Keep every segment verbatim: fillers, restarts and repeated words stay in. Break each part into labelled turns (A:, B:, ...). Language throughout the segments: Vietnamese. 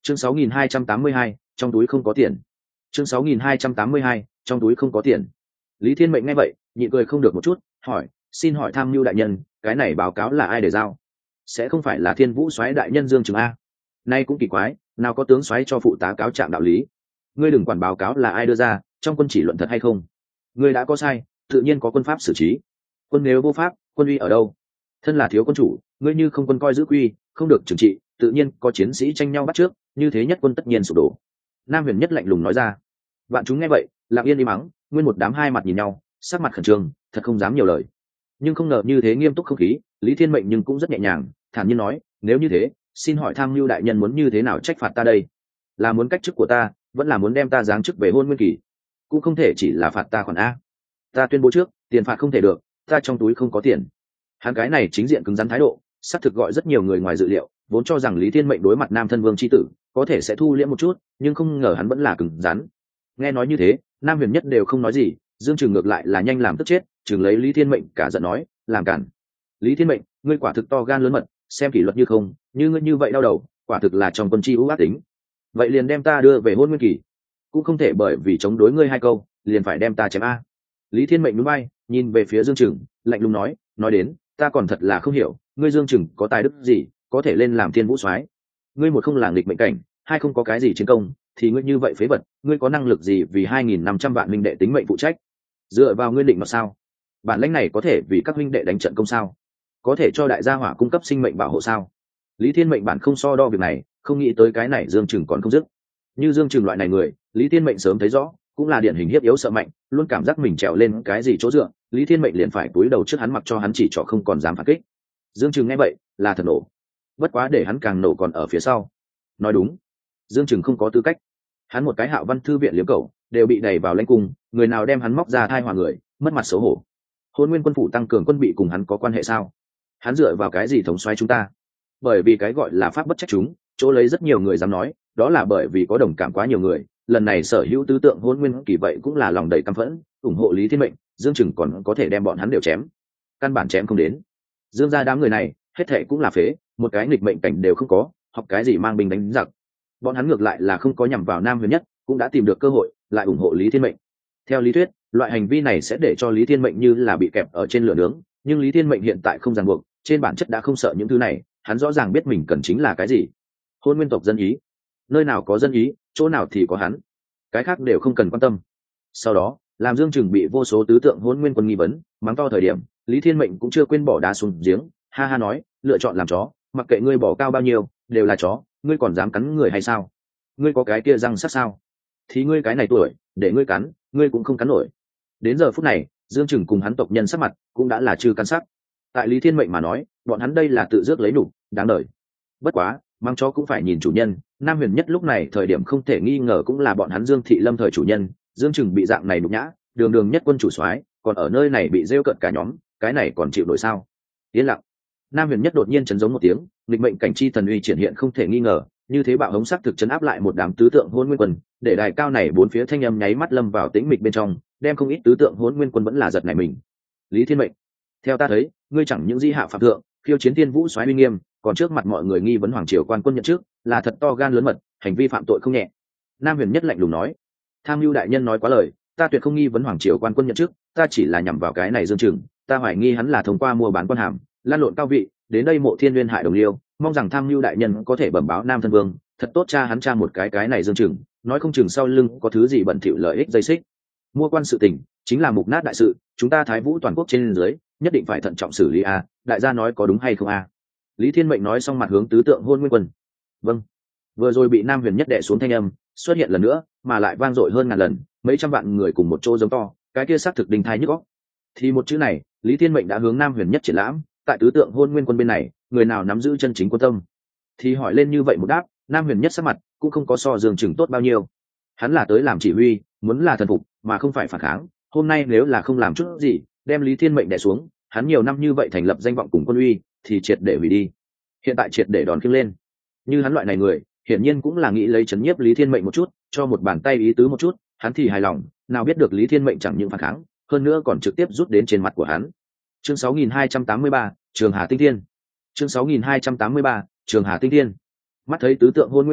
A: chương sáu nghìn hai trăm tám mươi hai, trong túi không có tiền. chương sáu nghìn hai trăm tám mươi hai, trong túi không có tiền. Lý Thiên Mệnh nghe vậy nhịn cười không được một chút, hỏi, xin hỏi tham mưu đại nhân, cái này báo cáo là ai để giao? Sẽ không phải là Thiên Vũ soái đại nhân Dương Trường a? Nay cũng kỳ quái, nào có tướng soái cho phụ tá cáo trạng đạo lý. Ngươi đừng quản báo cáo là ai đưa ra, trong quân chỉ luận thật hay không. Ngươi đã có sai, tự nhiên có quân pháp xử trí. Quân nếu vô pháp, quân uy ở đâu? Thân là thiếu quân chủ, ngươi như không quân coi giữ quy, không được trừng trị, tự nhiên có chiến sĩ tranh nhau bắt trước, như thế nhất quân tất nhiên sụp đổ. Nam Huyền Nhất lạnh lùng nói ra. Vạn chúng nghe vậy lặng yên im mắng, nguyên một đám hai mặt nhìn nhau, sắc mặt khẩn trương, thật không dám nhiều lời. Nhưng không ngờ như thế nghiêm túc không khí, Lý Thiên Mệnh nhưng cũng rất nhẹ nhàng, thản nhiên nói, nếu như thế, xin hỏi tham mưu đại nhân muốn như thế nào trách phạt ta đây? Là muốn cách chức của ta, vẫn là muốn đem ta giáng chức về hôn nguyên kỳ? Cũng không thể chỉ là phạt ta khoản a. Ta tuyên bố trước, tiền phạt không thể được, ta trong túi không có tiền. Hắn cái này chính diện cứng rắn thái độ, xác thực gọi rất nhiều người ngoài dự liệu, vốn cho rằng Lý Thiên Mệnh đối mặt Nam Thân Vương chi tử, có thể sẽ thu liễm một chút, nhưng không ngờ hắn vẫn là cứng rắn. Nghe nói như thế, Nam Huyền Nhất đều không nói gì, Dương Trừng ngược lại là nhanh làm tức chết, chừng lấy Lý Thiên Mệnh cả giận nói, làm cản. Lý Thiên Mệnh, ngươi quả thực to gan lớn mật, xem kỷ luật như không, như ngươi như vậy đau đầu, quả thực là trong quân chi ưu ác tính. Vậy liền đem ta đưa về hôn nguyên kỳ, cũng không thể bởi vì chống đối ngươi hai câu, liền phải đem ta chém a. Lý Thiên Mệnh núi bay, nhìn về phía Dương Trừng, lạnh lùng nói, nói đến, ta còn thật là không hiểu, ngươi Dương Trừng có tài đức gì, có thể lên làm Thiên Vũ soái? Ngươi một không là nghịch mệnh cảnh, hai không có cái gì chiến công, thì ngươi như vậy phế vật, ngươi có năng lực gì vì hai nghìn năm trăm vạn huynh đệ tính mệnh phụ trách? Dựa vào ngươi định mà sao? Bản lãnh này có thể vì các huynh đệ đánh trận công sao? Có thể cho đại gia hỏa cung cấp sinh mệnh bảo hộ sao? Lý Thiên Mệnh bản không so đo việc này, không nghĩ tới cái này Dương Trừng còn không dứt. Như Dương Trừng loại này người, Lý Thiên Mệnh sớm thấy rõ, cũng là điển hình hiếp yếu sợ mạnh, luôn cảm giác mình trèo lên cái gì chỗ dựa, Lý Thiên Mệnh liền phải cúi đầu trước hắn, mặc cho hắn chỉ trỏ không còn dám phản kích. Dương Trừng nghe vậy, là thật nổ. Bất quá để hắn càng nổ còn ở phía sau. Nói đúng, Dương Trừng không có tư cách. Hắn một cái Hạo Văn thư viện liếm cầu, đều bị đẩy vào lãnh cung, người nào đem hắn móc ra thai hòa người, mất mặt xấu hổ. Hôn Nguyên quân phủ tăng cường quân bị cùng hắn có quan hệ sao? Hắn dựa vào cái gì thống soái chúng ta? Bởi vì cái gọi là pháp bất trách chúng, chỗ lấy rất nhiều người dám nói, đó là bởi vì có đồng cảm quá nhiều người. Lần này sở hữu tứ tượng Hôn Nguyên kỳ vậy cũng là lòng đầy căm phẫn, ủng hộ Lý Thiên Mệnh, Dương Trừng còn có thể đem bọn hắn đều chém. Căn bản chém không đến. Dương gia đám người này, hết thệ cũng là phế, một cái nghịch mệnh cảnh đều không có, học cái gì mang binh đánh giặc. Bọn hắn ngược lại là không có nhằm vào Nam Huyền Nhất, cũng đã tìm được cơ hội, lại ủng hộ Lý Thiên Mệnh. Theo lý thuyết, loại hành vi này sẽ để cho Lý Thiên Mệnh như là bị kẹp ở trên lửa nướng, nhưng Lý Thiên Mệnh hiện tại không ràng buộc, trên bản chất đã không sợ những thứ này, hắn rõ ràng biết mình cần chính là cái gì. Hôn nguyên tộc dân ý. Nơi nào có dân ý, chỗ nào thì có hắn. Cái khác đều không cần quan tâm. Sau đó, làm Dương Trừng bị vô số tứ tượng Hôn Nguyên quân nghi vấn, mắng to thời điểm, Lý Thiên Mệnh cũng chưa quên bỏ đá xuống giếng, ha ha nói, lựa chọn làm chó, mặc kệ ngươi bỏ cao bao nhiêu, đều là chó, ngươi còn dám cắn người hay sao? Ngươi có cái kia răng sắc sao? Thì ngươi cái này tuổi, để ngươi cắn, ngươi cũng không cắn nổi. Đến giờ phút này, Dương Trừng cùng hắn tộc nhân sắc mặt cũng đã là trừ căn sắc. Tại Lý Thiên Mệnh mà nói, bọn hắn đây là tự rước lấy nhục, đáng đời. Bất quá, mang chó cũng phải nhìn chủ nhân. Nam Huyền Nhất lúc này thời điểm không thể nghi ngờ cũng là bọn hắn Dương Thị Lâm thời chủ nhân. Dương Trừng bị dạng này nhục nhã, đường đường nhất quân chủ soái, còn ở nơi này bị rêu cợt cả nhóm, cái này còn chịu nổi sao? Yên lặng. Nam Huyền Nhất đột nhiên chấn giống một tiếng, nghịch mệnh cảnh chi thần uy triển hiện không thể nghi ngờ, như thế bạo hống sắc thực chấn áp lại một đám tứ tượng Hôn Nguyên quân, để đài cao này bốn phía thanh âm nháy mắt lâm vào tĩnh mịch bên trong, đem không ít tứ tượng Hôn Nguyên quân vẫn là giật nảy mình. Lý Thiên Mệnh, theo ta thấy, ngươi chẳng những di hạ phạm thượng, khiêu chiến Thiên Vũ soái uy nghiêm, còn trước mặt mọi người nghi vấn hoàng triều quan quân nhận trước, là thật to gan lớn mật, hành vi phạm tội không nhẹ. Nam Huyền Nhất lạnh lùng nói, tham mưu đại nhân nói quá lời, ta tuyệt không nghi vấn hoàng triều quan quân nhận trước, ta chỉ là nhằm vào cái này Dương Trừng, ta hoài nghi hắn là thông qua mua bán quan hàm, lan lộn cao vị, đến đây mộ thiên nguyên hại đồng liêu, mong rằng tham mưu đại nhân có thể bẩm báo Nam Thân Vương, thật tốt cha hắn cha một cái cái này Dương Trừng, nói không chừng sau lưng có thứ gì bẩn thỉu lợi ích dây xích. Mua quan sự tình chính là mục nát đại sự, chúng ta Thái Vũ toàn quốc trên dưới nhất định phải thận trọng xử lý a. Đại gia nói có đúng hay không a? Lý Thiên Mệnh nói xong mặt hướng tứ tượng Hôn Nguyên quân. Vâng. Vừa rồi bị Nam Huyền Nhất đè xuống thanh âm xuất hiện lần nữa, mà lại vang dội hơn ngàn lần, mấy trăm vạn người cùng một chỗ giống to, cái kia xác thực đình thai nhức óc. Thì một chữ này, Lý Thiên Mệnh đã hướng Nam Huyền Nhất triển lãm, tại tứ tượng Hôn Nguyên quân bên này, người nào nắm giữ chân chính quân tâm. Thì hỏi lên như vậy một đáp, Nam Huyền Nhất sắc mặt cũng không có so Dương Trừng tốt bao nhiêu. Hắn là tới làm chỉ huy, muốn là thần phục, mà không phải phản kháng. Hôm nay nếu là không làm chút gì, đem Lý Thiên Mệnh đè xuống, hắn nhiều năm như vậy thành lập danh vọng cùng quân uy, thì triệt để hủy đi. Hiện tại triệt để đòn khiêng lên. Như hắn loại này người, hiển nhiên cũng là nghĩ lấy chấn nhiếp Lý Thiên Mệnh một chút, cho một bàn tay ý tứ một chút, hắn thì hài lòng, nào biết được Lý Thiên Mệnh chẳng những phản kháng, hơn nữa còn trực tiếp rút đến trên mặt của hắn. Chương sáu nghìn hai trăm tám mươi ba, Trường Hà Tinh Thiên. Chương sáu nghìn hai trăm tám mươi ba, Trường Hà Tinh Thiên. Mắt thấy tứ tượng Hôn Nguyên quân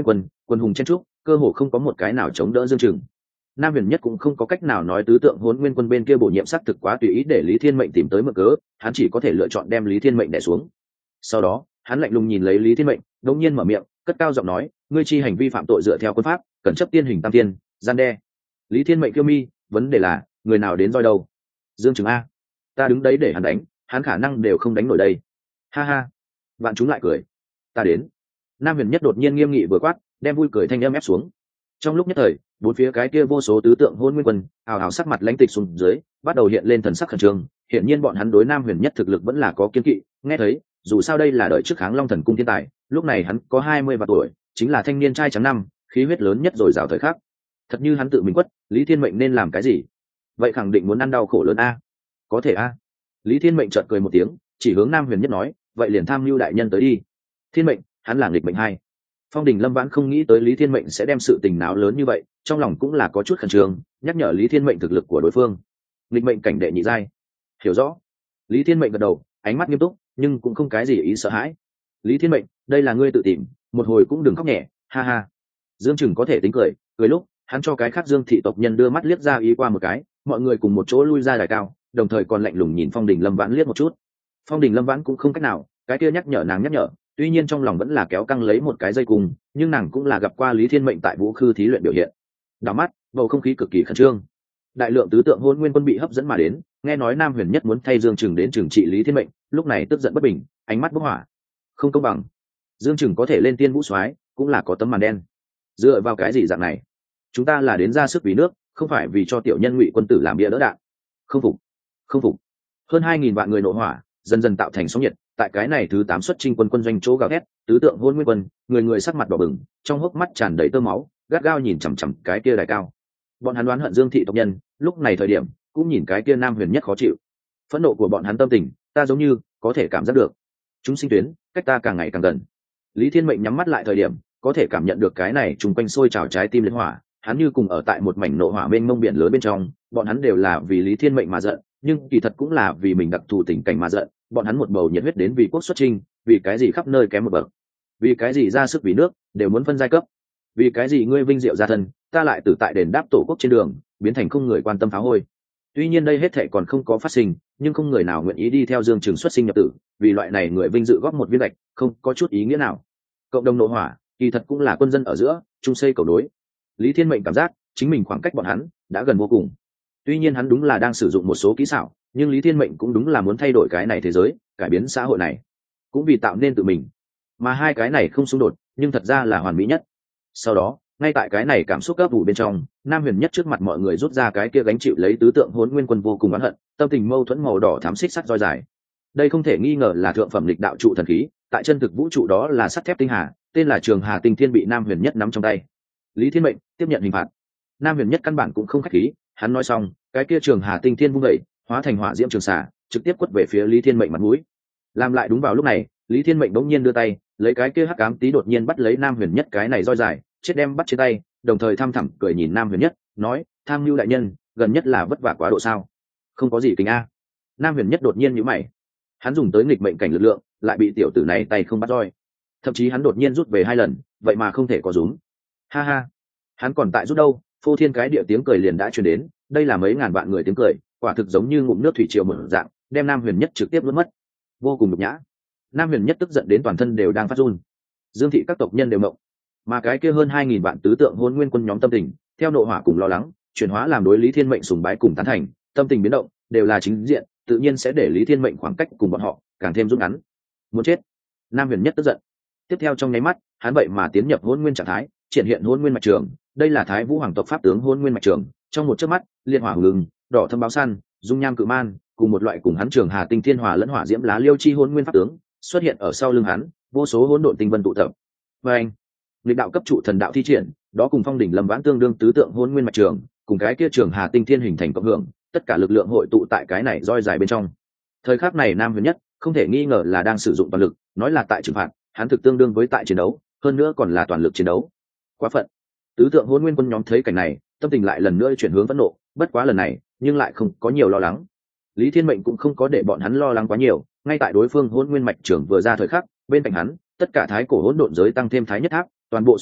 A: quần hùng chen trúc, cơ hồ không có một cái nào chống đỡ Dương Trừng. Nam Huyền Nhất cũng không có cách nào nói tứ tượng Hỗn Nguyên Quân bên kia bổ nhiệm xác thực quá tùy ý để Lý Thiên Mệnh tìm tới mượn cớ, hắn chỉ có thể lựa chọn đem Lý Thiên Mệnh đè xuống. Sau đó, hắn lạnh lùng nhìn lấy Lý Thiên Mệnh, đột nhiên mở miệng, cất cao giọng nói, ngươi chi hành vi phạm tội dựa theo quân pháp, cần chấp tiên hình tam tiên, gian đe. Lý Thiên Mệnh kêu mi, vấn đề là, người nào đến roi đâu? Dương Trừng a, ta đứng đấy để hắn đánh, hắn khả năng đều không đánh nổi đây. Ha ha. Vạn chúng lại cười. Ta đến. Nam Huyền Nhất đột nhiên nghiêm nghị vừa quát, đem vui cười thanh âm ép xuống. Trong lúc nhất thời, bốn phía cái kia vô số tứ tượng Hỗn Nguyên Quân ào ào sắc mặt lãnh tịch xuống dưới, bắt đầu hiện lên thần sắc khẩn trương. Hiện nhiên bọn hắn đối Nam Huyền Nhất thực lực vẫn là có kiên kỵ, nghe thấy, dù sao đây là đợi trước kháng Long Thần Cung thiên tài, lúc này hắn có hai mươi ba tuổi, chính là thanh niên trai trắng năm, khí huyết lớn nhất rồi rào thời khắc. Thật như hắn tự mình quất, Lý Thiên Mệnh nên làm cái gì? Vậy khẳng định muốn ăn đau khổ lớn a. Có thể a. Lý Thiên Mệnh chợt cười một tiếng, chỉ hướng Nam Huyền Nhất nói, vậy liền tham mưu đại nhân tới đi. Thiên Mệnh, hắn là nghịch mệnh hai. Phong Đình Lâm Vãn không nghĩ tới Lý Thiên Mệnh sẽ đem sự tình náo lớn như vậy, trong lòng cũng là có chút khẩn trương, nhắc nhở Lý Thiên Mệnh thực lực của đối phương. Nghịch mệnh cảnh đệ nhị giai. Hiểu rõ. Lý Thiên Mệnh gật đầu, ánh mắt nghiêm túc, nhưng cũng không cái gì ý sợ hãi. Lý Thiên Mệnh, đây là ngươi tự tìm, một hồi cũng đừng khóc nhẹ, ha ha. Dương Trừng có thể tính cười, cười lúc, hắn cho cái khác Dương thị tộc nhân đưa mắt liếc ra ý qua một cái, mọi người cùng một chỗ lui ra đài cao, đồng thời còn lạnh lùng nhìn Phong Đình Lâm Vãn liếc một chút. Phong Đình Lâm Vãn cũng không cách nào, cái kia nhắc nhở nàng nhắc nhở, tuy nhiên trong lòng vẫn là kéo căng lấy một cái dây cùng, nhưng nàng cũng là gặp qua Lý Thiên Mệnh tại Vũ Khư thí luyện biểu hiện. Đảo mắt, bầu không khí cực kỳ khẩn trương. Đại lượng tứ tượng Hỗn Nguyên Quân bị hấp dẫn mà đến, nghe nói Nam Huyền Nhất muốn thay Dương Trừng đến trừng trị Lý Thiên Mệnh, lúc này tức giận bất bình, ánh mắt bốc hỏa. Không công bằng. Dương Trừng có thể lên tiên vũ soái, cũng là có tấm màn đen. Dựa vào cái gì dạng này? Chúng ta là đến ra sức vì nước, không phải vì cho tiểu nhân Ngụy quân tử làm bia đỡ đạn. Không phục, không phục. Hơn hai nghìn vạn người nộ hỏa, dần dần tạo thành sóng nhiệt, tại cái này thứ tám xuất chinh quân quân doanh chỗ gào thét, tứ tượng Hỗn Nguyên Quân, người người sắc mặt đỏ bừng, trong hốc mắt tràn đầy tơ máu, gắt gao nhìn chằm chằm cái kia đài cao. Bọn hắn đoán hận Dương thị tộc nhân, lúc này thời điểm, cũng nhìn cái kia Nam Huyền Nhất khó chịu. Phẫn nộ của bọn hắn tâm tình, ta giống như có thể cảm giác được. Chúng sinh tuyến, cách ta càng ngày càng gần. Lý Thiên Mệnh nhắm mắt lại thời điểm, có thể cảm nhận được cái này trùng quanh sôi trào trái tim liệt hỏa, hắn như cùng ở tại một mảnh nộ hỏa mênh mông biển lớn bên trong, bọn hắn đều là vì Lý Thiên Mệnh mà giận, nhưng kỳ thật cũng là vì mình đặc thù tình cảnh mà giận, bọn hắn một bầu nhiệt huyết đến vì quốc xuất chinh, vì cái gì khắp nơi kém một bậc, vì cái gì ra sức vì nước, đều muốn phân giai cấp, vì cái gì ngươi vinh diệu gia thân, ta lại tử tại đền đáp tổ quốc trên đường, biến thành không người quan tâm phá hôi. Tuy nhiên đây hết thảy còn không có phát sinh, nhưng không người nào nguyện ý đi theo Dương Trừng xuất sinh nhập tử, vì loại này người vinh dự góp một viên gạch, không có chút ý nghĩa nào. Cộng đồng nội hỏa, kỳ thật cũng là quân dân ở giữa, chung xây cầu đối. Lý Thiên Mệnh cảm giác chính mình khoảng cách bọn hắn đã gần vô cùng. Tuy nhiên hắn đúng là đang sử dụng một số kỹ xảo, nhưng Lý Thiên Mệnh cũng đúng là muốn thay đổi cái này thế giới, cải biến xã hội này, cũng vì tạo nên tự mình. Mà hai cái này không xung đột, nhưng thật ra là hoàn mỹ nhất. Sau đó, ngay tại cái này cảm xúc cấp vụ bên trong, Nam Huyền Nhất trước mặt mọi người rút ra cái kia gánh chịu lấy tứ tượng Hỗn Nguyên Quân vô cùng oán hận, tâm tình mâu thuẫn màu đỏ thắm xích sắt roi dài. Đây không thể nghi ngờ là thượng phẩm lịch đạo trụ thần khí, tại chân thực vũ trụ đó là sắt thép tinh hà, tên là Trường Hà Tinh Thiên bị Nam Huyền Nhất nắm trong tay. Lý Thiên Mệnh tiếp nhận hình phạt. Nam Huyền Nhất căn bản cũng không khách khí, hắn nói xong, cái kia Trường Hà Tinh Thiên vung dậy, hóa thành hỏa diễm trường xả, trực tiếp quất về phía Lý Thiên Mệnh mặt mũi. Làm lại đúng vào lúc này, Lý Thiên Mệnh bỗng nhiên đưa tay, lấy cái kia hắc ám tí đột nhiên bắt lấy Nam Huyền Nhất cái này roi dài, chết đem bắt trên tay, đồng thời thăm thẳm cười nhìn Nam Huyền Nhất, nói: "Tham Nưu đại nhân, gần nhất là vất vả quá độ sao?" "Không có gì kính a." Nam Huyền Nhất đột nhiên nhíu mày. Hắn dùng tới nghịch mệnh cảnh lực lượng, lại bị tiểu tử này tay không bắt roi. Thậm chí hắn đột nhiên rút về hai lần, vậy mà không thể có rúm. Ha ha, hắn còn tại rút đâu, phô thiên cái địa tiếng cười liền đã truyền đến, đây là mấy ngàn vạn người tiếng cười, quả thực giống như ngụm nước thủy triều mở dạng, đem Nam Huyền Nhất trực tiếp nuốt mất. Vô cùng nhục nhã. Nam Huyền Nhất tức giận đến toàn thân đều đang phát run. Dương thị các tộc nhân đều ngộng, mà cái kia hơn hai nghìn vạn tứ tượng Hỗn Nguyên Quân nhóm tâm tình, theo nội hỏa cùng lo lắng, chuyển hóa làm đối Lý Thiên Mệnh sùng bái cùng tán thành, tâm tình biến động, đều là chính diện, tự nhiên sẽ để Lý Thiên Mệnh khoảng cách cùng bọn họ càng thêm rút ngắn. Muốn chết. Nam Huyền Nhất tức giận. Tiếp theo trong nháy mắt, hắn vậy mà tiến nhập Hỗn Nguyên trạng thái, triển hiện Hỗn Nguyên mạch trường, đây là Thái Vũ hoàng tộc pháp tướng Hỗn Nguyên mạch trường, trong một chớp mắt, liên hỏa hừng, đỏ thâm báo săn, dung nham cự man, cùng một loại cùng hắn Trường Hà Tinh Thiên Hỏa lẫn hỏa diễm lá liêu chi Hỗn Nguyên pháp tướng, xuất hiện ở sau lưng hắn, vô số hỗn độn tinh vân tụ tập. Và anh, lịch đạo cấp trụ thần đạo thi triển, đó cùng Phong Đỉnh Lâm Vãn tương đương tứ tượng Hỗn Nguyên mạch trường, cùng cái kia Trường Hà Tinh Thiên hình thành cộng hưởng, tất cả lực lượng hội tụ tại cái này roi dài bên trong. Thời khắc này Nam Huyền Nhất không thể nghi ngờ là đang sử dụng toàn lực, nói là tại trừng phạt, hắn thực tương đương với tại chiến đấu, hơn nữa còn là toàn lực chiến đấu. Quá phận. Tứ tượng Hỗn Nguyên Quân nhóm thấy cảnh này, tâm tình lại lần nữa chuyển hướng phẫn nộ, bất quá lần này, nhưng lại không có nhiều lo lắng. Lý Thiên Mệnh cũng không có để bọn hắn lo lắng quá nhiều, ngay tại đối phương Hỗn Nguyên mạch trưởng vừa ra thời khắc, bên cạnh hắn, tất cả thái cổ hỗn độn giới tăng thêm thái nhất tháp, toàn bộ xuất hiện,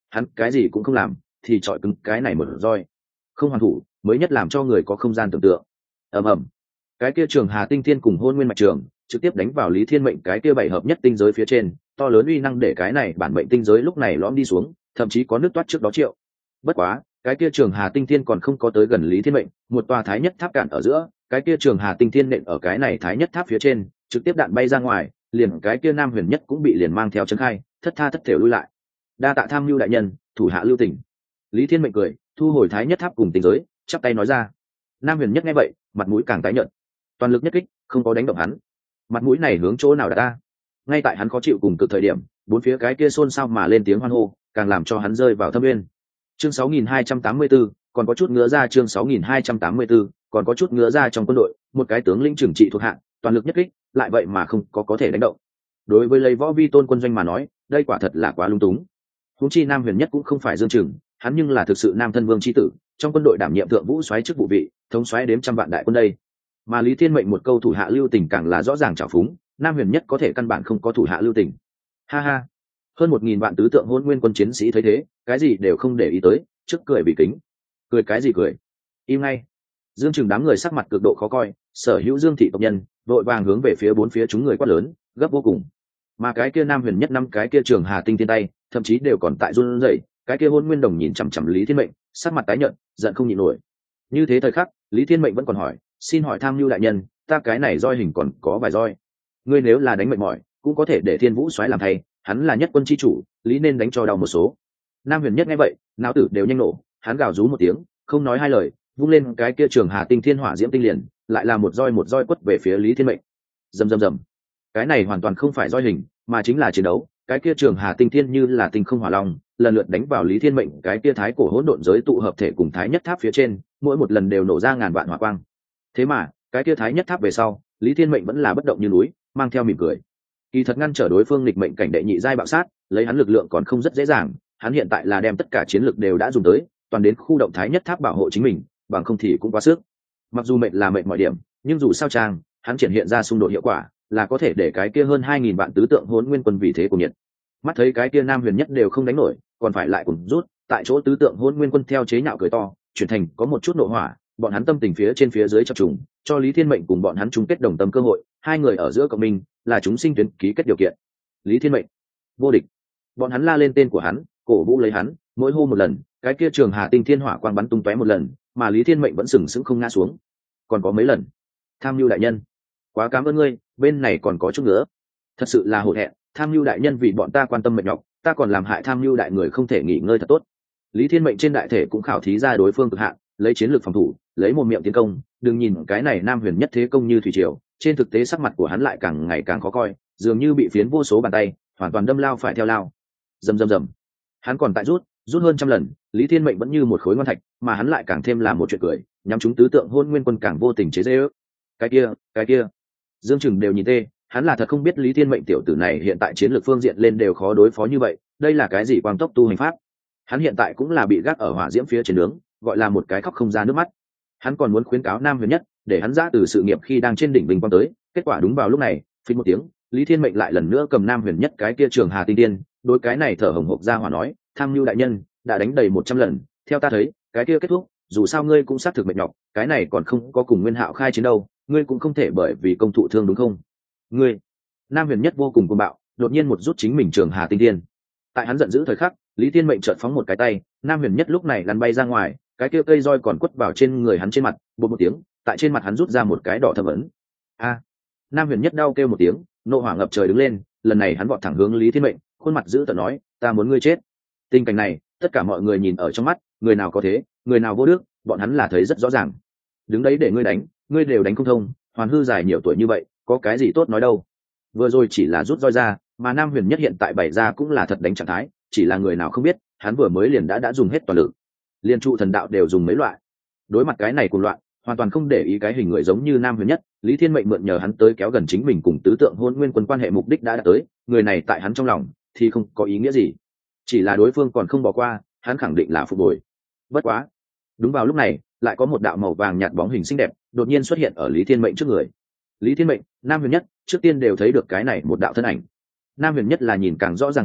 A: hắn cái gì cũng không làm thì chọi cứng cái này một roi, không hoàn thủ mới nhất làm cho người có không gian tưởng tượng. ầm ầm, cái kia trường hà tinh thiên cùng hôn nguyên mạch trường trực tiếp đánh vào Lý Thiên Mệnh cái kia bảy hợp nhất tinh giới phía trên, to lớn uy năng để cái này bản mệnh tinh giới lúc này lõm đi xuống, thậm chí có nước toát trước đó triệu. Bất quá cái kia trường hà tinh thiên còn không có tới gần Lý Thiên Mệnh, một tòa thái nhất tháp cản ở giữa, cái kia trường hà tinh thiên nện ở cái này thái nhất tháp phía trên, trực tiếp đạn bay ra ngoài, liền cái kia nam huyền nhất cũng bị liền mang theo chấn khai, thất tha thất thể lui lại. Đa tạ tham lưu đại nhân, thủ hạ lưu tình. Lý Thiên Mệnh cười, thu hồi thái nhất tháp cùng tinh giới, chắp tay nói ra. Nam huyền nhất nghe vậy, mặt mũi càng tái nhợt, toàn lực nhất kích không có đánh động hắn, mặt mũi này hướng chỗ nào đã ta. Ngay tại hắn khó chịu cùng cực thời điểm, bốn phía cái kia xôn xao mà lên tiếng hoan hô, càng làm cho hắn rơi vào thâm nguyên. Chương sáu nghìn hai trăm tám mươi tư, còn có chút ngứa ra. Chương sáu nghìn hai trăm tám mươi tư, còn có chút ngứa ra. Trong quân đội, một cái tướng lĩnh trưởng trị thuộc hạng, toàn lực nhất kích, lại vậy mà không có có thể đánh động. Đối với lấy võ vi tôn quân doanh mà nói, đây quả thật là quá lung túng. Huống chi Nam Huyền Nhất cũng không phải Dương Trừng, hắn nhưng là thực sự Nam Thân Vương chi tử, trong quân đội đảm nhiệm thượng vũ soái chức vụ vị, thống soái đếm trăm vạn đại quân đây. Mà Lý Thiên Mệnh một câu thủ hạ lưu tình càng là rõ ràng trào phúng, Nam Huyền Nhất có thể căn bản không có thủ hạ lưu tình. Ha ha, hơn một nghìn vạn tứ tượng hôn nguyên quân chiến sĩ thấy thế, cái gì đều không để ý tới, trước cười bị kính. Cười cái gì cười? Im ngay. Dương Trừng đám người sắc mặt cực độ khó coi, sở hữu Dương thị tộc nhân vội vàng hướng về phía bốn phía chúng người quát lớn, gấp vô cùng. Mà cái kia Nam Huyền Nhất năm cái kia trường hà tinh thiên tay, thậm chí đều còn tại run rẩy, cái kia hôn nguyên đồng nhìn chằm chằm Lý Thiên Mệnh, sắc mặt tái nhợt, giận không nhịn nổi. Như thế thời khắc, Lý Thiên Mệnh vẫn còn hỏi, xin hỏi tham lưu đại nhân, ta cái này roi hình còn có vài roi, ngươi nếu là đánh mệt mỏi cũng có thể để Thiên Vũ soái làm thay, hắn là nhất quân chi chủ, lý nên đánh cho đau một số. Nam Huyền Nhất nghe vậy, não tử đều nhanh nổ, hắn gào rú một tiếng, không nói hai lời, vung lên cái kia trường hà tinh thiên hỏa diễm tinh liền, lại là một roi một roi quất về phía Lý Thiên Mệnh. Rầm rầm rầm. Cái này hoàn toàn không phải roi hình, mà chính là chiến đấu, cái kia trường hà tinh thiên như là tinh không hỏa long, lần lượt đánh vào Lý Thiên Mệnh cái kia thái cổ hỗn độn giới tụ hợp thể cùng thái nhất tháp phía trên, mỗi một lần đều nổ ra ngàn vạn hỏa quang. Thế mà, cái kia thái nhất tháp về sau, Lý Thiên Mệnh vẫn là bất động như núi, mang theo mỉm cười. Kỳ thật ngăn trở đối phương nghịch mệnh cảnh đệ nhị giai bạo sát, lấy hắn lực lượng còn không rất dễ dàng, hắn hiện tại là đem tất cả chiến lực đều đã dùng tới, toàn đến khu động thái nhất tháp bảo hộ chính mình, bằng không thì cũng quá sức. Mặc dù mệnh là mệnh mọi điểm, nhưng dù sao trang, hắn triển hiện ra xung đột hiệu quả, là có thể để cái kia hơn hai nghìn vạn tứ tượng hỗn nguyên quân vì thế của nhiệt. Mắt thấy cái kia Nam Huyền Nhất đều không đánh nổi, còn phải lại cùng rút, tại chỗ tứ tượng hỗn nguyên quân theo chế nhạo cười to, chuyển thành có một chút nộ hỏa, bọn hắn tâm tình phía trên phía dưới chập trùng, cho Lý Thiên Mệnh cùng bọn hắn chung kết đồng tâm cơ hội, hai người ở giữa cộng minh, là chúng sinh tuyến ký kết điều kiện. Lý Thiên Mệnh vô địch, bọn hắn la lên tên của hắn, cổ vũ lấy hắn, mỗi hô một lần, cái kia trường hà tinh thiên hỏa quang bắn tung tóe một lần, mà Lý Thiên Mệnh vẫn sừng sững không ngã xuống. Còn có mấy lần, tham mưu đại nhân, quá cảm ơn ngươi, bên này còn có chút nữa, thật sự là hổ thẹn, tham mưu đại nhân vì bọn ta quan tâm mệt nhọc, ta còn làm hại tham mưu đại người không thể nghỉ ngơi thật tốt. Lý Thiên Mệnh trên đại thể cũng khảo thí ra đối phương cực hạn, lấy chiến lược phòng thủ, lấy một miệng tiến công, đừng nhìn cái này Nam Huyền Nhất thế công như thủy triều, trên thực tế sắc mặt của hắn lại càng ngày càng khó coi, dường như bị phiến vô số bàn tay hoàn toàn đâm lao phải theo lao. Rầm rầm rầm, hắn còn tại rút rút hơn trăm lần, Lý Thiên Mệnh vẫn như một khối ngon thạch, mà hắn lại càng thêm làm một chuyện cười, nhắm chúng tứ tượng hôn nguyên quân càng vô tình chế giễu. Cái kia, cái kia, Dương Trừng đều nhìn tê, hắn là thật không biết Lý Thiên Mệnh tiểu tử này hiện tại chiến lược phương diện lên đều khó đối phó như vậy, đây là cái gì quang tốc tu hành pháp? Hắn hiện tại cũng là bị gác ở hỏa diễm phía trên nướng, gọi là một cái khóc không ra nước mắt. Hắn còn muốn khuyến cáo Nam Huyền Nhất để hắn ra từ sự nghiệp khi đang trên đỉnh vinh quang tới, kết quả đúng vào lúc này, phình một tiếng, Lý Thiên Mệnh lại lần nữa cầm Nam Huyền Nhất cái kia trường hà tinh tiên, đối cái này thở hổn hộc ra hỏa nói, tham mưu đại nhân đã đánh đầy một trăm lần, theo ta thấy, cái kia kết thúc, dù sao ngươi cũng xác thực mệt nhọc, cái này còn không có cùng Nguyên Hạo khai chiến đâu, ngươi cũng không thể bởi vì công thụ thương đúng không? Ngươi, Nam Huyền Nhất vô cùng cuồng bạo, đột nhiên một rút chính mình trường hà tinh tiên. Tại hắn giận dữ thời khắc, Lý Thiên Mệnh chợt phóng một cái tay, Nam Huyền Nhất lúc này lăn bay ra ngoài, cái kia cây roi còn quất vào trên người hắn trên mặt, bột một tiếng, tại trên mặt hắn rút ra một cái đỏ thâm ấn. A! Nam Huyền Nhất đau kêu một tiếng, nộ hỏa ngập trời đứng lên, lần này hắn vọt thẳng hướng Lý Thiên Mệnh, khuôn mặt dữ tợn nói, ta muốn ngươi chết. Tình cảnh này, tất cả mọi người nhìn ở trong mắt, người nào có thế, người nào vô đức, bọn hắn là thấy rất rõ ràng. Đứng đấy để ngươi đánh, ngươi đều đánh không thông, hoàn hư dài nhiều tuổi như vậy, có cái gì tốt nói đâu. Vừa rồi chỉ là rút roi ra, mà Nam Huyền Nhất hiện tại bày ra cũng là thật đánh trạng thái, chỉ là người nào không biết, hắn vừa mới liền đã đã dùng hết toàn lực. Liên trụ thần đạo đều dùng mấy loại. Đối mặt cái này cuồng loạn, hoàn toàn không để ý cái hình người giống như Nam Huyền Nhất, Lý Thiên Mệnh mượn nhờ hắn tới kéo gần chính mình cùng tứ tượng hôn nguyên quân quan hệ mục đích đã đạt tới, người này tại hắn trong lòng thì không có ý nghĩa gì, chỉ là đối phương còn không bỏ qua, hắn khẳng định là phục hồi. Bất quá, đúng vào lúc này, lại có một đạo màu vàng nhạt bóng hình xinh đẹp đột nhiên xuất hiện ở Lý Thiên Mệnh trước người. Lý Thiên Mệnh, Nam Huyền Nhất trước tiên đều thấy được cái này một đạo thân ảnh. Nam Huyền Nhất là nhìn càng rõ ràng hơn,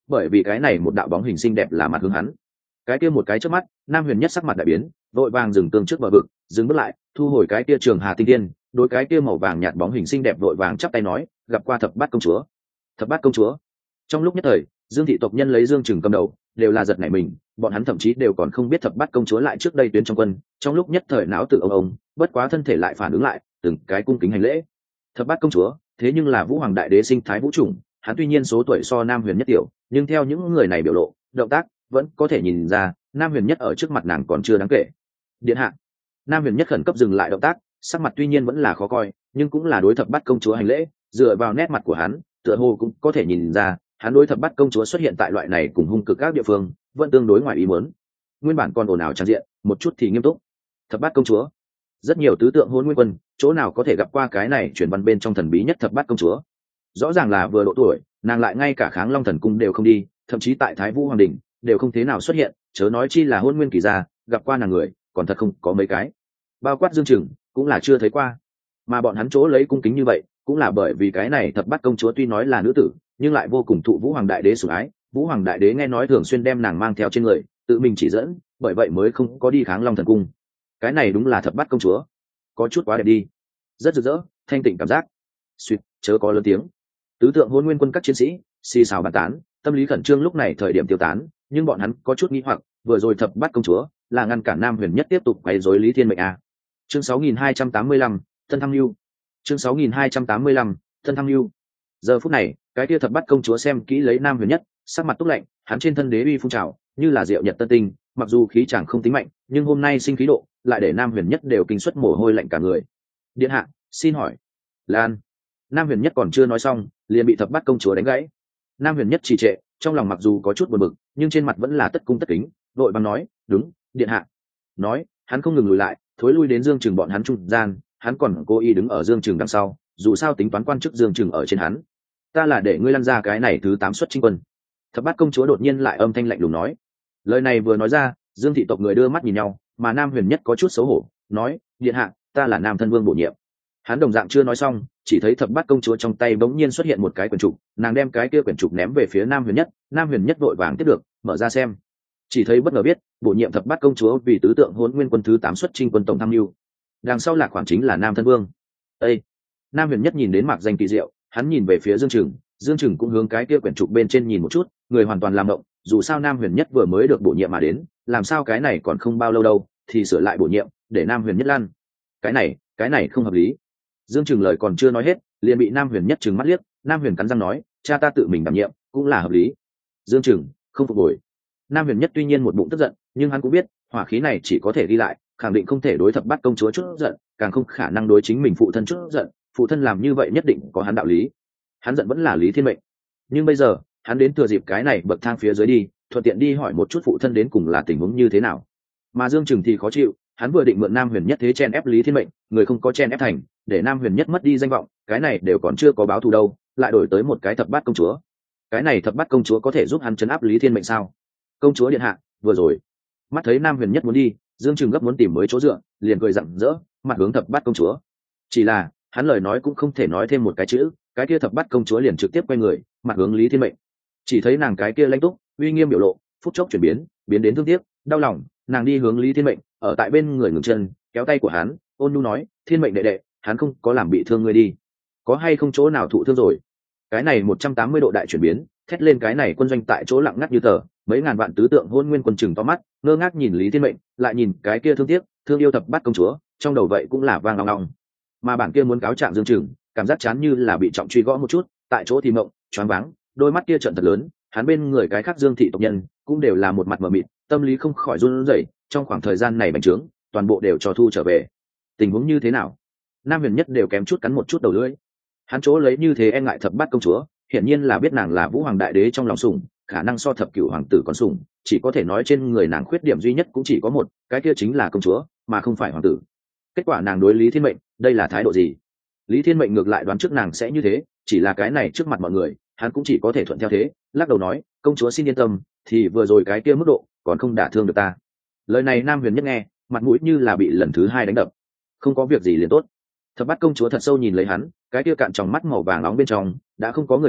A: bởi vì cái này một đạo bóng hình xinh đẹp là mặt hướng hắn. Cái kia một cái trước mắt, Nam Huyền Nhất sắc mặt đại biến, vội vàng dừng tương trước bờ vực, dừng bước lại, thu hồi cái kia trường hà tinh tiên, đối cái kia màu vàng nhạt bóng hình xinh đẹp vội vàng chắp tay nói, gặp qua thập bát công chúa. Thập bát công chúa. Trong lúc nhất thời, Dương thị tộc nhân lấy Dương Trừng cầm đầu, đều là giật nảy mình, bọn hắn thậm chí đều còn không biết thập bát công chúa lại trước đây tuyến trong quân, trong lúc nhất thời não tự ông ông, bất quá thân thể lại phản ứng lại, từng cái cung kính hành lễ. Thập bát công chúa, thế nhưng là Vũ Hoàng đại đế sinh thái vũ chủng, hắn tuy nhiên số tuổi so Nam Huyền Nhất tiểu, nhưng theo những người này biểu lộ, động tác vẫn có thể nhìn ra, Nam Huyền Nhất ở trước mặt nàng còn chưa đáng kể. Điện hạ. Nam Huyền Nhất khẩn cấp dừng lại động tác, sắc mặt tuy nhiên vẫn là khó coi, nhưng cũng là đối thập bát công chúa hành lễ, dựa vào nét mặt của hắn, tựa hồ cũng có thể nhìn ra, hắn đối thập bát công chúa xuất hiện tại loại này cùng hung cực các địa phương, vẫn tương đối ngoài ý muốn. Nguyên bản còn ồn ào tràn diện, một chút thì nghiêm túc. Thập bát công chúa. Rất nhiều tứ tượng hôn nguyên quân, chỗ nào có thể gặp qua cái này truyền văn bên trong thần bí nhất thập bát công chúa. Rõ ràng là vừa độ tuổi, nàng lại ngay cả Kháng Long thần cung đều không đi, thậm chí tại Thái Vũ hoàng đình đều không thế nào xuất hiện, chớ nói chi là hôn nguyên kỳ gia, gặp qua nàng người, còn thật không có mấy cái. Bao quát Dương Trừng, cũng là chưa thấy qua. Mà bọn hắn chỗ lấy cung kính như vậy, cũng là bởi vì cái này thập bát công chúa tuy nói là nữ tử, nhưng lại vô cùng thụ Vũ Hoàng đại đế sủng ái. Vũ Hoàng đại đế nghe nói thường xuyên đem nàng mang theo trên người, tự mình chỉ dẫn, bởi vậy mới không có đi Kháng Long thần cung. Cái này đúng là thập bát công chúa, có chút quá đẹp đi, rất rực rỡ, thanh tịnh cảm giác. Suýt, chớ có lớn tiếng. Tứ tượng hôn nguyên quân các chiến sĩ xì xào bàn tán, tâm lý khẩn trương lúc này thời điểm tiêu tán, nhưng bọn hắn có chút nghi hoặc, vừa rồi thập bát công chúa là ngăn cản Nam Huyền Nhất tiếp tục quấy rối Lý Thiên Mệnh à. Chương sáu nghìn hai trăm tám mươi lăm, Thân Thăng Lưu. Chương sáu nghìn hai trăm tám mươi lăm, Thân Thăng Lưu. Giờ phút này, cái kia thập bát công chúa xem kỹ lấy Nam Huyền Nhất, sắc mặt túc lạnh, hắn trên thân đế uy phun trào, như là diệu nhật tân tinh, mặc dù khí chẳng không tính mạnh, nhưng hôm nay sinh khí độ, lại để Nam Huyền Nhất đều kinh suất mồ hôi lạnh cả người. Điện hạ, xin hỏi. Lan. Nam Huyền Nhất còn chưa nói xong, liền bị thập bát công chúa đánh gãy. Nam Huyền Nhất trì trệ, trong lòng mặc dù có chút buồn bực, nhưng trên mặt vẫn là tất cung tất kính, đội bằng nói, đúng, điện hạ. Nói, hắn không ngừng lùi lại, thối lui đến Dương Trừng bọn hắn trung gian, hắn còn cố ý đứng ở Dương Trừng đằng sau, dù sao tính toán quan chức Dương Trừng ở trên hắn. Ta là để ngươi lăn ra cái này thứ tám xuất chinh quân. Thập bát công chúa đột nhiên lại âm thanh lạnh lùng nói. Lời này vừa nói ra, Dương thị tộc người đưa mắt nhìn nhau, mà Nam Huyền Nhất có chút xấu hổ, nói, điện hạ, ta là Nam thân vương bổ nhiệm. Hắn đồng dạng chưa nói xong, chỉ thấy thập bát công chúa trong tay bỗng nhiên xuất hiện một cái quyển trục, nàng đem cái kia quyển trục ném về phía Nam Huyền Nhất, Nam Huyền Nhất vội vàng tiếp được, mở ra xem. Chỉ thấy bất ngờ biết, bổ nhiệm thập bát công chúa vì tứ tượng hỗn nguyên quân thứ tám xuất chinh quân tổng tham mưu. Đằng sau là khoảng chính là Nam thân vương. Ê! Nam Huyền Nhất nhìn đến mạc danh kỳ diệu, hắn nhìn về phía Dương Trừng, Dương Trừng cũng hướng cái kia quyển trục bên trên nhìn một chút, người hoàn toàn làm động, dù sao Nam Huyền Nhất vừa mới được bổ nhiệm mà đến, làm sao cái này còn không bao lâu đâu, thì sửa lại bổ nhiệm, để Nam Huyền Nhất lăn. Cái này, cái này không hợp lý. Dương Trừng lời còn chưa nói hết, liền bị Nam Huyền Nhất trừng mắt liếc, Nam Huyền cắn răng nói, cha ta tự mình đảm nhiệm, cũng là hợp lý. Dương Trừng, không phục hồi. Nam Huyền Nhất tuy nhiên một bụng tức giận, nhưng hắn cũng biết, hỏa khí này chỉ có thể đi lại, khẳng định không thể đối thập bát công chúa chút giận, càng không khả năng đối chính mình phụ thân chút giận, phụ thân làm như vậy nhất định có hắn đạo lý. Hắn giận vẫn là Lý Thiên Mệnh. Nhưng bây giờ, hắn đến thừa dịp cái này bậc thang phía dưới đi, thuận tiện đi hỏi một chút phụ thân đến cùng là tình huống như thế nào. Mà Dương Trừng thì khó chịu, hắn vừa định mượn Nam Huyền Nhất thế chen ép Lý Thiên Mệnh, người không có chen ép thành, để Nam Huyền Nhất mất đi danh vọng, cái này đều còn chưa có báo thù đâu, lại đổi tới một cái thập bát công chúa. Cái này thập bát công chúa có thể giúp hắn trấn áp Lý Thiên Mệnh sao? Công chúa điện hạ, vừa rồi, mắt thấy Nam Huyền Nhất muốn đi, Dương Trừng gấp muốn tìm mới chỗ dựa, liền cười rạng rỡ, mặt hướng thập bát công chúa. Chỉ là, hắn lời nói cũng không thể nói thêm một cái chữ, cái kia thập bát công chúa liền trực tiếp quay người, mặt hướng Lý Thiên Mệnh. Chỉ thấy nàng cái kia lãnh túc, uy nghiêm biểu lộ, phút chốc chuyển biến, biến đến thương tiếc, đau lòng, nàng đi hướng Lý Thiên Mệnh, ở tại bên người ngừng chân, kéo tay của hắn, ôn nhu nói, Thiên Mệnh đệ đệ, hắn không có làm bị thương ngươi đi, có hay không chỗ nào thụ thương rồi? Cái này một trăm tám mươi độ đại chuyển biến, thét lên cái này quân doanh tại chỗ lặng ngắt như tờ, mấy ngàn vạn tứ tượng hôn nguyên quân chừng to mắt, ngơ ngác nhìn Lý Thiên Mệnh, lại nhìn cái kia thương tiếc, thương yêu thập bát công chúa, trong đầu vậy cũng là vang long long. Mà bản kia muốn cáo trạng Dương Trừng, cảm giác chán như là bị trọng truy gõ một chút, tại chỗ thì mộng, choáng váng, đôi mắt kia trợn thật lớn, hắn bên người cái khác Dương thị tộc nhân cũng đều là một mặt mờ mịt, tâm lý không khỏi run rẩy, trong khoảng thời gian này bành trướng, toàn bộ đều cho thu trở về. Tình huống như thế nào? Nam Huyền Nhất đều kém chút cắn một chút đầu lưỡi. Hắn chỗ lấy như thế e ngại thập bát công chúa, hiển nhiên là biết nàng là Vũ Hoàng đại đế trong lòng sủng, khả năng so thập cửu hoàng tử còn sủng, chỉ có thể nói trên người nàng khuyết điểm duy nhất cũng chỉ có một, cái kia chính là công chúa, mà không phải hoàng tử. Kết quả nàng đối Lý Thiên Mệnh, đây là thái độ gì? Lý Thiên Mệnh ngược lại đoán trước nàng sẽ như thế, chỉ là cái này trước mặt mọi người, hắn cũng chỉ có thể thuận theo thế, lắc đầu nói, công chúa xin yên tâm, thì vừa rồi cái kia mức độ, còn không đả thương được ta. Lời này Nam Huyền Nhất nghe, mặt mũi như là bị lần thứ hai đánh đập. Không có việc gì liền tốt. Thập bát công chúa thật sâu nhìn lấy hắn, cái kia cạn trong mắt màu vàng nóng bên trong đã không có người khác,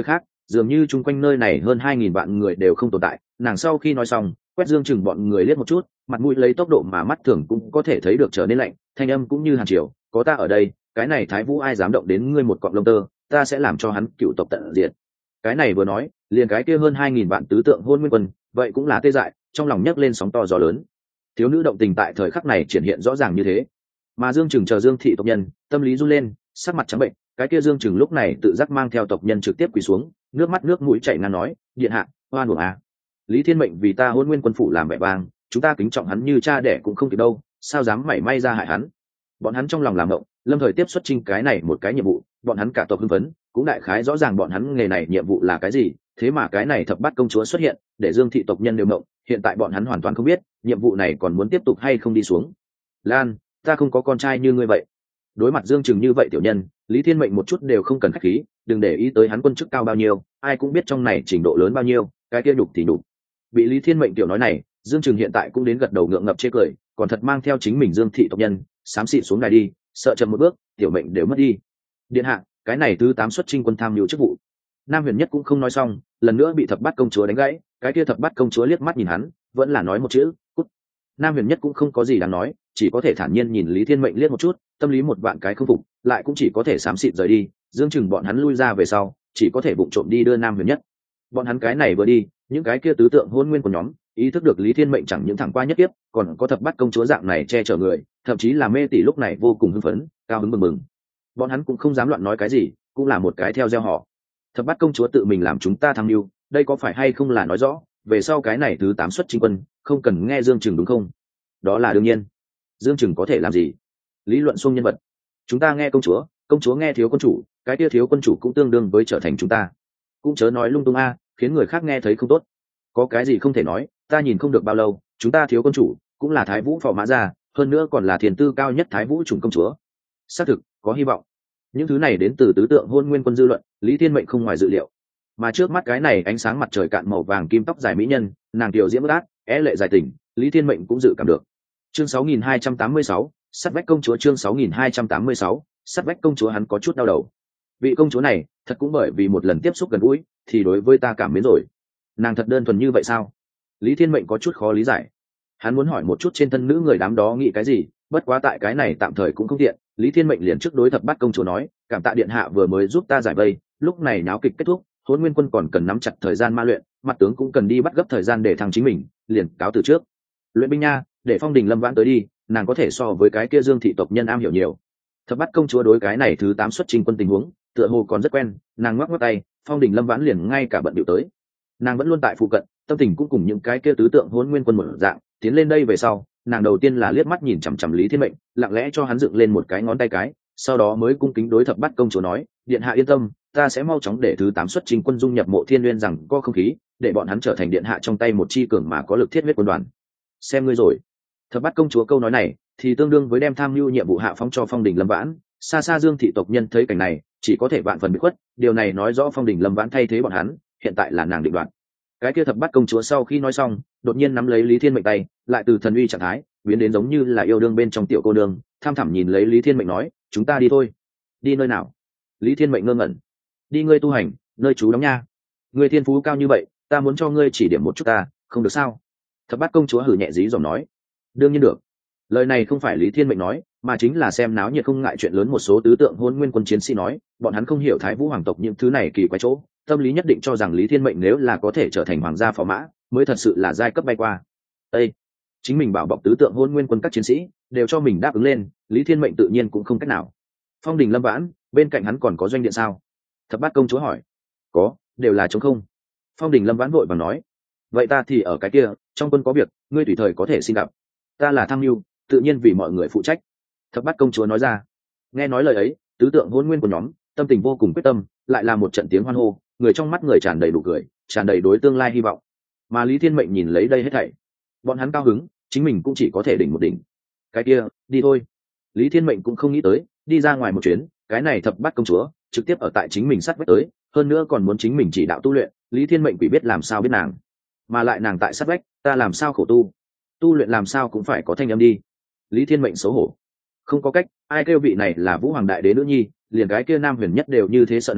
A: dường như chung quanh nơi này hơn hai nghìn vạn người đều không tồn tại. Nàng sau khi nói xong quét Dương Chừng bọn người liếc một chút, mặt mũi lấy tốc độ mà mắt thường cũng có thể thấy được trở nên lạnh, thanh âm cũng như hàn triều, có ta ở đây, cái này Thái Vũ ai dám động đến ngươi một cọng lông tơ, ta sẽ làm cho hắn cựu tộc tận diệt. Cái này vừa nói, liền cái kia hơn hai nghìn vạn tứ tượng hôn nguyên quân, vậy cũng là tê dại, trong lòng nhấc lên sóng to gió lớn. Thiếu nữ động tình tại thời khắc này triển hiện rõ ràng như thế, mà Dương Chừng chờ Dương thị tộc nhân, tâm lý run lên, sắc mặt trắng bệnh, cái kia Dương Chừng lúc này tự giác mang theo tộc nhân trực tiếp quỳ xuống, nước mắt nước mũi chảy ngang nói, điện hạ, oan uổng à. Lý Thiên Mệnh vì ta hôn nguyên quân phủ làm vẻ vang, chúng ta kính trọng hắn như cha đẻ cũng không kịp đâu, sao dám mảy may ra hại hắn. Bọn hắn trong lòng làm động, lâm thời tiếp xuất trinh cái này một cái nhiệm vụ, bọn hắn cả tộc hưng phấn, cũng đại khái rõ ràng bọn hắn nghề này nhiệm vụ là cái gì, thế mà cái này thập bát công chúa xuất hiện, để Dương thị tộc nhân đều mộng, hiện tại bọn hắn hoàn toàn không biết, nhiệm vụ này còn muốn tiếp tục hay không đi xuống. Lan, ta không có con trai như ngươi vậy. Đối mặt Dương Chừng như vậy tiểu nhân, Lý Thiên Mệnh một chút đều không cần khách khí, đừng để ý tới hắn quân chức cao bao nhiêu, ai cũng biết trong này trình độ lớn bao nhiêu, cái kia nhục thì nhục. Bị Lý Thiên Mệnh tiểu nói này, Dương Chừng hiện tại cũng đến gật đầu ngượng ngập chê cười, còn thật mang theo chính mình Dương thị tộc nhân, xám xịt xuống đài đi, sợ chậm một bước, tiểu mệnh đều mất đi. Điện hạ, cái này thứ tám xuất chinh quân tham mưu chức vụ. Nam Huyền Nhất cũng không nói xong, lần nữa bị thập bát công chúa đánh gãy, cái kia thập bát công chúa liếc mắt nhìn hắn, vẫn là nói một chữ, cút. Nam Huyền Nhất cũng không có gì đáng nói, chỉ có thể thản nhiên nhìn Lý Thiên Mệnh liếc một chút, tâm lý một vạn cái không phục, lại cũng chỉ có thể xám xịt rời đi. Dương Chừng bọn hắn lui ra về sau, chỉ có thể vụng trộm đi đưa Nam Huyền Nhất. Bọn hắn cái này vừa đi, những cái kia tứ tượng hôn nguyên của nhóm ý thức được Lý Thiên Mệnh chẳng những thẳng qua nhất tiếp, còn có thập bát công chúa dạng này che chở người, thậm chí là mê tỷ lúc này vô cùng hưng phấn, cao hứng mừng mừng. Bọn hắn cũng không dám loạn nói cái gì, cũng là một cái theo gieo họ. Thập bát công chúa tự mình làm chúng ta tham mưu, đây có phải hay không là nói rõ, về sau cái này thứ tám xuất chinh quân, không cần nghe Dương Chừng đúng không? Đó là đương nhiên. Dương Chừng có thể làm gì? Lý luận xuông nhân vật. Chúng ta nghe công chúa, công chúa nghe thiếu quân chủ, cái kia thiếu quân chủ cũng tương đương với trở thành chúng ta. Cũng chớ nói lung tung a, khiến người khác nghe thấy không tốt. Có cái gì không thể nói, ta nhìn không được bao lâu, chúng ta thiếu quân chủ, cũng là Thái Vũ phò mã gia, hơn nữa còn là thiền tư cao nhất Thái Vũ chủng công chúa. Xác thực, có hy vọng. Những thứ này đến từ tứ tượng hôn nguyên quân dư luận, Lý Thiên Mệnh không ngoài dự liệu. Mà trước mắt cái này ánh sáng mặt trời cạn màu vàng kim tóc dài mỹ nhân, nàng tiểu diễm bất át, é lệ dài tình, Lý Thiên Mệnh cũng dự cảm được. Chương sáu nghìn hai trăm tám mươi sáu, sắt vách công chúa. Chương sáu nghìn hai trăm tám mươi sáu, sắt vách công chúa. Hắn có chút đau đầu. Vị công chúa này, thật cũng bởi vì một lần tiếp xúc gần gũi, thì đối với ta cảm mến rồi. Nàng thật đơn thuần như vậy sao? Lý Thiên Mệnh có chút khó lý giải. Hắn muốn hỏi một chút trên thân nữ người đám đó nghĩ cái gì, bất quá tại cái này tạm thời cũng không tiện. Lý Thiên Mệnh liền trước đối thập bát công chúa nói, cảm tạ điện hạ vừa mới giúp ta giải vây, lúc này náo kịch kết thúc, Hỗn Nguyên quân còn cần nắm chặt thời gian ma luyện, mặt tướng cũng cần đi bắt gấp thời gian để thăng chính mình, liền cáo từ trước. Luyện binh nha, để Phong Đình Lâm Vãn tới đi, nàng có thể so với cái kia Dương thị tộc nhân am hiểu nhiều. Thập bát công chúa đối cái này thứ tám xuất trình quân tình huống, tựa hồ còn rất quen, nàng ngoắc ngoắc tay, Phong Đình Lâm Vãn liền ngay cả bận điệu tới. Nàng vẫn luôn tại phụ cận, tâm tình cũng cùng những cái kia tứ tượng Hỗn Nguyên quân một dạng, tiến lên đây về sau, nàng đầu tiên là liếc mắt nhìn chằm chằm Lý Thiên Mệnh, lặng lẽ cho hắn dựng lên một cái ngón tay cái, sau đó mới cung kính đối thập bát công chúa nói, điện hạ yên tâm, ta sẽ mau chóng để thứ tám xuất trình quân dung nhập Mộ Thiên Nguyên rằng có không khí, để bọn hắn trở thành điện hạ trong tay một chi cường mà có lực thiết huyết quân đoàn. Xem ngươi rồi. Thập bát công chúa câu nói này, thì tương đương với đem tham mưu nhiệm vụ hạ phóng cho Phong Đình Lâm Vãn. Xa xa Dương thị tộc nhân thấy cảnh này, chỉ có thể vạn phần bị khuất, điều này nói rõ Phong Đình Lâm Vãn thay thế bọn hắn, hiện tại là nàng định đoạt. Cái kia thập bát công chúa sau khi nói xong, đột nhiên nắm lấy Lý Thiên Mệnh tay, lại từ thần uy trạng thái biến đến giống như là yêu đương bên trong tiểu cô nương, tham thẳm nhìn lấy Lý Thiên Mệnh nói, chúng ta đi thôi. Đi nơi nào? Lý Thiên Mệnh ngơ ngẩn. Đi ngươi tu hành, nơi chú đóng nha. Ngươi thiên phú cao như vậy, ta muốn cho ngươi chỉ điểm một chút ta, không được sao? Thập bát công chúa hử nhẹ dí dòm nói. Đương nhiên được. Lời này không phải Lý Thiên Mệnh nói, mà chính là xem náo nhiệt không ngại chuyện lớn một số tứ tượng Hỗn Nguyên quân chiến sĩ nói, bọn hắn không hiểu Thái Vũ hoàng tộc những thứ này kỳ quái chỗ, tâm lý nhất định cho rằng Lý Thiên Mệnh nếu là có thể trở thành hoàng gia phò mã, mới thật sự là giai cấp bay qua. Ê! Chính mình bảo bọc tứ tượng Hỗn Nguyên quân các chiến sĩ, đều cho mình đáp ứng lên, Lý Thiên Mệnh tự nhiên cũng không cách nào. Phong Đình Lâm Vãn, bên cạnh hắn còn có doanh điện sao? Thập bát công chúa hỏi. Có, đều là trống không. Phong Đình Lâm Vãn vội vàng nói. Vậy ta thì ở cái kia, trong quân có việc, ngươi tùy thời có thể xin gặp. Ta là tham mưu, tự nhiên vì mọi người phụ trách. Thập bát công chúa nói ra. Nghe nói lời ấy, tứ tượng Hỗn Nguyên của nhóm, tâm tình vô cùng quyết tâm, lại là một trận tiếng hoan hô, người trong mắt người tràn đầy đủ cười, tràn đầy đối tương lai hy vọng. Mà Lý Thiên Mệnh nhìn lấy đây hết thảy, bọn hắn cao hứng, chính mình cũng chỉ có thể đỉnh một đỉnh. Cái kia, đi thôi. Lý Thiên Mệnh cũng không nghĩ tới, đi ra ngoài một chuyến, cái này thập bát công chúa trực tiếp ở tại chính mình sát vách tới, hơn nữa còn muốn chính mình chỉ đạo tu luyện. Lý Thiên Mệnh quỷ biết làm sao biết nàng, mà lại nàng tại sát vách, ta làm sao khổ tu, tu luyện làm sao cũng phải có thanh âm đi. Lý Thiên Mệnh xấu hổ, không có cách, ai kêu vị này là Vũ Hoàng đại đế nữ nhi, liền cái kia Nam Huyền Nhất đều như thế sợ nàng,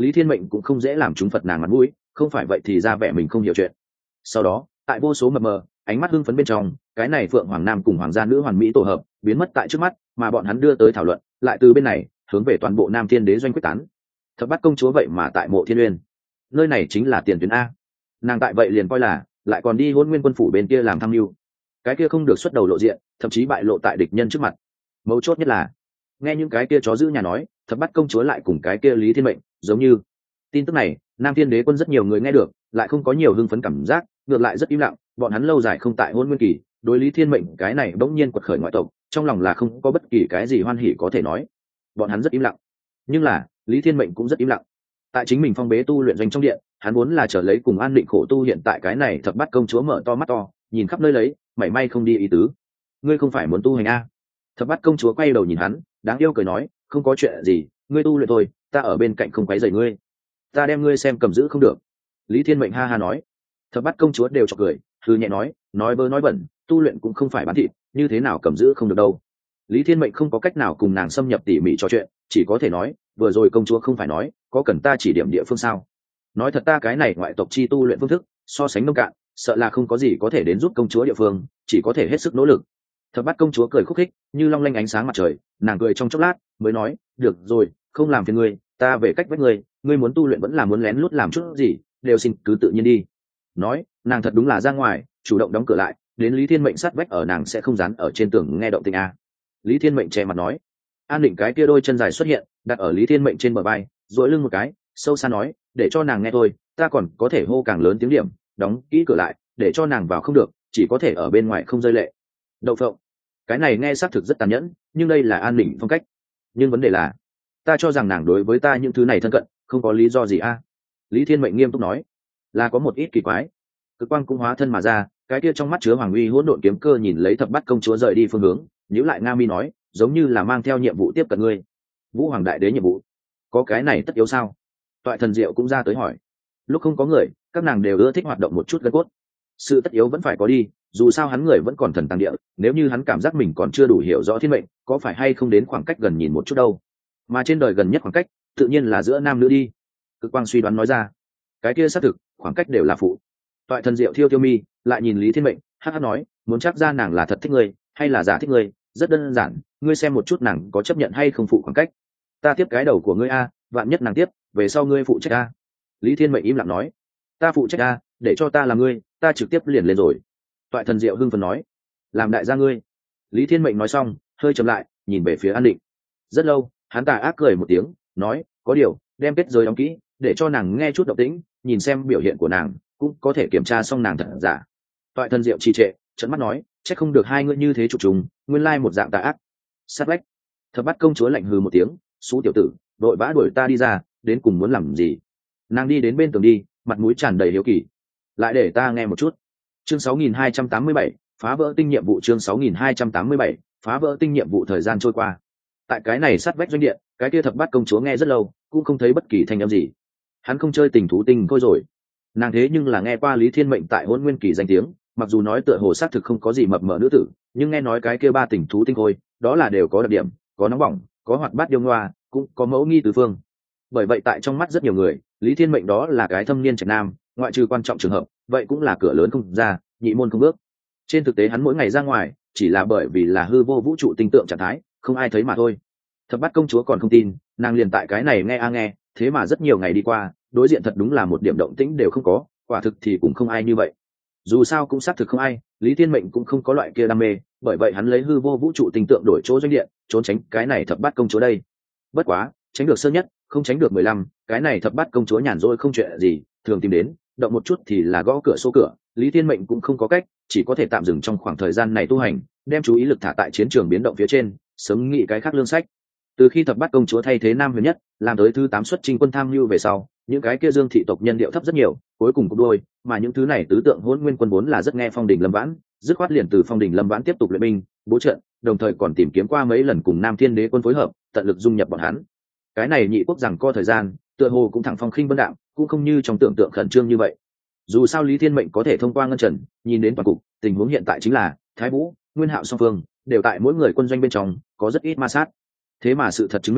A: Lý Thiên Mệnh cũng không dễ làm chúng phật nàng mặt mũi, không phải vậy thì ra vẻ mình không hiểu chuyện. Sau đó tại vô số mập mờ ánh mắt hưng phấn bên trong, cái này Phượng Hoàng Nam cùng Hoàng gia nữ hoàn mỹ tổ hợp biến mất tại trước mắt, mà bọn hắn đưa tới thảo luận lại từ bên này hướng về toàn bộ Nam Thiên Đế doanh quyết tán. Thập Bát công chúa vậy mà tại Mộ Thiên Uyên, nơi này chính là tiền tuyến a. Nàng tại vậy liền coi là lại còn đi Hôn Nguyên quân phủ bên kia làm tham mưu, cái kia không được xuất đầu lộ diện, thậm chí bại lộ tại địch nhân trước mặt. Mấu chốt nhất là nghe những cái kia chó giữ nhà nói, Thập Bát công chúa lại cùng cái kia Lý Thiên Mệnh giống như. Tin tức này Nam Thiên Đế quân rất nhiều người nghe được, lại không có nhiều hưng phấn cảm giác, ngược lại rất im lặng. Bọn hắn lâu dài không tại Hôn Nguyên kỳ, đối Lý Thiên Mệnh cái này bỗng nhiên quật khởi ngoại tộc, trong lòng là không có bất kỳ cái gì hoan hỉ có thể nói. Bọn hắn rất im lặng. Nhưng là Lý Thiên Mệnh cũng rất im lặng. Tại chính mình phong bế tu luyện doanh trong điện, hắn muốn là trở lấy cùng an định khổ tu, hiện tại cái này Thập Bát công chúa mở to mắt to, nhìn khắp nơi lấy, mảy may không đi ý tứ. Ngươi không phải muốn tu hành a? Thập Bát công chúa quay đầu nhìn hắn, đáng yêu cười nói, không có chuyện gì, ngươi tu luyện thôi, ta ở bên cạnh không quấy rầy ngươi. Ta đem ngươi xem cầm giữ không được. Lý Thiên Mệnh ha ha nói. Thập Bát công chúa đều chọc cười, thư nhẹ nói, nói bơ nói bẩn, tu luyện cũng không phải bán thịt, như thế nào cầm giữ không được đâu. Lý Thiên Mệnh không có cách nào cùng nàng xâm nhập tỉ mỉ trò chuyện, chỉ có thể nói, vừa rồi công chúa không phải nói, có cần ta chỉ điểm địa phương sao? Nói thật ta cái này ngoại tộc chi tu luyện phương thức, so sánh nông cạn, sợ là không có gì có thể đến giúp công chúa địa phương, chỉ có thể hết sức nỗ lực. Thập Bát công chúa cười khúc khích, như long lanh ánh sáng mặt trời, nàng cười trong chốc lát, mới nói, được rồi, không làm phiền ngươi, ta về cách với ngươi, ngươi muốn tu luyện vẫn là muốn lén lút làm chút gì, đều xin cứ tự nhiên đi. Nói, nàng thật đúng là ra ngoài, chủ động đóng cửa lại, đến Lý Thiên Mệnh sát vách ở nàng sẽ không dán ở trên tường nghe động tĩnh a. Lý Thiên Mệnh che mặt nói. An Định cái kia đôi chân dài xuất hiện, đặt ở Lý Thiên Mệnh trên bờ vai, duỗi lưng một cái, sâu xa nói, để cho nàng nghe thôi, ta còn có thể hô càng lớn tiếng điểm, đóng kỹ cửa lại, để cho nàng vào không được, chỉ có thể ở bên ngoài không rơi lệ. Đậu phộng. Cái này nghe xác thực rất tàn nhẫn, nhưng đây là An Định phong cách. Nhưng vấn đề là, ta cho rằng nàng đối với ta những thứ này thân cận, không có lý do gì a. Lý Thiên Mệnh nghiêm túc nói, là có một ít kỳ quái. Cực quang cũng hóa thân mà ra, cái kia trong mắt chứa hoàng uy hỗn độn kiếm cơ nhìn lấy Thập Bát công chúa rời đi phương hướng, nhíu lại nga mi nói, giống như là mang theo nhiệm vụ tiếp cận ngươi. Vũ Hoàng đại đế nhiệm vụ, có cái này tất yếu sao? Toại Thần Diệu cũng ra tới hỏi. Lúc không có người, các nàng đều ưa thích hoạt động một chút gân cốt. Sự tất yếu vẫn phải có đi, dù sao hắn người vẫn còn thần tăng địa, nếu như hắn cảm giác mình còn chưa đủ hiểu rõ thiên mệnh, có phải hay không đến khoảng cách gần nhìn một chút đâu. Mà trên đời gần nhất khoảng cách, tự nhiên là giữa nam nữ đi. Cực quang suy đoán nói ra. Cái kia xác thực, khoảng cách đều là phụ. Toại Thần Diệu thiêu thiêu mi, lại nhìn Lý Thiên Mệnh, hắc hắc nói, muốn chắc ra nàng là thật thích ngươi, hay là giả thích ngươi, rất đơn giản, ngươi xem một chút nàng có chấp nhận hay không phụ khoảng cách. Ta tiếp cái đầu của ngươi a, vạn nhất nàng tiếp, về sau ngươi phụ trách a. Lý Thiên Mệnh im lặng nói, ta phụ trách a, để cho ta làm ngươi, ta trực tiếp liền lên rồi. Toại Thần Diệu hưng phấn nói, làm đại gia ngươi. Lý Thiên Mệnh nói xong, hơi chậm lại, nhìn về phía An Định. Rất lâu, hắn tà ác cười một tiếng, nói, có điều, đem kết giới đóng kỹ, để cho nàng nghe chút động tĩnh, nhìn xem biểu hiện của nàng, cũng có thể kiểm tra xong nàng thật giả. Toại Thần Diệu trì trệ, trợn mắt nói, chắc không được hai ngươi như thế chụp trùng, nguyên lai một dạng tà ác. Sát vách. Thập Bát công chúa lạnh hừ một tiếng, xú tiểu tử, vội vã đuổi ta đi ra, đến cùng muốn làm gì? Nàng đi đến bên tường đi, mặt mũi tràn đầy hiếu kỳ. Lại để ta nghe một chút. Chương sáu nghìn hai trăm tám mươi bảy, phá vỡ tinh nhiệm vụ. Chương sáu nghìn hai trăm tám mươi bảy, phá vỡ tinh nhiệm vụ. Thời gian trôi qua. Tại cái này sát vách doanh điện, cái kia Thập Bát công chúa nghe rất lâu, cũng không thấy bất kỳ thanh âm gì. Hắn không chơi tình thú tinh thôi rồi. Nàng thế nhưng là nghe qua Lý Thiên Mệnh tại Hỗn Nguyên kỳ danh tiếng, mặc dù nói tựa hồ xác thực không có gì mập mờ nữ tử, nhưng nghe nói cái kia ba tình thú tinh khôi, đó là đều có đặc điểm, có nóng bỏng, có hoạt bát điêu ngoa, cũng có mẫu nghi tứ phương. Bởi vậy tại trong mắt rất nhiều người, Lý Thiên Mệnh đó là cái thâm niên trạch nam, ngoại trừ quan trọng trường hợp, vậy cũng là cửa lớn không ra, nhị môn không bước. Trên thực tế hắn mỗi ngày ra ngoài, chỉ là bởi vì là hư vô vũ trụ tinh tượng trạng thái, không ai thấy mà thôi. Thập Bát công chúa còn không tin, nàng liền tại cái này nghe a nghe, thế mà rất nhiều ngày đi qua, đối diện thật đúng là một điểm động tĩnh đều không có, quả thực thì cũng không ai như vậy. Dù sao cũng xác thực không ai, Lý Thiên Mệnh cũng không có loại kia đam mê, bởi vậy hắn lấy hư vô vũ trụ tinh tượng đổi chỗ doanh điện, trốn tránh cái này Thập Bát công chúa đây. Bất quá, tránh được sơ nhất, không tránh được mười lăm, cái này Thập Bát công chúa nhàn rỗi không chuyện gì, thường tìm đến, động một chút thì là gõ cửa số cửa, Lý Thiên Mệnh cũng không có cách, chỉ có thể tạm dừng trong khoảng thời gian này tu hành, đem chú ý lực thả tại chiến trường biến động phía trên, sớm nghĩ cái khác lương sách. Từ khi Thập Bát công chúa thay thế Nam Huyền Nhất, làm tới thứ tám xuất chinh quân tham mưu về sau, những cái kia Dương thị tộc nhân điệu thấp rất nhiều, cuối cùng cục đôi, mà những thứ này tứ tượng Hỗn Nguyên quân vốn là rất nghe Phong Đình Lâm Vãn, dứt khoát liền từ Phong Đình Lâm Vãn tiếp tục luyện binh, bố trận, đồng thời còn tìm kiếm qua mấy lần cùng Nam Thiên Đế quân phối hợp, tận lực dung nhập bọn hắn. Cái này nhị quốc rằng co thời gian, tựa hồ cũng thẳng phong khinh vân đạm, cũng không như trong tưởng tượng khẩn trương như vậy. Dù sao Lý Thiên Mệnh có thể thông qua ngân trần, nhìn đến toàn cục, tình huống hiện tại chính là Thái Vũ, Nguyên Hạo song phương đều tại mỗi người quân doanh bên trong có rất ít ma sát. Thế mà sự thật chứng minh,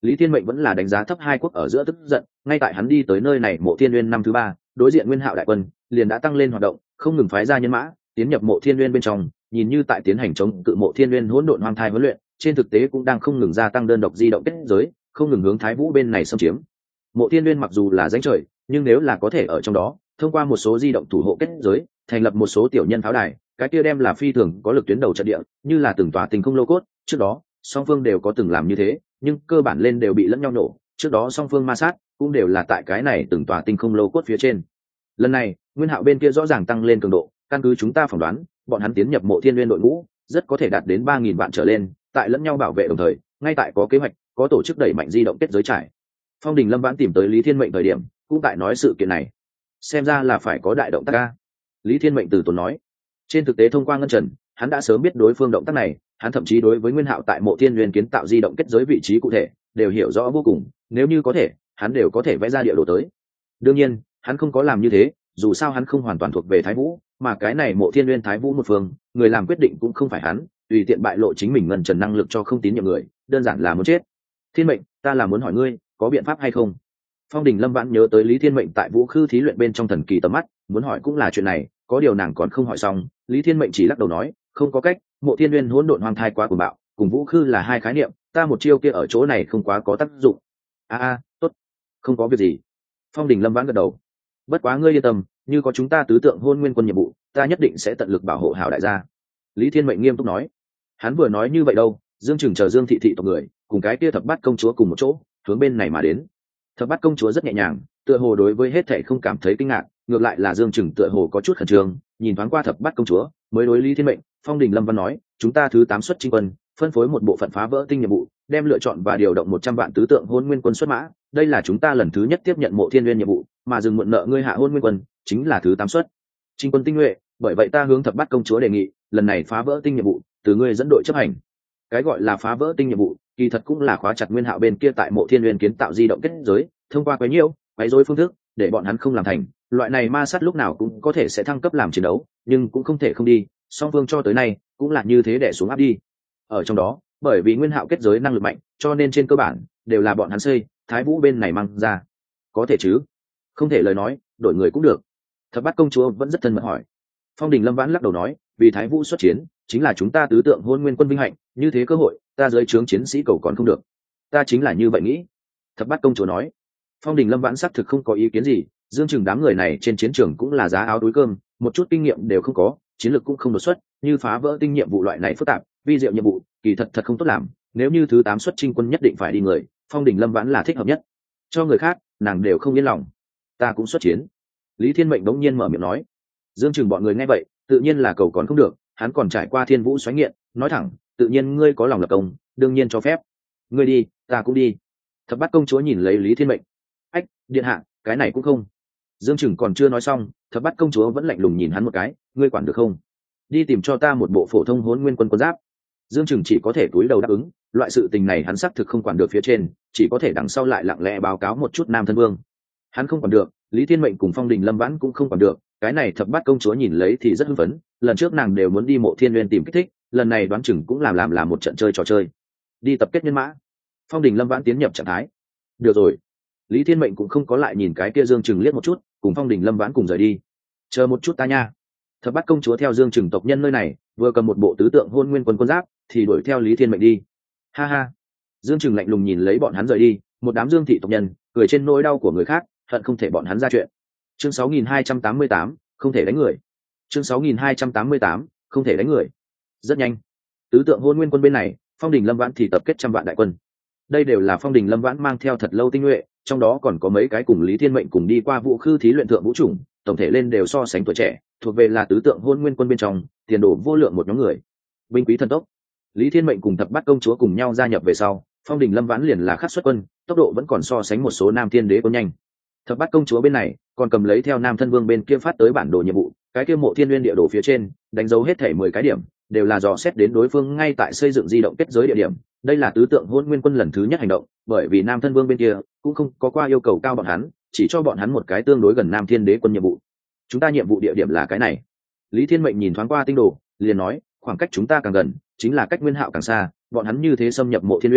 A: Lý Thiên Mệnh vẫn là đánh giá thấp hai quốc ở giữa tức giận, ngay tại hắn đi tới nơi này Mộ Thiên Uyên năm thứ ba, đối diện Nguyên Hạo đại quân liền đã tăng lên hoạt động, không ngừng phái ra nhân mã tiến nhập Mộ Thiên Uyên bên trong, nhìn như tại tiến hành chống cự Mộ Thiên Uyên hỗn độn hoang thai huấn luyện, trên thực tế cũng đang không ngừng gia tăng đơn độc di động kết giới, không ngừng hướng Thái Vũ bên này xâm chiếm. Mộ Thiên Uyên mặc dù là danh trời, nhưng nếu là có thể ở trong đó, thông qua một số di động thủ hộ kết giới, thành lập một số tiểu nhân pháo đài, cái kia đem là phi thường có lực tuyến đầu trận địa, như là từng tòa tình không lô cốt, trước đó song phương đều có từng làm như thế, nhưng cơ bản lên đều bị lẫn nhau nổ, trước đó song phương ma sát cũng đều là tại cái này từng tòa tinh không lô cốt phía trên. Lần này Nguyên Hạo bên kia rõ ràng tăng lên cường độ, căn cứ chúng ta phỏng đoán, bọn hắn tiến nhập Mộ Thiên Uyên đội ngũ rất có thể đạt đến ba nghìn vạn trở lên, tại lẫn nhau bảo vệ đồng thời, ngay tại có kế hoạch, có tổ chức đẩy mạnh di động kết giới trải. Phong Đình Lâm Vãn tìm tới Lý Thiên Mệnh thời điểm, cũng tại nói sự kiện này, xem ra là phải có đại động tác ca. Lý Thiên Mệnh từ tốn nói, trên thực tế thông qua ngân trần, hắn đã sớm biết đối phương động tác này, hắn thậm chí đối với Nguyên Hạo tại Mộ Thiên Uyên kiến tạo di động kết giới vị trí cụ thể đều hiểu rõ vô cùng, nếu như có thể, hắn đều có thể vẽ ra địa đồ tới. Đương nhiên, hắn không có làm như thế, dù sao hắn không hoàn toàn thuộc về Thái Vũ, mà cái này Mộ Thiên Uyên Thái Vũ một phương, người làm quyết định cũng không phải hắn, tùy tiện bại lộ chính mình ngân trần năng lực cho không tín nhiệm người, đơn giản là muốn chết. Thiên Mệnh, ta là muốn hỏi ngươi, có biện pháp hay không? Phong Đình Lâm Vãn nhớ tới Lý Thiên Mệnh tại Vũ Khư thí luyện bên trong thần kỳ tầm mắt, muốn hỏi cũng là chuyện này, có điều nàng còn không hỏi xong, Lý Thiên Mệnh chỉ lắc đầu nói, không có cách, Mộ Thiên Uyên hỗn độn hoang thai quá cuồng bạo, cùng Vũ Khư là hai khái niệm, ta một chiêu kia ở chỗ này không quá có tác dụng. A a, tốt, không có việc gì. Phong Đình Lâm Vãn gật đầu. Bất quá ngươi yên tâm, như có chúng ta tứ tượng hôn nguyên quân nhiệm vụ, ta nhất định sẽ tận lực bảo hộ hảo đại gia. Lý Thiên Mệnh nghiêm túc nói. Hắn vừa nói như vậy đâu, Dương Trừng chờ Dương thị thị tộc người, cùng cái kia thập bát công chúa cùng một chỗ, hướng bên này mà đến. Thập bát công chúa rất nhẹ nhàng, tựa hồ đối với hết thảy không cảm thấy kinh ngạc, ngược lại là Dương Trừng tựa hồ có chút khẩn trương, nhìn thoáng qua thập bát công chúa, mới đối Lý Thiên Mệnh, Phong Đình Lâm Văn nói, chúng ta thứ tám xuất chinh quân, phân phối một bộ phận phá vỡ tinh nhiệm vụ, đem lựa chọn và điều động một trăm vạn tứ tượng hôn nguyên quân xuất mã, đây là chúng ta lần thứ nhất tiếp nhận Mộ Thiên Uyên nhiệm vụ, mà dừng muộn nợ ngươi hạ hôn nguyên quân, chính là thứ tám xuất chinh quân tinh nhuệ, bởi vậy ta hướng thập bát công chúa đề nghị, lần này phá vỡ tinh nhiệm vụ, từ ngươi dẫn đội chấp hành. Cái gọi là phá vỡ tinh nhiệm vụ, kỳ thật cũng là khóa chặt Nguyên Hạo bên kia tại Mộ Thiên Uyên kiến tạo di động kết giới, thông qua quấy nhiễu, quấy rối phương thức, để bọn hắn không làm thành, loại này ma sát lúc nào cũng có thể sẽ thăng cấp làm chiến đấu, nhưng cũng không thể không đi, song phương cho tới nay cũng là như thế để xuống áp đi. Ở trong đó, bởi vì Nguyên Hạo kết giới năng lực mạnh, cho nên trên cơ bản đều là bọn hắn xây, Thái Vũ bên này mang ra. Có thể chứ? Không thể lời nói, đổi người cũng được. Thập bát công chúa vẫn rất thân mật hỏi. Phong Đình Lâm Vãn lắc đầu nói, vì Thái Vũ xuất chiến, chính là chúng ta tứ tượng hôn nguyên quân vinh hạnh, như thế cơ hội, ta dưới trướng chiến sĩ cầu còn không được. Ta chính là như vậy nghĩ. Thập bát công chúa nói. Phong Đình Lâm Vãn xác thực không có ý kiến gì, Dương Trừng đám người này trên chiến trường cũng là giá áo túi cơm, một chút kinh nghiệm đều không có, chiến lược cũng không đột xuất, như phá vỡ tinh nhiệm vụ loại này phức tạp, vi diệu nhiệm vụ, kỳ thật thật không tốt làm, nếu như thứ tám xuất chinh quân nhất định phải đi người, Phong Đình Lâm Vãn là thích hợp nhất. Cho người khác, nàng đều không yên lòng. Ta cũng xuất chiến. Lý Thiên Mệnh đống nhiên mở miệng nói. Dương Trừng bọn người nghe vậy, tự nhiên là cầu còn không được, hắn còn trải qua Thiên Vũ xoáy nghiện, nói thẳng, tự nhiên ngươi có lòng lập công, đương nhiên cho phép. Ngươi đi, ta cũng đi. Thập bát công chúa nhìn lấy Lý Thiên Mệnh. Ách, điện hạ, cái này cũng không. Dương Trừng còn chưa nói xong, thập bát công chúa vẫn lạnh lùng nhìn hắn một cái, ngươi quản được không? Đi tìm cho ta một bộ phổ thông hỗn nguyên quân quân giáp. Dương Trừng chỉ có thể cúi đầu đáp ứng, loại sự tình này hắn xác thực không quản được phía trên, chỉ có thể đằng sau lại lặng lẽ báo cáo một chút Nam Thân Vương. Hắn không quản được, Lý Thiên Mệnh cùng Phong Đình Lâm Vãn cũng không quản được, cái này thập bát công chúa nhìn lấy thì rất hưng phấn, lần trước nàng đều muốn đi Mộ Thiên Uyên tìm kích thích, lần này đoán chừng cũng làm làm làm một trận chơi trò chơi. Đi tập kết nhân mã. Phong Đình Lâm Vãn tiến nhập trạng thái. Được rồi. Lý Thiên Mệnh cũng không có lại nhìn cái kia Dương Trừng liếc một chút, cùng Phong Đình Lâm Vãn cùng rời đi. Chờ một chút ta nha. Thập bát công chúa theo Dương Trừng tộc nhân nơi này, vừa cầm một bộ tứ tượng hôn nguyên quân quân giáp, thì đuổi theo Lý Thiên Mệnh đi. Ha ha. Dương Trừng lạnh lùng nhìn lấy bọn hắn rời đi, một đám Dương thị tộc nhân, cười trên nỗi đau của người khác, hận không thể bọn hắn ra chuyện. Chương sáu nghìn hai trăm tám mươi tám, không thể đánh người. Chương sáu nghìn hai trăm tám mươi tám, không thể đánh người. Rất nhanh. Tứ tượng hôn nguyên quân bên này, Phong Đình Lâm Vãn thì tập kết trăm vạn đại quân. Đây đều là Phong Đình Lâm Vãn mang theo thật lâu tinh nhuệ, trong đó còn có mấy cái cùng Lý Thiên Mệnh cùng đi qua Vũ Khư thí luyện thượng vũ chủng, tổng thể lên đều so sánh tuổi trẻ, thuộc về là tứ tượng hôn nguyên quân bên trong, tiền đồ vô lượng một nhóm người. Binh quý thần tốc. Lý Thiên Mệnh cùng thập bát công chúa cùng nhau gia nhập về sau, Phong Đình Lâm Vãn liền là khắc xuất quân, tốc độ vẫn còn so sánh một số Nam Thiên Đế quân nhanh. Thập bát công chúa bên này còn cầm lấy theo Nam Thân Vương bên kia phát tới bản đồ nhiệm vụ, cái kia Mộ Thiên Uyên địa đồ phía trên đánh dấu hết thảy mười cái điểm, đều là dò xét đến đối phương ngay tại xây dựng di động kết giới địa điểm. Đây là tứ tượng hôn nguyên quân lần thứ nhất hành động, bởi vì Nam Thân Vương bên kia cũng không có qua yêu cầu cao bọn hắn, chỉ cho bọn hắn một cái tương đối gần Nam Thiên Đế quân nhiệm vụ. Chúng ta nhiệm vụ địa điểm là cái này. Lý Thiên Mệnh nhìn thoáng qua tinh đồ, liền nói, khoảng cách chúng ta càng gần, chính là cách Nguyên Hạo càng xa, bọn hắn như thế xâm nhập Mộ Thiên Uyên,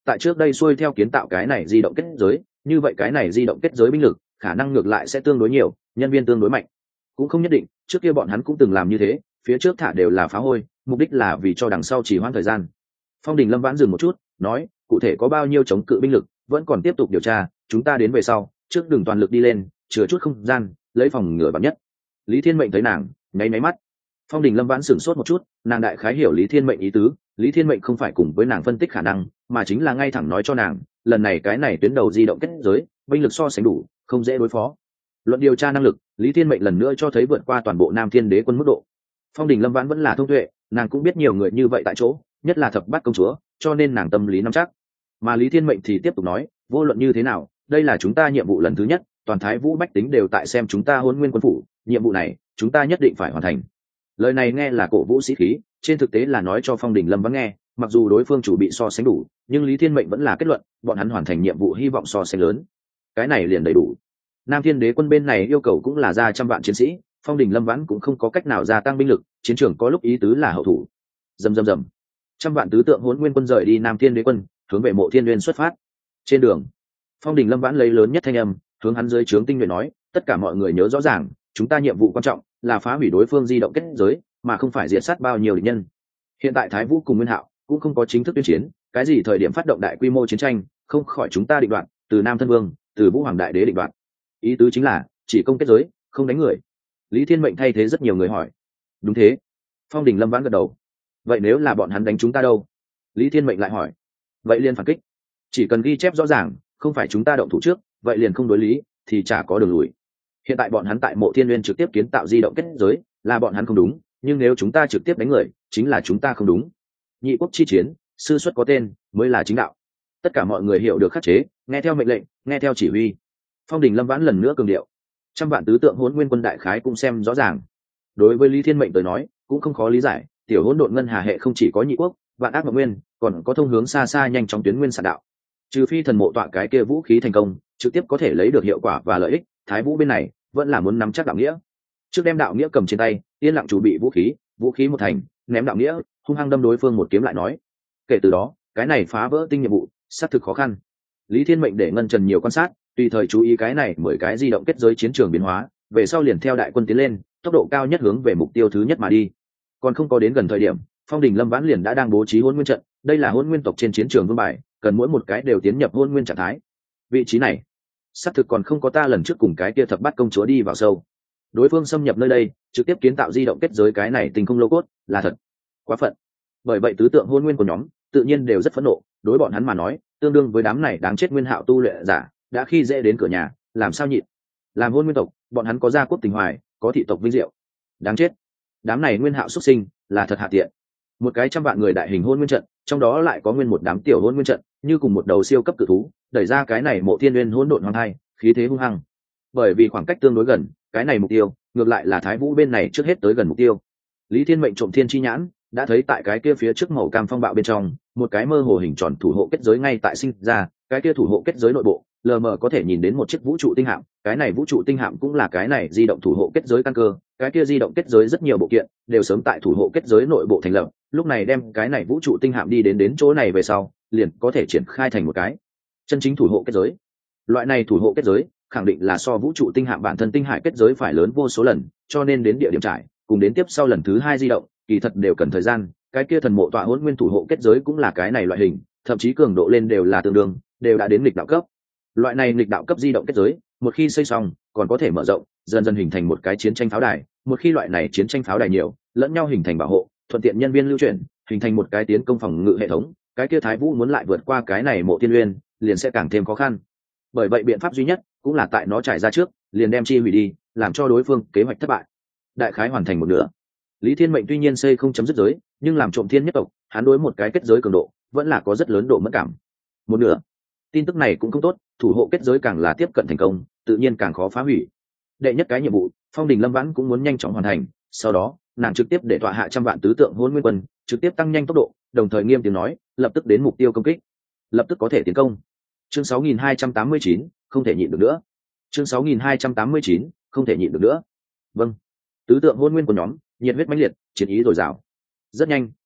A: tại trước đây xuôi theo kiến tạo cái này di động kết giới, như vậy cái này di động kết giới binh lực khả năng ngược lại sẽ tương đối nhiều, nhân viên tương đối mạnh. Cũng không nhất định, trước kia bọn hắn cũng từng làm như thế, phía trước thả đều là phá hôi, mục đích là vì cho đằng sau chỉ hoãn thời gian. Phong Đình Lâm vãn dừng một chút, nói, cụ thể có bao nhiêu chống cự binh lực vẫn còn tiếp tục điều tra, chúng ta đến về sau trước đừng toàn lực đi lên, chừa chút không gian, lấy phòng ngừa bắn nhất. Lý Thiên Mệnh thấy nàng nháy máy mắt. Phong Đình Lâm vãn sửng sốt một chút, nàng đại khái hiểu Lý Thiên Mệnh ý tứ. Lý Thiên Mệnh không phải cùng với nàng phân tích khả năng, mà chính là ngay thẳng nói cho nàng, lần này cái này tuyến đầu di động kết giới binh lực so sánh đủ, không dễ đối phó. Luận điều tra năng lực, Lý Thiên Mệnh lần nữa cho thấy vượt qua toàn bộ Nam Thiên Đế quân mức độ. Phong Đình Lâm vãn vẫn là thông tuệ, nàng cũng biết nhiều người như vậy tại chỗ, nhất là thập bát công chúa, cho nên nàng tâm lý nắm chắc. Mà Lý Thiên Mệnh thì tiếp tục nói, vô luận như thế nào, đây là chúng ta nhiệm vụ lần thứ nhất, toàn Thái Vũ bách tính đều tại xem chúng ta Hỗn Nguyên quân phủ, nhiệm vụ này chúng ta nhất định phải hoàn thành. Lời này nghe là cổ vũ sĩ khí, trên thực tế là nói cho Phong Đình Lâm vãn nghe, mặc dù đối phương chủ bị so sánh đủ, nhưng Lý Thiên Mệnh vẫn là kết luận, bọn hắn hoàn thành nhiệm vụ hy vọng so sánh lớn. Cái này liền đầy đủ. Nam Thiên Đế quân bên này yêu cầu cũng là ra trăm vạn chiến sĩ, Phong Đình Lâm vãn cũng không có cách nào gia tăng binh lực, chiến trường có lúc ý tứ là hậu thủ. Rầm rầm rầm. Trăm vạn tứ tượng Hỗn Nguyên quân rời đi Nam Thiên Đế quân, hướng về Mộ Thiên Nguyên xuất phát. Trên đường, Phong Đình Lâm vãn lấy lớn nhất thanh âm, hướng hắn dưới trướng tinh nhuệ nói, tất cả mọi người nhớ rõ ràng, chúng ta nhiệm vụ quan trọng là phá hủy đối phương di động kết giới, mà không phải diệt sát bao nhiêu địch nhân. Hiện tại Thái Vũ cùng Nguyên Hạo cũng không có chính thức tuyên chiến, cái gì thời điểm phát động đại quy mô chiến tranh, không khỏi chúng ta định đoạt, từ Nam Thân Vương, từ Vũ Hoàng đại đế định đoạt. Ý tứ chính là chỉ công kết giới, không đánh người. Lý Thiên Mệnh thay thế rất nhiều người hỏi. Đúng thế. Phong Đình Lâm vãn gật đầu. Vậy nếu là bọn hắn đánh chúng ta đâu? Lý Thiên Mệnh lại hỏi. Vậy liền phản kích. Chỉ cần ghi chép rõ ràng, không phải chúng ta động thủ trước, vậy liền không đối lý, thì chả có đường lùi. Hiện tại bọn hắn tại Mộ Thiên Nguyên trực tiếp kiến tạo di động kết giới, là bọn hắn không đúng, nhưng nếu chúng ta trực tiếp đánh người, chính là chúng ta không đúng. Nhị quốc chi chiến, sư xuất có tên, mới là chính đạo. Tất cả mọi người hiểu được khắc chế, nghe theo mệnh lệnh, nghe theo chỉ huy. Phong Đình Lâm vãn lần nữa cường điệu. Trăm vạn tứ tượng Hỗn Nguyên quân đại khái cũng xem rõ ràng. Đối với Lý Thiên Mệnh tới nói, cũng không khó lý giải, tiểu hỗn độn ngân hà hệ không chỉ có nhị quốc, vạn ác mộng nguyên, còn có thông hướng xa xa nhanh trong tuyến nguyên sản đạo. Trừ phi thần mộ tọa cái kia vũ khí thành công, trực tiếp có thể lấy được hiệu quả và lợi ích, Thái Vũ bên này vẫn là muốn nắm chắc đạo nghĩa. Trước đem đạo nghĩa cầm trên tay, yên lặng chuẩn bị vũ khí, vũ khí một thành, ném đạo nghĩa, hung hăng đâm đối phương một kiếm lại nói. Kể từ đó, cái này phá vỡ tinh nhiệm vụ, xác thực khó khăn. Lý Thiên Mệnh để Ngân Trần nhiều quan sát, tùy thời chú ý cái này mười cái di động kết giới chiến trường biến hóa, về sau liền theo đại quân tiến lên, tốc độ cao nhất hướng về mục tiêu thứ nhất mà đi. Còn không có đến gần thời điểm, Phong Đình Lâm vãn liền đã đang bố trí Hỗn Nguyên trận, đây là Hỗn Nguyên tộc trên chiến trường vương bài, cần mỗi một cái đều tiến nhập Hỗn Nguyên trạng thái. Vị trí này, xác thực còn không có ta lần trước cùng cái kia thập bát công chúa đi vào sâu. Đối phương xâm nhập nơi đây, trực tiếp kiến tạo di động kết giới cái này tình không lô cốt, là thật quá phận. Bởi vậy tứ tượng Hỗn Nguyên của nhóm tự nhiên đều rất phẫn nộ, đối bọn hắn mà nói, tương đương với đám này đáng chết Nguyên Hạo tu luyện giả, đã khi dễ đến cửa nhà, làm sao nhịn. Làm Hỗn Nguyên tộc, bọn hắn có gia quốc tình hoài, có thị tộc vinh diệu. Đáng chết, đám này Nguyên Hạo xuất sinh, là thật hạ tiện. Một cái trăm vạn người đại hình Hỗn Nguyên trận, trong đó lại có nguyên một đám tiểu Hỗn Nguyên trận, như cùng một đầu siêu cấp cự thú, đẩy ra cái này Mộ Thiên Nguyên hỗn độn hoàng hai, khí thế hung hăng. Bởi vì khoảng cách tương đối gần, cái này mục tiêu ngược lại là Thái Vũ bên này trước hết tới gần mục tiêu. Lý Thiên Mệnh trộm thiên chi nhãn, đã thấy tại cái kia phía trước màu cam phong bạo bên trong, một cái mơ hồ hình tròn thủ hộ kết giới ngay tại sinh ra, cái kia thủ hộ kết giới nội bộ, lờ mờ có thể nhìn đến một chiếc vũ trụ tinh hạm, cái này vũ trụ tinh hạm cũng là cái này di động thủ hộ kết giới căn cơ, cái kia di động kết giới rất nhiều bộ kiện đều sớm tại thủ hộ kết giới nội bộ thành lập, lúc này đem cái này vũ trụ tinh hạm đi đến đến chỗ này về sau, liền có thể triển khai thành một cái chân chính thủ hộ kết giới. Loại này thủ hộ kết giới khẳng định là so vũ trụ tinh hạm bản thân tinh hải kết giới phải lớn vô số lần, cho nên đến địa điểm trải, cùng đến tiếp sau lần thứ hai di động, kỳ thật đều cần thời gian. Cái kia thần mộ tọa Hỗn Nguyên thủ hộ kết giới cũng là cái này loại hình, thậm chí cường độ lên đều là tương đương, đều đã đến nghịch đạo cấp. Loại này nghịch đạo cấp di động kết giới, một khi xây xong, còn có thể mở rộng, dần dần hình thành một cái chiến tranh pháo đài. Một khi loại này chiến tranh pháo đài nhiều, lẫn nhau hình thành bảo hộ, thuận tiện nhân viên lưu chuyển, hình thành một cái tiến công phòng ngự hệ thống. Cái kia Thái Vũ muốn lại vượt qua cái này Mộ Thiên Uyên, liền sẽ càng thêm khó khăn. Bởi vậy biện pháp duy nhất cũng là tại nó trải ra trước, liền đem chi hủy đi, làm cho đối phương kế hoạch thất bại. Đại khái hoàn thành một nửa. Lý Thiên Mệnh tuy nhiên xây không chấm dứt giới, nhưng làm trộm thiên nhất tộc, hắn đối một cái kết giới cường độ vẫn là có rất lớn độ mẫn cảm. Một nửa. Tin tức này cũng không tốt, thủ hộ kết giới càng là tiếp cận thành công, tự nhiên càng khó phá hủy. Đệ nhất cái nhiệm vụ, Phong Đình Lâm vãn cũng muốn nhanh chóng hoàn thành, sau đó, nàng trực tiếp để tọa hạ trăm vạn tứ tượng Hỗn Nguyên quân, trực tiếp tăng nhanh tốc độ, đồng thời nghiêm tiếng nói, lập tức đến mục tiêu công kích, lập tức có thể tiến công. Chương sáu nghìn hai trăm tám mươi chín, không thể nhịn được nữa. Chương sáu nghìn hai trăm tám mươi chín, không thể nhịn được nữa. Vâng. Tứ tượng Hỗn Nguyên của nhóm, nhiệt huyết mãnh liệt, chiến ý dồi dào. Rất nhanh,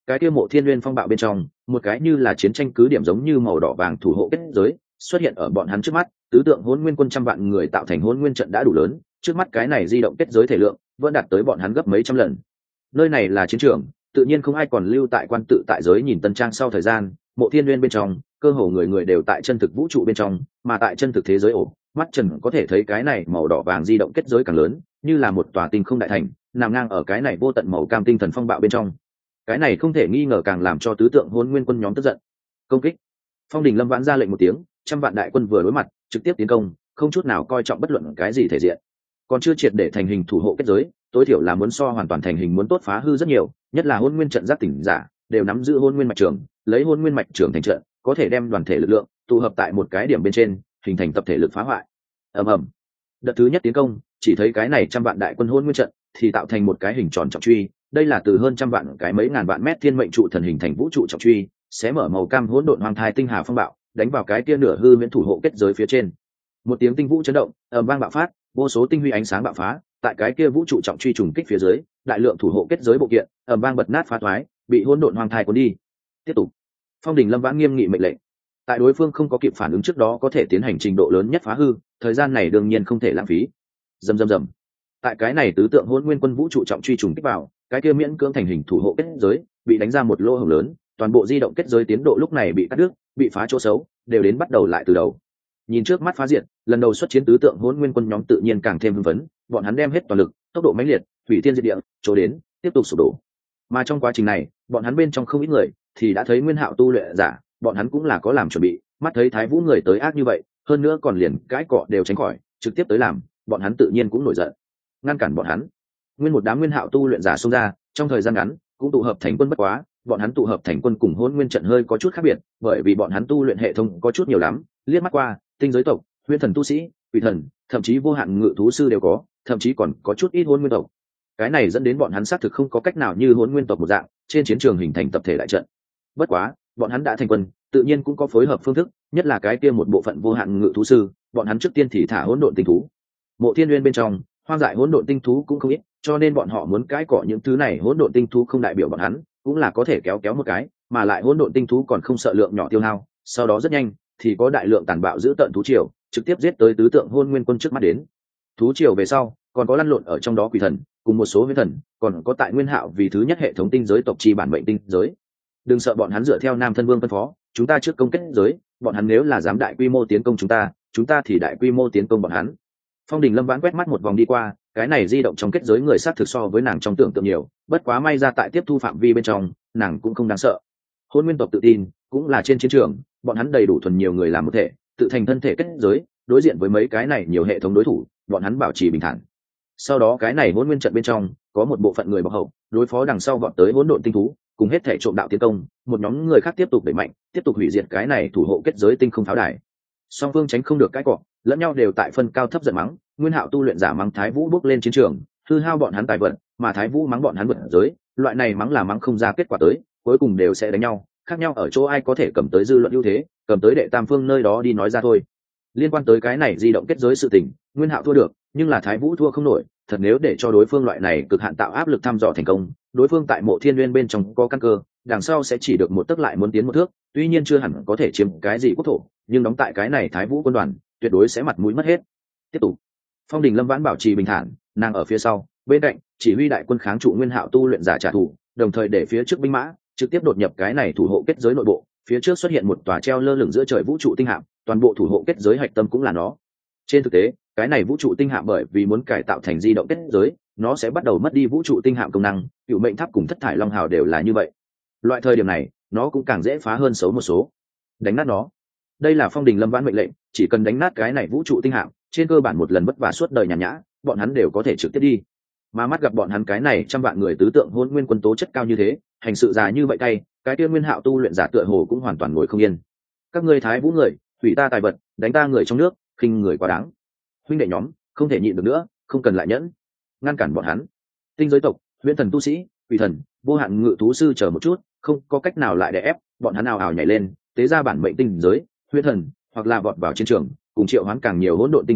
A: cái kia mộ thiên nguyên phong bạo bên trong một cái như là chiến tranh cứ điểm giống như màu đỏ vàng thủ hộ kết giới xuất hiện ở bọn hắn trước mắt. Tứ tượng hôn nguyên quân trăm vạn người tạo thành hôn nguyên trận đã đủ lớn, trước mắt cái này di động kết giới thể lượng vẫn đạt tới bọn hắn gấp mấy trăm lần. Nơi này là chiến trường, tự nhiên không ai còn lưu tại quan tự tại giới nhìn tân trang. Sau thời gian, mộ thiên nguyên bên trong cơ hồ người người đều tại chân thực vũ trụ bên trong, mà tại chân thực thế giới ổ mắt trần có thể thấy cái này màu đỏ vàng di động kết giới càng lớn, như là một tòa tinh không đại thành nằm ngang ở cái này vô tận màu cam tinh thần phong bạo bên trong. Cái này không thể nghi ngờ càng làm cho tứ tượng hôn nguyên quân nhóm tức giận. Công kích. Phong Đình Lâm vãn ra lệnh một tiếng, trăm vạn đại quân vừa đối mặt trực tiếp tiến công, không chút nào coi trọng bất luận cái gì thể diện. Còn chưa triệt để thành hình thủ hộ kết giới, tối thiểu là muốn so hoàn toàn thành hình muốn tốt phá hư rất nhiều, nhất là hôn nguyên trận giác tỉnh giả đều nắm giữ hôn nguyên mạch trường, lấy hôn nguyên mạch trường thành trận có thể đem đoàn thể lực lượng tụ hợp tại một cái điểm bên trên, hình thành tập thể lực phá hoại. Ầm ầm. Đợt thứ nhất tiến công, chỉ thấy cái này trăm vạn đại quân hôn nguyên trận thì tạo thành một cái hình tròn trọng truy, đây là từ hơn trăm vạn cái mấy ngàn vạn mét thiên mệnh trụ thần hình thành vũ trụ trọng truy, xé mở màu cam hỗn độn hoang thai tinh hà phong bạo, đánh vào cái kia nửa hư miễn thủ hộ kết giới phía trên. Một tiếng tinh vũ chấn động, ầm vang bạo phát, vô số tinh huy ánh sáng bạo phá, tại cái kia vũ trụ trọng truy trùng kích phía dưới, đại lượng thủ hộ kết giới bộ kiện ầm vang bật nát phá thoái, bị hỗn độn hoang thai cuốn đi. Tiếp tục. Phong Đình Lâm vãn nghiêm nghị mệnh lệnh. Tại đối phương không có kịp phản ứng trước đó có thể tiến hành trình độ lớn nhất phá hư, thời gian này đương nhiên không thể lãng phí. Rầm rầm rầm. Tại cái này tứ tượng hỗn nguyên quân vũ trụ trọng truy trùng kích vào, cái kia miễn cưỡng thành hình thủ hộ kết giới bị đánh ra một lỗ hổng lớn, toàn bộ di động kết giới tiến độ lúc này bị cắt đứt, bị phá chỗ xấu, đều đến bắt đầu lại từ đầu. Nhìn trước mắt phá diệt, lần đầu xuất chiến tứ tượng hỗn nguyên quân nhóm tự nhiên càng thêm hưng phấn, bọn hắn đem hết toàn lực, tốc độ mãnh liệt, hủy thiên diệt địa, chỗ đến, tiếp tục sụp đổ. Mà trong quá trình này, bọn hắn bên trong không ít người thì đã thấy Nguyên Hạo tu luyện giả, bọn hắn cũng là có làm chuẩn bị, mắt thấy Thái Vũ người tới ác như vậy, hơn nữa còn liền cái cọ đều tránh khỏi, trực tiếp tới làm, bọn hắn tự nhiên cũng nổi giận. Ngăn cản bọn hắn. Nguyên một đám Nguyên Hạo tu luyện giả xông ra, trong thời gian ngắn, cũng tụ hợp thành quân bất quá, bọn hắn tụ hợp thành quân cùng Hỗn Nguyên trận hơi có chút khác biệt, bởi vì bọn hắn tu luyện hệ thống có chút nhiều lắm, liếc mắt qua, tinh giới tộc, huyền thần tu sĩ, quỷ thần, thậm chí vô hạn ngự thú sư đều có, thậm chí còn có chút ít Hỗn Nguyên tộc. Cái này dẫn đến bọn hắn xác thực không có cách nào như Hỗn Nguyên tộc một dạng, trên chiến trường hình thành tập thể đại trận. Bất quá, bọn hắn đã thành quân, tự nhiên cũng có phối hợp phương thức, nhất là cái kia một bộ phận vô hạn ngự thú sư, bọn hắn trước tiên thì thả hỗn độn tinh thú. Mộ Thiên Nguyên bên trong, hoang dại hỗn độn tinh thú cũng không ít, cho nên bọn họ muốn cái cọ những thứ này hỗn độn tinh thú không đại biểu bọn hắn, cũng là có thể kéo kéo một cái, mà lại hỗn độn tinh thú còn không sợ lượng nhỏ tiêu hao, sau đó rất nhanh thì có đại lượng tàn bạo giữ tận thú triều, trực tiếp giết tới tứ tượng hôn nguyên quân trước mắt đến. Thú triều về sau, còn có lăn lộn ở trong đó quỷ thần, cùng một số huyễn thần, còn có tại Nguyên Hạo vì thứ nhất hệ thống tinh giới tộc chi bản mệnh tinh giới. Đừng sợ bọn hắn dựa theo Nam Thân Vương phân phó, chúng ta trước công kết giới, bọn hắn nếu là dám đại quy mô tiến công chúng ta, chúng ta thì đại quy mô tiến công bọn hắn. Phong Đình Lâm vãn quét mắt một vòng đi qua, cái này di động trong kết giới người sát thực so với nàng trong tưởng tượng nhiều, bất quá may ra tại tiếp thu phạm vi bên trong, nàng cũng không đáng sợ. Hôn Nguyên tộc tự tin, cũng là trên chiến trường, bọn hắn đầy đủ thuần nhiều người làm một thể, tự thành thân thể kết giới, đối diện với mấy cái này nhiều hệ thống đối thủ, bọn hắn bảo trì bình thản. Sau đó cái này Hỗn Nguyên trận bên trong, có một bộ phận người bảo hậu, đối phó đằng sau vọt tới hỗn độn tinh thú, cùng hết thể trộm đạo tiến công, một nhóm người khác tiếp tục đẩy mạnh, tiếp tục hủy diệt cái này thủ hộ kết giới tinh không pháo đài. Song phương tránh không được cái cọ, lẫn nhau đều tại phân cao thấp giận mắng, Nguyên Hạo tu luyện giả mắng Thái Vũ bước lên chiến trường, hư hao bọn hắn tài vận, mà Thái Vũ mắng bọn hắn vượt giới, loại này mắng là mắng không ra kết quả tới, cuối cùng đều sẽ đánh nhau, khác nhau ở chỗ ai có thể cầm tới dư luận ưu thế, cầm tới đệ tam phương nơi đó đi nói ra thôi. Liên quan tới cái này di động kết giới sự tình, Nguyên Hạo thua được, nhưng là Thái Vũ thua không nổi, thật nếu để cho đối phương loại này cực hạn tạo áp lực thăm dò thành công, đối phương tại Mộ Thiên Nguyên bên trong có căn cơ, đằng sau sẽ chỉ được một tấc lại muốn tiến một thước, tuy nhiên chưa hẳn có thể chiếm cái gì quốc thổ, nhưng đóng tại cái này Thái Vũ quân đoàn, tuyệt đối sẽ mặt mũi mất hết. Tiếp tục. Phong Đình Lâm vãn bảo trì bình thản, nàng ở phía sau, bên cạnh chỉ huy đại quân kháng trụ Nguyên Hạo tu luyện giả trả thù, đồng thời để phía trước binh mã trực tiếp đột nhập cái này thủ hộ kết giới nội bộ, phía trước xuất hiện một tòa treo lơ lửng giữa trời vũ trụ tinh hạm, toàn bộ thủ hộ kết giới hạch tâm cũng là nó. Trên thực tế, cái này vũ trụ tinh hạm bởi vì muốn cải tạo thành di động kết giới, nó sẽ bắt đầu mất đi vũ trụ tinh hạm công năng, cựu mệnh tháp cùng thất thải long hào đều là như vậy. Loại thời điểm này, nó cũng càng dễ phá hơn xấu một số. Đánh nát nó. Đây là Phong Đình Lâm vãn mệnh lệnh, chỉ cần đánh nát cái này vũ trụ tinh hạm, trên cơ bản một lần vất vả suốt đời nhàn nhã, bọn hắn đều có thể trực tiếp đi. Mà mắt gặp bọn hắn cái này trăm vạn người tứ tượng hôn nguyên quân tố chất cao như thế, hành sự già như vậy cay, cái kia Nguyên Hạo tu luyện giả tựa hồ cũng hoàn toàn ngồi không yên. Các ngươi Thái Vũ người, hủy ta tài vật, đánh ta người trong nước, khinh người quá đáng. Huynh đệ nhóm, không thể nhịn được nữa, không cần lại nhẫn, ngăn cản bọn hắn. Tinh giới tộc, huyễn thần tu sĩ, quỷ thần, vô hạn ngự thú sư chờ một chút, không có cách nào lại để ép, bọn hắn ào ào nhảy lên, tế ra bản mệnh tinh giới, huyễn thần, hoặc là vọt vào chiến trường, cùng triệu hoán càng nhiều hỗn độn tinh thú,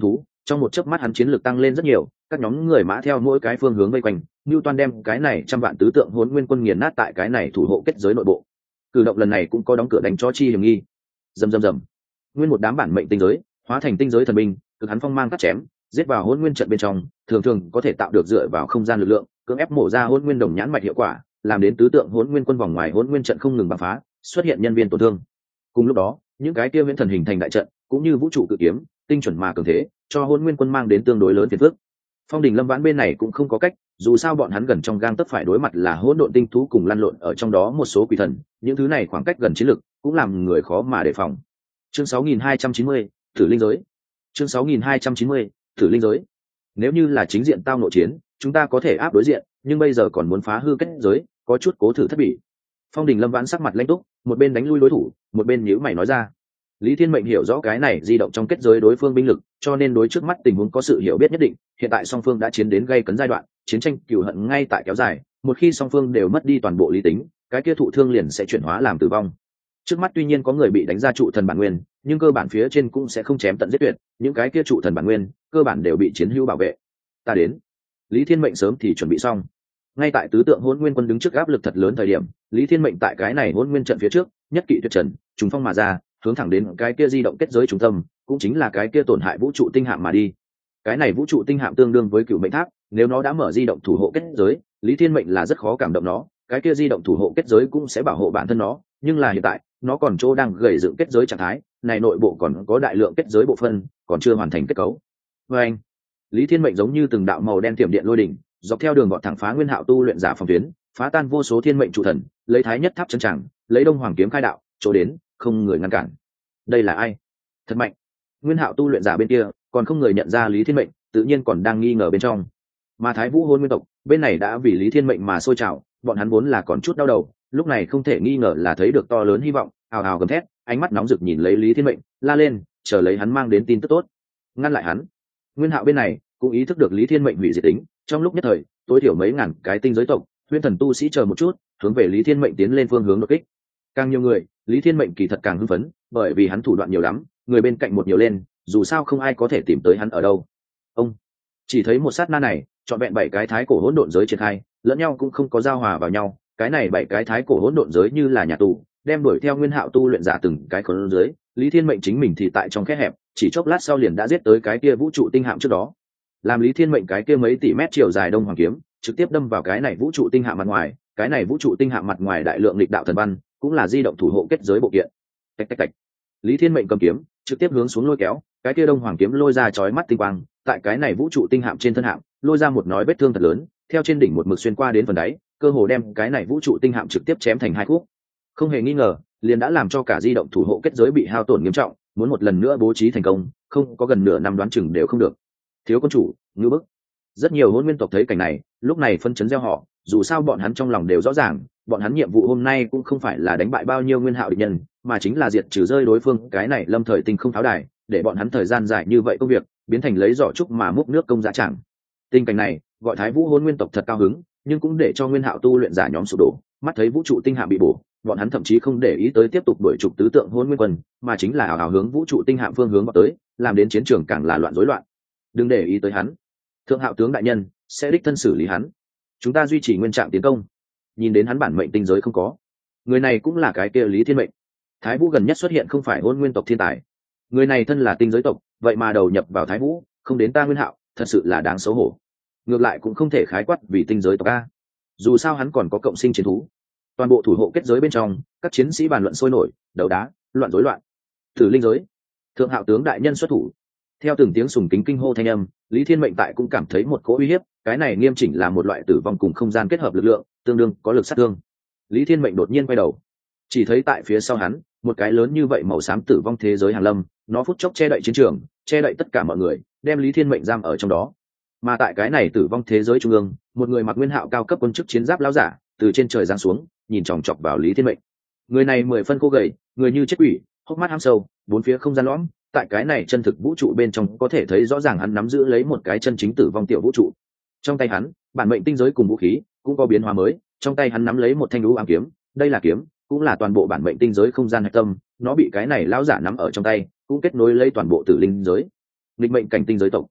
A: Trong một chớp mắt hắn chiến lược tăng lên rất nhiều, các nhóm người mã theo mỗi cái phương hướng vây quanh, Newton đem cái này trăm vạn tứ tượng hỗn nguyên quân nghiền nát tại cái này thủ hộ kết giới nội bộ. Cử động lần này cũng có đóng cửa đánh cho chi hiểm nghi. Rầm rầm rầm. Nguyên một đám bản mệnh tinh giới, hóa thành tinh giới thần binh, cực hắn phong mang cắt chém, giết vào hỗn nguyên trận bên trong, thường thường có thể tạo được dựa vào không gian lực lượng, cưỡng ép mổ ra hỗn nguyên đồng nhãn mạch hiệu quả, làm đến tứ tượng hỗn nguyên quân vòng ngoài hỗn nguyên trận không ngừng bạo phá, xuất hiện nhân viên tổn thương. Cùng lúc đó, những cái kia viễn thần hình thành đại trận, cũng như vũ trụ cự kiếm, tinh chuẩn mà cường thế, cho hỗn nguyên quân mang đến tương đối lớn phiền phức. Phong Đình Lâm Vãn bên này cũng không có cách, dù sao bọn hắn gần trong gang tấc phải đối mặt là hỗn độn tinh thú cùng lăn lộn ở trong đó một số quỷ thần, những thứ này khoảng cách gần chiến lực, cũng làm người khó mà đề phòng. Chương sáu nghìn hai trăm chín mươi, Tử linh giới. Chương sáu nghìn hai trăm chín mươi, Tử linh giới. Nếu như là chính diện tao nội chiến, chúng ta có thể áp đối diện, nhưng bây giờ còn muốn phá hư kết giới, có chút cố thử thất bỉ. Phong Đình Lâm Vãn sắc mặt lãnh túc, một bên đánh lui đối thủ, một bên nhíu mày nói ra. Lý Thiên Mệnh hiểu rõ cái này di động trong kết giới đối phương binh lực, cho nên đối trước mắt tình huống có sự hiểu biết nhất định. Hiện tại song phương đã chiến đến gay cấn giai đoạn, chiến tranh cừu hận ngay tại kéo dài. Một khi song phương đều mất đi toàn bộ lý tính, cái kia thụ thương liền sẽ chuyển hóa làm tử vong. Trước mắt tuy nhiên có người bị đánh ra trụ thần bản nguyên, nhưng cơ bản phía trên cũng sẽ không chém tận giết tuyệt. Những cái kia trụ thần bản nguyên, cơ bản đều bị chiến hữu bảo vệ. Ta đến. Lý Thiên Mệnh sớm thì chuẩn bị xong. Ngay tại tứ tượng hỗn nguyên quân đứng trước áp lực thật lớn thời điểm, Lý Thiên Mệnh tại cái này hỗn nguyên trận phía trước, nhất kỵ tuyệt trần, trùng phong mà ra, hướng thẳng đến cái kia di động kết giới trung tâm, cũng chính là cái kia tổn hại vũ trụ tinh hạm mà đi. Cái này vũ trụ tinh hạm tương đương với cựu mệnh tháp, nếu nó đã mở di động thủ hộ kết giới, Lý Thiên Mệnh là rất khó cảm động nó, cái kia di động thủ hộ kết giới cũng sẽ bảo hộ bản thân nó, nhưng là hiện tại, nó còn chỗ đang gầy dựng kết giới trạng thái, này nội bộ còn có đại lượng kết giới bộ phận, còn chưa hoàn thành kết cấu. Và anh, Lý Thiên Mệnh giống như từng đạo màu đen tiềm điện lôi đỉnh, dọc theo đường gọn thẳng phá nguyên hạo tu luyện giả phòng tuyến, phá tan vô số thiên mệnh trụ thần, lấy thái nhất tháp chân tràng, lấy đông hoàng kiếm khai đạo, chỗ đến, không người ngăn cản. Đây là ai? Thật mạnh. Nguyên hạo tu luyện giả bên kia, còn không người nhận ra Lý Thiên Mệnh, tự nhiên còn đang nghi ngờ bên trong. Mà Thái Vũ Hôn Nguyên tộc, bên này đã vì Lý Thiên Mệnh mà sôi trào, bọn hắn vốn là còn chút đau đầu, lúc này không thể nghi ngờ là thấy được to lớn hy vọng, ào ào gầm thét, ánh mắt nóng rực nhìn lấy Lý Thiên Mệnh, la lên, chờ lấy hắn mang đến tin tức tốt. Ngăn lại hắn. Nguyên hạo bên này cũng ý thức được Lý Thiên Mệnh hủy diệt tính, trong lúc nhất thời, tối thiểu mấy ngàn cái tinh giới tộc, huyễn thần tu sĩ chờ một chút, hướng về Lý Thiên Mệnh tiến lên phương hướng đột kích. Càng nhiều người, Lý Thiên Mệnh kỳ thật càng hưng phấn, bởi vì hắn thủ đoạn nhiều lắm, người bên cạnh một nhiều lên, dù sao không ai có thể tìm tới hắn ở đâu. Ông chỉ thấy một sát na này, chọn vẹn bảy cái thái cổ hỗn độn giới triển khai, lẫn nhau cũng không có giao hòa vào nhau, cái này bảy cái thái cổ hỗn độn giới như là nhà tù, đem đuổi theo Nguyên Hạo tu luyện giả từng cái khốn dưới, Lý Thiên Mệnh chính mình thì tại trong khe hẹp, chỉ chốc lát sau liền đã giết tới cái kia vũ trụ tinh hạm trước đó. Làm Lý Thiên Mệnh cái kia mấy tỷ mét chiều dài đông hoàng kiếm, trực tiếp đâm vào cái này vũ trụ tinh hạm mặt ngoài, cái này vũ trụ tinh hạm mặt ngoài đại lượng lịch đạo thần văn, cũng là di động thủ hộ kết giới bộ kiện. Tạch tạch tạch. Lý Thiên Mệnh cầm kiếm, trực tiếp hướng xuống lôi kéo, cái kia đông hoàng kiếm lôi ra chói mắt tinh quang, tại cái này vũ trụ tinh hạm trên thân hạm, lôi ra một nói vết thương thật lớn, theo trên đỉnh một mực xuyên qua đến phần đáy, cơ hồ đem cái này vũ trụ tinh hạm trực tiếp chém thành hai khúc. Không hề nghi ngờ, liền đã làm cho cả di động thủ hộ kết giới bị hao tổn nghiêm trọng, muốn một lần nữa bố trí thành công, không có gần nửa năm đoán chừng đều không được. Thiếu quân chủ, ngư bức. Rất nhiều hôn nguyên tộc thấy cảnh này, lúc này phân chấn gieo họ, dù sao bọn hắn trong lòng đều rõ ràng, bọn hắn nhiệm vụ hôm nay cũng không phải là đánh bại bao nhiêu nguyên hạo địch nhân, mà chính là diệt trừ rơi đối phương cái này lâm thời tinh không tháo đài, để bọn hắn thời gian dài như vậy công việc biến thành lấy giỏ trúc mà múc nước công giá chẳng. Tình cảnh này gọi Thái Vũ hôn nguyên tộc thật cao hứng, nhưng cũng để cho nguyên hạo tu luyện giả nhóm sụp đổ, mắt thấy vũ trụ tinh hạm bị bổ, bọn hắn thậm chí không để ý tới tiếp tục đuổi trục tứ tượng hôn nguyên quân, mà chính là ảo ảo hướng vũ trụ tinh hạm phương hướng vào tới, làm đến chiến trường càng là loạn rối loạn. Đừng để ý tới hắn, thượng hạo tướng đại nhân sẽ đích thân xử lý hắn, chúng ta duy trì nguyên trạng tiến công. Nhìn đến hắn bản mệnh tinh giới không có, người này cũng là cái kia Lý Thiên Mệnh. Thái Vũ gần nhất xuất hiện không phải hôn nguyên tộc thiên tài, người này thân là tinh giới tộc, vậy mà đầu nhập vào Thái Vũ, không đến ta nguyên hạo, thật sự là đáng xấu hổ. Ngược lại cũng không thể khái quát vì tinh giới tộc a, dù sao hắn còn có cộng sinh chiến thú. Toàn bộ thủ hộ kết giới bên trong, các chiến sĩ bàn luận sôi nổi, đấu đá, loạn rối loạn. Tử linh giới, thượng hạo tướng đại nhân xuất thủ. Theo từng tiếng sùng kính kinh hô thanh âm, Lý Thiên Mệnh tại cũng cảm thấy một cỗ uy hiếp, cái này nghiêm chỉnh là một loại tử vong cùng không gian kết hợp lực lượng, tương đương có lực sát thương. Lý Thiên Mệnh đột nhiên quay đầu, chỉ thấy tại phía sau hắn, một cái lớn như vậy màu xám tử vong thế giới hàng lâm, nó phút chốc che đậy chiến trường, che đậy tất cả mọi người, đem Lý Thiên Mệnh giam ở trong đó. Mà tại cái này tử vong thế giới trung ương, một người mặc nguyên hạo cao cấp quân chức chiến giáp lão giả, từ trên trời giáng xuống, nhìn chòng chọc vào Lý Thiên Mệnh. Người này mười phân khô gầy, người như chết quỷ, hốc mắt hăm sâu, bốn phía không gian lõm, tại cái này chân thực vũ trụ bên trong có thể thấy rõ ràng hắn nắm giữ lấy một cái chân chính tử vong tiểu vũ trụ. Trong tay hắn, bản mệnh tinh giới cùng vũ khí cũng có biến hóa mới, trong tay hắn nắm lấy một thanh lũ ám kiếm, đây là kiếm, cũng là toàn bộ bản mệnh tinh giới không gian hạch tâm, nó bị cái này lão giả nắm ở trong tay, cũng kết nối lấy toàn bộ tử linh giới. Nghịch mệnh cảnh tinh giới tộc,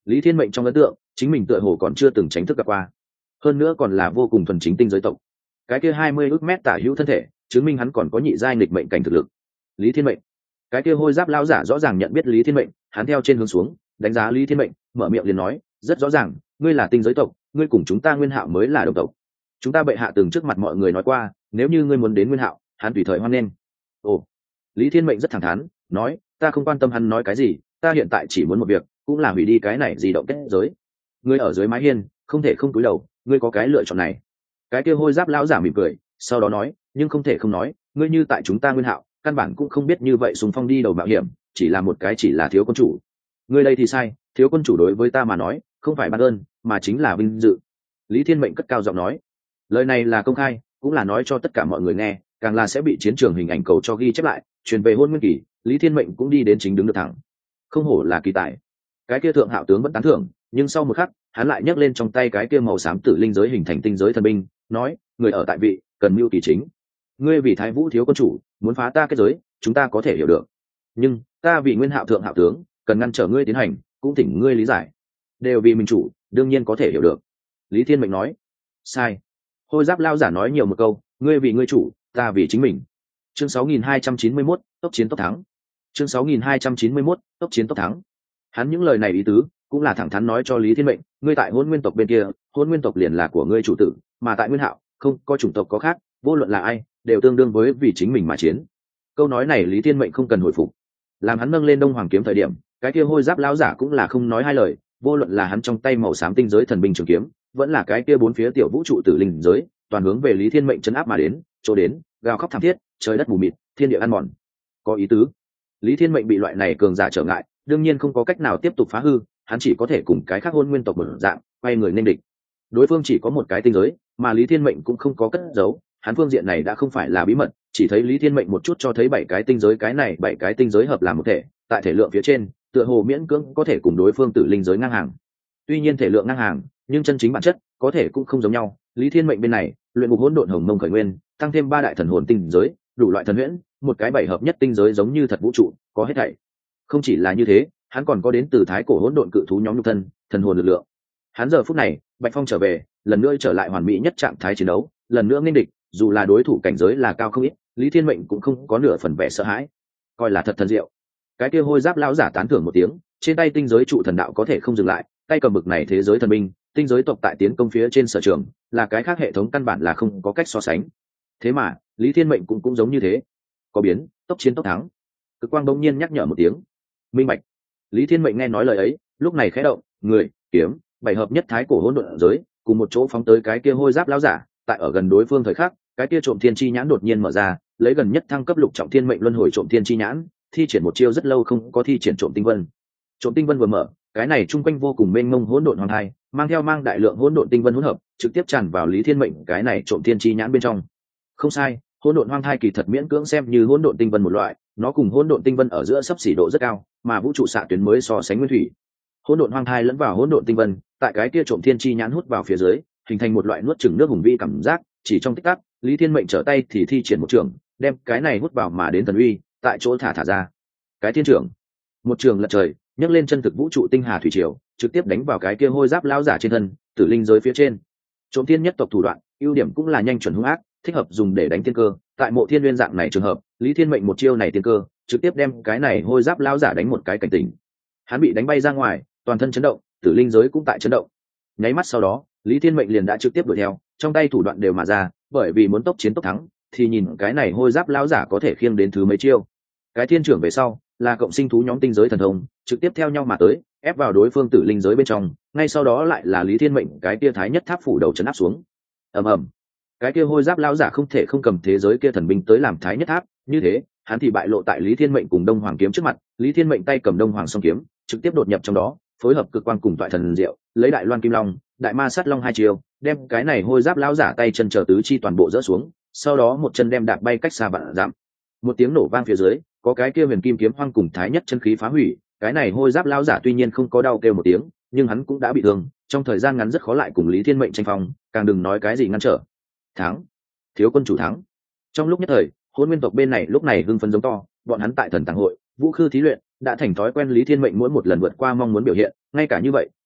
A: Lý Thiên Mệnh trong ấn tượng chính mình tựa hồ còn chưa từng tránh thức gặp qua, hơn nữa còn là vô cùng thuần chính tinh giới tộc. Cái kia hai mươi ước mét tả hữu thân thể chứng minh hắn còn có nhị giai nghịch mệnh cảnh thực lực. Lý Thiên Mệnh, cái kia hôi giáp lão giả rõ ràng nhận biết Lý Thiên Mệnh, hắn theo trên hướng xuống đánh giá Lý Thiên Mệnh, mở miệng liền nói, rất rõ ràng ngươi là tinh giới tộc, ngươi cùng chúng ta Nguyên Hạo mới là đồng tộc. Chúng ta bệ hạ từng trước mặt mọi người nói qua, nếu như ngươi muốn đến Nguyên Hạo, hắn tùy thời hoan nghênh. Ồ. Lý Thiên Mệnh rất thẳng thắn nói, ta không quan tâm hắn nói cái gì, ta hiện tại chỉ muốn một việc, cũng là hủy đi cái này di động kết giới. Ngươi ở dưới mái hiên không thể không cúi đầu, ngươi có cái lựa chọn này. Cái kia hôi giáp lão giả mỉm cười, sau đó nói, nhưng không thể không nói, ngươi như tại chúng ta Nguyên Hạo căn bản cũng không biết như vậy xung phong đi đầu mạo hiểm, chỉ là một cái chỉ là thiếu quân chủ. Ngươi đây thì sai, thiếu quân chủ đối với ta mà nói không phải ban ơn mà chính là vinh dự. Lý Thiên Mệnh cất cao giọng nói, lời này là công khai, cũng là nói cho tất cả mọi người nghe, càng là sẽ bị chiến trường hình ảnh cầu cho ghi chép lại, truyền về Hôn Nguyên Kỳ. Lý Thiên Mệnh cũng đi đến chính đứng được thẳng, không hổ là kỳ tài. Cái kia thượng hạo tướng vẫn tán thưởng, nhưng sau một khắc hắn lại nhấc lên trong tay cái kia màu xám tử linh giới hình thành tinh giới thần binh, nói, người ở tại vị cần mưu kỳ chính. Ngươi vì Thái Vũ thiếu quân chủ muốn phá ta kết giới, chúng ta có thể hiểu được, nhưng ta vì Nguyên Hạo thượng hạo tướng cần ngăn trở ngươi tiến hành, cũng thỉnh ngươi lý giải. Đều vì mình chủ, đương nhiên có thể hiểu được. Lý Thiên Mệnh nói, sai. Hôi giáp lao giả nói nhiều một câu, ngươi vì ngươi chủ, ta vì chính mình. Chương sáu nghìn hai trăm chín mươi mốt, tốc chiến tốc thắng. Chương sáu nghìn hai trăm chín mươi mốt, tốc chiến tốc thắng. Hắn những lời này ý tứ cũng là thẳng thắn nói cho Lý Thiên Mệnh, ngươi tại Hỗn Nguyên tộc bên kia, Hỗn Nguyên tộc liền là của ngươi chủ tử, mà tại Nguyên Hạo không có chủng tộc có khác, vô luận là ai đều tương đương với vì chính mình mà chiến. Câu nói này Lý Thiên Mệnh không cần hồi phục. Làm hắn nâng lên Đông Hoàng kiếm thời điểm, cái kia hôi giáp lão giả cũng là không nói hai lời, vô luận là hắn trong tay màu xám tinh giới thần binh trường kiếm, vẫn là cái kia bốn phía tiểu vũ trụ tử linh giới, toàn hướng về Lý Thiên Mệnh chấn áp mà đến, chỗ đến gào khóc thảm thiết, trời đất mù mịt, thiên địa ăn mòn. Có ý tứ. Lý Thiên Mệnh bị loại này cường giả trở ngại, đương nhiên không có cách nào tiếp tục phá hư, hắn chỉ có thể cùng cái khác Hôn Nguyên tộc một dạng, quay người nên địch. Đối phương chỉ có một cái tinh giới, mà Lý Thiên Mệnh cũng không có cất giấu, hắn phương diện này đã không phải là bí mật, chỉ thấy Lý Thiên Mệnh một chút cho thấy bảy cái tinh giới, cái này bảy cái tinh giới hợp làm một thể, tại thể lượng phía trên, tựa hồ miễn cưỡng có thể cùng đối phương tử linh giới ngang hàng. Tuy nhiên thể lượng ngang hàng, nhưng chân chính bản chất có thể cũng không giống nhau. Lý Thiên Mệnh bên này, luyện ngục hỗn độn hồng mông khởi nguyên, tăng thêm ba đại thần hồn tinh giới, đủ loại thần huyễn, một cái bảy hợp nhất tinh giới giống như thật vũ trụ, có hết thảy. Không chỉ là như thế, hắn còn có đến từ thái cổ hỗn độn cự thú nhóm nhục thân, thần hồn lực lượng. Hắn giờ phút này, Bạch Phong trở về, lần nữa trở lại hoàn mỹ nhất trạng thái chiến đấu, lần nữa nghênh địch, dù là đối thủ cảnh giới là cao không ít, Lý Thiên Mệnh cũng không có nửa phần vẻ sợ hãi, coi là thật thần diệu. Cái kia hôi giáp lão giả tán thưởng một tiếng, trên tay tinh giới trụ thần đạo có thể không dừng lại, tay cầm bực này thế giới thần binh, tinh giới tộc tại tiến công phía trên sở trường, là cái khác hệ thống căn bản là không có cách so sánh. Thế mà, Lý Thiên Mệnh cũng cũng giống như thế. Có biến, tốc chiến tốc thắng. Cực quang đống nhiên nhắc nhở một tiếng. Minh bạch. Lý Thiên Mệnh nghe nói lời ấy, lúc này khẽ động, người, kiếm, bảy hợp nhất thái cổ hỗn độn giới, cùng một chỗ phóng tới cái kia hôi giáp lão giả, tại ở gần đối phương thời khắc, cái kia trộm thiên chi nhãn đột nhiên mở ra, lấy gần nhất thăng cấp lục trọng thiên mệnh luân hồi trộm thiên chi nhãn, thi triển một chiêu rất lâu không có thi triển trộm tinh vân. Trộm tinh vân vừa mở, cái này trung quanh vô cùng mênh mông hỗn độn hoàng thai, mang theo mang đại lượng hỗn độn tinh vân hỗn hợp, trực tiếp tràn vào Lý Thiên Mệnh cái này trộm thiên chi nhãn bên trong. Không sai, hỗn độn hoang thai kỳ thật miễn cưỡng xem như hỗn độn tinh vân một loại, nó cùng hỗn độn tinh vân ở giữa sấp xỉ độ rất cao, mà vũ trụ xạ tuyến mới so sánh nguyên thủy. Hỗn độn hoang thai lẫn vào hỗn độn tinh vân, tại cái kia trộm thiên chi nhãn hút vào phía dưới, hình thành một loại nuốt chửng nước hùng vĩ cảm giác, chỉ trong tích tắc, Lý Thiên Mệnh trở tay thì thi triển một trường, đem cái này hút vào mà đến thần uy, tại chỗ thả thả ra. Cái thiên trưởng, một trường lật trời, nhấc lên chân thực vũ trụ tinh hà thủy triều, trực tiếp đánh vào cái kia hôi giáp lão giả trên thân, tử linh giới phía trên. Trộm thiên nhất tộc thủ đoạn, ưu điểm cũng là nhanh chuẩn hung ác, thích hợp dùng để đánh tiên cơ. Tại mộ thiên nguyên dạng này trường hợp, Lý Thiên Mệnh một chiêu này tiên cơ, trực tiếp đem cái này hôi giáp lão giả đánh một cái cảnh tỉnh. Hắn bị đánh bay ra ngoài, toàn thân chấn động, tử linh giới cũng tại chấn động. Nháy mắt sau đó, Lý Thiên Mệnh liền đã trực tiếp đuổi theo, trong tay thủ đoạn đều mà ra, bởi vì muốn tốc chiến tốc thắng, thì nhìn cái này hôi giáp lão giả có thể khiêng đến thứ mấy chiêu. Cái thiên trưởng về sau, là cộng sinh thú nhóm tinh giới thần thông, trực tiếp theo nhau mà tới, ép vào đối phương tử linh giới bên trong, ngay sau đó lại là Lý Thiên Mệnh cái kia thái nhất tháp phủ đầu chấn áp xuống. Ầm ầm. Cái kia hôi giáp lão giả không thể không cầm thế giới kia thần binh tới làm thái nhất tháp, như thế, hắn thì bại lộ tại Lý Thiên Mệnh cùng Đông Hoàng kiếm trước mặt, Lý Thiên Mệnh tay cầm Đông Hoàng song kiếm, trực tiếp đột nhập trong đó, phối hợp cực quang cùng toại thần diệu, lấy đại loan kim long, đại ma sát long hai chiều, đem cái này hôi giáp lão giả tay chân trở tứ chi toàn bộ dỡ xuống, sau đó một chân đem đạp bay cách xa vạn dặm. Một tiếng nổ vang phía dưới, có cái kia huyền kim kiếm hoang cùng thái nhất chân khí phá hủy, cái này hôi giáp lão giả tuy nhiên không có đau kêu một tiếng, nhưng hắn cũng đã bị thương, trong thời gian ngắn rất khó lại cùng Lý Thiên Mệnh tranh phong, càng đừng nói cái gì ngăn trở. Thắng, thiếu quân chủ thắng. Trong lúc nhất thời, Hỗn Nguyên tộc bên này lúc này hưng phấn giống to, bọn hắn tại thần tàng hội, vũ khư thí luyện, đã thành thói quen Lý Thiên Mệnh mỗi một lần vượt qua mong muốn biểu hiện, ngay cả như vậy,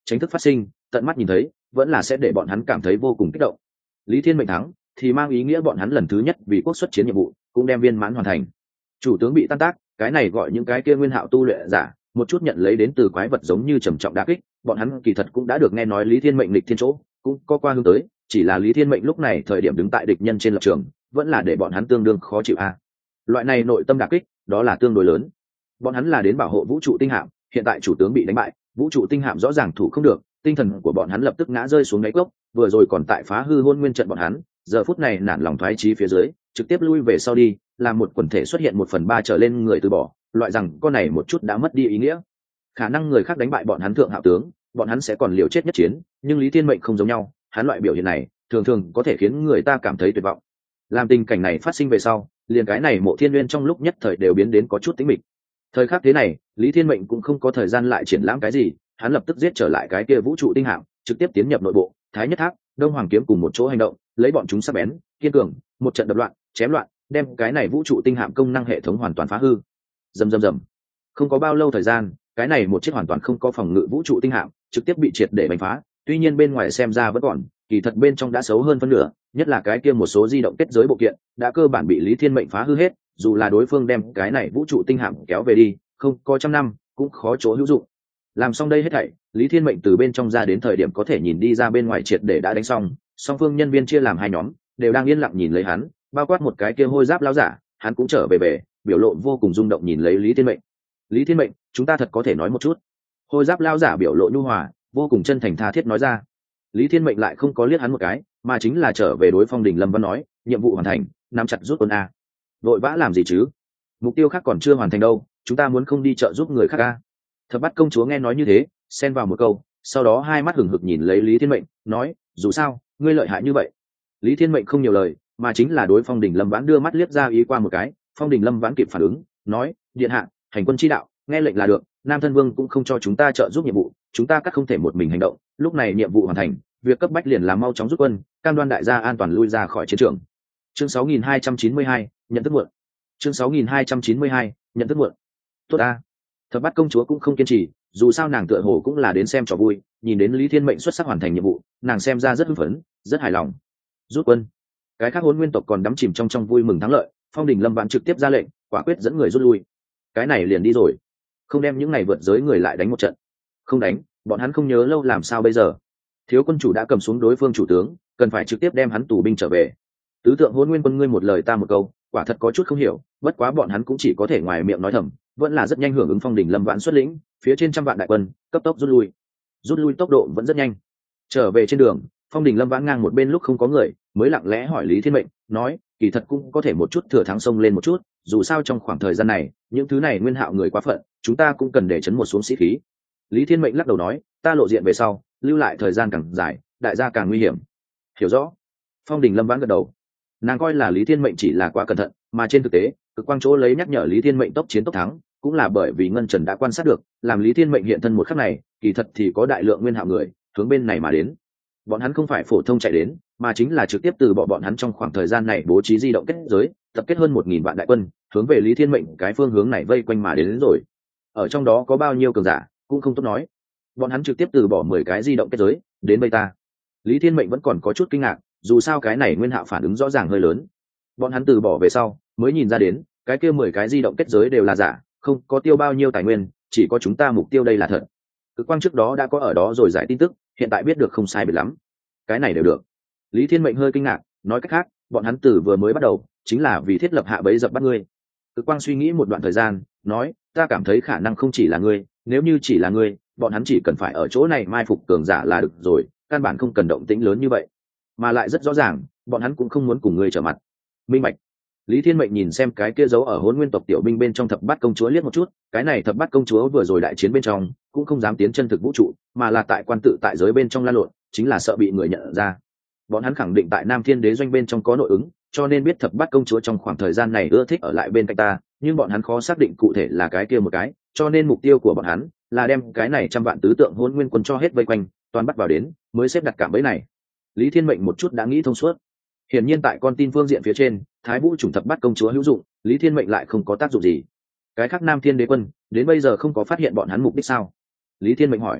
A: Tránh thức phát sinh, tận mắt nhìn thấy vẫn là sẽ để bọn hắn cảm thấy vô cùng kích động. Lý Thiên Mệnh thắng thì mang ý nghĩa bọn hắn lần thứ nhất vì quốc xuất chiến nhiệm vụ cũng đem viên mãn hoàn thành. Chủ tướng bị tan tác, cái này gọi những cái kia nguyên hạo tu luyện giả một chút nhận lấy đến từ quái vật giống như trầm trọng đả kích. Bọn hắn kỳ thật cũng đã được nghe nói Lý Thiên Mệnh lịch thiên chỗ, cũng có qua hướng tới, chỉ là Lý Thiên Mệnh lúc này thời điểm đứng tại địch nhân trên lập trường, vẫn là để bọn hắn tương đương khó chịu a. Loại này nội tâm đả kích, đó là tương đối lớn. Bọn hắn là đến bảo hộ vũ trụ tinh hạm, hiện tại chủ tướng bị đánh bại, vũ trụ tinh hạm rõ ràng thủ không được, tinh thần của bọn hắn lập tức ngã rơi xuống đáy cốc, vừa rồi còn tại phá hư hôn nguyên trận bọn hắn, giờ phút này nản lòng thoái chí phía dưới, trực tiếp lui về sau đi, làm một quần thể xuất hiện một phần ba trở lên người từ bỏ, loại rằng con này một chút đã mất đi ý nghĩa. Khả năng người khác đánh bại bọn hắn thượng hạo tướng, bọn hắn sẽ còn liều chết nhất chiến, nhưng Lý Thiên Mệnh không giống nhau, hắn loại biểu hiện này thường thường có thể khiến người ta cảm thấy tuyệt vọng. Làm tình cảnh này phát sinh về sau, liền cái này Mộ Thiên Nguyên trong lúc nhất thời đều biến đến có chút tĩnh mịch. Thời khắc thế này, Lý Thiên Mệnh cũng không có thời gian lại triển lãm cái gì, hắn lập tức giết trở lại cái kia vũ trụ tinh hạm, trực tiếp tiến nhập nội bộ, Thái Nhất Tháp, Đông Hoàng kiếm cùng một chỗ hành động, lấy bọn chúng sắc bén, kiên cường, một trận đập loạn, chém loạn, đem cái này vũ trụ tinh hạm công năng hệ thống hoàn toàn phá hư. Rầm rầm rầm. Không có bao lâu thời gian, cái này một chiếc hoàn toàn không có phòng ngự vũ trụ tinh hạm, trực tiếp bị triệt để đánh phá, tuy nhiên bên ngoài xem ra vẫn còn, kỳ thật bên trong đã xấu hơn phân nửa, nhất là cái kia một số di động kết giới bộ kiện, đã cơ bản bị Lý Thiên Mệnh phá hư hết, dù là đối phương đem cái này vũ trụ tinh hạm kéo về đi, không có trăm năm cũng khó chỗ hữu dụng. Làm xong đây hết thảy, Lý Thiên Mệnh từ bên trong ra đến thời điểm có thể nhìn đi ra bên ngoài triệt để đã đánh xong, song phương nhân viên chia làm hai nhóm, đều đang yên lặng nhìn lấy hắn, bao quát một cái kia hôi giáp lão giả, hắn cũng trở về về, biểu lộ vô cùng rung động nhìn lấy Lý Thiên Mệnh. Lý Thiên Mệnh, chúng ta thật có thể nói một chút. Hôi giáp lão giả biểu lộ nhu hòa, vô cùng chân thành tha thiết nói ra. Lý Thiên Mệnh lại không có liếc hắn một cái, mà chính là trở về đối Phong Đình Lâm Văn nói, nhiệm vụ hoàn thành, nắm chặt rút quân a. Vội vã làm gì chứ? Mục tiêu khác còn chưa hoàn thành đâu, chúng ta muốn không đi trợ giúp người khác a. Thập Bát công chúa nghe nói như thế, xen vào một câu, sau đó hai mắt hừng hực nhìn lấy Lý Thiên Mệnh, nói, dù sao, ngươi lợi hại như vậy. Lý Thiên Mệnh không nhiều lời, mà chính là đối Phong Đình Lâm Vãn đưa mắt liếc ra ý qua một cái, Phong Đình Lâm Vãn kịp phản ứng, nói, điện hạ, hành quân chi đạo, nghe lệnh là được, Nam Thân Vương cũng không cho chúng ta trợ giúp nhiệm vụ, chúng ta cắt không thể một mình hành động, lúc này nhiệm vụ hoàn thành, việc cấp bách liền là mau chóng rút quân, cam đoan đại gia an toàn lui ra khỏi chiến trường. Chương sáu nghìn hai trăm chín mươi hai, nhận thức muộn. Chương sáu nghìn hai trăm chín mươi hai, nhận thức muộn. Tốt a. Thập Bát công chúa cũng không kiên trì, dù sao nàng tựa hồ cũng là đến xem trò vui, nhìn đến Lý Thiên Mệnh xuất sắc hoàn thành nhiệm vụ, nàng xem ra rất hưng phấn, rất hài lòng. Rút quân. Cái khác Hỗn Nguyên tộc còn đắm chìm trong trong vui mừng thắng lợi, Phong Đình Lâm Vãn trực tiếp ra lệnh, quả quyết dẫn người rút lui. Cái này liền đi rồi, không đem những này vượt giới người lại đánh một trận. Không đánh, bọn hắn không nhớ lâu làm sao bây giờ? Thiếu quân chủ đã cầm xuống đối phương chủ tướng, cần phải trực tiếp đem hắn tù binh trở về. Tứ tượng Hỗn Nguyên quân ngươi một lời ta một câu, quả thật có chút không hiểu, bất quá bọn hắn cũng chỉ có thể ngoài miệng nói thầm, vẫn là rất nhanh hưởng ứng Phong Đình Lâm Vãn xuất lĩnh, phía trên trăm vạn đại quân cấp tốc rút lui. Rút lui tốc độ vẫn rất nhanh. Trở về trên đường, Phong Đình Lâm Vãn ngang một bên lúc không có người, mới lặng lẽ hỏi Lý Thiên Mệnh, nói, kỳ thật cũng có thể một chút thừa thắng sông lên một chút, dù sao trong khoảng thời gian này, những thứ này nguyên hạo người quá phận, chúng ta cũng cần để chấn một xuống sĩ khí. Lý Thiên Mệnh lắc đầu nói, ta lộ diện về sau, lưu lại thời gian càng dài, đại gia càng nguy hiểm. Hiểu rõ. Phong Đình Lâm Vãn gật đầu. Nàng coi là Lý Thiên Mệnh chỉ là quá cẩn thận, mà trên thực tế, cực quang chỗ lấy nhắc nhở Lý Thiên Mệnh tốc chiến tốc thắng, cũng là bởi vì Ngân Trần đã quan sát được, làm Lý Thiên Mệnh hiện thân một khắc này, kỳ thật thì có đại lượng nguyên hạo người hướng bên này mà đến. Bọn hắn không phải phổ thông chạy đến, mà chính là trực tiếp từ bỏ bọn hắn trong khoảng thời gian này bố trí di động kết giới, tập kết hơn một nghìn vạn đại quân, hướng về Lý Thiên Mệnh cái phương hướng này vây quanh mà đến, đến rồi. Ở trong đó có bao nhiêu cường giả, cũng không tốt nói. Bọn hắn trực tiếp từ bỏ mười cái di động kết giới, đến bây ta. Lý Thiên Mệnh vẫn còn có chút kinh ngạc, dù sao cái này nguyên hạo phản ứng rõ ràng hơi lớn. Bọn hắn từ bỏ về sau, mới nhìn ra đến, cái kia mười cái di động kết giới đều là giả, không có tiêu bao nhiêu tài nguyên, chỉ có chúng ta mục tiêu đây là thật. Cực quang trước đó đã có ở đó rồi giải tin tức, hiện tại biết được không sai biệt lắm. Cái này đều được. Lý Thiên Mệnh hơi kinh ngạc, nói cách khác, bọn hắn từ vừa mới bắt đầu, chính là vì thiết lập hạ bẫy dập bắt ngươi. Cực quang suy nghĩ một đoạn thời gian, nói, ta cảm thấy khả năng không chỉ là ngươi, nếu như chỉ là ngươi, bọn hắn chỉ cần phải ở chỗ này mai phục cường giả là được rồi, căn bản không cần động tĩnh lớn như vậy. Mà lại rất rõ ràng, bọn hắn cũng không muốn cùng ngươi trở mặt. Minh bạch. Lý Thiên Mệnh nhìn xem cái kia giấu ở Hỗn Nguyên tộc tiểu binh bên trong Thập Bát công chúa liếc một chút, cái này Thập Bát công chúa vừa rồi đại chiến bên trong, cũng không dám tiến chân thực vũ trụ, mà là tại quan tự tại giới bên trong lan lộn, chính là sợ bị người nhận ra. Bọn hắn khẳng định tại Nam Thiên Đế doanh bên trong có nội ứng, cho nên biết Thập Bát công chúa trong khoảng thời gian này ưa thích ở lại bên cạnh ta, nhưng bọn hắn khó xác định cụ thể là cái kia một cái, cho nên mục tiêu của bọn hắn là đem cái này trăm vạn tứ tượng Hỗn Nguyên quân cho hết vây quanh, toàn bắt vào đến, mới xếp đặt cạm bẫy này. Lý Thiên Mệnh một chút đã nghĩ thông suốt. Hiển nhiên tại con tin phương diện phía trên, Thái Vũ chủng Thập Bát công chúa hữu dụng, Lý Thiên Mệnh lại không có tác dụng gì. Cái khác Nam Thiên Đế quân, đến bây giờ không có phát hiện bọn hắn mục đích sao? Lý Thiên Mệnh hỏi.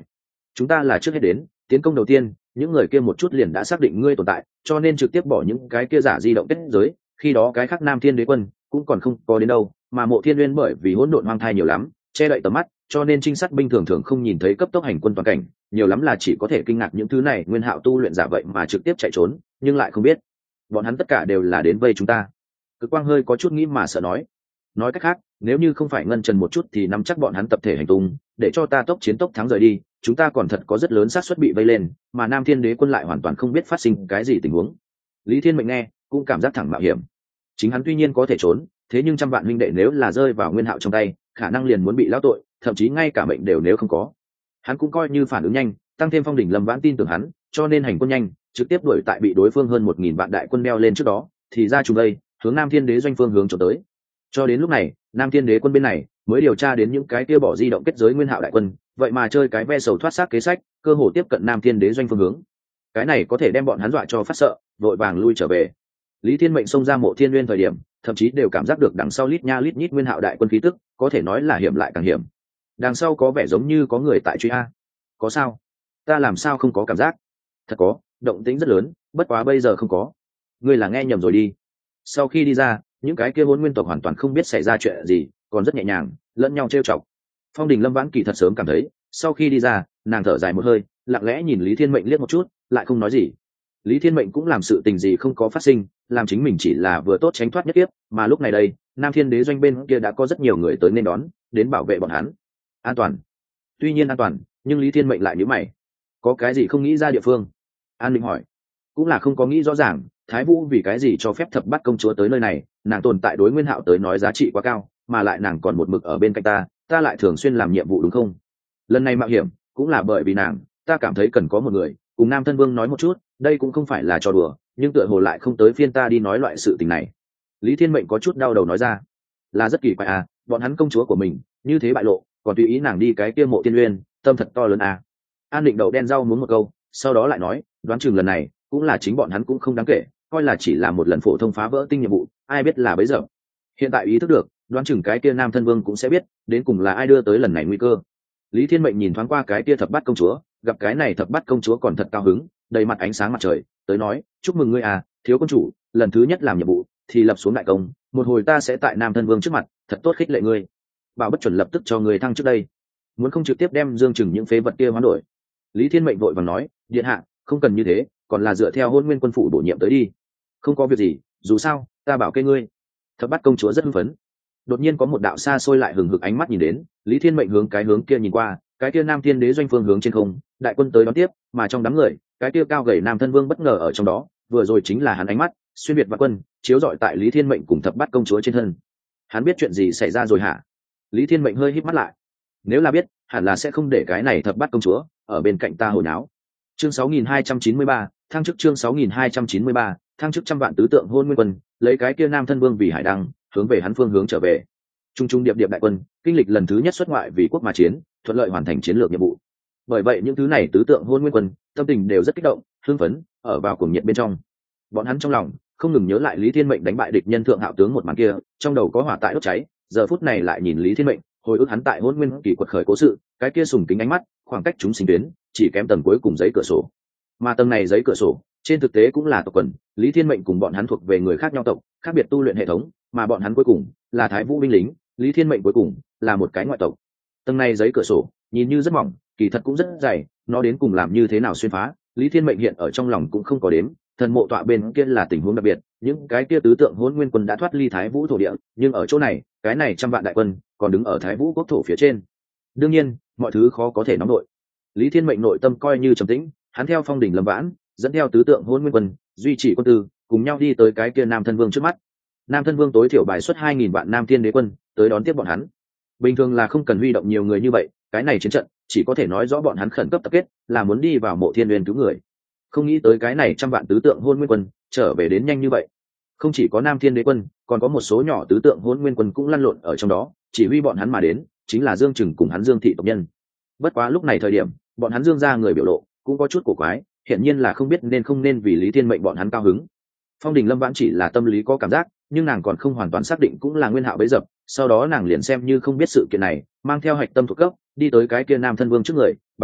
A: chúng ta là trước hết đến tiến công đầu tiên, những người kia một chút liền đã xác định ngươi tồn tại, cho nên trực tiếp bỏ những cái kia giả di động kết giới. Khi đó cái khác Nam Thiên Đế quân cũng còn không có đến đâu, mà Mộ Thiên Uyên bởi vì hỗn độn hoang thai nhiều lắm, che đậy tầm mắt, cho nên trinh sát binh thường thường không nhìn thấy cấp tốc hành quân toàn cảnh, nhiều lắm là chỉ có thể kinh ngạc những thứ này Nguyên Hạo tu luyện giả vậy mà trực tiếp chạy trốn, nhưng lại không biết bọn hắn tất cả đều là đến vây chúng ta. Cực Quang hơi có chút nghĩ mà sợ nói. Nói cách khác, nếu như không phải Ngân Trần một chút thì nắm chắc bọn hắn tập thể hành tung, để cho ta tốc chiến tốc thắng rời đi, chúng ta còn thật có rất lớn xác suất bị vây lên, mà Nam Thiên Đế quân lại hoàn toàn không biết phát sinh cái gì tình huống. Lý Thiên Mệnh nghe cũng cảm giác thẳng mạo hiểm. Chính hắn tuy nhiên có thể trốn, thế nhưng trăm vạn huynh đệ nếu là rơi vào Nguyên Hạo trong tay, khả năng liền muốn bị lão tội, thậm chí ngay cả mệnh đều nếu không có. Hắn cũng coi như phản ứng nhanh, tăng thêm Phong đỉnh Lâm Vãn tin tưởng hắn, cho nên hành quân nhanh, trực tiếp đuổi tại bị đối phương hơn một nghìn vạn đại quân đeo lên trước đó, thì ra trùng đây, hướng Nam Thiên Đế doanh phương hướng chỗ tới. Cho đến lúc này, Nam Thiên Đế quân bên này mới điều tra đến những cái kia bỏ di động kết giới Nguyên Hạo đại quân, vậy mà chơi cái ve sầu thoát xác kế sách, cơ hồ tiếp cận Nam Thiên Đế doanh phương hướng. Cái này có thể đem bọn hắn dọa cho phát sợ, vội vàng lui trở về. Lý Thiên Mệnh xông ra Mộ Thiên Nguyên thời điểm, thậm chí đều cảm giác được đằng sau lít nha lít nhít Nguyên Hạo đại quân khí tức, có thể nói là hiểm lại càng hiểm. Đằng sau có vẻ giống như có người tại truy a. Có sao? Ta làm sao không có cảm giác? Thật có, động tĩnh rất lớn, bất quá bây giờ không có. Ngươi là nghe nhầm rồi đi. Sau khi đi ra, những cái kia Hỗn Nguyên tộc hoàn toàn không biết xảy ra chuyện gì, còn rất nhẹ nhàng, lẫn nhau trêu chọc. Phong Đình Lâm Vãn Kỳ thật sớm cảm thấy, sau khi đi ra, nàng thở dài một hơi, lặng lẽ nhìn Lý Thiên Mệnh liếc một chút, lại không nói gì. Lý Thiên Mệnh cũng làm sự tình gì không có phát sinh, làm chính mình chỉ là vừa tốt tránh thoát nhất tiếp, mà lúc này đây, Nam Thiên Đế doanh bên kia đã có rất nhiều người tới nên đón, đến bảo vệ bọn hắn. An toàn. Tuy nhiên an toàn, nhưng Lý Thiên Mệnh lại nhíu mày. Có cái gì không nghĩ ra địa phương? An Minh hỏi. Cũng là không có nghĩ rõ ràng, Thái Vũ vì cái gì cho phép Thập Bát công chúa tới nơi này, nàng tồn tại đối Nguyên Hạo tới nói giá trị quá cao, mà lại nàng còn một mực ở bên cạnh ta, ta lại thường xuyên làm nhiệm vụ đúng không? Lần này mạo hiểm, cũng là bởi vì nàng, ta cảm thấy cần có một người cùng Nam Thân Vương nói một chút, đây cũng không phải là trò đùa, nhưng tựa hồ lại không tới phiên ta đi nói loại sự tình này. Lý Thiên Mệnh có chút đau đầu nói ra, là rất kỳ quái à, bọn hắn công chúa của mình như thế bại lộ, còn tùy ý nàng đi cái kia Mộ Tiên Uyên, tâm thật to lớn à. An Định đậu đen rau muốn một câu, sau đó lại nói, đoán chừng lần này cũng là chính bọn hắn cũng không đáng kể, coi là chỉ là một lần phổ thông phá vỡ tinh nhiệm vụ, ai biết là bấy giờ. Hiện tại ý thức được, đoán chừng cái kia Nam Thân Vương cũng sẽ biết, đến cùng là ai đưa tới lần này nguy cơ. Lý Thiên Mệnh nhìn thoáng qua cái kia Thập Bát công chúa, gặp cái này Thập Bát công chúa còn thật cao hứng, đầy mặt ánh sáng mặt trời, tới nói, chúc mừng ngươi à, thiếu quân chủ, lần thứ nhất làm nhiệm vụ thì lập xuống đại công, một hồi ta sẽ tại Nam Thân Vương trước mặt, thật tốt khích lệ ngươi. Bảo Bất Chuẩn lập tức cho người thăng trước đây, muốn không trực tiếp đem Dương Chừng những phế vật kia hoán đổi. Lý Thiên Mệnh vội vàng nói, điện hạ, không cần như thế, còn là dựa theo Hôn Nguyên quân phủ bổ nhiệm tới đi. Không có việc gì, dù sao, ta bảo kê ngươi. Thập Bát công chúa rất hưng phấn. Đột nhiên có một đạo xa xôi lại hừng hực ánh mắt nhìn đến, Lý Thiên Mệnh hướng cái hướng kia nhìn qua, cái kia Nam Thiên Đế doanh phương hướng trên không, đại quân tới đón tiếp, mà trong đám người, cái kia cao gầy Nam Thân Vương bất ngờ ở trong đó, vừa rồi chính là hắn ánh mắt xuyên biệt vạn quân, chiếu rọi tại Lý Thiên Mệnh cùng Thập Bát công chúa trên thân. Hắn biết chuyện gì xảy ra rồi hả? Lý Thiên Mệnh hơi híp mắt lại. Nếu là biết, hẳn là sẽ không để cái này Thập Bát công chúa ở bên cạnh ta hồi náo. Chương sáu nghìn hai trăm chín mươi ba, thăng chức chương sáu nghìn hai trăm chín mươi ba, thăng chức trăm vạn tứ tượng Hôn Nguyên quân, lấy cái kia Nam Thân Vương vì hải đăng, hướng về hắn phương hướng trở về. Trung trung điệp điệp đại quân, kinh lịch lần thứ nhất xuất ngoại vì quốc mà chiến, thuận lợi hoàn thành chiến lược nhiệm vụ. Bởi vậy những thứ này tứ tượng Hôn Nguyên quân, tâm tình đều rất kích động, hưng phấn, ở vào cuồng nhiệt bên trong. Bọn hắn trong lòng không ngừng nhớ lại Lý Thiên Mệnh đánh bại địch nhân thượng hạo tướng một màn kia, trong đầu có hỏa tại đốt cháy, giờ phút này lại nhìn Lý Thiên Mệnh, hồi ức hắn tại Hôn Nguyên kỳ quật khởi cố sự, cái kia sùng kính ánh mắt, khoảng cách chúng sinh tuyến, chỉ kém tầng cuối cùng giấy cửa sổ. Mà tầng này giấy cửa sổ, trên thực tế cũng là tộc quần, Lý Thiên Mệnh cùng bọn hắn thuộc về người khác nhau tộc, khác biệt tu luyện hệ thống, mà bọn hắn cuối cùng là Thái Vũ binh lính, Lý Thiên Mệnh cuối cùng là một cái ngoại tộc. Tầng này giấy cửa sổ, nhìn như rất mỏng, kỳ thật cũng rất dày, nó đến cùng làm như thế nào xuyên phá, Lý Thiên Mệnh hiện ở trong lòng cũng không có đếm. Thần mộ tọa bên kia là tình huống đặc biệt, những cái kia tứ tượng Hỗn Nguyên quân đã thoát ly Thái Vũ thổ địa, nhưng ở chỗ này, cái này trăm vạn đại quân còn đứng ở Thái Vũ quốc thổ phía trên. Đương nhiên, mọi thứ khó có thể nóng nổi. Lý Thiên Mệnh nội tâm coi như trầm tĩnh, hắn theo Phong Đỉnh Lâm Vãn, dẫn theo tứ tượng Hỗn Nguyên quân, duy trì quân tư, cùng nhau đi tới cái kia Nam Thân Vương trước mắt. Nam Thân Vương tối thiểu bài xuất hai nghìn vạn Nam Thiên Đế quân tới đón tiếp bọn hắn. Bình thường là không cần huy động nhiều người như vậy, cái này chiến trận chỉ có thể nói rõ bọn hắn khẩn cấp tập kết, là muốn đi vào Mộ Thiên Uyên cứu người. Không nghĩ tới cái này trăm vạn tứ tượng Hôn Nguyên quân trở về đến nhanh như vậy. Không chỉ có Nam Thiên Đế quân, còn có một số nhỏ tứ tượng Hôn Nguyên quân cũng lăn lộn ở trong đó, chỉ huy bọn hắn mà đến chính là Dương Trừng cùng hắn Dương thị tộc nhân. Bất quá lúc này thời điểm, bọn hắn Dương gia người biểu lộ cũng có chút cổ quái, hiển nhiên là không biết nên không nên vì Lý Thiên Mệnh bọn hắn cao hứng. Phong Đình Lâm Vãn chỉ là tâm lý có cảm giác, nhưng nàng còn không hoàn toàn xác định cũng là Nguyên Hạo bấy dập, sau đó nàng liền xem như không biết sự kiện này, mang theo hạch tâm thuộc cấp, đi tới cái kia Nam Thân Vương trước người, báo cáo,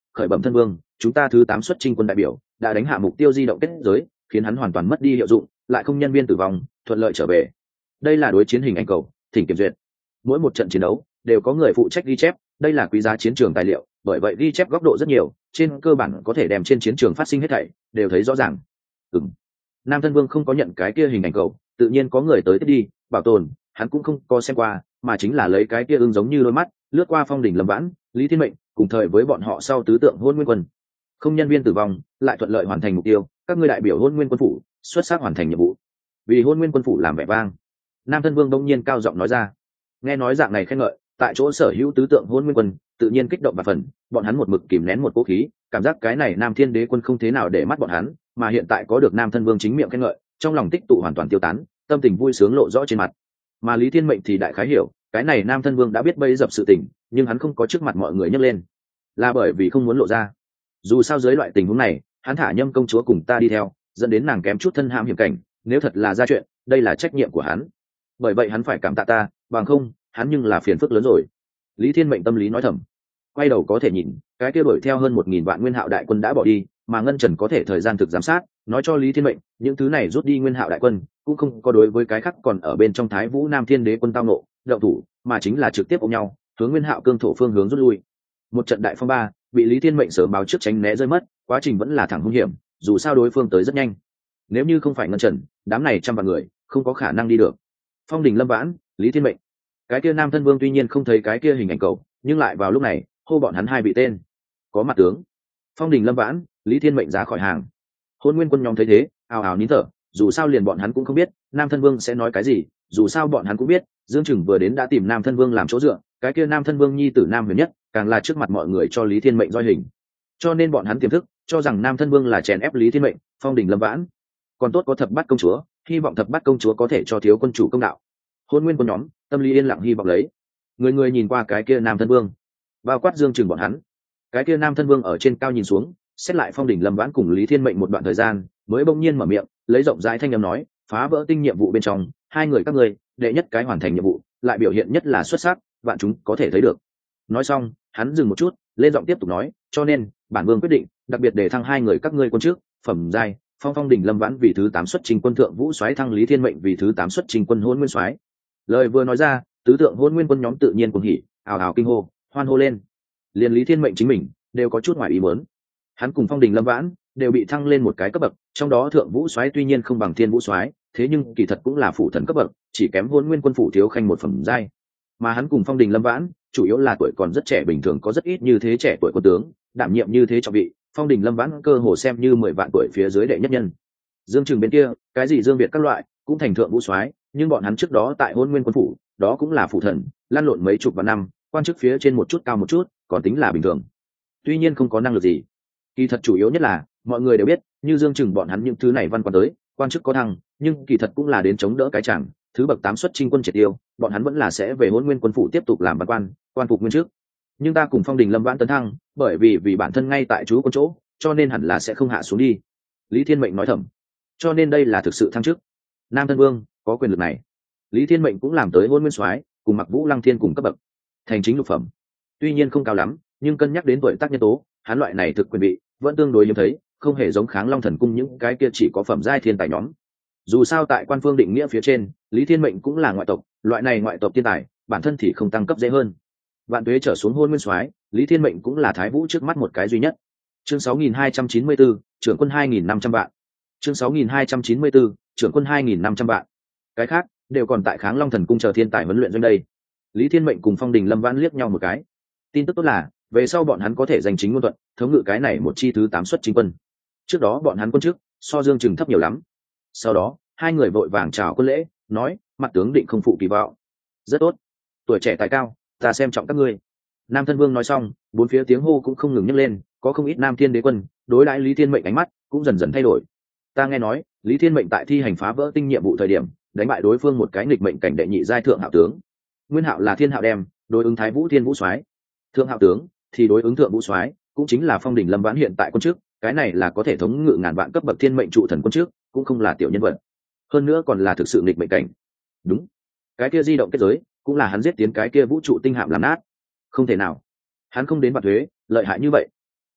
A: khởi bẩm thân vương, chúng ta thứ tám xuất chinh quân đại biểu đã đánh hạ mục tiêu di động kết giới, khiến hắn hoàn toàn mất đi hiệu dụng, lại không nhân viên tử vong, thuận lợi trở về. Đây là đối chiến hình ảnh cầu, thỉnh kiểm duyệt. Mỗi một trận chiến đấu đều có người phụ trách ghi chép, đây là quý giá chiến trường tài liệu, bởi vậy ghi chép góc độ rất nhiều, trên cơ bản có thể đem trên chiến trường phát sinh hết thảy đều thấy rõ ràng. Ừm. Nam thân vương không có nhận cái kia hình ảnh cầu, tự nhiên có người tới tiếp đi, bảo tồn, hắn cũng không có xem qua, mà chính là lấy cái kia ưng giống như đôi mắt, lướt qua Phong Đình Lâm Vãn, Lý Thiên Mệnh, cùng thời với bọn họ sau tứ tượng Hôn Nguyên Quân. Không nhân viên tử vong, lại thuận lợi hoàn thành mục tiêu, các ngươi đại biểu Hôn Nguyên Quân phủ, xuất sắc hoàn thành nhiệm vụ. Vì Hôn Nguyên Quân phủ làm vẻ vang. Nam thân vương đông nhiên cao giọng nói ra. Nghe nói dạng này khen ngợi, tại chỗ sở hữu tứ tượng Hôn Nguyên Quân, tự nhiên kích động và phần, bọn hắn một mực kìm nén một cố khí, cảm giác cái này Nam Thiên Đế Quân không thế nào để mắt bọn hắn, mà hiện tại có được Nam thân vương chính miệng khen ngợi, trong lòng tích tụ hoàn toàn tiêu tán, tâm tình vui sướng lộ rõ trên mặt. Mà Lý Thiên Mệnh thì đại khái hiểu, cái này Nam thân vương đã biết bấy dập sự tình, nhưng hắn không có trước mặt mọi người nhấc lên, là bởi vì không muốn lộ ra. Dù sao dưới loại tình huống này, hắn thả Nhâm công chúa cùng ta đi theo, dẫn đến nàng kém chút thân hãm hiểm cảnh, nếu thật là ra chuyện, đây là trách nhiệm của hắn. Bởi vậy hắn phải cảm tạ ta, bằng không, hắn nhưng là phiền phức lớn rồi. Lý Thiên Mệnh tâm lý nói thầm. Quay đầu có thể nhìn, cái kia đuổi theo hơn một nghìn vạn Nguyên Hạo đại quân đã bỏ đi, mà Ngân Trần có thể thời gian thực giám sát, nói cho Lý Thiên Mệnh, những thứ này rút đi Nguyên Hạo đại quân, cũng không có đối với cái khác còn ở bên trong Thái Vũ Nam Thiên Đế quân tao nộ, động thủ, mà chính là trực tiếp ôm nhau, hướng Nguyên Hạo cương thổ phương hướng rút lui. Một trận đại phong ba, bị Lý Thiên Mệnh sớm báo trước tránh né rơi mất, quá trình vẫn là thẳng hung hiểm, dù sao đối phương tới rất nhanh. Nếu như không phải Ngân Trần, đám này trăm vạn người, không có khả năng đi được. Phong Đình Lâm Vãn, Lý Thiên Mệnh. Cái kia Nam thân vương tuy nhiên không thấy cái kia hình ảnh cầu, nhưng lại vào lúc này, hô bọn hắn hai vị tên. Có mặt tướng. Phong Đình Lâm Vãn, Lý Thiên Mệnh ra khỏi hàng. Hôn Nguyên Quân nhóm thấy thế, ào ào nín thở, dù sao liền bọn hắn cũng không biết Nam thân vương sẽ nói cái gì, dù sao bọn hắn cũng biết Dương Trừng vừa đến đã tìm Nam thân vương làm chỗ dựa, cái kia Nam thân vương nhi tử Nam huyền nhất càng là trước mặt mọi người cho Lý Thiên Mệnh roi hình, cho nên bọn hắn tiềm thức cho rằng Nam thân vương là chèn ép Lý Thiên Mệnh. Phong Đình Lâm Vãn còn tốt có Thập Bát công chúa, hy vọng Thập Bát công chúa có thể cho thiếu quân chủ công đạo. Hôn Nguyên Quân nhóm tâm lý yên lặng hy vọng lấy, người người nhìn qua cái kia Nam thân vương, bao quát Dương Trừng bọn hắn. Cái kia Nam thân vương ở trên cao nhìn xuống, xét lại Phong Đình Lâm Vãn cùng Lý Thiên Mệnh một đoạn thời gian, mới bỗng nhiên mở miệng, lấy rộng rãi thanh âm nói, phá vỡ tinh nhiệm vụ bên trong, hai người các ngươi đệ nhất cái hoàn thành nhiệm vụ, lại biểu hiện nhất là xuất sắc, vạn chúng có thể thấy được. Nói xong, hắn dừng một chút, lên giọng tiếp tục nói, cho nên bản vương quyết định đặc biệt để thăng hai người các ngươi quân trước, phẩm giai, Phong Phong Đình Lâm Vãn vì thứ tám xuất trình quân thượng vũ soái, thăng Lý Thiên Mệnh vì thứ tám xuất trình quân Hôn Nguyên soái. Lời vừa nói ra, tứ tượng Hôn Nguyên quân nhóm tự nhiên cuồng hỉ, ào ào kinh hô, hoan hô lên. Liên Lý Thiên Mệnh chính mình đều có chút ngoài ý muốn. Hắn cùng Phong Đình Lâm Vãn đều bị thăng lên một cái cấp bậc, trong đó thượng vũ soái tuy nhiên không bằng thiên vũ soái, thế nhưng kỳ thật cũng là phủ thần cấp bậc, chỉ kém Hôn Nguyên quân phủ thiếu khanh một phẩm giai. Mà hắn cùng Phong Đình Lâm Vãn chủ yếu là tuổi còn rất trẻ, bình thường có rất ít như thế trẻ tuổi quân tướng đảm nhiệm như thế trọng vị. Phong Đình Lâm Vãn cơ hồ xem như mười vạn tuổi phía dưới đệ nhất nhân. Dương Trừng bên kia, cái gì Dương Việt các loại cũng thành thượng vũ soái, nhưng bọn hắn trước đó tại Hôn Nguyên quân phủ, đó cũng là phủ thần, lăn lộn mấy chục vạn năm, quan chức phía trên một chút cao một chút, còn tính là bình thường. Tuy nhiên không có năng lực gì. Kỳ thật chủ yếu nhất là, mọi người đều biết, như Dương Trừng bọn hắn những thứ này văn quan tới, quan chức có thăng, nhưng kỳ thật cũng là đến chống đỡ cái chẳng, thứ bậc tám xuất chinh quân triệt tiêu, bọn hắn vẫn là sẽ về Hôn Nguyên quân phủ tiếp tục làm văn quan, quan phục nguyên trước. Nhưng ta cùng Phong Đình Lâm Vãn tấn thăng, bởi vì vì bản thân ngay tại chú quân chỗ, cho nên hẳn là sẽ không hạ xuống đi. Lý Thiên Mệnh nói thầm. Cho nên đây là thực sự thăng chức. Nam thân vương có quyền lực này. Lý Thiên Mệnh cũng làm tới Hôn Nguyên soái, cùng Mặc Vũ Lăng Thiên cùng cấp bậc, thành chính lục phẩm. Tuy nhiên không cao lắm, nhưng cân nhắc đến tuổi tác nhân tố, hắn loại này thực quyền vị vẫn tương đối hiếm thấy, không hề giống Kháng Long Thần Cung những cái kia chỉ có phẩm giai thiên tài nhóm. Dù sao tại quan phương định nghĩa phía trên, Lý Thiên Mệnh cũng là ngoại tộc, loại này ngoại tộc thiên tài, bản thân thì không tăng cấp dễ hơn. Vạn tuế trở xuống Hôn Nguyên soái, Lý Thiên Mệnh cũng là Thái Vũ trước mắt một cái duy nhất. Chương sáu nghìn hai trăm chín mươi tư, trưởng quân hai nghìn năm trăm vạn. Chương sáu nghìn hai trăm chín mươi tư, trưởng quân hai nghìn năm trăm vạn. Cái khác đều còn tại Kháng Long Thần Cung chờ thiên tài huấn luyện doanh đây. Lý Thiên Mệnh cùng Phong Đình Lâm Vãn liếc nhau một cái. Tin tức tốt là, về sau bọn hắn có thể giành chính ngôn thuận, thống ngự cái này một chi thứ tám xuất chính quân. Trước đó bọn hắn quân trước, so Dương Trừng thấp nhiều lắm. Sau đó, hai người vội vàng chào quân lễ, nói, mặt tướng định không phụ kỳ vọng. Rất tốt, tuổi trẻ tài cao, ta xem trọng các ngươi. Nam thân vương nói xong, bốn phía tiếng hô cũng không ngừng nhấc lên, có không ít Nam Thiên Đế quân đối đãi Lý Thiên Mệnh ánh mắt cũng dần dần thay đổi. Ta nghe nói, Lý Thiên Mệnh tại thi hành phá vỡ tinh nhiệm vụ thời điểm, đánh bại đối phương một cái nghịch mệnh cảnh đệ nhị giai thượng hạo tướng. Nguyên hạo là Thiên Hạo đem, đối ứng Thái Vũ Thiên Vũ soái. Thượng hạo tướng thì đối ứng thượng vũ soái, cũng chính là Phong Đình Lâm Vãn hiện tại quân trước, cái này là có thể thống ngự ngàn vạn cấp bậc thiên mệnh trụ thần quân trước, cũng không là tiểu nhân vật. Hơn nữa còn là thực sự nghịch mệnh cảnh. Đúng, cái kia di động kết giới, cũng là hắn giết tiến cái kia vũ trụ tinh hạm làm nát. Không thể nào, hắn không đến vạn thuế, lợi hại như vậy.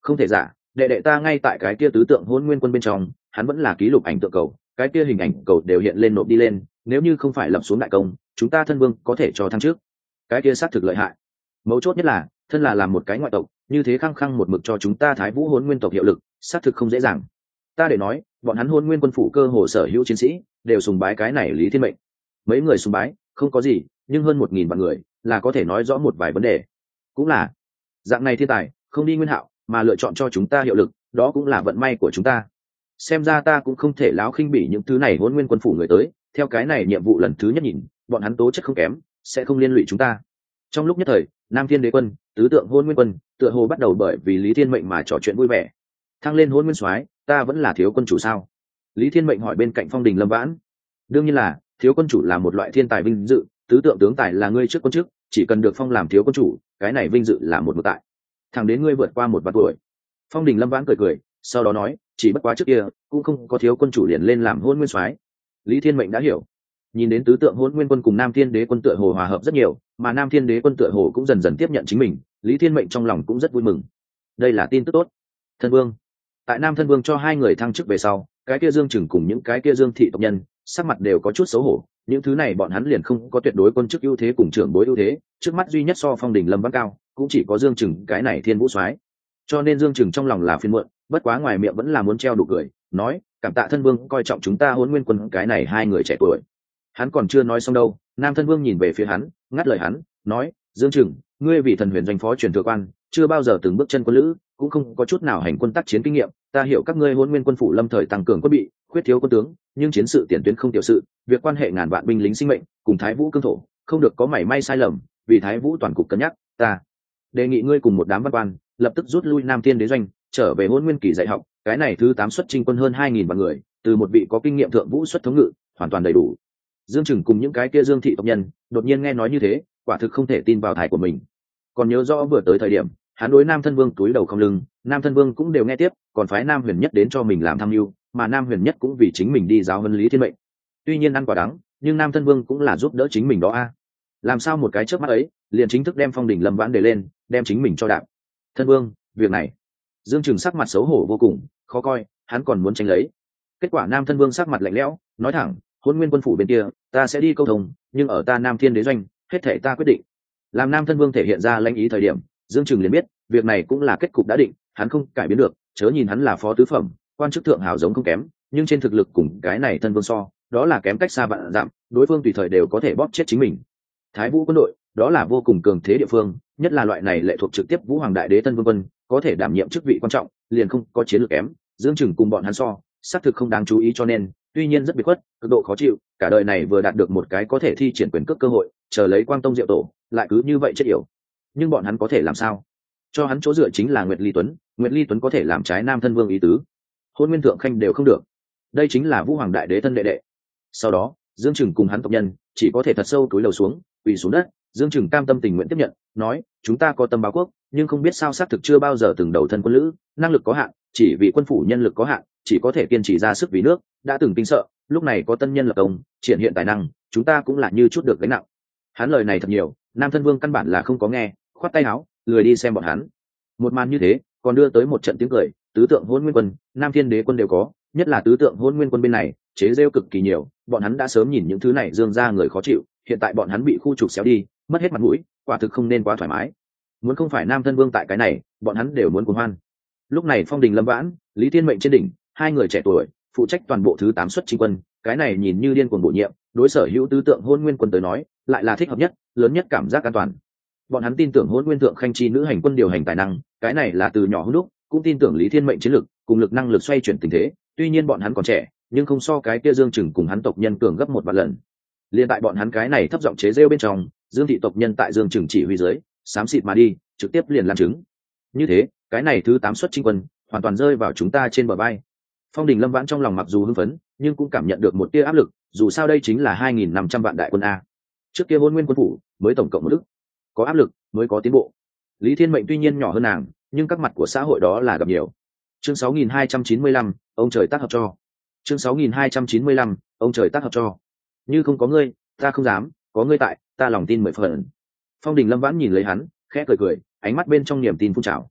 A: Không thể giả, đệ đệ ta ngay tại cái kia tứ tượng hôn nguyên quân bên trong, hắn vẫn là ký lục ảnh tượng cầu, cái kia hình ảnh cầu đều hiện lên nộp đi lên, nếu như không phải lập xuống đại công, chúng ta thân vương có thể cho thăng trước. Cái kia xác thực lợi hại. Mấu chốt nhất là, thân là làm một cái ngoại tộc, như thế khăng khăng một mực cho chúng ta Thái Vũ Hỗn Nguyên tộc hiệu lực, xác thực không dễ dàng. Ta để nói, bọn hắn Hỗn Nguyên quân phủ cơ hồ sở hữu chiến sĩ, đều sùng bái cái này Lý Thiên Mệnh. Mấy người sùng bái, không có gì, nhưng hơn một nghìn vạn người, là có thể nói rõ một vài vấn đề. Cũng là, dạng này thiên tài, không đi Nguyên Hạo, mà lựa chọn cho chúng ta hiệu lực, đó cũng là vận may của chúng ta. Xem ra ta cũng không thể láo khinh bỉ những thứ này Hỗn Nguyên quân phủ người tới, theo cái này nhiệm vụ lần thứ nhất nhìn, bọn hắn tố chất không kém, sẽ không liên lụy chúng ta. Trong lúc nhất thời, Nam Thiên Đế quân, tứ tượng Hỗn Nguyên quân, tựa hồ bắt đầu bởi vì Lý Thiên Mệnh mà trò chuyện vui vẻ. Thăng lên Hỗn Nguyên soái, ta vẫn là thiếu quân chủ sao? Lý Thiên Mệnh hỏi bên cạnh Phong Đình Lâm Vãn. Đương nhiên là, thiếu quân chủ là một loại thiên tài vinh dự, tứ tượng tướng tài là ngươi trước quân trước, chỉ cần được phong làm thiếu quân chủ, cái này vinh dự là một mực tại. Thẳng đến ngươi vượt qua một vạn tuổi. Phong Đình Lâm Vãn cười cười, sau đó nói, chỉ bất quá trước kia cũng không có thiếu quân chủ liền lên làm Hỗn Nguyên soái. Lý Thiên Mệnh đã hiểu. Nhìn đến tứ tượng Hỗn Nguyên quân cùng Nam Thiên Đế quân tựa hồ hòa hợp rất nhiều, mà Nam Thiên Đế quân tựa hồ cũng dần dần tiếp nhận chính mình, Lý Thiên Mệnh trong lòng cũng rất vui mừng. Đây là tin tức tốt. Thân vương, tại Nam Thân vương cho hai người thăng chức về sau, cái kia Dương Trừng cùng những cái kia Dương thị tộc nhân, sắc mặt đều có chút xấu hổ, những thứ này bọn hắn liền không có tuyệt đối quân chức ưu thế cùng trưởng bối ưu thế, trước mắt duy nhất so Phong Đình Lâm Vãn cao, cũng chỉ có Dương Trừng cái này Thiên Vũ soái. Cho nên Dương Trừng trong lòng là phiền muộn, bất quá ngoài miệng vẫn là muốn treo đủ cười, nói, cảm tạ thân vương coi trọng chúng ta Hỗn Nguyên quân cái này hai người trẻ tuổi. Hắn còn chưa nói xong đâu, Nam Thân vương nhìn về phía hắn, ngắt lời hắn, nói, Dương Trừng, ngươi vì thần huyền doanh phó truyền thừa quan, chưa bao giờ từng bước chân quân lữ, cũng không có chút nào hành quân tác chiến kinh nghiệm, ta hiểu các ngươi Hỗn Nguyên quân phủ lâm thời tăng cường quân bị, khuyết thiếu quân tướng, nhưng chiến sự tiền tuyến không tiểu sự, việc quan hệ ngàn vạn binh lính sinh mệnh cùng Thái Vũ cương thổ, không được có mảy may sai lầm, vì Thái Vũ toàn cục cân nhắc, ta đề nghị ngươi cùng một đám văn quan, lập tức rút lui Nam Thiên Đế doanh, trở về Hỗn Nguyên kỳ dạy học, cái này thứ tám xuất chinh quân hơn hai nghìn vạn người, từ một vị có kinh nghiệm thượng vũ xuất thống ngự, hoàn toàn đầy đủ. Dương Trừng cùng những cái kia Dương thị tộc nhân, đột nhiên nghe nói như thế, quả thực không thể tin vào thải của mình. Còn nhớ rõ vừa tới thời điểm, hắn đối Nam Thân vương túi đầu không lưng, Nam Thân vương cũng đều nghe tiếp, còn phái Nam Huyền Nhất đến cho mình làm tham mưu, mà Nam Huyền Nhất cũng vì chính mình đi giáo huấn Lý Thiên Mệnh. Tuy nhiên ăn quả đắng, nhưng Nam Thân vương cũng là giúp đỡ chính mình đó a. Làm sao một cái chớp mắt ấy, liền chính thức đem Phong Đình Lâm Vãn để lên, đem chính mình cho đạp. Thân vương, việc này, Dương Trừng sắc mặt xấu hổ vô cùng, khó coi, hắn còn muốn tranh lấy. Kết quả Nam Thân vương sắc mặt lạnh lẽo, nói thẳng, Hỗn Nguyên quân phủ bên kia, ta sẽ đi câu thông, nhưng ở ta Nam Thiên Đế doanh, hết thể ta quyết định. Làm Nam Thân vương thể hiện ra lãnh ý thời điểm, Dương Trừng liền biết, việc này cũng là kết cục đã định, hắn không cải biến được, chớ nhìn hắn là phó tứ phẩm, quan chức thượng hào giống không kém, nhưng trên thực lực cùng cái này Thân vương so, đó là kém cách xa vạn dặm, đối phương tùy thời đều có thể bóp chết chính mình. Thái Vũ quân đội, đó là vô cùng cường thế địa phương, nhất là loại này lệ thuộc trực tiếp Vũ Hoàng Đại Đế Thân Vương quân, có thể đảm nhiệm chức vị quan trọng, liền không có chiến lược kém, Dương Trừng cùng bọn hắn so, xác thực không đáng chú ý cho nên, tuy nhiên rất biệt khuất, cực độ khó chịu, cả đời này vừa đạt được một cái có thể thi triển quyền cước cơ hội, chờ lấy Quang Tông Diệu Tổ, lại cứ như vậy chết yểu. Nhưng bọn hắn có thể làm sao? Cho hắn chỗ dựa chính là Nguyệt Ly Tuấn, Nguyệt Ly Tuấn có thể làm trái Nam Thân vương ý tứ, Hôn Nguyên thượng khanh đều không được. Đây chính là Vũ Hoàng Đại Đế thân đệ đệ. Sau đó, Dương Trừng cùng hắn tộc nhân chỉ có thể thật sâu cúi đầu xuống, quỳ xuống đất. Dương Trừng cam tâm tình nguyện tiếp nhận, nói, chúng ta có tâm báo quốc, nhưng không biết sao xác thực chưa bao giờ từng đầu thân quân lữ, năng lực có hạn, chỉ vì quân phủ nhân lực có hạn, chỉ có thể kiên trì ra sức vì nước, đã từng kinh sợ, lúc này có tân nhân lập công, triển hiện tài năng, chúng ta cũng là như chút được gánh nặng. Hắn lời này thật nhiều, Nam Thân vương căn bản là không có nghe, khoát tay áo, lười đi xem bọn hắn. Một màn như thế, còn đưa tới một trận tiếng cười, tứ tượng Hỗn Nguyên quân, Nam Thiên Đế quân đều có, nhất là tứ tượng Hỗn Nguyên quân bên này, chế rêu cực kỳ nhiều, bọn hắn đã sớm nhìn những thứ này dương ra người khó chịu, hiện tại bọn hắn bị khu trục xéo đi, mất hết mặt mũi, quả thực không nên quá thoải mái. Muốn không phải Nam Thân vương tại cái này, bọn hắn đều muốn cuồng hoan. Lúc này Phong Đình Lâm Vãn, Lý Thiên Mệnh trên đỉnh, hai người trẻ tuổi, phụ trách toàn bộ thứ tám xuất chinh quân, cái này nhìn như điên cuồng bổ nhiệm, đối sở hữu tứ tượng Hỗn Nguyên quân tới nói, lại là thích hợp nhất, lớn nhất cảm giác an toàn. Bọn hắn tin tưởng Hỗn Nguyên thượng khanh chi nữ hành quân điều hành tài năng, cái này là từ nhỏ hữu đúc, cũng tin tưởng Lý Thiên Mệnh chiến lực, cùng lực năng lực xoay chuyển tình thế, tuy nhiên bọn hắn còn trẻ, nhưng không so cái kia Dương Trừng cùng hắn tộc nhân cường gấp một vạn lần. Liên tại bọn hắn cái này thấp giọng chế rêu bên trong, Dương thị tộc nhân tại Dương Trừng chỉ huy dưới, xám xịt mà đi, trực tiếp liền làm chứng. Như thế, cái này thứ tám xuất chinh quân, hoàn toàn rơi vào chúng ta trên bờ vai. Phong Đình Lâm Vãn trong lòng mặc dù hưng phấn, nhưng cũng cảm nhận được một tia áp lực, dù sao đây chính là hai nghìn năm trăm vạn đại quân a. Trước kia Hỗn Nguyên quân phủ mới tổng cộng một đức, có áp lực mới có tiến bộ. Lý Thiên Mệnh tuy nhiên nhỏ hơn nàng, nhưng các mặt của xã hội đó là gặp nhiều. Chương sáu nghìn hai trăm chín mươi lăm, ông trời tác hợp cho. Chương sáu nghìn hai trăm chín mươi lăm, ông trời tác hợp cho. Như không có ngươi, ta không dám, có ngươi tại, ta lòng tin mười phần. Phong Đình Lâm Vãn nhìn lấy hắn, khẽ cười cười, ánh mắt bên trong niềm tin phun trào.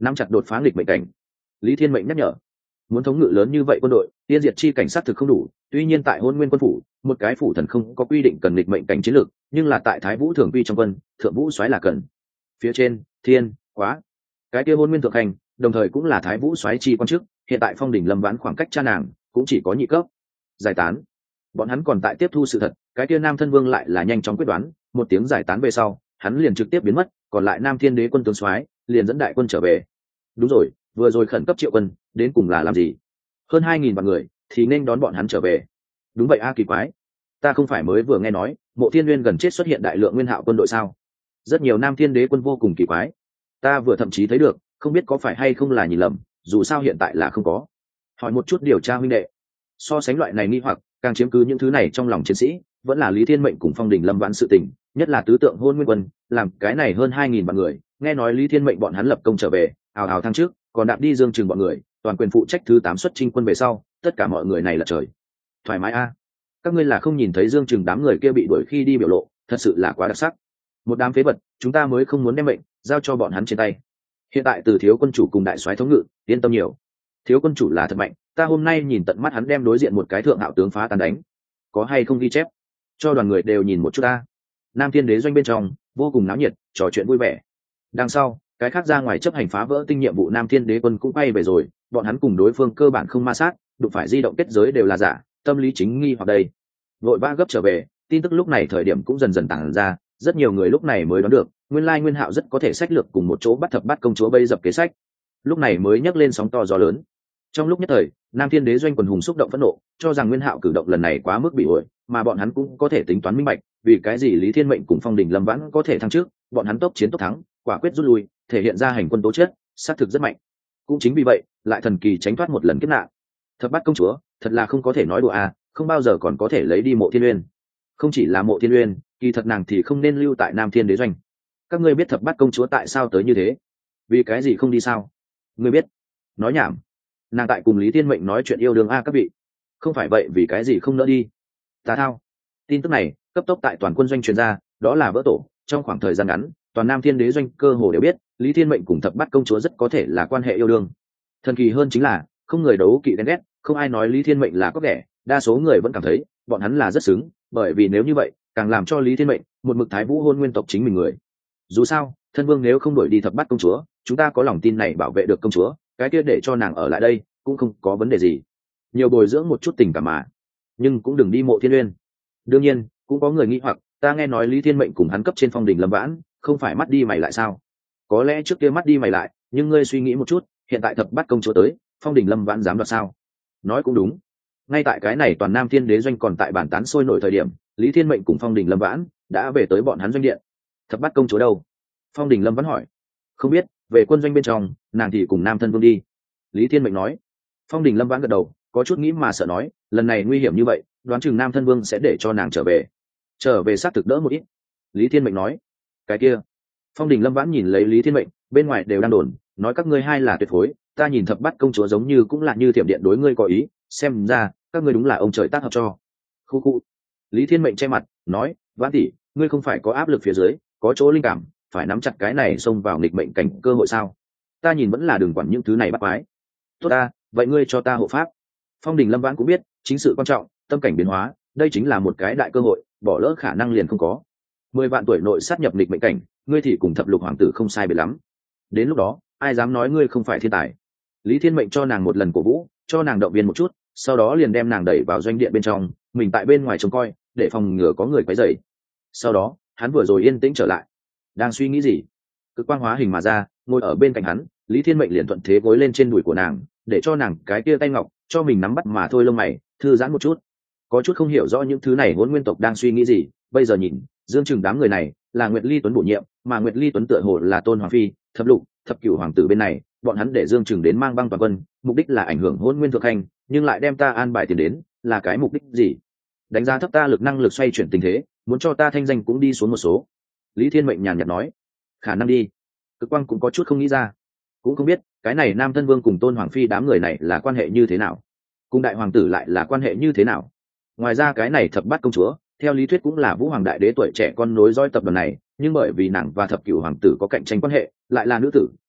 A: nắm chặt đột phá nghịch mệnh cảnh. Lý Thiên Mệnh nhắc nhở, muốn thống ngự lớn như vậy quân đội, tiên diệt chi cảnh sát thực không đủ. Tuy nhiên tại Hôn Nguyên quân phủ, một cái phủ thần không có quy định cần nghịch mệnh cảnh chiến lược, nhưng là tại Thái Vũ thường quy trong quân, thượng vũ soái là cần. Phía trên, thiên, quá, cái kia Hôn Nguyên thượng hành, đồng thời cũng là Thái Vũ soái chi quan chức. Hiện tại Phong Đình Lâm Vãn khoảng cách cha nàng cũng chỉ có nhị cấp. Giải tán. Bọn hắn còn tại tiếp thu sự thật, cái kia Nam Thân Vương lại là nhanh chóng quyết đoán, một tiếng giải tán về sau, hắn liền trực tiếp biến mất, còn lại Nam Thiên Đế quân tướng soái liền dẫn đại quân trở về. Đúng rồi, vừa rồi khẩn cấp triệu quân, đến cùng là làm gì? Hơn hai nghìn vạn người, thì nên đón bọn hắn trở về. Đúng vậy a, kỳ quái. Ta không phải mới vừa nghe nói, Mộ Thiên Nguyên gần chết xuất hiện đại lượng Nguyên Hạo quân đội sao? Rất nhiều Nam Thiên Đế quân vô cùng kỳ quái. Ta vừa thậm chí thấy được, không biết có phải hay không là nhìn lầm, dù sao hiện tại là không có. Hỏi một chút điều tra huynh đệ. So sánh loại này nghi hoặc, càng chiếm cứ những thứ này trong lòng chiến sĩ, vẫn là Lý Thiên Mệnh cùng Phong Đình Lâm Vãn sự tình, nhất là tứ tượng Hôn Nguyên quân, làm cái này hơn hai nghìn vạn người, nghe nói Lý Thiên Mệnh bọn hắn lập công trở về, ào ào thăng trước, còn đạp đi Dương Trừng bọn người, toàn quyền phụ trách thứ tám xuất chinh quân về sau, tất cả mọi người này là trời. Thoải mái a. Các ngươi là không nhìn thấy Dương Trừng đám người kia bị đuổi khi đi biểu lộ, thật sự là quá đặc sắc. Một đám phế vật, chúng ta mới không muốn đem mệnh giao cho bọn hắn trên tay. Hiện tại từ thiếu quân chủ cùng đại soái thống ngự, yên tâm nhiều. Thiếu quân chủ là thật mạnh, ta hôm nay nhìn tận mắt hắn đem đối diện một cái thượng hạo tướng phá tan đánh. Có hay không ghi chép? Cho đoàn người đều nhìn một chút ta. Nam Thiên Đế doanh bên trong vô cùng náo nhiệt, trò chuyện vui vẻ. Đằng sau, cái khác ra ngoài chấp hành phá vỡ tinh nhiệm vụ Nam Thiên Đế quân cũng quay về rồi, bọn hắn cùng đối phương cơ bản không ma sát, đụng phải di động kết giới đều là giả, tâm lý chính nghi hoặc đây. Vội vã gấp trở về, tin tức lúc này thời điểm cũng dần dần tản ra, rất nhiều người lúc này mới đoán được, nguyên lai Nguyên Hạo rất có thể sách lược cùng một chỗ bắt thập bắt công chúa bây dập kế sách. Lúc này mới nhấc lên sóng to gió lớn. Trong lúc nhất thời, Nam Thiên Đế doanh quần hùng xúc động phẫn nộ, cho rằng Nguyên Hạo cử động lần này quá mức bị ổi, mà bọn hắn cũng có thể tính toán minh bạch, vì cái gì Lý Thiên Mệnh cùng Phong Đình Lâm Vãn có thể thắng trước, bọn hắn tốc chiến tốc thắng, quả quyết rút lui, thể hiện ra hành quân tố chất, xác thực rất mạnh. Cũng chính vì vậy, lại thần kỳ tránh thoát một lần kiếp nạn. Thập bát công chúa, thật là không có thể nói đùa à, không bao giờ còn có thể lấy đi Mộ Thiên Uyên. Không chỉ là Mộ Thiên Uyên, kỳ thật nàng thì không nên lưu tại Nam Thiên Đế doanh. Các ngươi biết thập bát công chúa tại sao tới như thế? Vì cái gì không đi sao? Ngươi biết? Nói nhảm. Nàng tại cùng Lý Thiên Mệnh nói chuyện yêu đương a các vị. Không phải vậy vì cái gì không nỡ đi? Ta thao. Tin tức này cấp tốc tại toàn quân doanh truyền ra, đó là vỡ tổ. Trong khoảng thời gian ngắn, toàn Nam Thiên Đế doanh cơ hồ đều biết, Lý Thiên Mệnh cùng thập bát công chúa rất có thể là quan hệ yêu đương. Thần kỳ hơn chính là, không người đấu kỵ ghen ghét, không ai nói Lý Thiên Mệnh là có ghẻ, đa số người vẫn cảm thấy bọn hắn là rất xứng, bởi vì nếu như vậy, càng làm cho Lý Thiên Mệnh một mực Thái Vũ Hôn Nguyên tộc chính mình người. Dù sao, thân vương nếu không đuổi đi thập bát công chúa, chúng ta có lòng tin này bảo vệ được công chúa, cái kia để cho nàng ở lại đây cũng không có vấn đề gì, nhiều bồi dưỡng một chút tình cảm mà, nhưng cũng đừng đi Mộ Thiên Uyên. Đương nhiên, cũng có người nghĩ hoặc, ta nghe nói Lý Thiên Mệnh cùng hắn cấp trên Phong Đình Lâm Vãn, không phải mắt đi mày lại sao? Có lẽ trước kia mắt đi mày lại, nhưng ngươi suy nghĩ một chút, hiện tại thập bát công chúa tới, Phong Đình Lâm Vãn dám đoạt sao? Nói cũng đúng. Ngay tại cái này toàn Nam Thiên Đế doanh còn tại bản tán sôi nổi thời điểm, Lý Thiên Mệnh cùng Phong Đình Lâm Vãn đã về tới bọn hắn doanh điện. Thập bát công chúa đâu? Phong Đình Lâm Vãn hỏi. Không biết, về quân doanh bên trong, nàng thì cùng Nam Thân Vương đi. Lý Thiên Mệnh nói. Phong Đình Lâm Vãn gật đầu, có chút nghĩ mà sợ nói, lần này nguy hiểm như vậy, đoán chừng Nam Thân Vương sẽ để cho nàng trở về. Trở về sát thực đỡ một ít. Lý Thiên Mệnh nói. Cái kia. Phong Đình Lâm Vãn nhìn lấy Lý Thiên Mệnh, bên ngoài đều đang đồn, nói các ngươi hai là tuyệt phối, ta nhìn thập bát công chúa giống như cũng là như thiểm điện đối ngươi có ý, xem ra các ngươi đúng là ông trời tác hợp cho. Khu khu. Lý Thiên Mệnh che mặt, nói, Vãn tỷ, ngươi không phải có áp lực phía dưới, có chỗ linh cảm, phải nắm chặt cái này xông vào nghịch mệnh cảnh cơ hội sao? Ta nhìn vẫn là đừng quản những thứ này bắt quái. Tốt ta, vậy ngươi cho ta hộ pháp. Phong Đình Lâm Vãn cũng biết, chính sự quan trọng, tâm cảnh biến hóa, đây chính là một cái đại cơ hội, bỏ lỡ khả năng liền không có. Mười vạn tuổi nội sát nhập nghịch mệnh cảnh, ngươi thì cùng thập lục hoàng tử không sai biệt lắm. Đến lúc đó, ai dám nói ngươi không phải thiên tài? Lý Thiên Mệnh cho nàng một lần cổ vũ, cho nàng động viên một chút, sau đó liền đem nàng đẩy vào doanh điện bên trong, mình tại bên ngoài trông coi, để phòng ngừa có người quấy rầy. Sau đó, hắn vừa rồi yên tĩnh trở lại, đang suy nghĩ gì? Cực quang hóa hình mà ra, ngồi ở bên cạnh hắn, Lý Thiên Mệnh liền thuận thế gối lên trên đùi của nàng, để cho nàng cái kia tay ngọc cho mình nắm bắt mà thôi lông mày, thư giãn một chút. Có chút không hiểu rõ những thứ này Hỗn Nguyên tộc đang suy nghĩ gì, bây giờ nhìn, Dương Trừng đám người này là Nguyệt Ly Tuấn bổ nhiệm, mà Nguyệt Ly Tuấn tựa hồ là Tôn Hoàng phi, thập lục, thập cửu hoàng tử bên này, bọn hắn để Dương Trừng đến mang băng toàn quân, mục đích là ảnh hưởng Hỗn Nguyên thượng hành, nhưng lại đem ta an bài tiền đến, là cái mục đích gì? Đánh giá thấp ta lực năng lực xoay chuyển tình thế, muốn cho ta thanh danh cũng đi xuống một số. Lý Thiên Mệnh nhàn nhạt nói, khả năng đi. Cực Quang cũng có chút không nghĩ ra, cũng không biết cái này Nam Thân Vương cùng Tôn Hoàng phi đám người này là quan hệ như thế nào, cùng đại hoàng tử lại là quan hệ như thế nào. Ngoài ra cái này thập bát công chúa, theo lý thuyết cũng là Vũ Hoàng đại đế tuổi trẻ con nối dõi tập đoàn này, nhưng bởi vì nàng và thập cửu hoàng tử có cạnh tranh quan hệ, lại là nữ tử,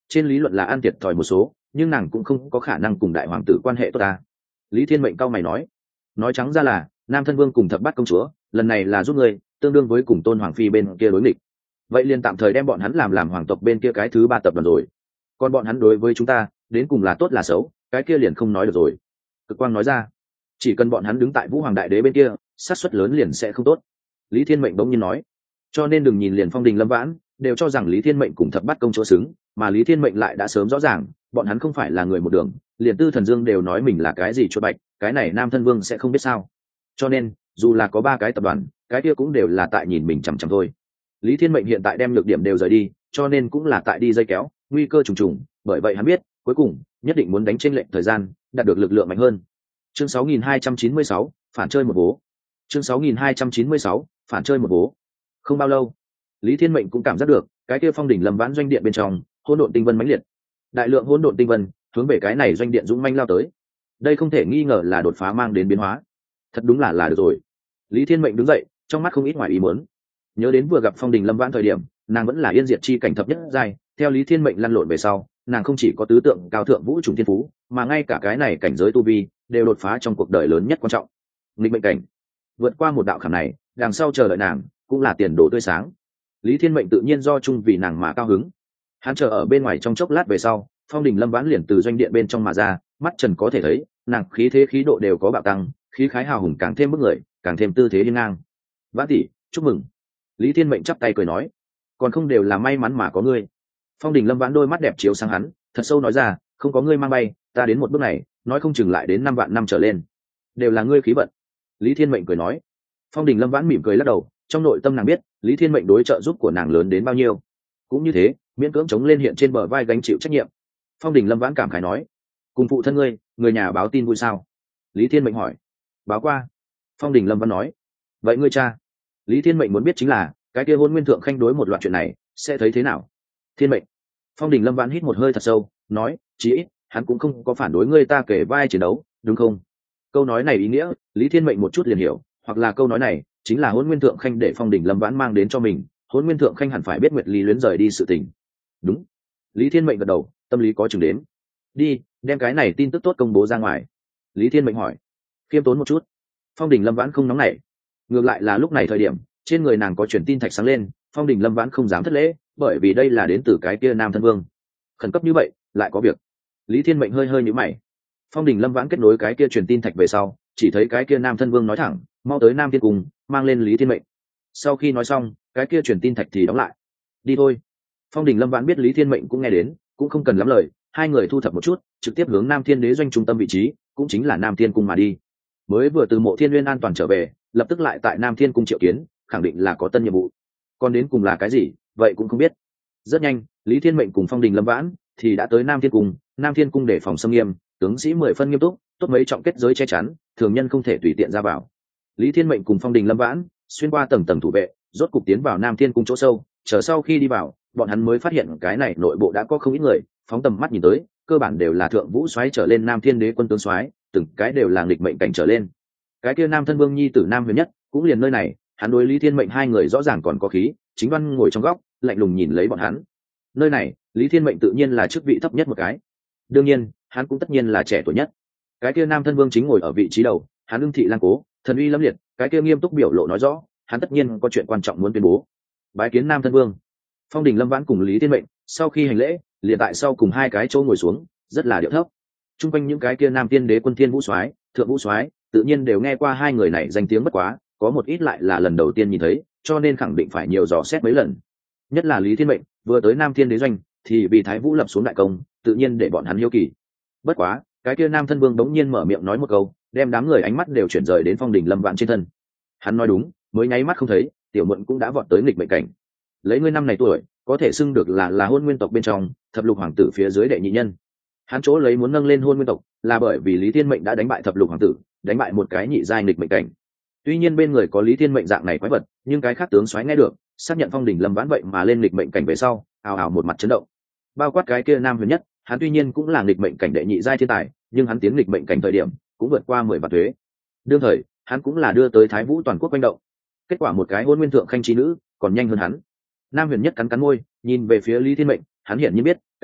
A: trên lý luận là ăn thiệt thòi một số, nhưng nàng cũng không có khả năng cùng đại hoàng tử quan hệ tốt ta. Lý Thiên Mệnh cau mày nói. Nói trắng ra là Nam Thân Vương cùng Thập Bát Công Chúa lần này là giúp ngươi, tương đương với cùng Tôn Hoàng Phi bên kia đối nghịch. Vậy liền tạm thời đem bọn hắn làm làm hoàng tộc bên kia cái thứ ba tập đoàn rồi. Còn bọn hắn đối với chúng ta đến cùng là tốt là xấu, cái kia liền không nói được rồi. Cực Quang nói ra. Chỉ cần bọn hắn đứng tại Vũ Hoàng Đại Đế bên kia, xác suất lớn liền sẽ không tốt. Lý Thiên Mệnh bỗng nhiên nói. Cho nên đừng nhìn liền Phong Đình Lâm Vãn đều cho rằng Lý Thiên Mệnh cùng Thập Bát Công Chúa xứng, mà Lý Thiên Mệnh lại đã sớm rõ ràng bọn hắn không phải là người một đường, liền Tư Thần Dương đều nói mình là cái gì chuột bạch, cái này Nam Thân Vương sẽ không biết sao. Cho nên dù là có ba cái tập đoàn, cái kia cũng đều là tại nhìn mình chằm chằm thôi. Lý Thiên Mệnh hiện tại đem nhược điểm đều rời đi, cho nên cũng là tại đi dây kéo, nguy cơ trùng trùng, bởi vậy hắn biết cuối cùng nhất định muốn đánh trên lệnh thời gian, đạt được lực lượng mạnh hơn. Chương sáu nghìn hai trăm chín mươi sáu, phản chơi một vố. Chương sáu nghìn hai trăm chín mươi sáu, phản chơi một vố. Không bao lâu, Lý Thiên Mệnh cũng cảm giác được cái kia Phong Đỉnh Lâm Vãn doanh điện bên trong hỗn độn tinh vân mãnh liệt, đại lượng hỗn độn tinh vân hướng về cái này doanh điện dũng manh lao tới. Đây không thể nghi ngờ là đột phá mang đến biến hóa, thật đúng là là được rồi. Lý Thiên Mệnh đứng dậy, trong mắt không ít ngoài ý muốn. Nhớ đến vừa gặp Phong Đình Lâm Vãn thời điểm, nàng vẫn là yên diệt chi cảnh thập nhất giai, theo Lý Thiên Mệnh lăn lộn về sau, nàng không chỉ có tứ tượng cao thượng vũ trùng thiên phú, mà ngay cả cái này cảnh giới tu vi đều đột phá trong cuộc đời lớn nhất quan trọng. Nghịch mệnh cảnh, vượt qua một đạo khảm này, đằng sau chờ đợi nàng cũng là tiền đồ tươi sáng. Lý Thiên Mệnh tự nhiên do chung vì nàng mà cao hứng. Hắn chờ ở bên ngoài trong chốc lát về sau, Phong Đình Lâm Vãn liền từ doanh điện bên trong mà ra, mắt trần có thể thấy, nàng khí thế khí độ đều có bạo tăng, khí khái hào hùng càng thêm bức người, càng thêm tư thế hiên ngang. Vãn tỷ, chúc mừng. Lý Thiên Mệnh chắp tay cười nói, còn không đều là may mắn mà có ngươi. Phong Đình Lâm Vãn đôi mắt đẹp chiếu sang hắn, thật sâu nói ra, không có ngươi mang bay, ta đến một bước này, nói không chừng lại đến năm vạn năm trở lên, đều là ngươi khí vận. Lý Thiên Mệnh cười nói. Phong Đình Lâm Vãn mỉm cười lắc đầu, trong nội tâm nàng biết Lý Thiên Mệnh đối trợ giúp của nàng lớn đến bao nhiêu, cũng như thế miễn cưỡng chống lên hiện trên bờ vai gánh chịu trách nhiệm. Phong Đình Lâm Vãn cảm khái nói, cùng phụ thân ngươi người nhà báo tin vui sao? Lý Thiên Mệnh hỏi. Báo qua. Phong Đình Lâm Vãn nói. Vậy ngươi cha? Lý Thiên Mệnh muốn biết chính là cái kia Hôn Nguyên Thượng Khanh đối một loạt chuyện này sẽ thấy thế nào. Thiên Mệnh. Phong Đình Lâm Vãn hít một hơi thật sâu, nói, chí ít hắn cũng không có phản đối ngươi ta kể vai chiến đấu, đúng không? Câu nói này ý nghĩa Lý Thiên Mệnh một chút liền hiểu, hoặc là câu nói này chính là Hôn Nguyên Thượng Khanh để Phong Đình Lâm Vãn mang đến cho mình, Hôn Nguyên Thượng Khanh hẳn phải biết Nguyệt Lý luyến rời đi sự tình. Đúng. Lý Thiên Mệnh gật đầu, tâm lý có chừng đến. Đi, đem cái này tin tức tốt công bố ra ngoài. Lý Thiên Mệnh hỏi. Khiêm tốn một chút. Phong Đình Lâm Vãn không nóng nảy, ngược lại là lúc này thời điểm trên người nàng có truyền tin thạch sáng lên. Phong Đình Lâm Vãn không dám thất lễ, bởi vì đây là đến từ cái kia Nam Thân Vương, khẩn cấp như vậy lại có việc. Lý Thiên Mệnh hơi hơi nhíu mày. Phong Đình Lâm Vãn kết nối cái kia truyền tin thạch về sau, chỉ thấy cái kia Nam Thân Vương nói thẳng, mau tới Nam Thiên Cung, mang lên Lý Thiên Mệnh. Sau khi nói xong, cái kia truyền tin thạch thì đóng lại. Đi thôi. Phong Đình Lâm Vãn biết Lý Thiên Mệnh cũng nghe đến, cũng không cần lắm lời, hai người thu thập một chút, trực tiếp hướng Nam Thiên Đế doanh trung tâm vị trí, cũng chính là Nam Thiên Cung mà đi. Mới vừa từ Mộ Thiên Nguyên an toàn trở về, lập tức lại tại Nam Thiên Cung triệu kiến, khẳng định là có tân nhiệm vụ. Còn đến cùng là cái gì, vậy cũng không biết. Rất nhanh, Lý Thiên Mệnh cùng Phong Đình Lâm Vãn thì đã tới Nam Thiên Cung. Nam Thiên Cung để phòng xâm nghiêm, tướng sĩ mười phân nghiêm túc, tốt mấy trọng kết giới che chắn, thường nhân không thể tùy tiện ra vào. Lý Thiên Mệnh cùng Phong Đình Lâm Vãn xuyên qua tầng tầng thủ vệ, rốt cục tiến vào Nam Thiên Cung chỗ sâu. Chờ sau khi đi vào, bọn hắn mới phát hiện cái này nội bộ đã có không ít người. Phóng tầm mắt nhìn tới, cơ bản đều là thượng vũ soái trở lên Nam Thiên Đế quân tướng soái, từng cái đều là nghịch mệnh cảnh trở lên. Cái kia Nam Thân Vương nhi tử Nam Huyền Nhất cũng liền nơi này, hắn đối Lý Thiên Mệnh hai người rõ ràng còn có khí, chính văn ngồi trong góc, lạnh lùng nhìn lấy bọn hắn. Nơi này, Lý Thiên Mệnh tự nhiên là chức vị thấp nhất một cái, đương nhiên, hắn cũng tất nhiên là trẻ tuổi nhất. Cái kia Nam Thân Vương chính ngồi ở vị trí đầu, hắn ưng thị lang cố, thần uy lâm liệt, cái kia nghiêm túc biểu lộ nói rõ, hắn tất nhiên có chuyện quan trọng muốn tuyên bố. Bái kiến Nam Thân Vương. Phong Đình Lâm Vãn cùng Lý Thiên Mệnh sau khi hành lễ, liền tại sau cùng hai cái chỗ ngồi xuống, rất là điệu thấp. Trung quanh những cái kia Nam Tiên Đế quân Thiên Vũ soái, Thượng Vũ soái, tự nhiên đều nghe qua hai người này danh tiếng bất quá, có một ít lại là lần đầu tiên nhìn thấy, cho nên khẳng định phải nhiều dò xét mấy lần. Nhất là Lý Thiên Mệnh, vừa tới Nam Thiên Đế doanh, thì vì Thái Vũ lập xuống đại công, tự nhiên để bọn hắn hiếu kỳ. Bất quá, cái kia Nam Thân Vương đống nhiên mở miệng nói một câu, đem đám người ánh mắt đều chuyển rời đến Phong Đình Lâm Vãn trên thân. Hắn nói đúng, mới nháy mắt không thấy, tiểu muội cũng đã vọt tới nghịch mệnh cảnh. Lấy ngươi năm này tuổi, có thể xưng được là là Hôn Nguyên tộc bên trong thập lục hoàng tử phía dưới đệ nhị nhân. Hắn chỗ lấy muốn nâng lên Hôn Nguyên tộc, là bởi vì Lý Thiên Mệnh đã đánh bại thập lục hoàng tử, đánh bại một cái nhị giai nghịch mệnh cảnh. Tuy nhiên bên người có Lý Thiên Mệnh dạng này quái vật, nhưng cái khác tướng soái nghe được, xác nhận Phong Đình Lâm Vãn vậy mà lên nghịch mệnh cảnh về sau, ào ào một mặt chấn động. Bao quát cái kia Nam Huyền Nhất, hắn tuy nhiên cũng là nghịch mệnh cảnh đệ nhị giai thiên tài, nhưng hắn tiến nghịch mệnh cảnh thời điểm cũng vượt qua mười vạn thuế. Đương thời, hắn cũng là đưa tới Thái Vũ toàn quốc quanh động. Kết quả một cái Hôn Nguyên Thượng Khanh chi nữ, còn nhanh hơn hắn. Nam Huyền Nhất cắn cắn môi, nhìn về phía Lý Thiên Mệnh, hắn hiển nhiên biết,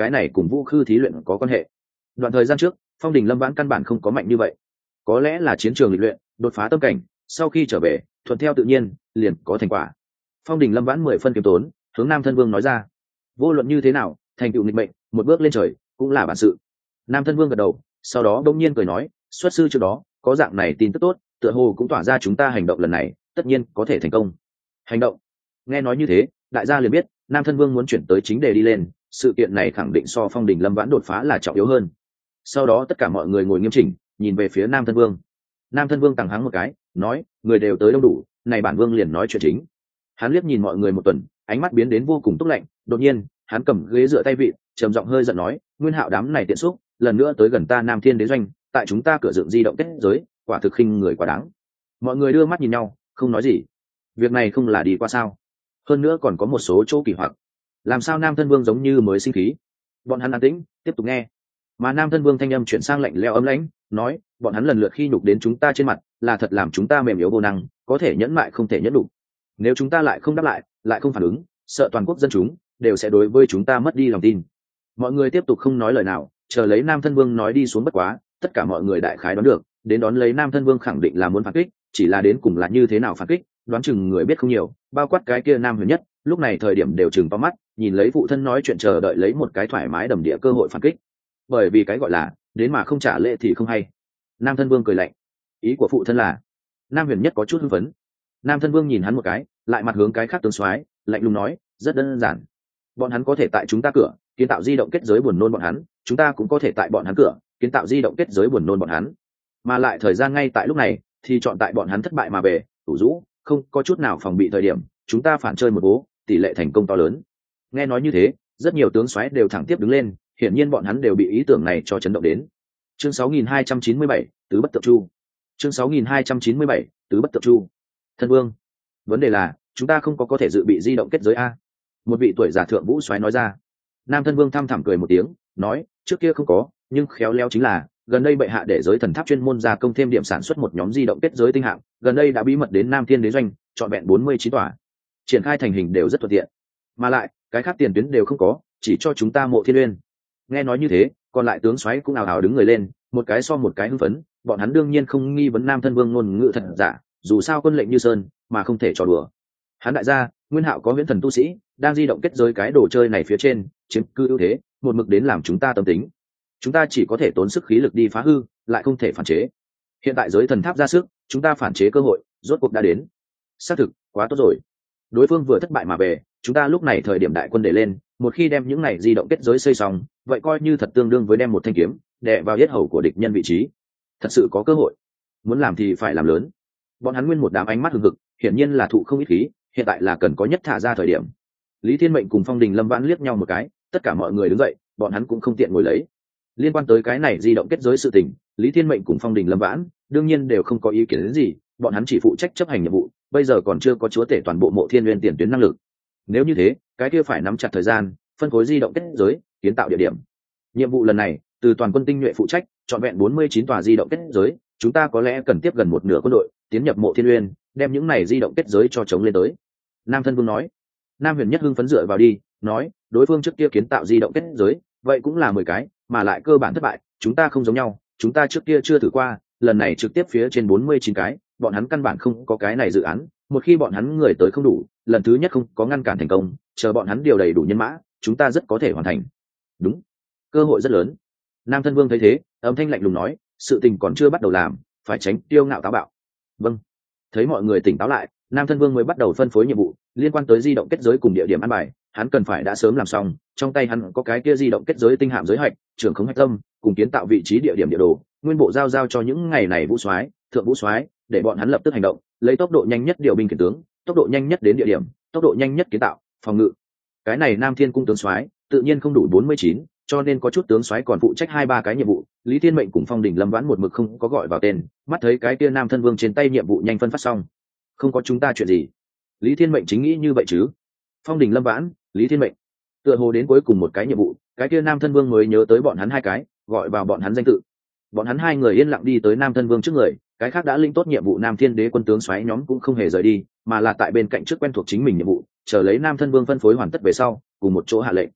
A: cái này cùng vũ khư thí luyện có quan hệ. Đoạn thời gian trước Phong Đình Lâm Vãn căn bản không có mạnh như vậy, có lẽ là chiến trường lịch luyện đột phá tâm cảnh, sau khi trở về thuận theo tự nhiên liền có thành quả. Phong Đình Lâm Vãn mười phân kiêm tốn hướng Nam Thân Vương nói ra, vô luận như thế nào thành tựu nghịch mệnh một bước lên trời cũng là bản sự. Nam Thân Vương gật đầu, sau đó đông nhiên cười nói, xuất sư trước đó có dạng này tin tức tốt, tựa hồ cũng tỏa ra chúng ta hành động lần này tất nhiên có thể thành công. Hành động? Nghe nói như thế đại gia liền biết Nam Thân Vương muốn chuyển tới chính đề đi lên, sự kiện này khẳng định so Phong Đình Lâm Vãn đột phá là trọng yếu hơn. Sau đó tất cả mọi người ngồi nghiêm chỉnh nhìn về phía Nam Thân Vương. Nam Thân Vương tằng hắng một cái nói, người đều tới đông đủ, này bản vương liền nói chuyện chính. Hắn liếc nhìn mọi người một tuần, ánh mắt biến đến vô cùng túc lạnh, đột nhiên hắn cầm ghế dựa tay vị trầm giọng hơi giận nói, Nguyên Hạo đám này tiện xúc lần nữa tới gần ta Nam Thiên Đế doanh, tại chúng ta cửa dựng di động kết giới, quả thực khinh người quá đáng. Mọi người đưa mắt nhìn nhau không nói gì. Việc này không là đi qua sao? Hơn nữa còn có một số chỗ kỳ hoặc. Làm sao Nam Thân Vương giống như mới sinh khí? Bọn hắn an tĩnh tiếp tục nghe, mà Nam Thân Vương thanh âm chuyển sang lạnh lẽo ấm lãnh, nói, bọn hắn lần lượt khi nhục đến chúng ta trên mặt, là thật làm chúng ta mềm yếu vô năng, có thể nhẫn mại không thể nhẫn đủ. Nếu chúng ta lại không đáp lại, lại không phản ứng, sợ toàn quốc dân chúng đều sẽ đối với chúng ta mất đi lòng tin. Mọi người tiếp tục không nói lời nào, chờ lấy Nam Thân Vương nói đi xuống. Bất quá tất cả mọi người đại khái đoán được, đến đón lấy Nam Thân Vương khẳng định là muốn phản kích, chỉ là đến cùng là như thế nào phản kích, đoán chừng người biết không nhiều, bao quát cái kia Nam Huyền Nhất lúc này thời điểm đều chừng to mắt nhìn lấy phụ thân nói chuyện, chờ đợi lấy một cái thoải mái đầm địa cơ hội phản kích. Bởi vì cái gọi là đến mà không trả lễ thì không hay. Nam Thân Vương cười lạnh, ý của phụ thân là? Nam Huyền Nhất có chút hưng phấn. Nam Thân Vương nhìn hắn một cái, lại mặt hướng cái khác tướng soái lạnh lùng nói, rất đơn giản, bọn hắn có thể tại chúng ta cửa kiến tạo di động kết giới buồn nôn bọn hắn, chúng ta cũng có thể tại bọn hắn cửa kiến tạo di động kết giới buồn nôn bọn hắn, mà lại thời gian ngay tại lúc này thì chọn tại bọn hắn thất bại mà về tủ rũ không có chút nào phòng bị thời điểm, chúng ta phản chơi một bố, tỷ lệ thành công to lớn. Nghe nói như thế rất nhiều tướng soái đều thẳng tiếp đứng lên, hiển nhiên bọn hắn đều bị ý tưởng này cho chấn động đến. Chương sáu nghìn hai trăm chín mươi bảy, tứ bất tượng chu. Chương sáu nghìn hai trăm chín mươi bảy, tứ bất tượng chu. Thân Vương, vấn đề là chúng ta không có có thể dự bị di động kết giới a. Một vị tuổi già thượng vũ soái nói ra. Nam Thân Vương thăm thẳm cười một tiếng, nói, trước kia không có, nhưng khéo léo chính là gần đây bệ hạ để giới thần tháp chuyên môn gia công thêm điểm sản xuất một nhóm di động kết giới tinh hạng, gần đây đã bí mật đến Nam Thiên Đế doanh, chọn vẹn bốn mươi chín tòa, triển khai thành hình đều rất thuận tiện, mà lại cái khác tiền tuyến đều không có, chỉ cho chúng ta Mộ Thiên Uyên. Nghe nói như thế còn lại tướng soái cũng ào ào đứng người lên, một cái so một cái hưng phấn. Bọn hắn đương nhiên không nghi vấn Nam Thân Vương ngôn ngữ thật giả, dù sao quân lệnh như sơn mà không thể trò đùa. Hắn đại gia Nguyên Hạo có huyễn thần tu sĩ đang di động kết giới cái đồ chơi này phía trên chiếm cư ưu thế, một mực đến làm chúng ta tâm tính, chúng ta chỉ có thể tốn sức khí lực đi phá hư, lại không thể phản chế. Hiện tại giới thần tháp ra sức, chúng ta phản chế cơ hội rốt cuộc đã đến. Xác thực quá tốt rồi, đối phương vừa thất bại mà về, chúng ta lúc này thời điểm đại quân để lên, một khi đem những này di động kết giới xây xong, vậy coi như thật tương đương với đem một thanh kiếm đè vào yết hầu của địch nhân vị trí. Thật sự có cơ hội, muốn làm thì phải làm lớn. Bọn hắn nguyên một đám ánh mắt hừng hực, hiển nhiên là thụ không ít khí, hiện tại là cần có nhất thả ra thời điểm. Lý Thiên Mệnh cùng Phong Đình Lâm Vãn liếc nhau một cái, tất cả mọi người đứng dậy, bọn hắn cũng không tiện ngồi lấy. Liên quan tới cái này di động kết giới sự tình, Lý Thiên Mệnh cùng Phong Đình Lâm Vãn đương nhiên đều không có ý kiến đến gì, bọn hắn chỉ phụ trách chấp hành nhiệm vụ, bây giờ còn chưa có chúa tể toàn bộ Mộ Thiên Uyên tiền tuyến năng lực. Nếu như thế, cái kia phải nắm chặt thời gian, phân phối di động kết giới, kiến tạo địa điểm. Nhiệm vụ lần này từ toàn quân tinh nhuệ phụ trách, chọn vẹn bốn mươi chín tòa di động kết giới, chúng ta có lẽ cần tiếp gần một nửa quân đội tiến nhập Mộ Thiên Uyên, đem những này di động kết giới cho chống lên tới. Nam Thân Vương nói. Nam Huyền Nhất hưng phấn dựa vào đi, nói, đối phương trước kia kiến tạo di động kết giới, vậy cũng là mười cái, mà lại cơ bản thất bại, chúng ta không giống nhau, chúng ta trước kia chưa thử qua, lần này trực tiếp phía trên bốn mươi chín cái, bọn hắn căn bản không có cái này dự án, một khi bọn hắn người tới không đủ, lần thứ nhất không có ngăn cản thành công, chờ bọn hắn điều đầy đủ nhân mã, chúng ta rất có thể hoàn thành. Đúng, cơ hội rất lớn. Nam Thân Vương thấy thế, âm thanh lạnh lùng nói, sự tình còn chưa bắt đầu làm, phải tránh tiêu ngạo táo bạo. Vâng. Thấy mọi người tỉnh táo lại, Nam Thân Vương mới bắt đầu phân phối nhiệm vụ liên quan tới di động kết giới cùng địa điểm an bài, hắn cần phải đã sớm làm xong, trong tay hắn có cái kia di động kết giới tinh hạm giới hạch, trưởng khống hạch tâm, cùng kiến tạo vị trí địa điểm địa đồ, nguyên bộ giao giao cho những ngày này vũ soái, thượng vũ soái, để bọn hắn lập tức hành động, lấy tốc độ nhanh nhất điều binh khiển tướng, tốc độ nhanh nhất đến địa điểm, tốc độ nhanh nhất kiến tạo, phòng ngự. Cái này Nam Thiên cung tướng soái tự nhiên không đủ bốn mươi chín, cho nên có chút tướng soái còn phụ trách hai ba cái nhiệm vụ, Lý Thiên Mệnh cùng Phong Đình Lâm Vãn một mực không có gọi vào tên, mắt thấy cái kia Nam Thân Vương trên tay nhiệm vụ nhanh phân phát xong, không có chúng ta chuyện gì. Lý Thiên Mệnh chính nghĩ như vậy chứ. Phong Đình Lâm Vãn, Lý Thiên Mệnh, tựa hồ đến cuối cùng một cái nhiệm vụ, cái kia Nam Thân Vương mới nhớ tới bọn hắn hai cái, gọi vào bọn hắn danh tự. Bọn hắn hai người yên lặng đi tới Nam Thân Vương trước người, cái khác đã linh tốt nhiệm vụ Nam Thiên Đế quân tướng xoáy nhóm cũng không hề rời đi, mà là tại bên cạnh trước quen thuộc chính mình nhiệm vụ, chờ lấy Nam Thân Vương phân phối hoàn tất về sau, cùng một chỗ hạ lệnh.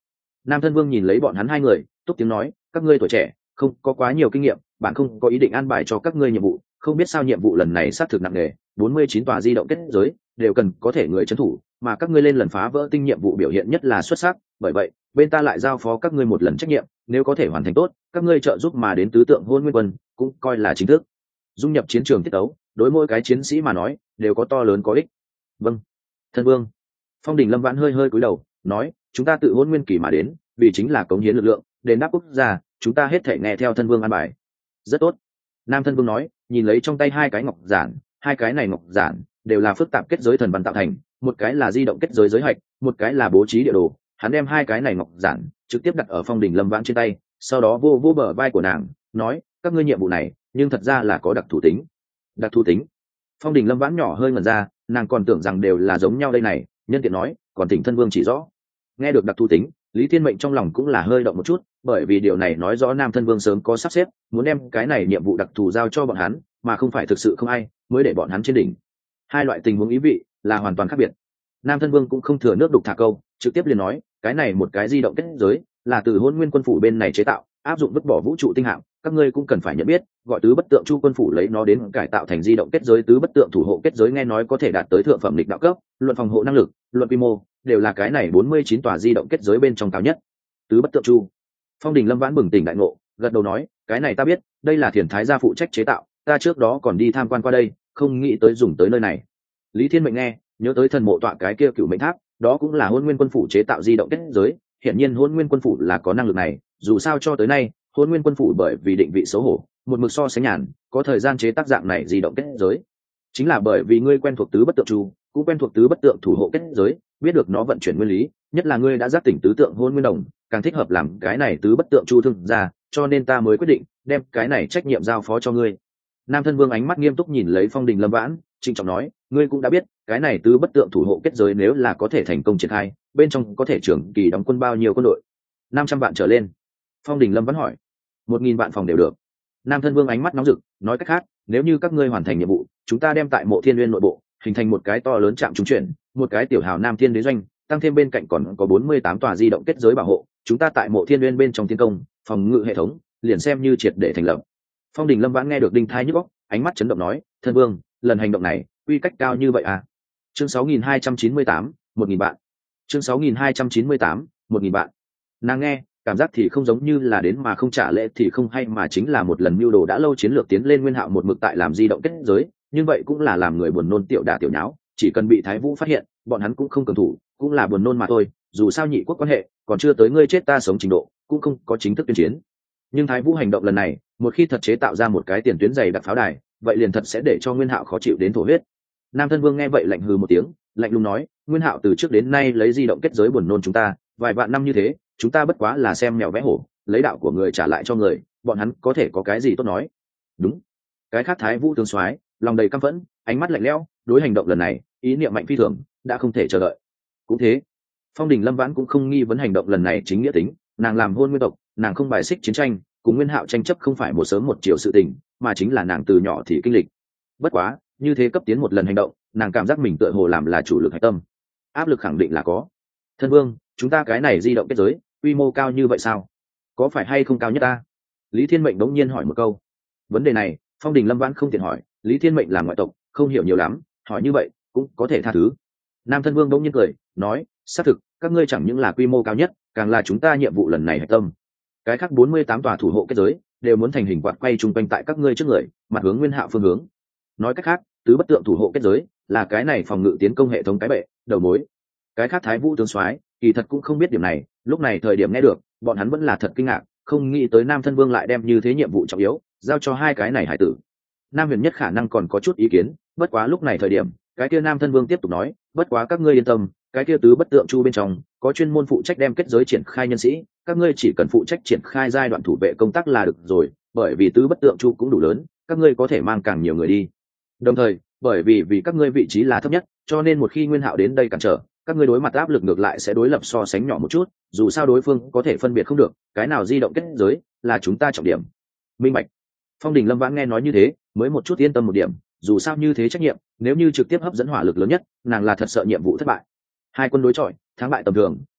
A: Nam Thân Vương nhìn lấy bọn hắn hai người, túc tiếng nói, các ngươi tuổi trẻ, không có quá nhiều kinh nghiệm, bạn không có ý định an bài cho các ngươi nhiệm vụ, không biết sao nhiệm vụ lần này xác thực nặng nề, bốn mươi chín tòa di động kết giới đều cần có thể người trấn thủ, mà các ngươi lên lần phá vỡ tinh nhiệm vụ biểu hiện nhất là xuất sắc, bởi vậy, bên ta lại giao phó các ngươi một lần trách nhiệm, nếu có thể hoàn thành tốt, các ngươi trợ giúp mà đến tứ tượng hôn nguyên quân, cũng coi là chính thức. Dung nhập chiến trường tiết tấu, đối mỗi cái chiến sĩ mà nói, đều có to lớn có ích. Vâng, Thân Vương. Phong Đình Lâm Vãn hơi hơi cúi đầu, nói, chúng ta tự hôn nguyên kỳ mà đến, vì chính là cống hiến lực lượng, đền đáp quốc gia, chúng ta hết thể nghe theo Thân Vương an bài. Rất tốt. Nam Thân Vương nói, nhìn lấy trong tay hai cái ngọc giản, hai cái này ngọc giản đều là phức tạp kết giới thần văn tạo thành, một cái là di động kết giới giới hạch, một cái là bố trí địa đồ. Hắn đem hai cái này ngọc giản trực tiếp đặt ở Phong Đình Lâm Vãn trên tay, sau đó vô vô bờ vai của nàng, nói, các ngươi nhiệm vụ này, nhưng thật ra là có đặc thù tính. Đặc thù tính? Phong Đình Lâm Vãn nhỏ hơi ngẩn ra, nàng còn tưởng rằng đều là giống nhau đây này, nhân tiện nói, còn Thỉnh Thân Vương chỉ rõ. Nghe được đặc thù tính, Lý Thiên Mệnh trong lòng cũng là hơi động một chút, bởi vì điều này nói rõ Nam Thân Vương sớm có sắp xếp, muốn đem cái này nhiệm vụ đặc thù giao cho bọn hắn, mà không phải thực sự không ai mới để bọn hắn trên đỉnh. Hai loại tình huống ý vị là hoàn toàn khác biệt. Nam Thân Vương cũng không thừa nước đục thả câu, trực tiếp liền nói, cái này một cái di động kết giới là từ Hỗn Nguyên quân phủ bên này chế tạo, áp dụng vứt bỏ vũ trụ tinh hạm, các ngươi cũng cần phải nhận biết, gọi tứ bất tượng chu quân phủ lấy nó đến cải tạo thành di động kết giới tứ bất tượng thủ hộ kết giới nghe nói có thể đạt tới thượng phẩm lịch đạo cấp, luận phòng hộ năng lực, luận quy mô, đều là cái này bốn mươi chín tòa di động kết giới bên trong cao nhất. Tứ bất tượng chu. Phong Đình Lâm Vãn bừng tỉnh đại ngộ, gật đầu nói, cái này ta biết, đây là Thiền Thái gia phụ trách chế tạo, ta trước đó còn đi tham quan qua đây, không nghĩ tới dùng tới nơi này. Lý Thiên Mệnh nghe, nhớ tới thần mộ tọa cái kia cựu mệnh tháp, đó cũng là Hỗn Nguyên quân phủ chế tạo di động kết giới, hiển nhiên Hỗn Nguyên quân phủ là có năng lực này, dù sao cho tới nay, Hỗn Nguyên quân phủ bởi vì định vị xấu hổ, một mực so sánh nhàn, có thời gian chế tác dạng này di động kết giới. Chính là bởi vì ngươi quen thuộc tứ bất tượng chu, cũng quen thuộc tứ bất tượng thủ hộ kết giới, biết được nó vận chuyển nguyên lý, nhất là ngươi đã giác tỉnh tứ tượng Hỗn Nguyên đồng, càng thích hợp làm cái này tứ bất tượng chu thương ra, cho nên ta mới quyết định đem cái này trách nhiệm giao phó cho ngươi. Nam Thân Vương ánh mắt nghiêm túc nhìn lấy Phong Đình Lâm Vãn, trịnh trọng nói, ngươi cũng đã biết, cái này tứ bất tượng thủ hộ kết giới nếu là có thể thành công triển khai, bên trong có thể trưởng kỳ đóng quân bao nhiêu quân đội? Năm trăm vạn trở lên. Phong Đình Lâm Vãn hỏi. Một nghìn vạn phòng đều được. Nam Thân Vương ánh mắt nóng rực, nói cách khác, nếu như các ngươi hoàn thành nhiệm vụ, chúng ta đem tại Mộ Thiên Nguyên nội bộ hình thành một cái to lớn trạm trung chuyển, một cái tiểu hào Nam Thiên đế doanh, tăng thêm bên cạnh còn có bốn mươi tám tòa di động kết giới bảo hộ, chúng ta tại Mộ Thiên Nguyên bên trong tiến công, phòng ngự hệ thống, liền xem như triệt để thành lập. Phong Đình Lâm Vãn nghe được đinh thai nhức óc, ánh mắt chấn động nói, Thân Vương, lần hành động này, quy cách cao như vậy à? Chương sáu nghìn hai trăm chín mươi tám, một nghìn bạn. Chương sáu nghìn hai trăm chín mươi tám, một nghìn bạn. Nàng nghe, cảm giác thì không giống như là đến mà không trả lễ thì không hay mà chính là một lần mưu đồ đã lâu chiến lược tiến lên Nguyên Hạo một mực tại làm di động kết giới, nhưng vậy cũng là làm người buồn nôn tiểu đả tiểu nháo, chỉ cần bị Thái Vũ phát hiện, bọn hắn cũng không cường thủ, cũng là buồn nôn mà thôi, dù sao nhị quốc quan hệ, còn chưa tới ngươi chết ta sống trình độ, cũng không có chính thức tuyên chiến. Nhưng Thái Vũ hành động lần này, một khi thật chế tạo ra một cái tiền tuyến dày đặc pháo đài, vậy liền thật sẽ để cho Nguyên Hạo khó chịu đến thổ huyết. Nam Thân Vương nghe vậy lạnh hừ một tiếng, lạnh lùng nói, Nguyên Hạo từ trước đến nay lấy di động kết giới buồn nôn chúng ta, vài vạn năm như thế, chúng ta bất quá là xem mèo vẽ hổ, lấy đạo của người trả lại cho người, bọn hắn có thể có cái gì tốt nói? Đúng. Cái khác Thái Vũ tướng soái, lòng đầy căm phẫn, ánh mắt lạnh lẽo, đối hành động lần này, ý niệm mạnh phi thường, đã không thể chờ đợi. Cũng thế, Phong Đình Lâm Vãn cũng không nghi vấn hành động lần này chính nghĩa tính, nàng làm Hôn Nguyên tộc, nàng không bài xích chiến tranh, cùng Nguyên Hạo tranh chấp không phải một sớm một chiều sự tình, mà chính là nàng từ nhỏ thì kinh lịch. Bất quá, như thế cấp tiến một lần hành động, nàng cảm giác mình tựa hồ làm là chủ lực hải tâm, áp lực khẳng định là có. Thân Vương, chúng ta cái này di động kết giới, quy mô cao như vậy sao? Có phải hay không cao nhất ta? Lý Thiên Mệnh đống nhiên hỏi một câu. Vấn đề này, Phong Đình Lâm Vãn không tiện hỏi, Lý Thiên Mệnh là ngoại tộc, không hiểu nhiều lắm, hỏi như vậy cũng có thể tha thứ. Nam Thân Vương đống nhiên cười, nói, xác thực, các ngươi chẳng những là quy mô cao nhất, càng là chúng ta nhiệm vụ lần này hải tâm. Cái khác bốn mươi tám tòa thủ hộ kết giới đều muốn thành hình quạt quay trung quanh tại các ngươi trước người, mặt hướng Nguyên Hạo phương hướng. Nói cách khác, tứ bất tượng thủ hộ kết giới là cái này phòng ngự tiến công hệ thống cái bệ, đầu mối. Cái khác Thái Vũ tướng soái kỳ thật cũng không biết điểm này, lúc này thời điểm nghe được, bọn hắn vẫn là thật kinh ngạc, không nghĩ tới Nam Thân Vương lại đem như thế nhiệm vụ trọng yếu giao cho hai cái này hải tử. Nam Huyền Nhất khả năng còn có chút ý kiến, bất quá lúc này thời điểm, cái kia Nam Thân Vương tiếp tục nói, bất quá các ngươi yên tâm, cái kia tứ bất tượng chu bên trong có chuyên môn phụ trách đem kết giới triển khai nhân sĩ, các ngươi chỉ cần phụ trách triển khai giai đoạn thủ vệ công tác là được rồi, bởi vì tứ bất tượng chu cũng đủ lớn, các ngươi có thể mang càng nhiều người đi. Đồng thời, bởi vì vì các ngươi vị trí là thấp nhất, cho nên một khi Nguyên Hạo đến đây cản trở, các ngươi đối mặt áp lực ngược lại sẽ đối lập so sánh nhỏ một chút, dù sao đối phương có thể phân biệt không được cái nào di động kết giới là chúng ta trọng điểm. Minh bạch. Phong Đình Lâm Vãn nghe nói như thế, mới một chút yên tâm một điểm, dù sao như thế trách nhiệm, nếu như trực tiếp hấp dẫn hỏa lực lớn nhất, nàng là thật sợ nhiệm vụ thất bại. Hai quân đối chọi, thắng bại tầm thường,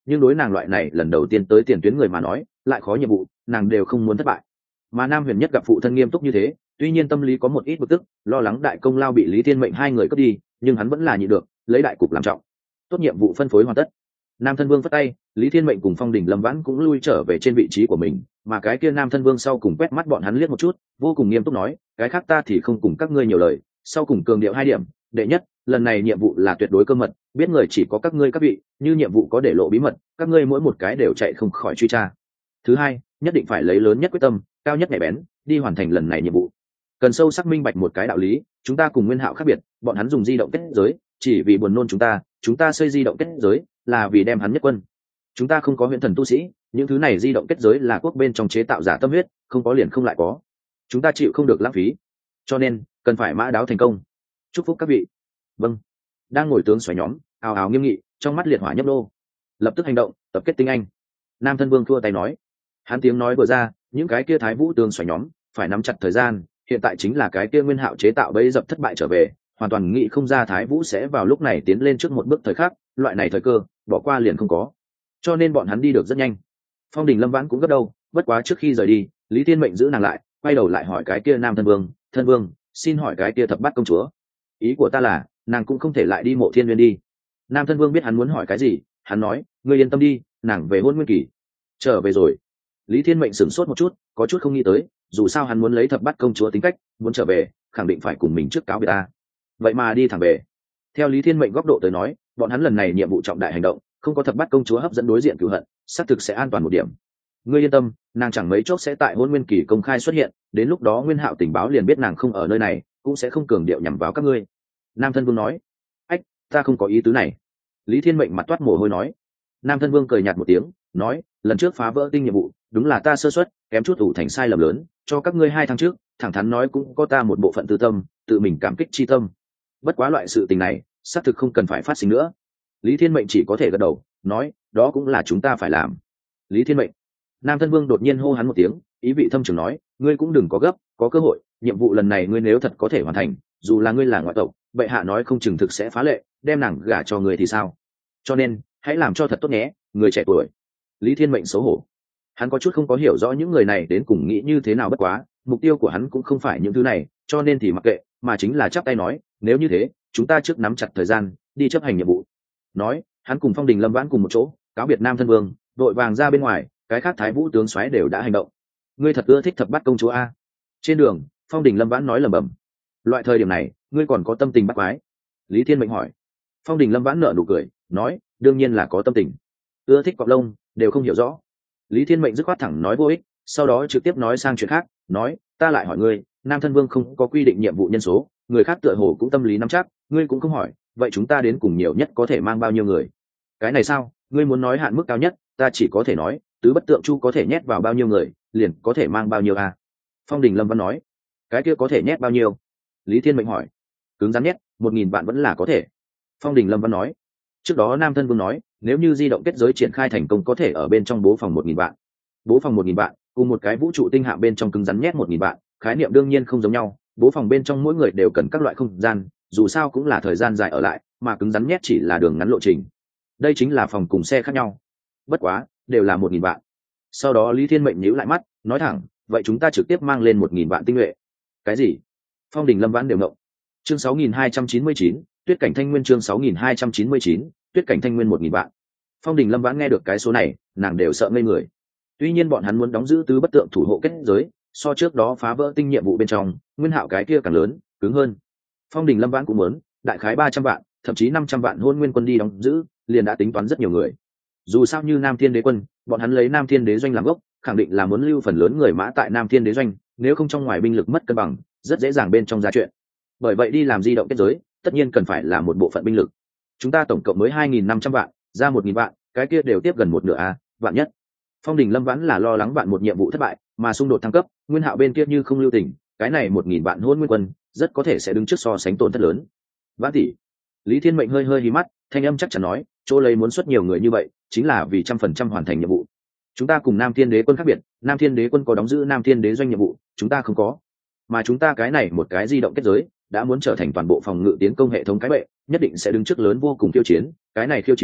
A: nhưng đối nàng loại này lần đầu tiên tới tiền tuyến người mà nói lại khó nhiệm vụ nàng đều không muốn thất bại. Mà Nam Huyền Nhất gặp phụ thân nghiêm túc như thế, tuy nhiên tâm lý có một ít bực tức, lo lắng đại công lao bị Lý Thiên Mệnh hai người cướp đi, nhưng hắn vẫn là nhịn được, lấy đại cục làm trọng. Tốt, nhiệm vụ phân phối hoàn tất. Nam Thân Vương phất tay, Lý Thiên Mệnh cùng Phong Đình Lâm Vãn cũng lui trở về trên vị trí của mình, mà cái kia Nam Thân Vương sau cùng quét mắt bọn hắn liếc một chút, vô cùng nghiêm túc nói, cái khác ta thì không cùng các ngươi nhiều lời, sau cùng cường điệu hai điểm, đệ nhất, lần này nhiệm vụ là tuyệt đối cơ mật, biết người chỉ có các ngươi các vị, như nhiệm vụ có để lộ bí mật, các ngươi mỗi một cái đều chạy không khỏi truy tra. Thứ hai, nhất định phải lấy lớn nhất quyết tâm, cao nhất nhạy bén, đi hoàn thành lần này nhiệm vụ. Cần sâu sắc minh bạch một cái đạo lý, chúng ta cùng Nguyên Hạo khác biệt, bọn hắn dùng di động kết giới, chỉ vì buồn nôn chúng ta, chúng ta xây di động kết giới là vì đem hắn nhất quân. Chúng ta không có huyền thần tu sĩ, những thứ này di động kết giới là quốc bên trong chế tạo giả tâm huyết, không có liền không lại có. Chúng ta chịu không được lãng phí, cho nên cần phải mã đáo thành công. Chúc phúc các vị. Vâng. Đang ngồi tướng xoáy nhóm, ào ào nghiêm nghị, trong mắt liệt hỏa nhấp đô. Lập tức hành động, tập kết tinh anh. Nam Thân Vương thua tay nói. Hắn tiếng nói vừa ra, những cái kia Thái Vũ tướng xoáy nhóm phải nắm chặt thời gian, hiện tại chính là cái kia Nguyên Hạo chế tạo bẫy dập thất bại trở về, hoàn toàn nghĩ không ra Thái Vũ sẽ vào lúc này tiến lên trước một bước thời khắc, loại này thời cơ, bỏ qua liền không có. Cho nên bọn hắn đi được rất nhanh. Phong Đình Lâm Vãn cũng gấp đâu, bất quá trước khi rời đi, Lý Thiên Mệnh giữ nàng lại, quay đầu lại hỏi cái kia Nam Thân Vương, "Thân Vương, xin hỏi cái kia Thập Bát công chúa, ý của ta là, nàng cũng không thể lại đi Mộ Thiên Nguyên đi." Nam Thân Vương biết hắn muốn hỏi cái gì, hắn nói, "Ngươi yên tâm đi, nàng về Hôn Nguyên Kỳ trở về rồi." Lý Thiên Mệnh sửng sốt một chút, có chút không nghĩ tới, dù sao hắn muốn lấy Thập Bát công chúa tính cách, muốn trở về, khẳng định phải cùng mình trước cáo biệt ta. Vậy mà đi thẳng về. Theo Lý Thiên Mệnh góc độ tới nói, bọn hắn lần này nhiệm vụ trọng đại hành động, không có Thập Bát công chúa hấp dẫn đối diện cửu hận, xác thực sẽ an toàn một điểm. Ngươi yên tâm, nàng chẳng mấy chốc sẽ tại Hôn Nguyên Kỳ công khai xuất hiện, đến lúc đó Nguyên Hạo tình báo liền biết nàng không ở nơi này, cũng sẽ không cường điệu nhằm vào các ngươi. Nam Thân Vương nói. Ách, ta không có ý tứ này. Lý Thiên Mệnh mặt toát mồ hôi nói. Nam Thân Vương cười nhạt một tiếng, nói, lần trước phá vỡ tinh nhiệm vụ, đúng là ta sơ suất, kém chút ủ thành sai lầm lớn, cho các ngươi hai tháng trước, thẳng thắn nói cũng có ta một bộ phận tư tâm, tự mình cảm kích chi tâm. Bất quá loại sự tình này, xác thực không cần phải phát sinh nữa. Lý Thiên Mệnh chỉ có thể gật đầu, nói, đó cũng là chúng ta phải làm. Lý Thiên Mệnh. Nam Thân Vương đột nhiên hô hắn một tiếng, ý vị thâm trường nói, ngươi cũng đừng có gấp, có cơ hội, nhiệm vụ lần này ngươi nếu thật có thể hoàn thành, dù là ngươi là ngoại tộc, bệ hạ nói không chừng thực sẽ phá lệ, đem nàng gả cho ngươi thì sao? Cho nên, hãy làm cho thật tốt nhé, người trẻ tuổi. Lý Thiên Mệnh xấu hổ. Hắn có chút không có hiểu rõ những người này đến cùng nghĩ như thế nào, bất quá, mục tiêu của hắn cũng không phải những thứ này, cho nên thì mặc kệ, mà chính là chắp tay nói, nếu như thế, chúng ta trước nắm chặt thời gian, đi chấp hành nhiệm vụ. Nói, hắn cùng Phong Đình Lâm Vãn cùng một chỗ, cáo biệt Nam Thân Vương, đội vàng ra bên ngoài, cái khác Thái Vũ tướng soái đều đã hành động. Ngươi thật ưa thích Thập Bát công chúa a? Trên đường, Phong Đình Lâm Vãn nói lẩm bẩm. Loại thời điểm này, ngươi còn có tâm tình bắt quái? Lý Thiên Mệnh hỏi. Phong Đình Lâm Vãn nở nụ cười, nói, đương nhiên là có tâm tình. Ưa thích cọp lông, đều không hiểu rõ. Lý Thiên Mệnh dứt khoát thẳng nói vô ích, sau đó trực tiếp nói sang chuyện khác, nói, ta lại hỏi ngươi, Nam Thân Vương không có quy định nhiệm vụ nhân số, người khác tựa hồ cũng tâm lý nắm chắc, ngươi cũng không hỏi, vậy chúng ta đến cùng nhiều nhất có thể mang bao nhiêu người? Cái này sao? Ngươi muốn nói hạn mức cao nhất, ta chỉ có thể nói, tứ bất tượng chu có thể nhét vào bao nhiêu người, liền có thể mang bao nhiêu a? Phong Đình Lâm Vãn nói. Cái kia có thể nhét bao nhiêu? Lý Thiên Mệnh hỏi. Cứng rắn nhét, một nghìn vạn vẫn là có thể. Phong Đình Lâm Vãn nói. Trước đó Nam Thân Vương nói, nếu như di động kết giới triển khai thành công có thể ở bên trong bố phòng một nghìn vạn. Bố phòng một nghìn vạn, cùng một cái vũ trụ tinh hạm bên trong cứng rắn nhét một nghìn vạn, khái niệm đương nhiên không giống nhau, bố phòng bên trong mỗi người đều cần các loại không gian, dù sao cũng là thời gian dài ở lại, mà cứng rắn nhét chỉ là đường ngắn lộ trình. Đây chính là phòng cùng xe khác nhau. Bất quá, đều là một nghìn vạn. Sau đó Lý Thiên Mệnh nhíu lại mắt, nói thẳng, vậy chúng ta trực tiếp mang lên một nghìn vạn tinh nhuệ. Cái gì? Phong Đình Lâm Vãn đều ngộng. Chương sáu nghìn hai trăm chín mươi chín, Tuyết Cảnh Thanh Nguyên. Chương sáu nghìn hai trăm chín mươi chín, Tuyết Cảnh Thanh Nguyên một nghìn vạn. Phong Đình Lâm Vãn nghe được cái số này, nàng đều sợ ngây người. Tuy nhiên bọn hắn muốn đóng giữ tứ bất tượng thủ hộ kết giới, so trước đó phá vỡ tinh nhiệm vụ bên trong, Nguyên Hạo cái kia càng lớn, cứng hơn. Phong Đình Lâm Vãn cũng muốn, đại khái ba trăm vạn, thậm chí năm trăm vạn Hôn Nguyên quân đi đóng giữ, liền đã tính toán rất nhiều người. Dù sao như Nam Thiên Đế quân, bọn hắn lấy Nam Thiên Đế doanh làm gốc, khẳng định là muốn lưu phần lớn người mã tại Nam Thiên Đế doanh, nếu không trong ngoài binh lực mất cân bằng, rất dễ dàng bên trong ra chuyện. Bởi vậy đi làm di động kết giới, tất nhiên cần phải là một bộ phận binh lực. Chúng ta tổng cộng mới hai nghìn năm trăm vạn, ra một nghìn vạn, cái kia đều tiếp gần một nửa a, vạn nhất. Phong Đình Lâm Vãn là lo lắng vạn một nhiệm vụ thất bại, mà xung đột thăng cấp, Nguyên Hạo bên kia như không lưu tình, cái này một nghìn vạn Hôn Nguyên quân, rất có thể sẽ đứng trước so sánh tổn thất lớn. Vãn tỷ. Lý Thiên Mệnh hơi hơi hí mắt, thanh âm chắc chắn nói, chỗ lấy muốn xuất nhiều người như vậy, chính là vì trăm phần trăm hoàn thành nhiệm vụ. Chúng ta cùng Nam Thiên Đế quân khác biệt, Nam Thiên Đế quân có đóng giữ Nam Thiên Đế doanh nhiệm vụ, chúng ta không có. Mà chúng ta cái này một cái di động kết giới, đã muốn trở thành toàn bộ phòng ngự tiến công hệ thống cái bệ, nhất định sẽ đứng trước lớn vô cùng khiêu chiến, cái này khiêu chiến,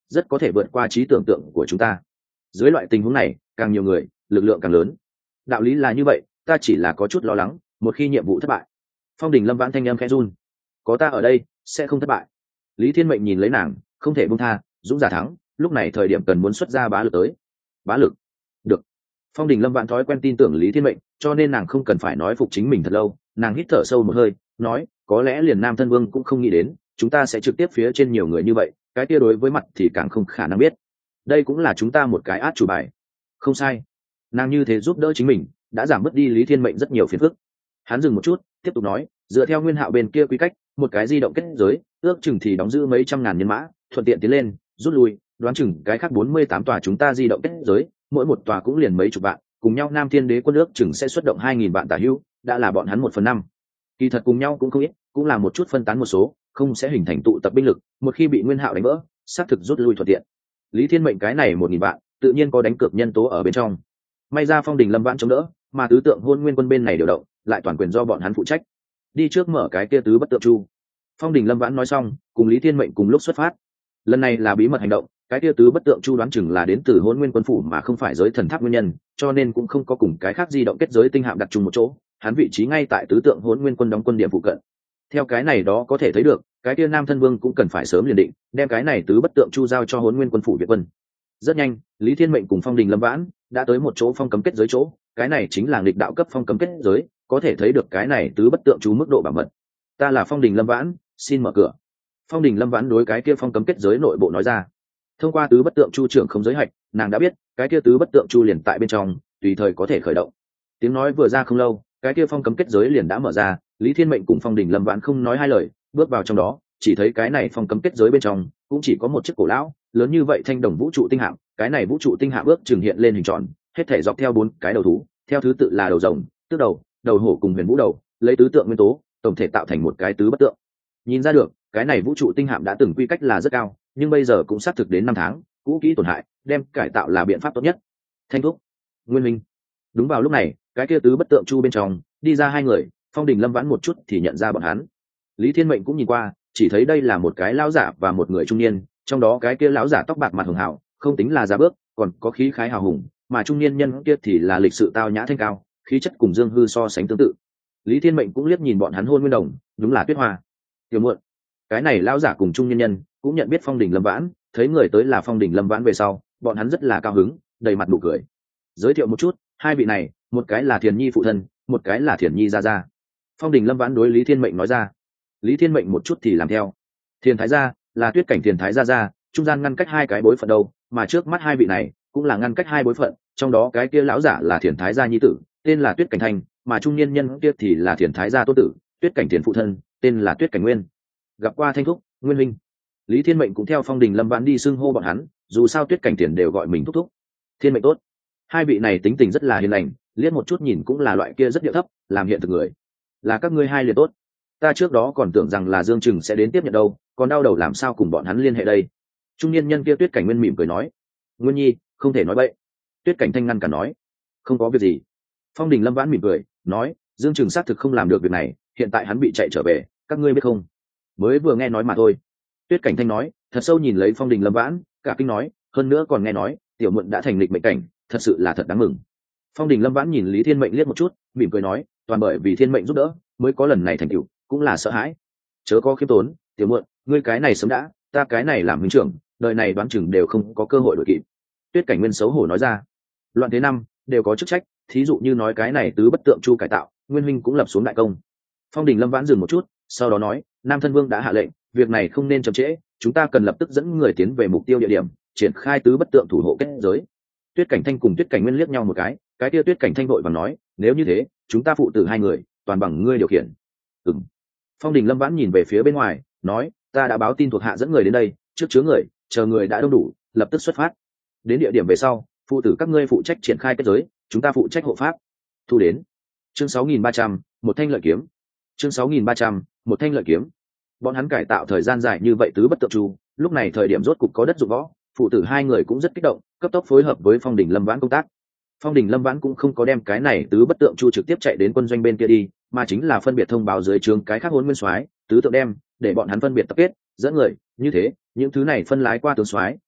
A: rất có thể vượt qua trí tưởng tượng của chúng ta. Dưới loại tình huống này, càng nhiều người, lực lượng càng lớn. Đạo lý là như vậy, ta chỉ là có chút lo lắng, một khi nhiệm vụ thất bại. Phong Đình Lâm Vãn thanh âm khẽ run. Có ta ở đây, sẽ không thất bại. Lý Thiên Mệnh nhìn lấy nàng, không thể buông tha, dũng giả thắng, lúc này thời điểm cần muốn xuất ra bá lực tới. Bá lực? Được. Phong Đình Lâm Vãn thói quen tin tưởng Lý Thiên Mệnh, cho nên nàng không cần phải nói phục chính mình thật lâu, nàng hít thở sâu một hơi, nói, có lẽ liền Nam Thân Vương cũng không nghĩ đến, chúng ta sẽ trực tiếp phía trên nhiều người như vậy, cái kia đối với mặt thì càng không khả năng biết. Đây cũng là chúng ta một cái át chủ bài. Không sai. Nàng như thế giúp đỡ chính mình, đã giảm bớt đi Lý Thiên Mệnh rất nhiều phiền phức. Hắn dừng một chút, tiếp tục nói, dựa theo Nguyên Hạo bên kia quy cách, một cái di động kết giới, ước chừng thì đóng giữ mấy trăm ngàn nhân mã, thuận tiện tiến lên, rút lui, đoán chừng cái khác bốn mươi tám tòa chúng ta di động kết giới, mỗi một tòa cũng liền mấy chục vạn, cùng nhau Nam Thiên Đế quân ước chừng sẽ xuất động hai nghìn vạn tả hữu, đã là bọn hắn một phần năm. Kỳ thật cùng nhau cũng không ít, cũng là một chút phân tán một số, không sẽ hình thành tụ tập binh lực, một khi bị Nguyên Hạo đánh vỡ, xác thực rút lui thuận tiện. Lý Thiên Mệnh cái này một nghìn vạn, tự nhiên có đánh cược nhân tố ở bên trong. May ra Phong Đình Lâm Vãn chống đỡ, mà tứ tượng Hôn Nguyên quân bên này điều động, lại toàn quyền do bọn hắn phụ trách. Đi trước mở cái kia tứ bất tượng chu. Phong Đình Lâm Vãn nói xong, cùng Lý Thiên Mệnh cùng lúc xuất phát. Lần này là bí mật hành động, cái kia tứ bất tượng chu đoán chừng là đến từ Hôn Nguyên quân phủ mà không phải giới thần tháp nguyên nhân, cho nên cũng không có cùng cái khác di động kết giới tinh hạm đặt chung một chỗ, hắn vị trí ngay tại tứ tượng Hôn Nguyên quân đóng quân điểm phụ cận. Theo cái này đó có thể thấy được, cái kia Nam Thân Vương cũng cần phải sớm liền định, đem cái này tứ bất tượng chu giao cho Hôn Nguyên quân phủ Việt quân. Rất nhanh, Lý Thiên Mệnh cùng Phong Đình Lâm Vãn đã tới một chỗ phong cấm kết giới chỗ, cái này chính là nghịch đạo cấp phong cấm kết giới, có thể thấy được cái này tứ bất tượng chú mức độ bảo mật. Ta là Phong Đình Lâm Vãn, xin mở cửa. Phong Đình Lâm Vãn đối cái kia phong cấm kết giới nội bộ nói ra. Thông qua tứ bất tượng chu trưởng không giới hạch, nàng đã biết cái kia tứ bất tượng chu liền tại bên trong, tùy thời có thể khởi động. Tiếng nói vừa ra không lâu, cái kia phong cấm kết giới liền đã mở ra. Lý Thiên Mệnh cùng Phong Đình Lâm Vãn không nói hai lời, bước vào trong đó, chỉ thấy cái này phong cấm kết giới bên trong cũng chỉ có một chiếc cổ lão lớn như vậy thanh đồng vũ trụ tinh hạm. Cái này vũ trụ tinh hạm ước chừng hiện lên hình tròn, hết thể dọc theo bốn cái đầu thú, theo thứ tự là đầu rồng, tước đầu, đầu hổ cùng huyền vũ đầu, lấy tứ tượng nguyên tố tổng thể tạo thành một cái tứ bất tượng. Nhìn ra được, cái này vũ trụ tinh hạm đã từng quy cách là rất cao, nhưng bây giờ cũng xác thực đến năm tháng, cũ kỹ tổn hại, đem cải tạo là biện pháp tốt nhất. Thanh thúc, Nguyên Minh. Đúng vào lúc này, cái kia tứ bất tượng chu bên trong đi ra hai người, Phong Đình Lâm Vãn một chút thì nhận ra bọn hắn. Lý Thiên Mệnh cũng nhìn qua, chỉ thấy đây là một cái lão giả và một người trung niên, trong đó cái kia lão giả tóc bạc mặt hường hào, không tính là già bước, còn có khí khái hào hùng, mà trung niên nhân kia thì là lịch sự tao nhã thanh cao, khí chất cùng Dương Hư so sánh tương tự. Lý Thiên Mệnh cũng liếc nhìn bọn hắn Hôn Nguyên Đồng, đúng là Tuyết Hoa. Tiểu muội, cái này lão giả cùng trung niên nhân cũng nhận biết Phong Đình Lâm Vãn, thấy người tới là Phong Đình Lâm Vãn về sau, bọn hắn rất là cao hứng, đầy mặt nụ cười. Giới thiệu một chút, hai vị này, một cái là Thiền Nhi phụ thân, một cái là Thiền Nhi gia gia. Phong Đình Lâm Vãn đối Lý Thiên Mệnh nói ra. Lý Thiên Mệnh một chút thì làm theo. Thiền Thái gia là Tuyết Cảnh Thiền Thái gia gia, trung gian ngăn cách hai cái bối phận đâu, mà trước mắt hai vị này cũng là ngăn cách hai bối phận, trong đó cái kia lão giả là Thiền Thái gia nhi tử, tên là Tuyết Cảnh Thành, mà trung niên nhân kia thì là Thiền Thái gia tôn tử, Tuyết Cảnh Thiền phụ thân, tên là Tuyết Cảnh Nguyên. Gặp qua Thanh thúc, Nguyên huynh. Lý Thiên Mệnh cũng theo Phong Đình Lâm Vãn đi xưng hô bọn hắn, dù sao Tuyết Cảnh Thiền đều gọi mình thúc thúc. Thiên Mệnh tốt. Hai vị này tính tình rất là hiền lành, liếc một chút nhìn cũng là loại kia rất điệu thấp, làm hiện thực người. Là các ngươi hai liền tốt. Ta trước đó còn tưởng rằng là Dương Trừng sẽ đến tiếp nhận đâu, còn đau đầu làm sao cùng bọn hắn liên hệ đây. Trung niên nhân kia Tuyết Cảnh Nguyên mỉm cười nói. Nguyên nhi, không thể nói bậy. Tuyết Cảnh Thanh ngăn cả nói. Không có việc gì. Phong Đình Lâm Vãn mỉm cười, nói, Dương Trừng xác thực không làm được việc này, hiện tại hắn bị chạy trở về, các ngươi biết không? Mới vừa nghe nói mà thôi. Tuyết Cảnh Thanh nói, thật sâu nhìn lấy Phong Đình Lâm Vãn, cả kinh nói, hơn nữa còn nghe nói, tiểu muội đã thành lịch mệnh cảnh, thật sự là thật đáng mừng. Phong Đình Lâm Vãn nhìn Lý Thiên Mệnh liếc một chút, mỉm cười nói, toàn bởi vì Thiên Mệnh giúp đỡ, mới có lần này thành tựu, cũng là sợ hãi. Chớ có khiêm tốn, tiểu muội, ngươi cái này sớm đã, ta cái này làm huynh trưởng, đời này đoán chừng đều không có cơ hội đổi kịp. Tuyết Cảnh Nguyên xấu hổ nói ra. Loạn thế năm đều có chức trách, thí dụ như nói cái này tứ bất tượng chu cải tạo, Nguyên huynh cũng lập xuống đại công. Phong Đình Lâm Vãn dừng một chút, sau đó nói, Nam Thân Vương đã hạ lệnh, việc này không nên chậm trễ, chúng ta cần lập tức dẫn người tiến về mục tiêu địa điểm, triển khai tứ bất tượng thủ hộ kết giới. Tuyết Cảnh Thanh cùng Tuyết Cảnh Nguyên liếc nhau một cái, cái kia Tuyết Cảnh Thanh vội vàng nói, nếu như thế, chúng ta phụ tử hai người, toàn bằng ngươi điều khiển. Ừm. Phong Đình Lâm Vãn nhìn về phía bên ngoài, nói, ta đã báo tin thuộc hạ dẫn người đến đây, trước chứa người, chờ người đã đông đủ, lập tức xuất phát. Đến địa điểm về sau, phụ tử các ngươi phụ trách triển khai kết giới, chúng ta phụ trách hộ pháp. Thu đến. Chương sáu nghìn ba trăm, một thanh lợi kiếm. Chương sáu nghìn ba trăm, một thanh lợi kiếm. Bọn hắn cải tạo thời gian dài như vậy tứ bất tượng chu, lúc này thời điểm rốt cục có đất dụng võ, phụ tử hai người cũng rất kích động, cấp tốc phối hợp với Phong Đình Lâm Vãn công tác. Phong Đình Lâm Vãn cũng không có đem cái này tứ bất tượng chu trực tiếp chạy đến quân doanh bên kia đi, mà chính là phân biệt thông báo dưới trướng cái khác Hôn Nguyên soái, tứ tượng đem, để bọn hắn phân biệt tập kết, dẫn người, như thế, những thứ này phân lái qua tướng soái,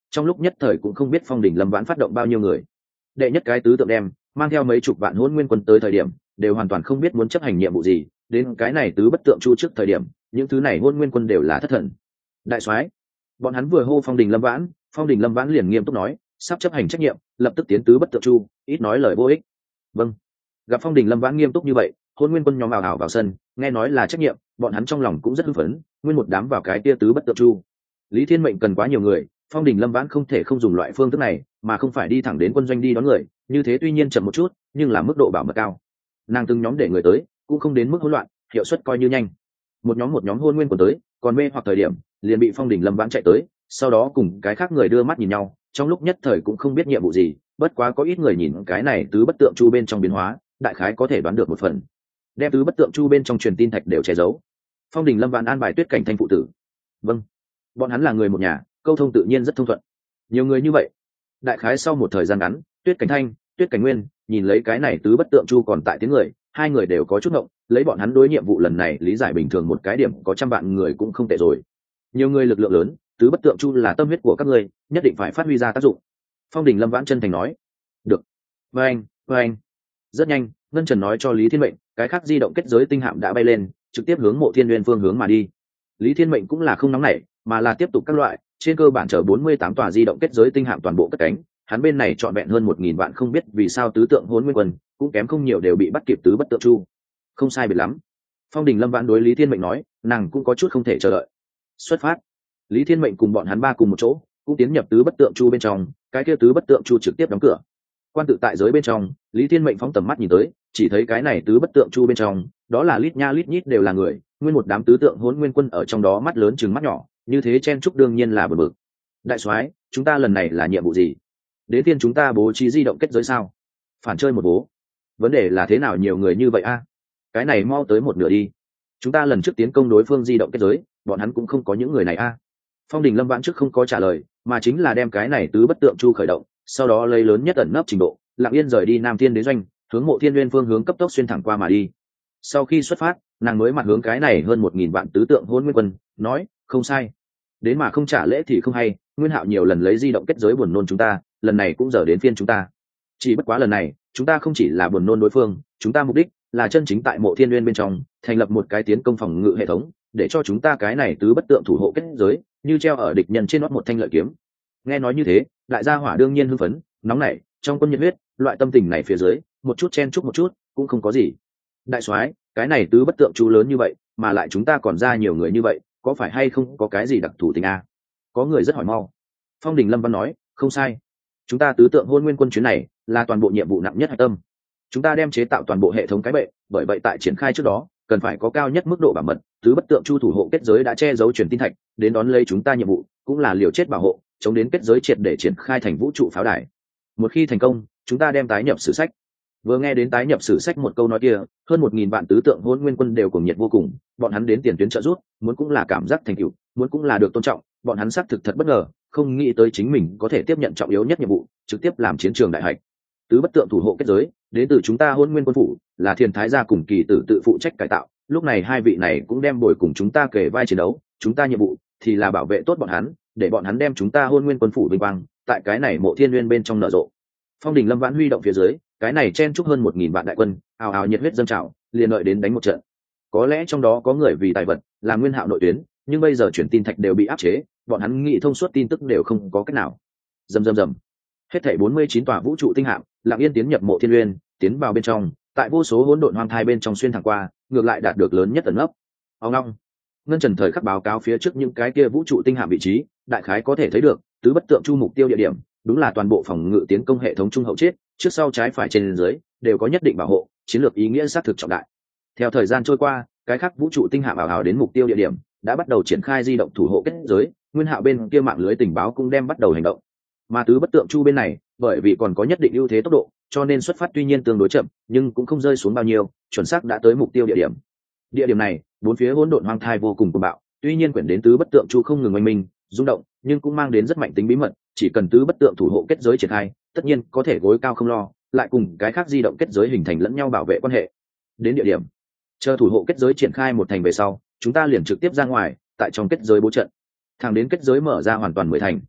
A: trong lúc nhất thời cũng không biết phong đỉnh lâm vãn phát động bao nhiêu người. Đệ nhất cái tứ tượng đem mang theo mấy chục vạn hôn nguyên quân tới thời điểm đều hoàn toàn không biết muốn chấp hành nhiệm vụ gì, đến cái này tứ bất tượng chu trước thời điểm những thứ này hôn nguyên quân đều là thất thần. Đại soái, bọn hắn vừa hô phong đình lâm vãn, phong đình lâm vãn liền nghiêm túc nói sắp chấp hành trách nhiệm, lập tức tiến tứ bất tượng chu, ít nói lời vô ích. Vâng. Gặp phong đình lâm vãn nghiêm túc như vậy, hôn nguyên quân nhóm ảo ảo vào sân, nghe nói là trách nhiệm, bọn hắn trong lòng cũng rất hưng phấn, nguyên một đám vào cái tia tứ bất tượng chu. Lý Thiên Mệnh cần quá nhiều người, phong đình lâm vãn không thể không dùng loại phương thức này, mà không phải đi thẳng đến quân doanh đi đón người, như thế tuy nhiên chậm một chút nhưng là mức độ bảo mật cao. Nàng từng nhóm để người tới cũng không đến mức hỗn loạn, hiệu suất coi như nhanh. Một nhóm một nhóm hôn nguyên quân tới, còn mê hoặc thời điểm liền bị phong đình lâm vãn chạy tới, sau đó cùng cái khác người đưa mắt nhìn nhau, trong lúc nhất thời cũng không biết nhiệm vụ gì, bất quá có ít người nhìn cái này tứ bất tượng chu bên trong biến hóa, đại khái có thể đoán được một phần. Đem tứ bất tượng chu bên trong truyền tin thạch đều che giấu. Phong đình lâm vãn an bài Tuyết Cảnh Thanh phụ tử. Vâng. Bọn hắn là người một nhà, câu thông tự nhiên rất thông thuận. Nhiều người như vậy, đại khái sau một thời gian ngắn, Tuyết Cảnh Thanh, Tuyết Cảnh Nguyên nhìn lấy cái này tứ bất tượng chu còn tại tiếng người, hai người đều có chút ngộng, lấy bọn hắn đối nhiệm vụ lần này lý giải bình thường một cái điểm có trăm vạn người cũng không tệ rồi. Nhiều người lực lượng lớn, tứ bất tượng chu là tâm huyết của các ngươi, nhất định phải phát huy ra tác dụng. Phong đình lâm vãn chân thành nói. Được. Với anh, với anh. Rất nhanh, Ngân Trần nói cho Lý Thiên Mệnh, cái khác di động kết giới tinh hạm đã bay lên, trực tiếp hướng Mộ Thiên Nguyên phương hướng mà đi. Lý Thiên Mệnh cũng là không nóng nảy, mà là tiếp tục các loại, trên cơ bản chở bốn mươi tám tòa di động kết giới tinh hạm toàn bộ cất cánh, hắn bên này trọn vẹn hơn một nghìn vạn, không biết vì sao tứ tượng hỗn nguyên quân cũng kém không nhiều đều bị bắt kịp tứ bất tượng chu. Không sai biệt lắm. Phong đình lâm vãn đối Lý Thiên Mệnh nói, nàng cũng có chút không thể chờ đợi. Xuất phát. Lý Thiên Mệnh cùng bọn hắn ba cùng một chỗ, cũng tiến nhập tứ bất tượng chu bên trong, cái kia tứ bất tượng chu trực tiếp đóng cửa. Quan tự tại giới bên trong, Lý Thiên Mệnh phóng tầm mắt nhìn tới, chỉ thấy cái này tứ bất tượng chu bên trong, đó là lít nha lít nhít đều là người, nguyên một đám tứ tượng hỗn nguyên quân ở trong đó, mắt lớn chừng mắt nhỏ, như thế chen chúc đương nhiên là bực bực. Đại soái, chúng ta lần này là nhiệm vụ gì? Đến tiên chúng ta bố trí di động kết giới sao? Phản chơi một bố. Vấn đề là thế nào nhiều người như vậy a? Cái này mau tới một nửa đi. Chúng ta lần trước tiến công đối phương di động kết giới, bọn hắn cũng không có những người này a. Phong đình lâm vãn trước không có trả lời, mà chính là đem cái này tứ bất tượng chu khởi động, sau đó lấy lớn nhất ẩn nấp trình độ, lặng yên rời đi Nam Thiên Đế doanh, hướng Mộ Thiên Nguyên phương hướng cấp tốc xuyên thẳng qua mà đi. Sau khi xuất phát, nàng mới mặt hướng cái này hơn một nghìn vạn tứ tượng hôn nguyên quân, nói, không sai. Đến mà không trả lễ thì không hay, Nguyên Hạo nhiều lần lấy di động kết giới buồn nôn chúng ta, lần này cũng giờ đến phiên chúng ta. Chỉ bất quá lần này, chúng ta không chỉ là buồn nôn đối phương, chúng ta mục đích là chân chính tại Mộ Thiên Nguyên bên trong thành lập một cái tiến công phòng ngự hệ thống, để cho chúng ta cái này tứ bất tượng thủ hộ kết giới như treo ở địch nhân trên nót một thanh lợi kiếm. Nghe nói như thế, đại gia hỏa đương nhiên hưng phấn, nóng nảy, trong quân nhiệt huyết, loại tâm tình này phía dưới, một chút chen chúc một chút, cũng không có gì. Đại soái, cái này tứ bất tượng chú lớn như vậy, mà lại chúng ta còn ra nhiều người như vậy, có phải hay không có cái gì đặc thù tình a? Có người rất hỏi mau. Phong đình lâm văn nói, không sai. Chúng ta tứ tượng hôn nguyên quân chuyến này là toàn bộ nhiệm vụ nặng nhất hạch tâm. Chúng ta đem chế tạo toàn bộ hệ thống cái bệ, bởi vậy tại triển khai trước đó, cần phải có cao nhất mức độ bảo mật. Tứ bất tượng chu thủ hộ kết giới đã che giấu truyền tin thạch, đến đón lấy chúng ta nhiệm vụ, cũng là liều chết bảo hộ, chống đến kết giới triệt để triển khai thành vũ trụ pháo đài. Một khi thành công, chúng ta đem tái nhập sử sách. Vừa nghe đến tái nhập sử sách một câu nói kia, hơn một nghìn vạn tứ tượng hôn nguyên quân đều cùng nhiệt vô cùng, bọn hắn đến tiền tuyến trợ giúp, muốn cũng là cảm giác thành tựu, muốn cũng là được tôn trọng, bọn hắn xác thực thật bất ngờ, không nghĩ tới chính mình có thể tiếp nhận trọng yếu nhất nhiệm vụ, trực tiếp làm chiến trường đại hạch. Tứ bất tượng thủ hộ kết giới, đến từ chúng ta hôn nguyên quân phủ, là Thiên Thái gia cùng Kỳ Tử tự phụ trách cải tạo, lúc này hai vị này cũng đem bồi cùng chúng ta kề vai chiến đấu, chúng ta nhiệm vụ thì là bảo vệ tốt bọn hắn, để bọn hắn đem chúng ta hôn nguyên quân phủ vinh quang tại cái này Mộ Thiên Nguyên bên trong nở rộ. Phong đình lâm vãn huy động phía dưới, cái này chen chúc hơn một nghìn vạn đại quân, ào ào nhiệt huyết dâng trào, liền đợi đến đánh một trận. Có lẽ trong đó có người vì tài vật, là Nguyên Hạo nội tuyến, nhưng bây giờ chuyển tin thạch đều bị áp chế, bọn hắn nghĩ thông suốt tin tức đều không có cách nào. Rầm rầm rầm. Hết thảy bốn mươi chín tòa vũ trụ tinh hạm, lặng yên tiến nhập Mộ Thiên Nguyên, tiến vào bên trong, tại vô số hỗn độn hoang thai bên trong xuyên thẳng qua, ngược lại đạt được lớn nhất tấn ấp. Ông long. Ngân Trần thời khắc báo cáo phía trước những cái kia vũ trụ tinh hạm vị trí, đại khái có thể thấy được, tứ bất tượng chu mục tiêu địa điểm, đúng là toàn bộ phòng ngự tiến công hệ thống trung hậu chết, trước sau trái phải trên dưới đều có nhất định bảo hộ, chiến lược ý nghĩa xác thực trọng đại. Theo thời gian trôi qua, cái khác vũ trụ tinh hạm ảo ảo đến mục tiêu địa điểm, đã bắt đầu triển khai di động thủ hộ kết giới, Nguyên Hạo bên kia mạng lưới tình báo cũng đem bắt đầu hành động. Mà tứ bất tượng chu bên này, bởi vì còn có nhất định ưu thế tốc độ, cho nên xuất phát tuy nhiên tương đối chậm, nhưng cũng không rơi xuống bao nhiêu, chuẩn xác đã tới mục tiêu địa điểm. Địa điểm này, bốn phía hỗn độn hoang thai vô cùng cuồng bạo, tuy nhiên quyển đến tứ bất tượng chu không ngừng oanh minh, rung động, nhưng cũng mang đến rất mạnh tính bí mật, chỉ cần tứ bất tượng thủ hộ kết giới triển khai, tất nhiên có thể gối cao không lo, lại cùng cái khác di động kết giới hình thành lẫn nhau bảo vệ quan hệ. Đến địa điểm, chờ thủ hộ kết giới triển khai một thành về sau, chúng ta liền trực tiếp ra ngoài, tại trong kết giới bố trận, thẳng đến kết giới mở ra hoàn toàn mười thành.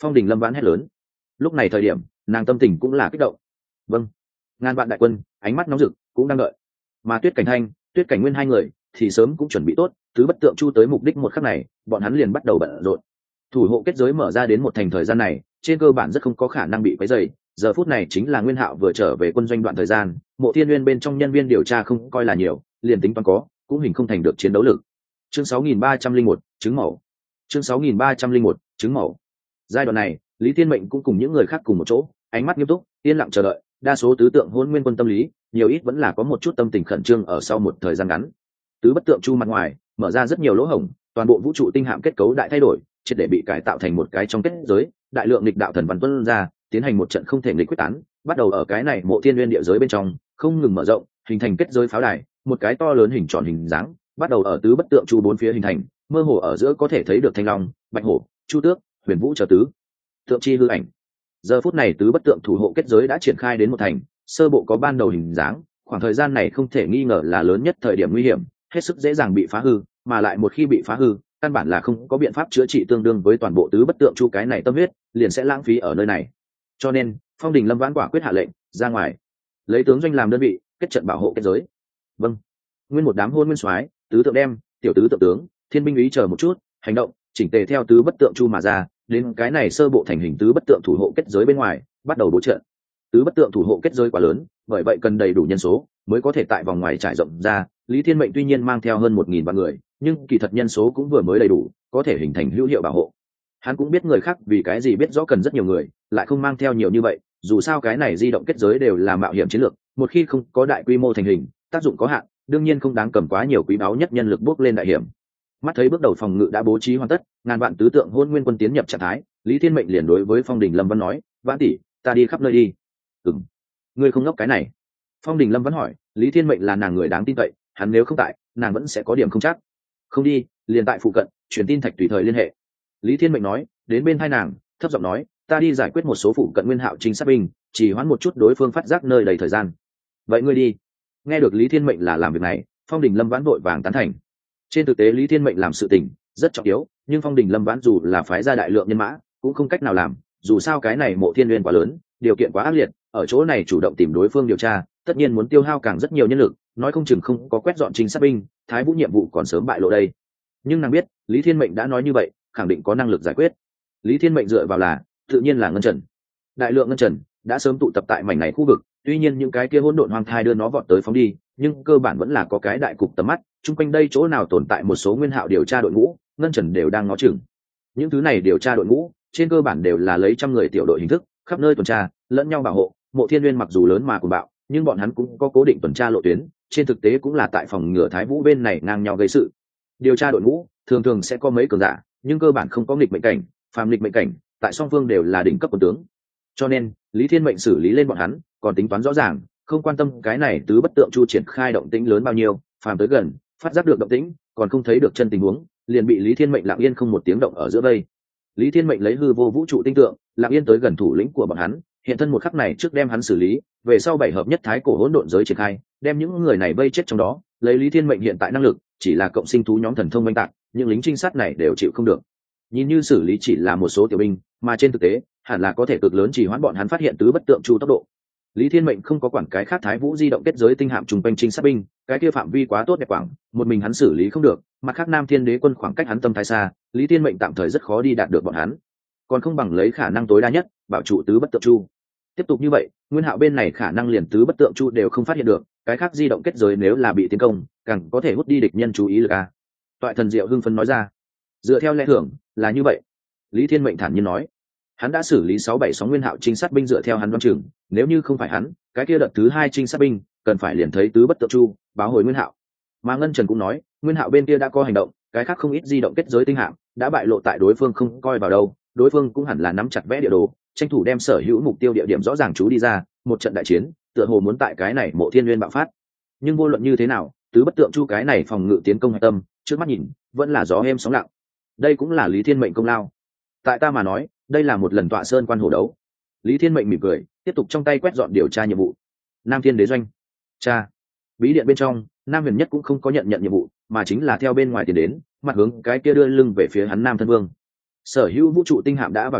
A: Phong Đình Lâm vãn hét lớn. Lúc này thời điểm nàng tâm tình cũng là kích động. Vâng. Ngàn vạn đại quân ánh mắt nóng rực cũng đang đợi, mà Tuyết Cảnh Thanh, Tuyết Cảnh Nguyên hai người thì sớm cũng chuẩn bị tốt, tứ bất tượng chu tới mục đích một khắc này bọn hắn liền bắt đầu bận rộn. Thủ hộ kết giới mở ra đến một thành thời gian này trên cơ bản rất không có khả năng bị quấy rầy. Giờ phút này chính là Nguyên Hạo vừa trở về quân doanh đoạn thời gian, Mộ Thiên Nguyên bên trong nhân viên điều tra không coi là nhiều, liền tính toán có cũng hình không thành được chiến đấu lực. Chương sáu nghìn ba trăm linh một, chứng mẫu. Chương sáu nghìn ba trăm linh một, chứng mẫu. Giai đoạn này Lý Thiên Mệnh cũng cùng những người khác cùng một chỗ, ánh mắt nghiêm túc yên lặng chờ đợi. Đa số tứ tượng hôn nguyên quân tâm lý nhiều ít vẫn là có một chút tâm tình khẩn trương ở sau một thời gian ngắn. Tứ bất tượng chu mặt ngoài mở ra rất nhiều lỗ hổng, toàn bộ vũ trụ tinh hạm kết cấu đại thay đổi, triệt để bị cải tạo thành một cái trong kết giới, đại lượng nghịch đạo thần văn tuôn ra, tiến hành một trận không thể nghịch quyết tán, bắt đầu ở cái này Mộ Thiên Nguyên địa giới bên trong không ngừng mở rộng, hình thành kết giới pháo đài, một cái to lớn hình tròn hình dáng, bắt đầu ở tứ bất tượng chu bốn phía hình thành, mơ hồ ở giữa có thể thấy được thanh long, bạch hổ, chu tước, huyền vũ chờ tứ tượng chi hư ảnh. Giờ phút này tứ bất tượng thủ hộ kết giới đã triển khai đến một thành, sơ bộ có ban đầu hình dáng, khoảng thời gian này không thể nghi ngờ là lớn nhất thời điểm nguy hiểm, hết sức dễ dàng bị phá hư, mà lại một khi bị phá hư căn bản là không có biện pháp chữa trị tương đương với toàn bộ tứ bất tượng chu cái này tâm huyết liền sẽ lãng phí ở nơi này. Cho nên Phong Đình Lâm vãn quả quyết hạ lệnh ra ngoài, lấy tướng doanh làm đơn vị kết trận bảo hộ kết giới. Vâng. Nguyên một đám hôn nguyên soái, tứ tượng đem, tiểu tứ tượng tướng, thiên binh ý chờ một chút, hành động chỉnh tề theo tứ bất tượng chu mà ra, đến cái này sơ bộ thành hình tứ bất tượng thủ hộ kết giới bên ngoài bắt đầu bố trận. Tứ bất tượng thủ hộ kết giới quá lớn, bởi vậy cần đầy đủ nhân số mới có thể tại vòng ngoài trải rộng ra. Lý Thiên Mệnh tuy nhiên mang theo hơn một nghìn vạn người, nhưng kỳ thật nhân số cũng vừa mới đầy đủ, có thể hình thành hữu hiệu bảo hộ. Hắn cũng biết người khác vì cái gì biết rõ cần rất nhiều người, lại không mang theo nhiều như vậy, dù sao cái này di động kết giới đều là mạo hiểm chiến lược, một khi không có đại quy mô thành hình, tác dụng có hạn, đương nhiên không đáng cầm quá nhiều quý báu nhất nhân lực bước lên đại hiểm. Mắt thấy bước đầu phòng ngự đã bố trí hoàn tất, ngàn vạn tứ tượng hôn nguyên quân tiến nhập trạng thái, Lý Thiên Mệnh liền đối với Phong Đình Lâm Văn nói, "Vãn tỷ, ta đi khắp nơi đi." "Ừm, ngươi không ngốc cái này." Phong Đình Lâm vẫn hỏi, Lý Thiên Mệnh là nàng người đáng tin cậy, hắn nếu không tại, nàng vẫn sẽ có điểm không chắc. "Không đi, liền tại phụ cận, truyền tin thạch tùy thời liên hệ." Lý Thiên Mệnh nói, đến bên tai nàng thấp giọng nói, "Ta đi giải quyết một số phụ cận Nguyên Hạo trinh sát binh, chỉ hoãn một chút đối phương phát giác nơi đầy thời gian." "Vậy ngươi đi." Nghe được Lý Thiên Mệnh là làm việc này, Phong Đình Lâm vãn vội vàng tán thành. Trên thực tế Lý Thiên Mệnh làm sự tình rất trọng yếu, nhưng Phong Đình Lâm vãn dù là phái ra đại lượng nhân mã cũng không cách nào làm, dù sao cái này Mộ Thiên Nguyên quá lớn, điều kiện quá ác liệt, ở chỗ này chủ động tìm đối phương điều tra tất nhiên muốn tiêu hao càng rất nhiều nhân lực, nói không chừng không có quét dọn trinh sát binh, Thái Vũ nhiệm vụ còn sớm bại lộ đây. Nhưng nàng biết Lý Thiên Mệnh đã nói như vậy, khẳng định có năng lực giải quyết. Lý Thiên Mệnh dựa vào là tự nhiên là ngân trần. Đại lượng ngân trần đã sớm tụ tập tại mảnh này khu vực, tuy nhiên những cái kia hỗn độn hoang thai đưa nó vọt tới phóng đi, nhưng cơ bản vẫn là có cái đại cục tầm mắt, chung quanh đây chỗ nào tồn tại một số Nguyên Hạo điều tra đội ngũ, ngân trần đều đang ngó chừng. Những thứ này điều tra đội ngũ trên cơ bản đều là lấy trăm người tiểu đội hình thức, khắp nơi tuần tra, lẫn nhau bảo hộ. Mộ Thiên Nguyên mặc dù lớn mà cuồng bạo, nhưng bọn hắn cũng có cố định tuần tra lộ tuyến, trên thực tế cũng là tại phòng ngừa Thái Vũ bên này ngang nhau gây sự. Điều tra đội ngũ thường thường sẽ có mấy cường giả, nhưng cơ bản không có nghịch mệnh cảnh, phàm nghịch mệnh cảnh, tại song phương đều là đỉnh cấp quân tướng. Cho nên Lý Thiên Mệnh xử lý lên bọn hắn còn tính toán rõ ràng, không quan tâm cái này tứ bất tượng chu triển khai động tĩnh lớn bao nhiêu, phàm tới gần phát giác được động tĩnh còn không thấy được chân tình huống, liền bị Lý Thiên Mệnh lặng yên không một tiếng động ở giữa vây. Lý Thiên Mệnh lấy hư vô vũ trụ tinh tượng lặng yên tới gần thủ lĩnh của bọn hắn, hiện thân một khắc này trước đem hắn xử lý, về sau bảy hợp nhất thái cổ hỗn độn giới triển khai, đem những người này vây chết trong đó. Lấy Lý Thiên Mệnh hiện tại năng lực, chỉ là cộng sinh thú nhóm thần thông oanh tạc, những lính trinh sát này đều chịu không được. Nhìn như xử lý chỉ là một số tiểu binh, mà trên thực tế hẳn là có thể cực lớn chỉ hoãn bọn hắn phát hiện tứ bất tượng chu tốc độ. Lý Thiên Mệnh không có quản cái khác Thái Vũ di động kết giới tinh hạm trùng quanh trinh sát binh, cái kia phạm vi quá tốt đẹp quảng, một mình hắn xử lý không được, mặt khác Nam Thiên Đế quân khoảng cách hắn tâm thái xa, Lý Thiên Mệnh tạm thời rất khó đi đạt được bọn hắn, còn không bằng lấy khả năng tối đa nhất bảo trụ tứ bất tượng chu. Tiếp tục như vậy, Nguyên Hạo bên này khả năng liền tứ bất tượng chu đều không phát hiện được, cái khác di động kết giới nếu là bị tiến công, càng có thể hút đi địch nhân chú ý lực a. Toại Thần Diệu hưng phấn nói ra. Dựa theo lẽ thường là như vậy, Lý Thiên Mệnh thản nhiên nói. Hắn đã xử lý sáu bảy sóng Nguyên Hạo trinh sát binh, dựa theo hắn đoán chừng, nếu như không phải hắn, cái kia đợt thứ hai trinh sát binh cần phải liền thấy tứ bất tượng chu, báo hồi Nguyên Hạo. Mà Ngân Trần cũng nói, Nguyên Hạo bên kia đã có hành động, cái khác không ít di động kết giới tinh hạm đã bại lộ tại đối phương không coi vào đâu, đối phương cũng hẳn là nắm chặt vẽ địa đồ, tranh thủ đem sở hữu mục tiêu địa điểm rõ ràng chú đi ra, một trận đại chiến, tựa hồ muốn tại cái này Mộ Thiên Nguyên bạo phát. Nhưng vô luận như thế nào, tứ bất tượng chu cái này phòng ngự tiến công hạch tâm, trước mắt nhìn, vẫn là gió êm sóng lặng. Đây cũng là Lý Thiên Mệnh công lao. Tại ta mà nói, đây là một lần tọa sơn quan hổ đấu. Lý Thiên Mệnh mỉm cười, tiếp tục trong tay quét dọn điều tra nhiệm vụ. Nam Thiên Đế doanh. Cha. Bí điện bên trong, Nam Huyền Nhất cũng không có nhận nhận nhiệm vụ, mà chính là theo bên ngoài tiền đến, mặt hướng cái kia đưa lưng về phía hắn Nam Thân Vương. Sở hữu vũ trụ tinh hạm đã vào chỗ,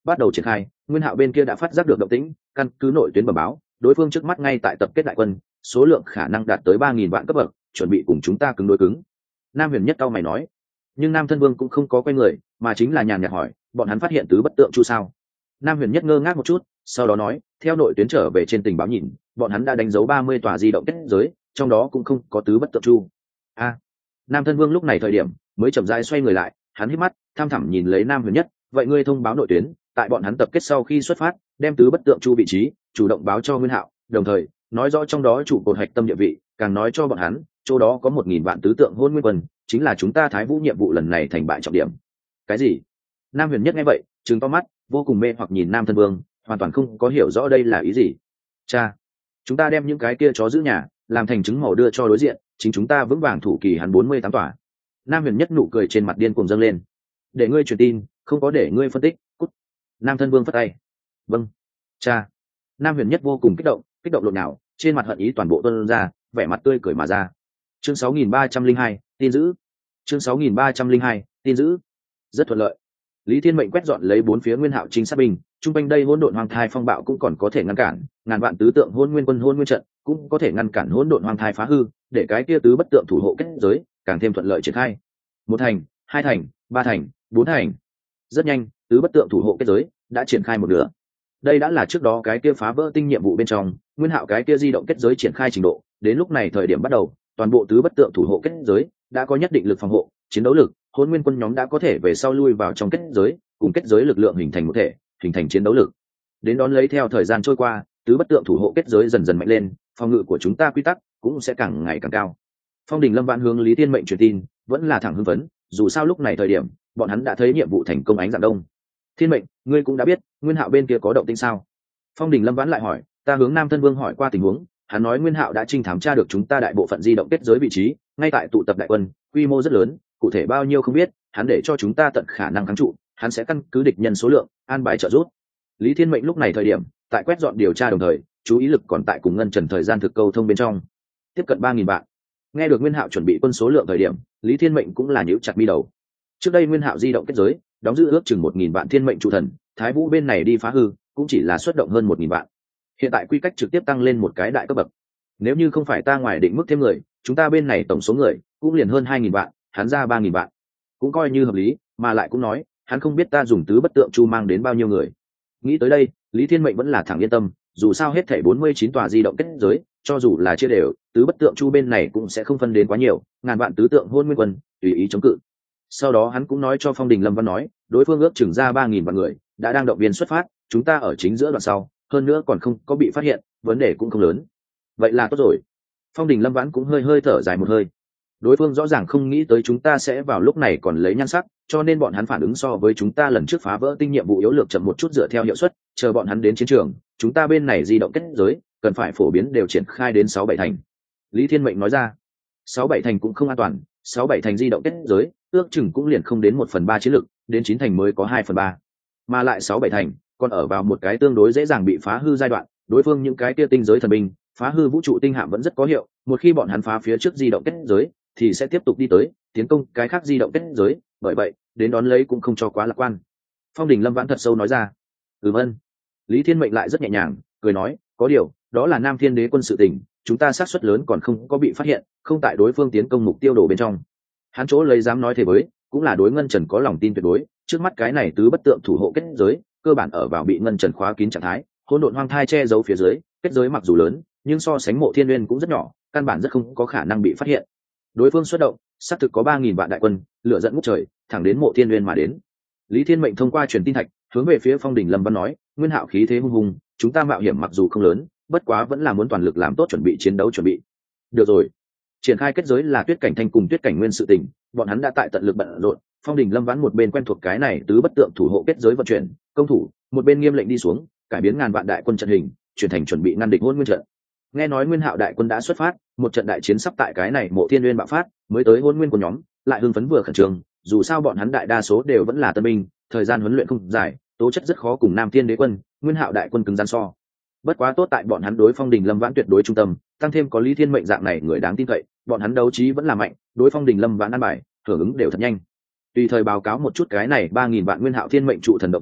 A: bắt đầu triển khai. Nguyên Hạo bên kia đã phát giác được động tĩnh, căn cứ nội tuyến bẩm báo, đối phương trước mắt ngay tại tập kết đại quân, số lượng khả năng đạt tới ba nghìn vạn cấp bậc, chuẩn bị cùng chúng ta cứng đối cứng. Nam Huyền Nhất cao mày nói. Nhưng Nam Thân Vương cũng không có quay người, mà chính là nhàn nhạt hỏi, bọn hắn phát hiện tứ bất tượng chu sao? Nam Huyền Nhất ngơ ngác một chút, sau đó nói, theo nội tuyến trở về trên tình báo nhìn, bọn hắn đã đánh dấu ba mươi tòa di động kết giới, trong đó cũng không có tứ bất tượng chu. A. Nam Thân Vương lúc này thời điểm mới chậm rãi xoay người lại, hắn hít mắt, tham thẳm nhìn lấy Nam Huyền Nhất, vậy ngươi thông báo nội tuyến, tại bọn hắn tập kết sau khi xuất phát, đem tứ bất tượng chu vị trí chủ động báo cho Nguyên Hạo, đồng thời nói rõ trong đó trụ cột hạch tâm địa vị, càng nói cho bọn hắn, chỗ đó có một nghìn vạn tứ tượng hôn nguyên quân, chính là chúng ta Thái Vũ nhiệm vụ lần này thành bại trọng điểm. Cái gì? Nam Huyền Nhất nghe vậy, trừng to mắt, vô cùng mê hoặc nhìn Nam Thân Vương, hoàn toàn không có hiểu rõ đây là ý gì. Cha, chúng ta đem những cái kia chó giữ nhà làm thành trứng màu đưa cho đối diện, chính chúng ta vững vàng thủ kỳ hắn bốn mươi tám tòa. Nam Huyền Nhất nụ cười trên mặt điên cuồng dâng lên. Để ngươi truyền tin, không có để ngươi phân tích, cút. Nam Thân Vương phất tay. Vâng, cha. Nam Huyền Nhất vô cùng kích động, kích động lộn nào, trên mặt hận ý toàn bộ tuôn ra, vẻ mặt tươi cười mà ra. Chương sáu nghìn ba trăm linh hai, tin giữ. Chương sáu nghìn ba trăm linh hai, tin giữ. Rất thuận lợi. Lý Thiên Mệnh quét dọn lấy bốn phía Nguyên Hạo chính sát binh, trung quanh đây hỗn độn hoang thai phong bạo cũng còn có thể ngăn cản, ngàn vạn tứ tượng hôn nguyên quân hôn nguyên trận cũng có thể ngăn cản hỗn độn hoang thai phá hư, để cái kia tứ bất tượng thủ hộ kết giới càng thêm thuận lợi triển khai. Một thành, hai thành, ba thành, bốn thành. Rất nhanh, tứ bất tượng thủ hộ kết giới đã triển khai một nửa. Đây đã là trước đó cái kia phá vỡ tinh nhiệm vụ bên trong, Nguyên Hạo cái kia di động kết giới triển khai trình độ, đến lúc này thời điểm bắt đầu, toàn bộ tứ bất tượng thủ hộ kết giới đã có nhất định lực phòng hộ, chiến đấu lực, hôn nguyên quân nhóm đã có thể về sau lui vào trong kết giới, cùng kết giới lực lượng hình thành một thể, hình thành chiến đấu lực. Đến đón lấy theo thời gian trôi qua, tứ bất tượng thủ hộ kết giới dần dần mạnh lên, phòng ngự của chúng ta quy tắc cũng sẽ càng ngày càng cao. Phong Đình Lâm Vãn hướng Lý Thiên Mệnh truyền tin, vẫn là thẳng hưng phấn, dù sao lúc này thời điểm, bọn hắn đã thấy nhiệm vụ thành công ánh dạng đông. Thiên Mệnh, ngươi cũng đã biết, Nguyên Hạo bên kia có động tĩnh sao? Phong Đình Lâm Vãn lại hỏi, ta hướng Nam Thân Vương hỏi qua tình huống, hắn nói Nguyên Hạo đã trinh thám tra được chúng ta đại bộ phận di động kết giới vị trí, ngay tại tụ tập đại quân, quy mô rất lớn, cụ thể bao nhiêu không biết, hắn để cho chúng ta tận khả năng kháng trụ, hắn sẽ căn cứ địch nhân số lượng, an bài trợ giúp. Lý Thiên Mệnh lúc này thời điểm, tại quét dọn điều tra đồng thời, chú ý lực còn tại cùng Ngân Trần thời gian thực câu thông bên trong. Tiếp cận ba nghìn vạn. Nghe được Nguyên Hạo chuẩn bị quân số lượng thời điểm, Lý Thiên Mệnh cũng là nhíu chặt mi đầu. Trước đây Nguyên Hạo di động kết giới, đóng giữ ước chừng một nghìn vạn thiên mệnh trụ thần, Thái Vũ bên này đi phá hư, cũng chỉ là xuất động hơn một nghìn vạn. Hiện tại quy cách trực tiếp tăng lên một cái đại cấp bậc. Nếu như không phải ta ngoài định mức thêm người, chúng ta bên này tổng số người cũng liền hơn hai nghìn vạn, hắn ra ba nghìn vạn, cũng coi như hợp lý, mà lại cũng nói, hắn không biết ta dùng tứ bất tượng chu mang đến bao nhiêu người. Nghĩ tới đây, Lý Thiên Mệnh vẫn là thẳng yên tâm, dù sao hết thảy bốn mươi chín tòa di động kết giới, cho dù là chia đều, tứ bất tượng chu bên này cũng sẽ không phân đến quá nhiều, ngàn vạn tứ tượng hôn nguyên quân, tùy ý chống cự. Sau đó hắn cũng nói cho Phong Đình Lâm Văn nói, đối phương ước chừng ra ba nghìn vạn người, đã đang động viên xuất phát, chúng ta ở chính giữa đoạn sau, hơn nữa còn không có bị phát hiện, vấn đề cũng không lớn. Vậy là tốt rồi. Phong Đình Lâm Vãn cũng hơi hơi thở dài một hơi. Đối phương rõ ràng không nghĩ tới chúng ta sẽ vào lúc này còn lấy nhan sắc, cho nên bọn hắn phản ứng so với chúng ta lần trước phá vỡ tinh nhiệm vụ yếu lược chậm một chút dựa theo hiệu suất, chờ bọn hắn đến chiến trường, chúng ta bên này di động kết giới, cần phải phổ biến đều triển khai đến sáu bảy thành. Lý Thiên Mệnh nói ra, sáu bảy thành cũng không an toàn, sáu bảy thành di động kết giới, ước chừng cũng liền không đến một phần ba chiến lực, đến chín thành mới có hai phần ba. Mà lại sáu bảy thành, còn ở vào một cái tương đối dễ dàng bị phá hư giai đoạn, đối phương những cái kia tinh giới thần binh, phá hư vũ trụ tinh hạm vẫn rất có hiệu, một khi bọn hắn phá phía trước di động kết giới, thì sẽ tiếp tục đi tới tiến công cái khác di động kết giới, bởi vậy đến đón lấy cũng không cho quá lạc quan. Phong Đình Lâm Vãn thật sâu nói ra. Ừ vâng. Lý Thiên Mệnh lại rất nhẹ nhàng cười nói, có điều đó là Nam Thiên Đế quân sự tình, chúng ta xác suất lớn còn không có bị phát hiện, không tại đối phương tiến công mục tiêu đồ bên trong. Hắn chỗ lấy dám nói thế với, cũng là đối Ngân Trần có lòng tin tuyệt đối, trước mắt cái này tứ bất tượng thủ hộ kết giới, cơ bản ở vào bị Ngân Trần khóa kín trạng thái, hỗn độn hoang thai che giấu phía dưới, kết giới mặc dù lớn, nhưng so sánh Mộ Thiên Nguyên cũng rất nhỏ, căn bản rất không có khả năng bị phát hiện. Đối phương xuất động, xác thực có ba nghìn vạn đại quân, lửa dẫn ngút trời, thẳng đến Mộ Thiên Nguyên mà đến. Lý Thiên Mệnh thông qua truyền tin thạch, hướng về phía Phong Đình Lâm Văn nói, Nguyên Hạo khí thế hung hùng, chúng ta mạo hiểm mặc dù không lớn, bất quá vẫn là muốn toàn lực làm tốt chuẩn bị chiến đấu chuẩn bị. Được rồi. Triển khai kết giới là Tuyết Cảnh Thanh cùng Tuyết Cảnh Nguyên sự tình, bọn hắn đã tại tận lực bận rộn, Phong Đình Lâm Vãn một bên quen thuộc cái này tứ bất tượng thủ hộ kết giới vận chuyển, công thủ, một bên nghiêm lệnh đi xuống, cải biến ngàn vạn đại quân trận hình, chuyển thành chuẩn bị ngăn địch hôn nguyên trận. Nghe nói Nguyên Hạo đại quân đã xuất phát, một trận đại chiến sắp tại cái này Mộ Thiên Nguyên bạo phát, mới tới hôn nguyên của nhóm, lại hưng phấn vừa khẩn trương, dù sao bọn hắn đại đa số đều vẫn là tân binh, thời gian huấn luyện không dài, tố chất rất khó cùng Nam Thiên Đế quân, Nguyên Hạo đại quân cứng rắn so. Bất quá tốt tại bọn hắn đối Phong Đình Lâm Vãn tuyệt đối trung tâm, tăng thêm có Lý Thiên Mệnh dạng này người đáng tin cậy, bọn hắn đấu trí vẫn là mạnh, đối Phong Đình Lâm Vãn ăn bài, hưởng ứng đều thật nhanh. Tùy thời báo cáo một chút cái này ba nghìn vạn Nguyên Hạo thiên mệnh trụ thần động tĩnh,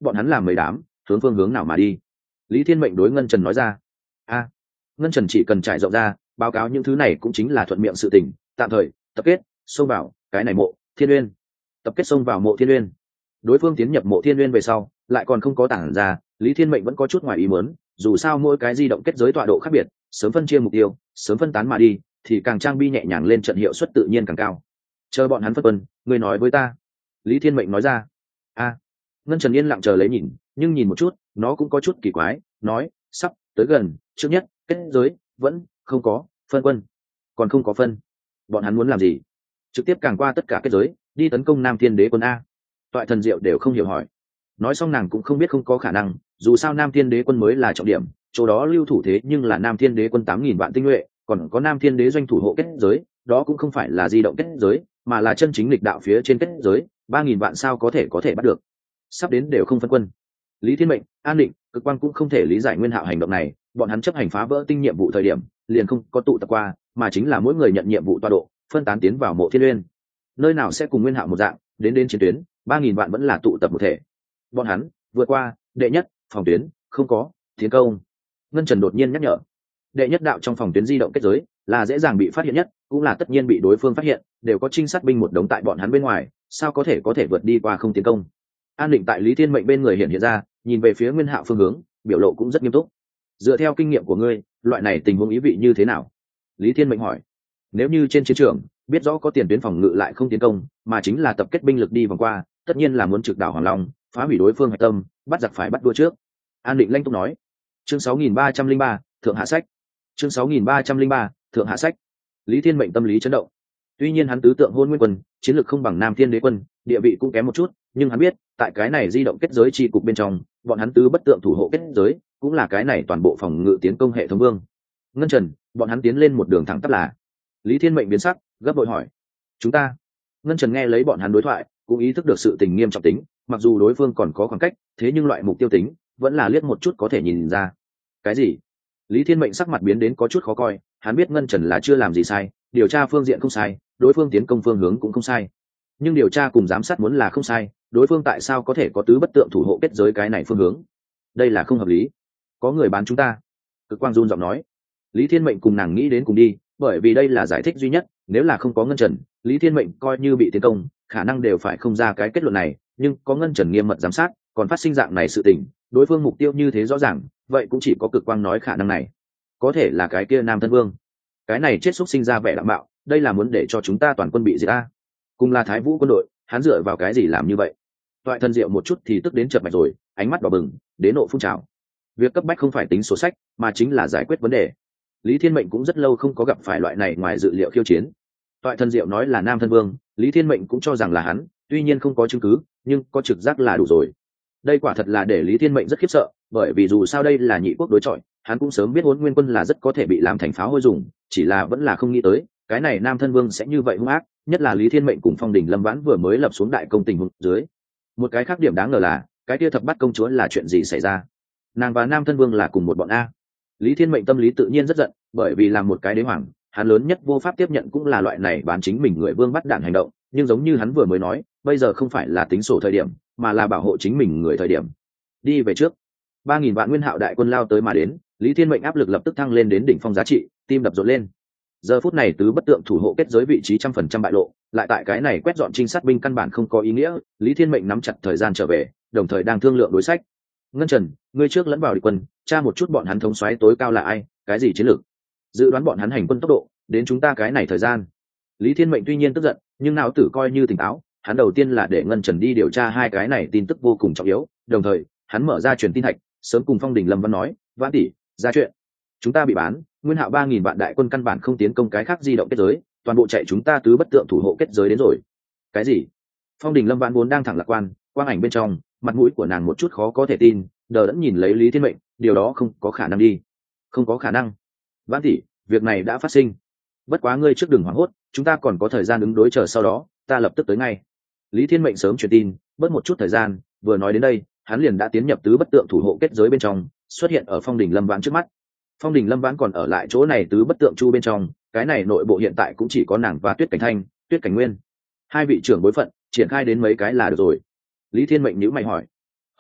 A: bọn hắn làm mấy đám hướng phương hướng nào mà đi? Lý Thiên Mệnh đối Ngân Trần nói ra. A, Ngân Trần chỉ cần trải rộng ra báo cáo những thứ này cũng chính là thuận miệng sự tình, tạm thời tập kết xông vào cái này mộ Thiên Uyên. Tập kết xông vào mộ Thiên Uyên. Đối phương tiến nhập mộ Thiên Uyên về sau lại còn không có tản ra, Lý Thiên Mệnh vẫn có chút ngoài ý muốn, dù sao mỗi cái di động kết giới tọa độ khác biệt, sớm phân chia mục tiêu, sớm phân tán mà đi thì càng trang bi nhẹ nhàng lên, trận hiệu suất tự nhiên càng cao. Chờ bọn hắn phân quân, ngươi nói với ta. Lý Thiên Mệnh nói ra. A, Ngân Trần yên lặng chờ lấy nhìn, nhưng nhìn một chút nó cũng có chút kỳ quái, nói sắp tới gần trước nhất kết giới vẫn không có phân quân. Còn không có phân? Bọn hắn muốn làm gì? Trực tiếp càng qua tất cả kết giới đi tấn công Nam Thiên Đế quân a? Toại Thần Diệu đều không hiểu hỏi. Nói xong nàng cũng không biết, không có khả năng, dù sao Nam Thiên Đế quân mới là trọng điểm, chỗ đó lưu thủ thế nhưng là Nam Thiên Đế quân tám nghìn vạn tinh nhuệ, còn có Nam Thiên Đế doanh thủ hộ kết giới, đó cũng không phải là di động kết giới, mà là chân chính lịch đạo phía trên kết giới, ba nghìn vạn sao có thể có thể bắt được. Sắp đến đều không phân quân. Lý Thiên Mệnh, An Định, Cực Quang cũng không thể lý giải Nguyên Hạo hành động này, bọn hắn chấp hành phá vỡ tinh nhiệm vụ thời điểm, liền không có tụ tập qua, mà chính là mỗi người nhận nhiệm vụ tọa độ, phân tán tiến vào mộ Thiên Uyên. Nơi nào sẽ cùng Nguyên Hạo một dạng, đến đến chiến tuyến, ba nghìn vạn vẫn là tụ tập một thể. Bọn hắn vượt qua đệ nhất phòng tuyến, không có tiến công. Ngân Trần đột nhiên nhắc nhở. Đệ nhất đạo trong phòng tuyến di động kết giới là dễ dàng bị phát hiện nhất, cũng là tất nhiên bị đối phương phát hiện, đều có trinh sát binh một đống tại bọn hắn bên ngoài, sao có thể có thể vượt đi qua không tiến công? An Định tại Lý Thiên Mệnh bên người hiện hiện ra, nhìn về phía Nguyên Hạo phương hướng, biểu lộ cũng rất nghiêm túc. Dựa theo kinh nghiệm của ngươi, loại này tình huống ý vị như thế nào? Lý Thiên Mệnh hỏi. Nếu như trên chiến trường biết rõ có tiền tuyến phòng ngự lại không tiến công, mà chính là tập kết binh lực đi vòng qua, tất nhiên là muốn trực đảo Hoàng Long, phá hủy đối phương hạch tâm, bắt giặc phải bắt đua trước. An Định lanh túc nói. Chương sáu nghìn ba trăm linh ba, thượng hạ sách. Chương sáu nghìn ba trăm linh ba, thượng hạ sách. Lý Thiên Mệnh tâm lý chấn động. Tuy nhiên hắn tứ tượng hôn nguyên quân chiến lược không bằng Nam Thiên Đế quân, địa vị cũng kém một chút, nhưng hắn biết tại cái này di động kết giới chi cục bên trong, bọn hắn tứ bất tượng thủ hộ kết giới cũng là cái này toàn bộ phòng ngự tiến công hệ thống vương. Ngân Trần, bọn hắn tiến lên một đường thẳng tắp là? Lý Thiên Mệnh biến sắc, gấp vội hỏi. Chúng ta? Ngân Trần nghe lấy bọn hắn đối thoại, cũng ý thức được sự tình nghiêm trọng tính, mặc dù đối phương còn có khoảng cách, thế nhưng loại mục tiêu tính vẫn là liếc một chút có thể nhìn ra. Cái gì? Lý Thiên Mệnh sắc mặt biến đến có chút khó coi, hắn biết Ngân Trần là chưa làm gì sai, điều tra phương diện không sai, đối phương tiến công phương hướng cũng không sai, nhưng điều tra cùng giám sát muốn là không sai, đối phương tại sao có thể có tứ bất tượng thủ hộ kết giới cái này phương hướng? Đây là không hợp lý. Có người bán chúng ta. Cực Quang run giọng nói. Lý Thiên Mệnh cùng nàng nghĩ đến cùng đi, bởi vì đây là giải thích duy nhất, nếu là không có Ngân Trần, Lý Thiên Mệnh coi như bị tiến công, khả năng đều phải không ra cái kết luận này, nhưng có Ngân Trần nghiêm mật giám sát, còn phát sinh dạng này sự tình, đối phương mục tiêu như thế rõ ràng, vậy cũng chỉ có Cực Quang nói khả năng này. Có thể là cái kia Nam Thân Vương. Cái này chết xúc sinh ra vẻ đạm bạo, đây là muốn để cho chúng ta toàn quân bị diệt ta. Cùng là Thái Vũ quân đội, hắn dựa vào cái gì làm như vậy? Toại Thần Diệu một chút thì tức đến chợp mạch rồi, ánh mắt đỏ bừng, đến nộ phun trào. Việc cấp bách không phải tính sổ sách, mà chính là giải quyết vấn đề. Lý Thiên Mệnh cũng rất lâu không có gặp phải loại này ngoài dự liệu khiêu chiến. Toại Thần Diệu nói là Nam Thân Vương, Lý Thiên Mệnh cũng cho rằng là hắn, tuy nhiên không có chứng cứ, nhưng có trực giác là đủ rồi. Đây quả thật là để Lý Thiên Mệnh rất khiếp sợ, bởi vì dù sao đây là nhị quốc đối chọi, hắn cũng sớm biết Hỗn Nguyên quân là rất có thể bị làm thành pháo hôi dùng, chỉ là vẫn là không nghĩ tới, cái này Nam Thân Vương sẽ như vậy hung ác, nhất là Lý Thiên Mệnh cùng Phong Đình Lâm Vãn vừa mới lập xuống đại công tình huống dưới. Một cái khác điểm đáng ngờ là, cái kia thập bát công chúa là chuyện gì xảy ra? Nàng và Nam Thân Vương là cùng một bọn a? Lý Thiên Mệnh tâm lý tự nhiên rất giận, bởi vì làm một cái đế hoàng, hắn lớn nhất vô pháp tiếp nhận cũng là loại này bán chính mình người vương bắt đạn hành động, nhưng giống như hắn vừa mới nói, bây giờ không phải là tính sổ thời điểm, mà là bảo hộ chính mình người thời điểm. Đi về trước. Ba nghìn vạn Nguyên Hạo đại quân lao tới mà đến, Lý Thiên Mệnh áp lực lập tức thăng lên đến đỉnh phong giá trị, tim đập rộn lên. Giờ phút này tứ bất tượng thủ hộ kết giới vị trí trăm phần trăm bại lộ, lại tại cái này quét dọn trinh sát binh căn bản không có ý nghĩa, Lý Thiên Mệnh nắm chặt thời gian trở về, đồng thời đang thương lượng đối sách. Ngân Trần, ngươi trước lẫn vào địch quân, tra một chút bọn hắn thống soái tối cao là ai, cái gì chiến lược, dự đoán bọn hắn hành quân tốc độ, đến chúng ta cái này thời gian. Lý Thiên Mệnh tuy nhiên tức giận, nhưng não tử coi như tỉnh táo, hắn đầu tiên là để Ngân Trần đi điều tra hai cái này tin tức vô cùng trọng yếu, đồng thời hắn mở ra truyền tin thạch, sớm cùng Phong Đình Lâm Văn nói, Vãn tỷ, ra chuyện, chúng ta bị bán, Nguyên Hạo ba nghìn vạn đại quân căn bản không tiến công cái khác di động kết giới, toàn bộ chạy chúng ta tứ bất tượng thủ hộ kết giới đến rồi. Cái gì? Phong Đình Lâm Vãn vốn đang thẳng lạc quan, quang ảnh bên trong, mặt mũi của nàng một chút khó có thể tin, đờ đẫn nhìn lấy Lý Thiên Mệnh, điều đó không có khả năng đi. Không có khả năng. Vãn tỷ, việc này đã phát sinh. Bất quá ngươi trước đừng hoảng hốt, chúng ta còn có thời gian ứng đối, chờ sau đó, ta lập tức tới ngay. Lý Thiên Mệnh sớm truyền tin, bớt một chút thời gian, vừa nói đến đây, hắn liền đã tiến nhập tứ bất tượng thủ hộ kết giới bên trong, xuất hiện ở Phong Đình Lâm Vãn trước mắt. Phong Đình Lâm Vãn còn ở lại chỗ này tứ bất tượng chu bên trong, cái này nội bộ hiện tại cũng chỉ có nàng và Tuyết Cảnh Thanh, Tuyết Cảnh Nguyên hai vị trưởng bối phận, triển khai đến mấy cái là được rồi. Lý Thiên Mệnh nhíu mày hỏi.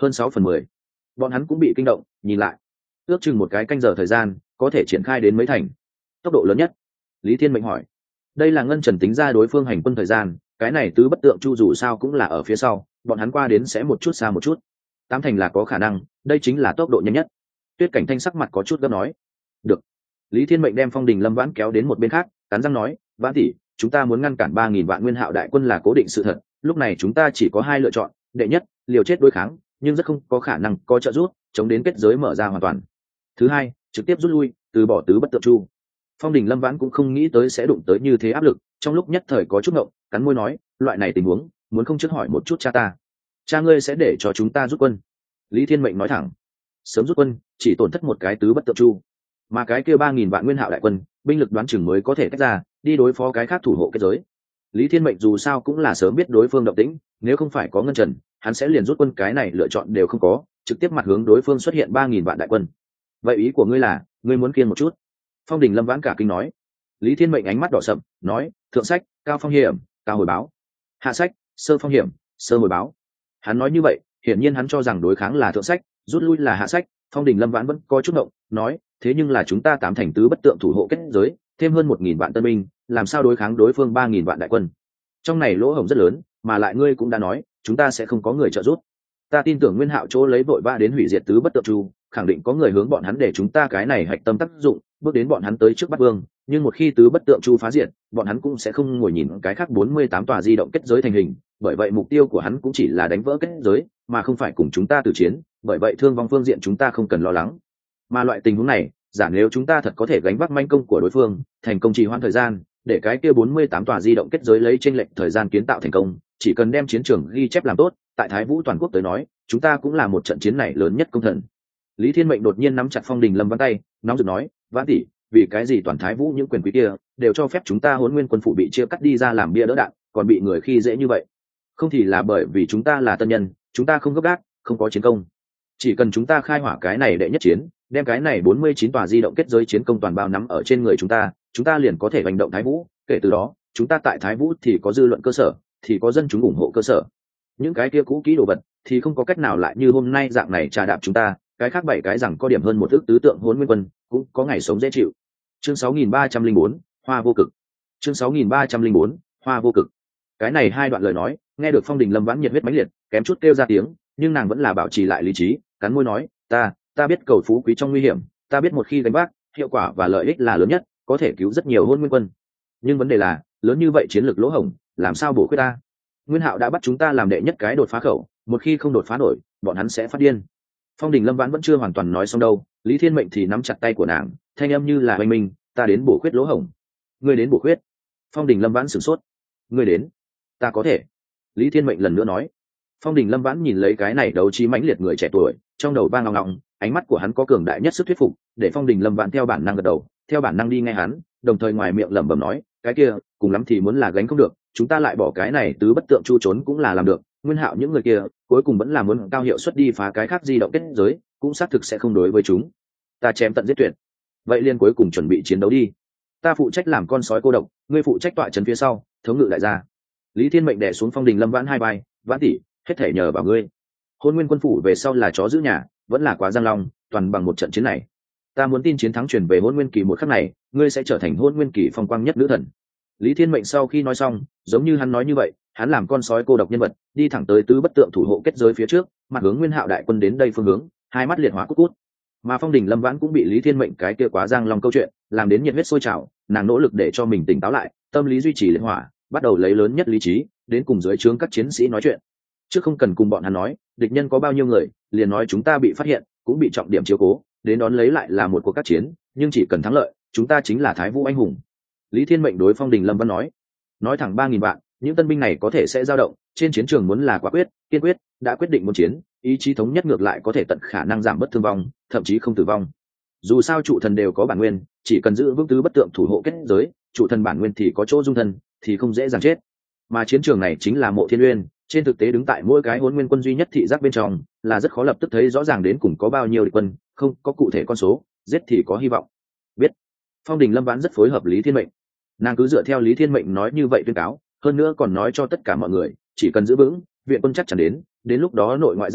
A: hơn sáu phần mười. Bọn hắn cũng bị kinh động, nhìn lại ước chừng một cái canh giờ thời gian có thể triển khai đến mấy thành. Tốc độ lớn nhất? Lý Thiên Mệnh hỏi. Đây là Ngân Trần tính ra đối phương hành quân thời gian, cái này tứ bất tượng chu dù sao cũng là ở phía sau, bọn hắn qua đến sẽ một chút xa một chút. Tám thành là có khả năng, đây chính là tốc độ nhanh nhất. Tuyết Cảnh Thanh sắc mặt có chút gấp nói. Được. Lý Thiên Mệnh đem Phong Đình Lâm Vãn kéo đến một bên khác, cắn răng nói, Vãn tỷ, chúng ta muốn ngăn cản ba nghìn vạn Nguyên Hạo đại quân là cố định sự thật, lúc này chúng ta chỉ có hai lựa chọn, đệ nhất, liều chết đối kháng, nhưng rất không có khả năng có trợ giúp, chống đến kết giới mở ra hoàn toàn. Thứ hai, trực tiếp rút lui, từ bỏ tứ bất tượng chu. Phong Đình Lâm Vãn cũng không nghĩ tới sẽ đụng tới như thế áp lực, trong lúc nhất thời có chút ngộng, cắn môi nói, loại này tình huống, muốn không trước hỏi một chút cha ta. Cha ngươi sẽ để cho chúng ta rút quân. Lý Thiên Mệnh nói thẳng. Sớm rút quân, chỉ tổn thất một cái tứ bất tượng chu, mà cái kia ba nghìn vạn Nguyên Hạo đại quân, binh lực đoán chừng mới có thể tách ra, đi đối phó cái khác thủ hộ kết giới. Lý Thiên Mệnh dù sao cũng là sớm biết đối phương động tĩnh, nếu không phải có Ngân Trần, hắn sẽ liền rút quân, cái này lựa chọn đều không có, trực tiếp mặt hướng đối phương xuất hiện ba nghìn vạn đại quân. Vậy ý của ngươi là, ngươi muốn kiên một chút? Phong Đình Lâm Vãn cả kinh nói. Lý Thiên Mệnh ánh mắt đỏ sậm, nói, thượng sách, cao phong hiểm, cao hồi báo. Hạ sách, sơ phong hiểm, sơ hồi báo. Hắn nói như vậy, hiển nhiên hắn cho rằng đối kháng là thượng sách, rút lui là hạ sách. Phong Đình Lâm Vãn vẫn có chút động, nói, thế nhưng là chúng ta tám thành tứ bất tượng thủ hộ kết giới, thêm hơn một nghìn vạn tân binh, làm sao đối kháng đối phương ba nghìn vạn đại quân? Trong này lỗ hổng rất lớn, mà lại ngươi cũng đã nói, chúng ta sẽ không có người trợ giúp. Ta tin tưởng Nguyên Hạo chỗ lấy vội vã đến hủy diệt tứ bất tượng chu, khẳng định có người hướng bọn hắn để chúng ta cái này hạch tâm tác dụng, bước đến bọn hắn tới trước bắt vương, nhưng một khi tứ bất tượng chu phá diệt, bọn hắn cũng sẽ không ngồi nhìn cái khác bốn mươi tám tòa di động kết giới thành hình, bởi vậy mục tiêu của hắn cũng chỉ là đánh vỡ kết giới, mà không phải cùng chúng ta tử chiến, bởi vậy thương vong phương diện chúng ta không cần lo lắng. Mà loại tình huống này, giả nếu chúng ta thật có thể gánh vác manh công của đối phương, thành công trì hoãn thời gian, để cái kia bốn mươi tám tòa di động kết giới lấy chênh lệch thời gian kiến tạo thành công, chỉ cần đem chiến trường ghi chép làm tốt, tại Thái Vũ toàn quốc tới nói, chúng ta cũng là một trận chiến này lớn nhất công thần. Lý Thiên Mệnh đột nhiên nắm chặt Phong Đình Lâm Vãn tay, nóng giận nói, Vãn tỷ, vì cái gì toàn Thái Vũ những quyền quý kia đều cho phép chúng ta Hỗn Nguyên quân phủ bị chia cắt đi ra làm bia đỡ đạn, còn bị người khi dễ như vậy? Không thì là bởi vì chúng ta là tân nhân, chúng ta không gấp gáp, không có chiến công. Chỉ cần chúng ta khai hỏa cái này đệ nhất chiến, đem cái này bốn mươi chín tòa di động kết giới chiến công toàn bao nắm ở trên người chúng ta, chúng ta liền có thể hành động Thái Vũ, kể từ đó, chúng ta tại Thái Vũ thì có dư luận cơ sở, thì có dân chúng ủng hộ cơ sở. Những cái kia cũ kỹ đồ vật thì không có cách nào lại như hôm nay dạng này trà đạp chúng ta, cái khác bảy cái rằng có điểm hơn một ước tứ tượng Hỗn Nguyên quân, cũng có ngày sống dễ chịu. Chương sáu nghìn ba trăm linh bốn, Hoa vô cực. Chương sáu nghìn ba trăm linh bốn, Hoa vô cực. Cái này hai đoạn lời nói, nghe được Phong Đình Lâm Vãn nhiệt huyết mãnh liệt, kém chút kêu ra tiếng, nhưng nàng vẫn là bảo trì lại lý trí, cắn môi nói, ta, ta biết cầu phú quý trong nguy hiểm, ta biết một khi gánh vác, hiệu quả và lợi ích là lớn nhất, có thể cứu rất nhiều Hỗn Nguyên quân. Nhưng vấn đề là, lớn như vậy chiến lược lỗ hổng, làm sao bổ khuyết ta? Nguyên Hạo đã bắt chúng ta làm đệ nhất cái đột phá khẩu, một khi không đột phá nổi, bọn hắn sẽ phát điên. Phong Đình Lâm Vãn vẫn chưa hoàn toàn nói xong đâu, Lý Thiên Mệnh thì nắm chặt tay của nàng, thanh âm như là oanh minh, ta đến bổ khuyết lỗ hổng. Ngươi đến bổ khuyết? Phong Đình Lâm Vãn sửng sốt. Ngươi đến? Ta có thể. Lý Thiên Mệnh lần nữa nói. Phong Đình Lâm Vãn nhìn lấy cái này đấu trí mãnh liệt người trẻ tuổi, trong đầu vang ngọng ngọng, ánh mắt của hắn có cường đại nhất sức thuyết phục, để Phong Đình Lâm Vãn theo bản năng gật đầu, theo bản năng đi nghe hắn, đồng thời ngoài miệng lẩm bẩm nói, cái kia, cùng lắm thì muốn là gánh không được, chúng ta lại bỏ cái này tứ bất tượng chu trốn cũng là làm được. Nguyên Hạo những người kia, cuối cùng vẫn là muốn cao hiệu suất đi phá cái khác di động kết giới, cũng xác thực sẽ không đối với chúng. Ta chém tận giết tuyệt. Vậy liên cuối cùng chuẩn bị chiến đấu đi. Ta phụ trách làm con sói cô độc, ngươi phụ trách tọa trấn phía sau, thống ngự đại gia. Lý Thiên Mệnh đè xuống Phong Đình Lâm Vãn hai vai, Vãn tỷ, hết thể nhờ vào ngươi. Hôn Nguyên quân phủ về sau là chó giữ nhà, vẫn là quá giang long, toàn bằng một trận chiến này. Ta muốn tin chiến thắng truyền về Hôn Nguyên kỳ một khắc này, ngươi sẽ trở thành Hôn Nguyên kỳ phong quang nhất nữ thần. Lý Thiên Mệnh sau khi nói xong, giống như hắn nói như vậy, hắn làm con sói cô độc nhân vật, đi thẳng tới tứ bất tượng thủ hộ kết giới phía trước, mặt hướng Nguyên Hạo đại quân đến đây phương hướng, hai mắt liệt hỏa cút cút. Mà Phong Đình Lâm Vãn cũng bị Lý Thiên Mệnh cái kia quá giang long câu chuyện làm đến nhiệt huyết sôi trào, nàng nỗ lực để cho mình tỉnh táo lại, tâm lý duy trì liệt hỏa, bắt đầu lấy lớn nhất lý trí đến cùng dưới trướng các chiến sĩ nói chuyện. Chứ không cần cùng bọn hắn nói địch nhân có bao nhiêu người, liền nói chúng ta bị phát hiện, cũng bị trọng điểm chiếu cố, đến đón lấy lại là một cuộc các chiến, nhưng chỉ cần thắng lợi, chúng ta chính là Thái Vũ anh hùng. Lý Thiên Mệnh đối Phong Đình Lâm Vãn nói, nói thẳng ba nghìn vạn, những tân binh này có thể sẽ dao động, trên chiến trường muốn là quả quyết, kiên quyết, đã quyết định muốn chiến, ý chí thống nhất ngược lại có thể tận khả năng giảm bớt thương vong, thậm chí không tử vong. Dù sao trụ thần đều có bản nguyên, chỉ cần giữ vững tứ bất tượng thủ hộ kết giới, trụ thần bản nguyên thì có chỗ dung thân, thì không dễ dàng chết. Mà chiến trường này chính là Mộ Thiên Uyên, trên thực tế đứng tại mỗi cái Hỗn Nguyên quân duy nhất thị giác bên trong, là rất khó lập tức thấy rõ ràng đến cùng có bao nhiêu địch quân, không có cụ thể con số, giết thì có hy vọng. Biết. Phong Đình Lâm Vãn rất phối hợp Lý Thiên Mệnh, nàng cứ dựa theo Lý Thiên Mệnh nói như vậy tuyên cáo, hơn nữa còn nói cho tất cả mọi người, chỉ cần giữ vững, viện quân chắc chắn đến, đến lúc đó nội ngoại giáp kích,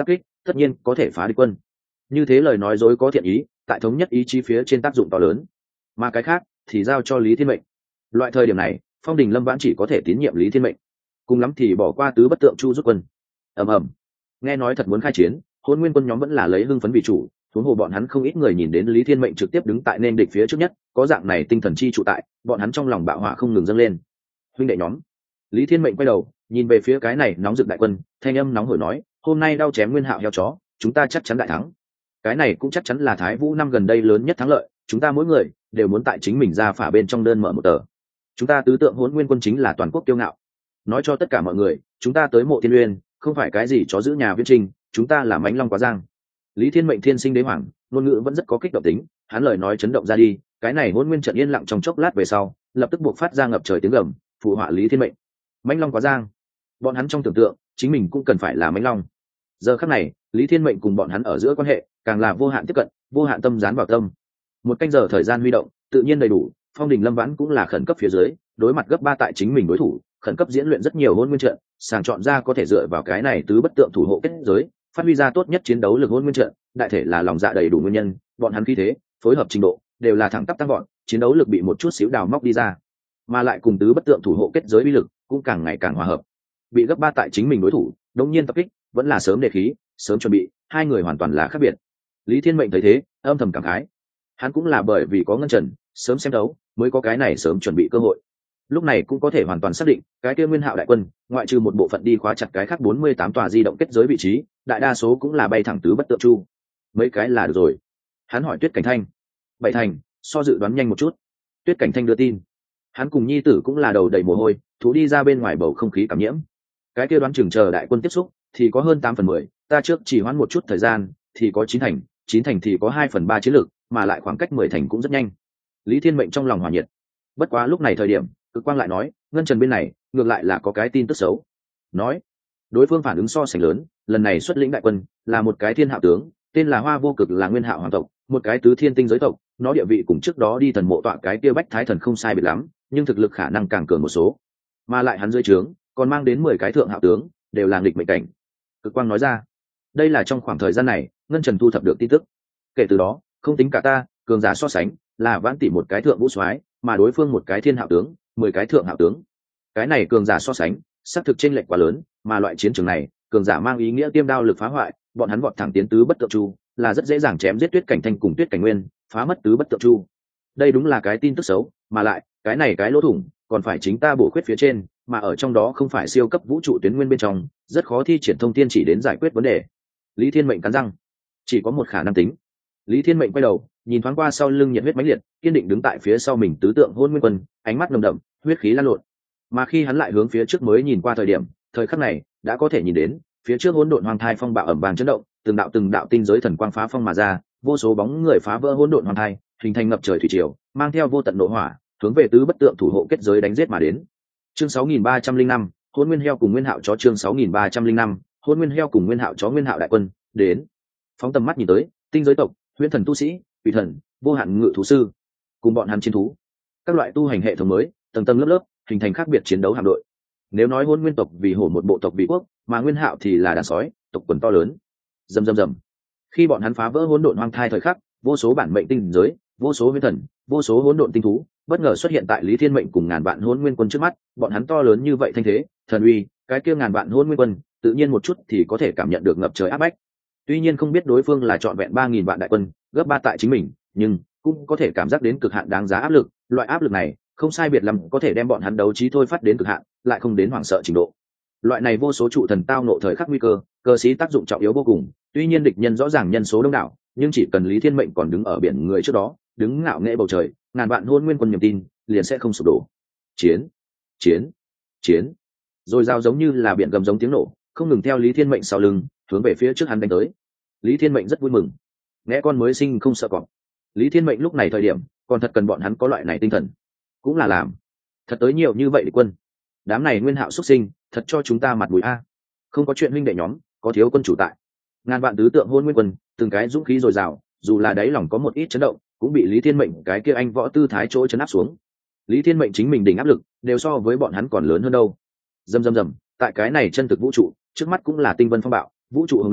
A: tất nhiên có thể phá địch quân. Như thế lời nói dối có thiện ý, tại thống nhất ý chí phía trên tác dụng to lớn, mà cái khác thì giao cho Lý Thiên Mệnh. Loại thời điểm này Phong Đình Lâm Vãn chỉ có thể tín nhiệm Lý Thiên Mệnh, cùng lắm thì bỏ qua tứ bất tượng chu rút quân. ầm ầm, nghe nói thật muốn khai chiến, Hỗn Nguyên quân nhóm vẫn là lấy hưng phấn vì chủ, huống hồ bọn hắn không ít người nhìn đến Lý Thiên Mệnh trực tiếp đứng tại nên địch phía trước nhất, có dạng này tinh thần chi trụ tại, bọn hắn trong lòng bạo hỏa không ngừng dâng lên. Huynh đệ nhóm, Lý Thiên Mệnh quay đầu nhìn về phía cái này nóng rực đại quân, thanh âm nóng hổi nói, hôm nay đao chém Nguyên Hạo heo chó, chúng ta chắc chắn đại thắng. Cái này cũng chắc chắn là Thái Vũ năm gần đây lớn nhất thắng lợi, chúng ta mỗi người đều muốn tại chính mình ra phả bên trong đơn mở một tờ. Chúng ta tứ tượng Hỗn Nguyên quân chính là toàn quốc kiêu ngạo, nói cho tất cả mọi người, chúng ta tới Mộ Thiên Uyên không phải cái gì chó giữ nhà viễn trình, chúng ta là mãnh long quá giang. Lý Thiên Mệnh thiên sinh đế hoàng, ngôn ngữ vẫn rất có kích động tính, hắn lời nói chấn động ra đi, cái này Hỗn Nguyên trận yên lặng trong chốc lát về sau, lập tức buộc phát ra ngập trời tiếng gầm, phù họa Lý Thiên Mệnh. Mãnh long quá giang, bọn hắn trong tưởng tượng, chính mình cũng cần phải là mãnh long. Giờ khắc này, Lý Thiên Mệnh cùng bọn hắn ở giữa quan hệ, càng là vô hạn tiếp cận, vô hạn tâm dán vào tâm. Một canh giờ thời gian huy động, tự nhiên đầy đủ, Phong Đình Lâm Vãn cũng là khẩn cấp phía dưới, đối mặt gấp ba tại chính mình đối thủ, khẩn cấp diễn luyện rất nhiều Hỗn Nguyên trận, sàng chọn ra có thể dựa vào cái này tứ bất tượng thủ hộ kết giới, phát huy ra tốt nhất chiến đấu lực Hỗn Nguyên trận, đại thể là lòng dạ đầy đủ nguyên nhân, bọn hắn khí thế, phối hợp trình độ đều là thẳng tắp tăng gọn, chiến đấu lực bị một chút xíu đào móc đi ra, mà lại cùng tứ bất tượng thủ hộ kết giới uy lực cũng càng ngày càng hòa hợp. Bị gấp ba tại chính mình đối thủ, đột nhiên tập kích, vẫn là sớm đề khí, sớm chuẩn bị, hai người hoàn toàn là khác biệt. Lý Thiên Mệnh thấy thế, âm thầm cảm khái, hắn cũng là bởi vì có ngân trần, sớm xem đấu, mới có cái này sớm chuẩn bị cơ hội. Lúc này cũng có thể hoàn toàn xác định, cái kia Nguyên Hạo đại quân, ngoại trừ một bộ phận đi khóa chặt cái khác bốn mươi tám tòa di động kết giới vị trí, đại đa số cũng là bay thẳng tứ bất tượng chu. Mấy cái là được rồi. Hắn hỏi Tuyết Cảnh Thanh. Bảy thành, so dự đoán nhanh một chút. Tuyết Cảnh Thanh đưa tin. Hắn cùng nhi tử cũng là đầu đầy mồ hôi, thú đi ra bên ngoài bầu không khí cảm nhiễm. Cái kia đoán chừng chờ đại quân tiếp xúc, thì có hơn tám phần mười, ta trước chỉ hoãn một chút thời gian, thì có chín thành, chín thành thì có hai phần ba chiến lược, mà lại khoảng cách mười thành cũng rất nhanh. Lý Thiên Mệnh trong lòng hòa nhiệt. Bất quá lúc này thời điểm, Cực Quang lại nói, ngân trần bên này, ngược lại là có cái tin tức xấu. Nói, đối phương phản ứng so sánh lớn, lần này xuất lĩnh đại quân là một cái thiên hạo tướng, tên là Hoa Vô Cực, là Nguyên Hạo hoàng tộc, một cái tứ thiên tinh giới tộc, nó địa vị cùng trước đó đi thần mộ tọa cái kia Bách Thái thần không sai biệt lắm, nhưng thực lực khả năng càng cường một số. Mà lại hắn dưới trướng còn mang đến mười cái thượng hạo tướng, đều là nghịch mệnh cảnh. Cực Quang nói ra, đây là trong khoảng thời gian này, ngân trần thu thập được tin tức. Kể từ đó, không tính cả ta, cường giả so sánh, là Vãn tỷ một cái thượng vũ soái, mà đối phương một cái thiên hạo tướng, mười cái thượng hạo tướng. Cái này cường giả so sánh, xác thực chênh lệch quá lớn, mà loại chiến trường này, cường giả mang ý nghĩa tiêm đao lực phá hoại, bọn hắn vọt thẳng tiến tứ bất tượng chu, là rất dễ dàng chém giết Tuyết Cảnh Thanh cùng Tuyết Cảnh Nguyên, phá mất tứ bất tượng chu. Đây đúng là cái tin tức xấu, mà lại, cái này cái lỗ thủng, còn phải chính ta bổ khuyết phía trên, mà ở trong đó không phải siêu cấp vũ trụ tuyến nguyên bên trong, rất khó thi triển thông thiên chỉ đến giải quyết vấn đề. Lý Thiên Mệnh cắn răng, chỉ có một khả năng tính. Lý Thiên Mệnh quay đầu, nhìn thoáng qua sau lưng nhiệt huyết mãnh liệt, kiên định đứng tại phía sau mình tứ tượng Hỗn Nguyên quân, ánh mắt nồng đậm, huyết khí lan lộn. Mà khi hắn lại hướng phía trước mới nhìn qua thời điểm, thời khắc này đã có thể nhìn đến, phía trước hỗn độn hoang thai phong bạo ẩm vàng chấn động, từng đạo từng đạo tinh giới thần quang phá phong mà ra, vô số bóng người phá vỡ hỗn độn hoang thai, hình thành ngập trời thủy triều, mang theo vô tận nộ hỏa, hướng về tứ bất tượng thủ hộ kết giới đánh giết mà đến. Chương sáu nghìn ba trăm linh năm, Hỗn Nguyên heo cùng Nguyên Hạo chó. Chương sáu nghìn ba trăm linh năm, Hỗn Nguyên heo cùng Nguyên Hạo chó. Nguyên Hạo đại quân đến. Phóng tầm mắt nhìn tới, tinh giới tộc, huyễn thần tu sĩ, quỷ thần, vô hạn ngự thú sư, cùng bọn hắn chiến thú, các loại tu hành hệ thống mới, tầng tầng lớp lớp, hình thành khác biệt chiến đấu hạm đội. Nếu nói Hỗn Nguyên tộc vì hổ một bộ tộc vị quốc, mà Nguyên Hạo thì là đàn sói, tộc quần to lớn. Rầm rầm rầm. Khi bọn hắn phá vỡ hỗn độn hoang thai thời khắc, vô số bản mệnh tinh giới, vô số huyễn thần, vô số hỗn độn tinh thú, bất ngờ xuất hiện tại Lý Thiên Mệnh cùng ngàn vạn Hỗn Nguyên quân trước mắt, bọn hắn to lớn như vậy thanh thế, thần uy, cái kia ngàn vạn Hỗn Nguyên quân, tự nhiên một chút thì có thể cảm nhận được ngập trời áp bách. Tuy nhiên không biết đối phương là trọn vẹn ba nghìn vạn đại quân, gấp ba tại chính mình, nhưng cũng có thể cảm giác đến cực hạn đáng giá áp lực, loại áp lực này, không sai biệt lắm có thể đem bọn hắn đấu trí thôi phát đến cực hạn, lại không đến hoảng sợ trình độ. Loại này vô số trụ thần tao nộ thời khắc nguy cơ, cơ sĩ tác dụng trọng yếu vô cùng, tuy nhiên địch nhân rõ ràng nhân số đông đảo, nhưng chỉ cần Lý Thiên Mệnh còn đứng ở biển người trước đó, đứng ngạo nghễ bầu trời, ngàn vạn Hỗn Nguyên quân niềm tin liền sẽ không sụp đổ. Chiến, chiến, chiến. Rồi giao giống như là biển gầm giống tiếng nổ, không ngừng theo Lý Thiên Mệnh sau lưng, hướng về phía trước hắn đánh tới. Lý Thiên Mệnh rất vui mừng. Nghe con mới sinh không sợ cọp. Lý Thiên Mệnh lúc này thời điểm, còn thật cần bọn hắn có loại này tinh thần. Cũng là làm. Thật tới nhiều như vậy địch quân. Đám này Nguyên Hạo xuất sinh, thật cho chúng ta mặt mũi a. Không có chuyện huynh đệ nhóm, có thiếu quân chủ tại. Ngàn vạn tứ tượng Hỗn Nguyên quân, từng cái dũng khí dồi dào, dù là đáy lòng có một ít chấn động, cũng bị Lý Thiên Mệnh cái kia anh võ tư thái chỗ chấn áp xuống. Lý Thiên Mệnh chính mình đỉnh áp lực, đều so với bọn hắn còn lớn hơn đâu. Rầm rầm rầm, tại cái này chân thực vũ trụ, trước mắt cũng là tinh vân phong bạo, vũ trụ hồng lưu,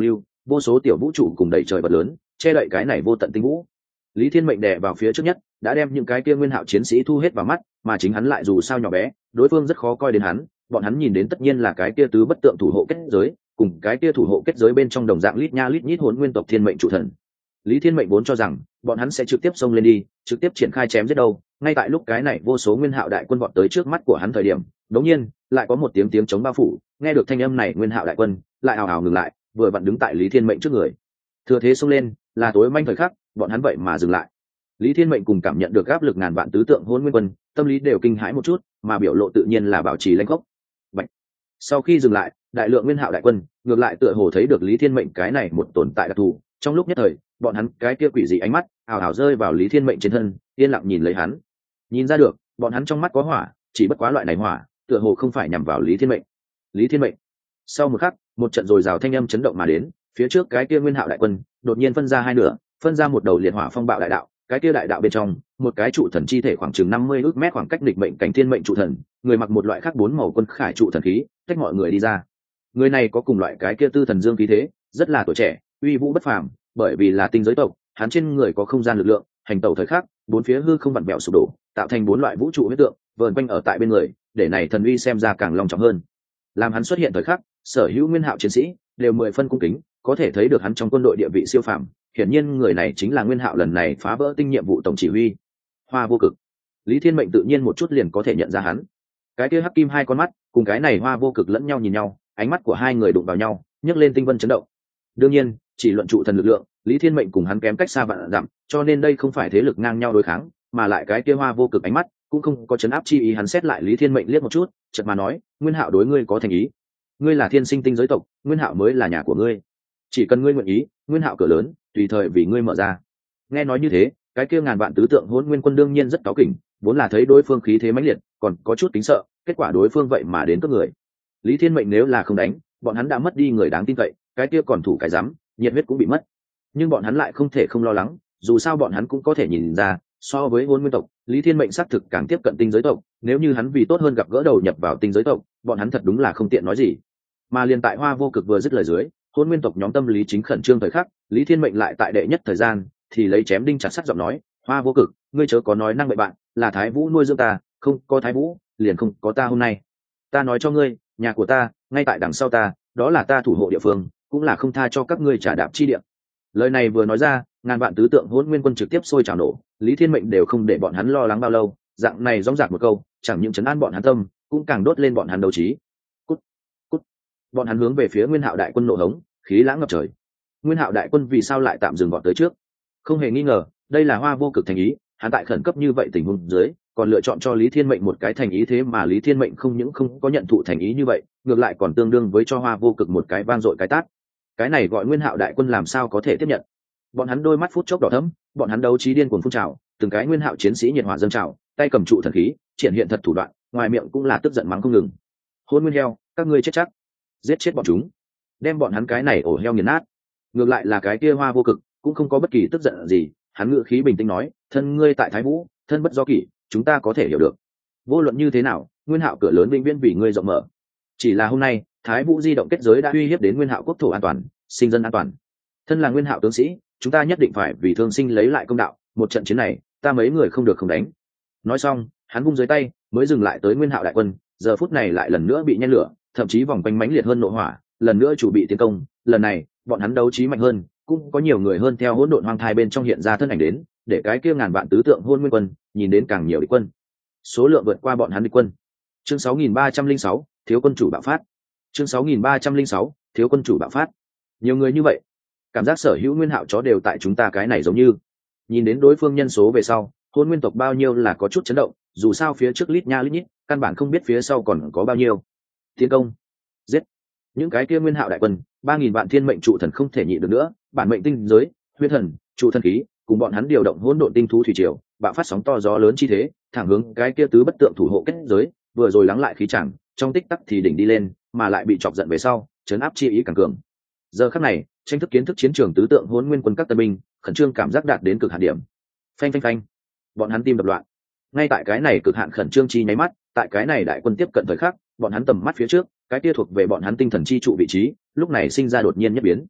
A: vô số tiểu vũ trụ cùng đầy trời vật lớn che đậy cái này vô tận tinh vũ. Lý Thiên Mệnh đè vào phía trước nhất, đã đem những cái kia nguyên hạo chiến sĩ thu hết vào mắt, mà chính hắn lại dù sao nhỏ bé, đối phương rất khó coi đến hắn, bọn hắn nhìn đến tất nhiên là cái kia tứ bất tượng thủ hộ kết giới, cùng cái kia thủ hộ kết giới bên trong đồng dạng lít nha lít nhít hỗn nguyên tộc thiên mệnh trụ thần. Lý Thiên Mệnh vốn cho rằng bọn hắn sẽ trực tiếp xông lên đi, trực tiếp triển khai chém giết đâu, ngay tại lúc cái này vô số nguyên hạo đại quân vọt tới trước mắt của hắn thời điểm, đột nhiên lại có một tiếng tiếng chống bao phủ, nghe được thanh âm này nguyên hạo đại quân lại ào ào ngừng lại, vừa vặn đứng tại Lý Thiên Mệnh trước người. Thừa thế xông lên, là tối manh thời khắc, bọn hắn vậy mà dừng lại. Lý Thiên Mệnh cùng cảm nhận được áp lực ngàn vạn tứ tượng hỗn nguyên quân, tâm lý đều kinh hãi một chút, mà biểu lộ tự nhiên là bảo trì lãnh gốc. Bạch. Sau khi dừng lại, đại lượng nguyên hạo đại quân ngược lại tựa hồ thấy được Lý Thiên Mệnh cái này một tồn tại đặc thù, trong lúc nhất thời, bọn hắn cái kia quỷ dị ánh mắt ảo ảo rơi vào Lý Thiên Mệnh trên thân, yên lặng nhìn lấy hắn. Nhìn ra được, bọn hắn trong mắt có hỏa, chỉ bất quá loại này hỏa, tựa hồ không phải nhằm vào Lý Thiên Mệnh. Lý Thiên Mệnh. Sau một khắc, một trận rồi rào thanh âm chấn động mà đến, phía trước cái kia nguyên hạo đại quân đột nhiên phân ra hai nửa, phân ra một đầu liệt hỏa phong bạo đại đạo, cái kia đại đạo bên trong, một cái trụ thần chi thể khoảng chừng năm mươi ước mét khoảng cách địch mệnh cảnh thiên mệnh trụ thần, người mặc một loại khác bốn màu quân khải trụ thần khí, tách mọi người đi ra. Người này có cùng loại cái kia tư thần dương khí thế, rất là tuổi trẻ, uy vũ bất phàm, bởi vì là tinh giới tộc, hắn trên người có không gian lực lượng, hành tẩu thời khắc, bốn phía hư không vặn vẹo sụp đổ, tạo thành bốn loại vũ trụ huyết tượng, vờn quanh ở tại bên người, để này thần uy xem ra càng long trọng hơn. Làm hắn xuất hiện thời khắc, sở hữu nguyên hạo chiến sĩ đều mười phân cung kính, có thể thấy được hắn trong quân đội địa vị siêu phàm. Hiển nhiên người này chính là nguyên hạo lần này phá vỡ tinh nhiệm vụ tổng chỉ huy Hoa Vô Cực. Lý Thiên Mệnh tự nhiên một chút liền có thể nhận ra hắn. Cái kia hắc kim hai con mắt cùng cái này Hoa Vô Cực lẫn nhau nhìn nhau, ánh mắt của hai người đụng vào nhau, nhấc lên tinh vân chấn động. Đương nhiên, chỉ luận trụ thần lực lượng, Lý Thiên Mệnh cùng hắn kém cách xa vạn dặm, cho nên đây không phải thế lực ngang nhau đối kháng, mà lại cái kia Hoa Vô Cực ánh mắt cũng không có chấn áp chi ý. Hắn xét lại Lý Thiên Mệnh liếc một chút, chợt mà nói, nguyên hạo đối ngươi có thành ý. Ngươi là thiên sinh tinh giới tộc, nguyên hạo mới là nhà của ngươi. Chỉ cần ngươi nguyện ý, nguyên hạo cửa lớn tùy thời vì ngươi mở ra. Nghe nói như thế, cái kia ngàn vạn tứ tượng hỗn nguyên quân đương nhiên rất cáu kỉnh, vốn là thấy đối phương khí thế mãnh liệt, còn có chút kính sợ, kết quả đối phương vậy mà đến cướp người. Lý Thiên Mệnh nếu là không đánh, bọn hắn đã mất đi người đáng tin cậy, cái kia còn thủ cái dám, nhiệt huyết cũng bị mất. Nhưng bọn hắn lại không thể không lo lắng, dù sao bọn hắn cũng có thể nhìn ra, so với hỗn nguyên tộc, Lý Thiên Mệnh xác thực càng tiếp cận tinh giới tộc, nếu như hắn vì tốt hơn gặp gỡ đầu nhập vào tinh giới tộc, bọn hắn thật đúng là không tiện nói gì. Mà liền tại Hoa Vô Cực vừa dứt lời dưới, hôn nguyên tộc nhóm tâm lý chính khẩn trương thời khắc, Lý Thiên Mệnh lại tại đệ nhất thời gian thì lấy chém đinh chặt sắt giọng nói, Hoa Vô Cực, ngươi chớ có nói năng bậy bạn, là Thái Vũ nuôi dưỡng ta, không có Thái Vũ liền không có ta hôm nay. Ta nói cho ngươi, nhà của ta ngay tại đằng sau ta, đó là ta thủ hộ địa phương, cũng là không tha cho các ngươi trả đạp chi địa. Lời này vừa nói ra, ngàn vạn tứ tượng hỗn nguyên quân trực tiếp sôi trào nổ, Lý Thiên Mệnh đều không để bọn hắn lo lắng bao lâu, dạng này rõng rạc một câu, chẳng những chấn an bọn hắn tâm, cũng càng đốt lên bọn hắn đấu trí. Cút, cút. Bọn hắn hướng về phía Nguyên Hạo đại quân nổ hống, khí lãng ngập trời. Nguyên Hạo đại quân vì sao lại tạm dừng bọn tới trước? Không hề nghi ngờ, đây là Hoa Vô Cực thành ý, hắn tại khẩn cấp như vậy tình huống dưới, còn lựa chọn cho Lý Thiên Mệnh một cái thành ý, thế mà Lý Thiên Mệnh không những không có nhận thụ thành ý như vậy, ngược lại còn tương đương với cho Hoa Vô Cực một cái vang dội cái tát. Cái này gọi Nguyên Hạo đại quân làm sao có thể tiếp nhận? Bọn hắn đôi mắt phút chốc đỏ thẫm, bọn hắn đấu trí điên cuồng phun trào, từng cái Nguyên Hạo chiến sĩ nhiệt hỏa dâng trào, tay cầm trụ thần khí, triển hiện thật thủ đoạn, ngoài miệng cũng là tức giận mắng không ngừng. Hôn nguyên heo, các ngươi chết chắc, giết chết bọn chúng, đem bọn hắn cái này ổ heo nghiền nát. Ngược lại là cái kia Hoa Vô Cực cũng không có bất kỳ tức giận gì, hắn ngữ khí bình tĩnh nói, thân ngươi tại Thái Vũ, thân bất do kỷ, chúng ta có thể hiểu được. Vô luận như thế nào, Nguyên Hạo cửa lớn vĩnh viễn vì ngươi rộng mở. Chỉ là hôm nay, Thái Vũ di động kết giới đã uy hiếp đến Nguyên Hạo quốc thổ an toàn, sinh dân an toàn. Thân là Nguyên Hạo tướng sĩ, chúng ta nhất định phải vì thương sinh lấy lại công đạo, một trận chiến này, ta mấy người không được không đánh. Nói xong, hắn vung dưới tay, mới dừng lại tới Nguyên Hạo đại quân, giờ phút này lại lần nữa bị nhen lửa, thậm chí vòng quanh mãnh liệt hơn nộ hỏa, lần nữa chủ bị tiến công, lần này, bọn hắn đấu trí mạnh hơn, cũng có nhiều người hơn theo hỗn độn hoang thai bên trong hiện ra thân ảnh đến, để cái kia ngàn vạn tứ tượng hôn nguyên quân, nhìn đến càng nhiều địch quân. Số lượng vượt qua bọn hắn địch quân. Chương sáu nghìn ba trăm lẻ sáu, thiếu quân chủ bạo phát. Chương sáu nghìn ba trăm lẻ sáu, thiếu quân chủ bạo phát. Nhiều người như vậy, cảm giác sở hữu Nguyên Hạo chó đều tại chúng ta cái này giống như. Nhìn đến đối phương nhân số về sau, hôn nguyên tộc bao nhiêu là có chút chấn động, dù sao phía trước lít nha lít nhít, căn bản không biết phía sau còn có bao nhiêu. Tiến công, giết những cái kia Nguyên Hạo đại quân, ba nghìn vạn thiên mệnh trụ thần không thể nhịn được nữa, bản mệnh tinh giới, huyết thần, trụ thần khí, cùng bọn hắn điều động hỗn độn tinh thú thủy triều, bạo phát sóng to gió lớn chi thế, thẳng hướng cái kia tứ bất tượng thủ hộ kết giới, vừa rồi lắng lại khí chẳng, trong tích tắc thì đỉnh đi lên, mà lại bị chọc giận về sau, chấn áp chi ý càng cường. Giờ khắc này, tranh thức kiến thức chiến trường tứ tượng hỗn nguyên quân các tân binh, khẩn trương cảm giác đạt đến cực hạn điểm. Phanh phanh phanh, bọn hắn tim đập loạn. Ngay tại cái này cực hạn khẩn trương chi nháy mắt, tại cái này đại quân tiếp cận thời khắc, bọn hắn tầm mắt phía trước, cái kia thuộc về bọn hắn tinh thần chi trụ vị trí, lúc này sinh ra đột nhiên nhất biến.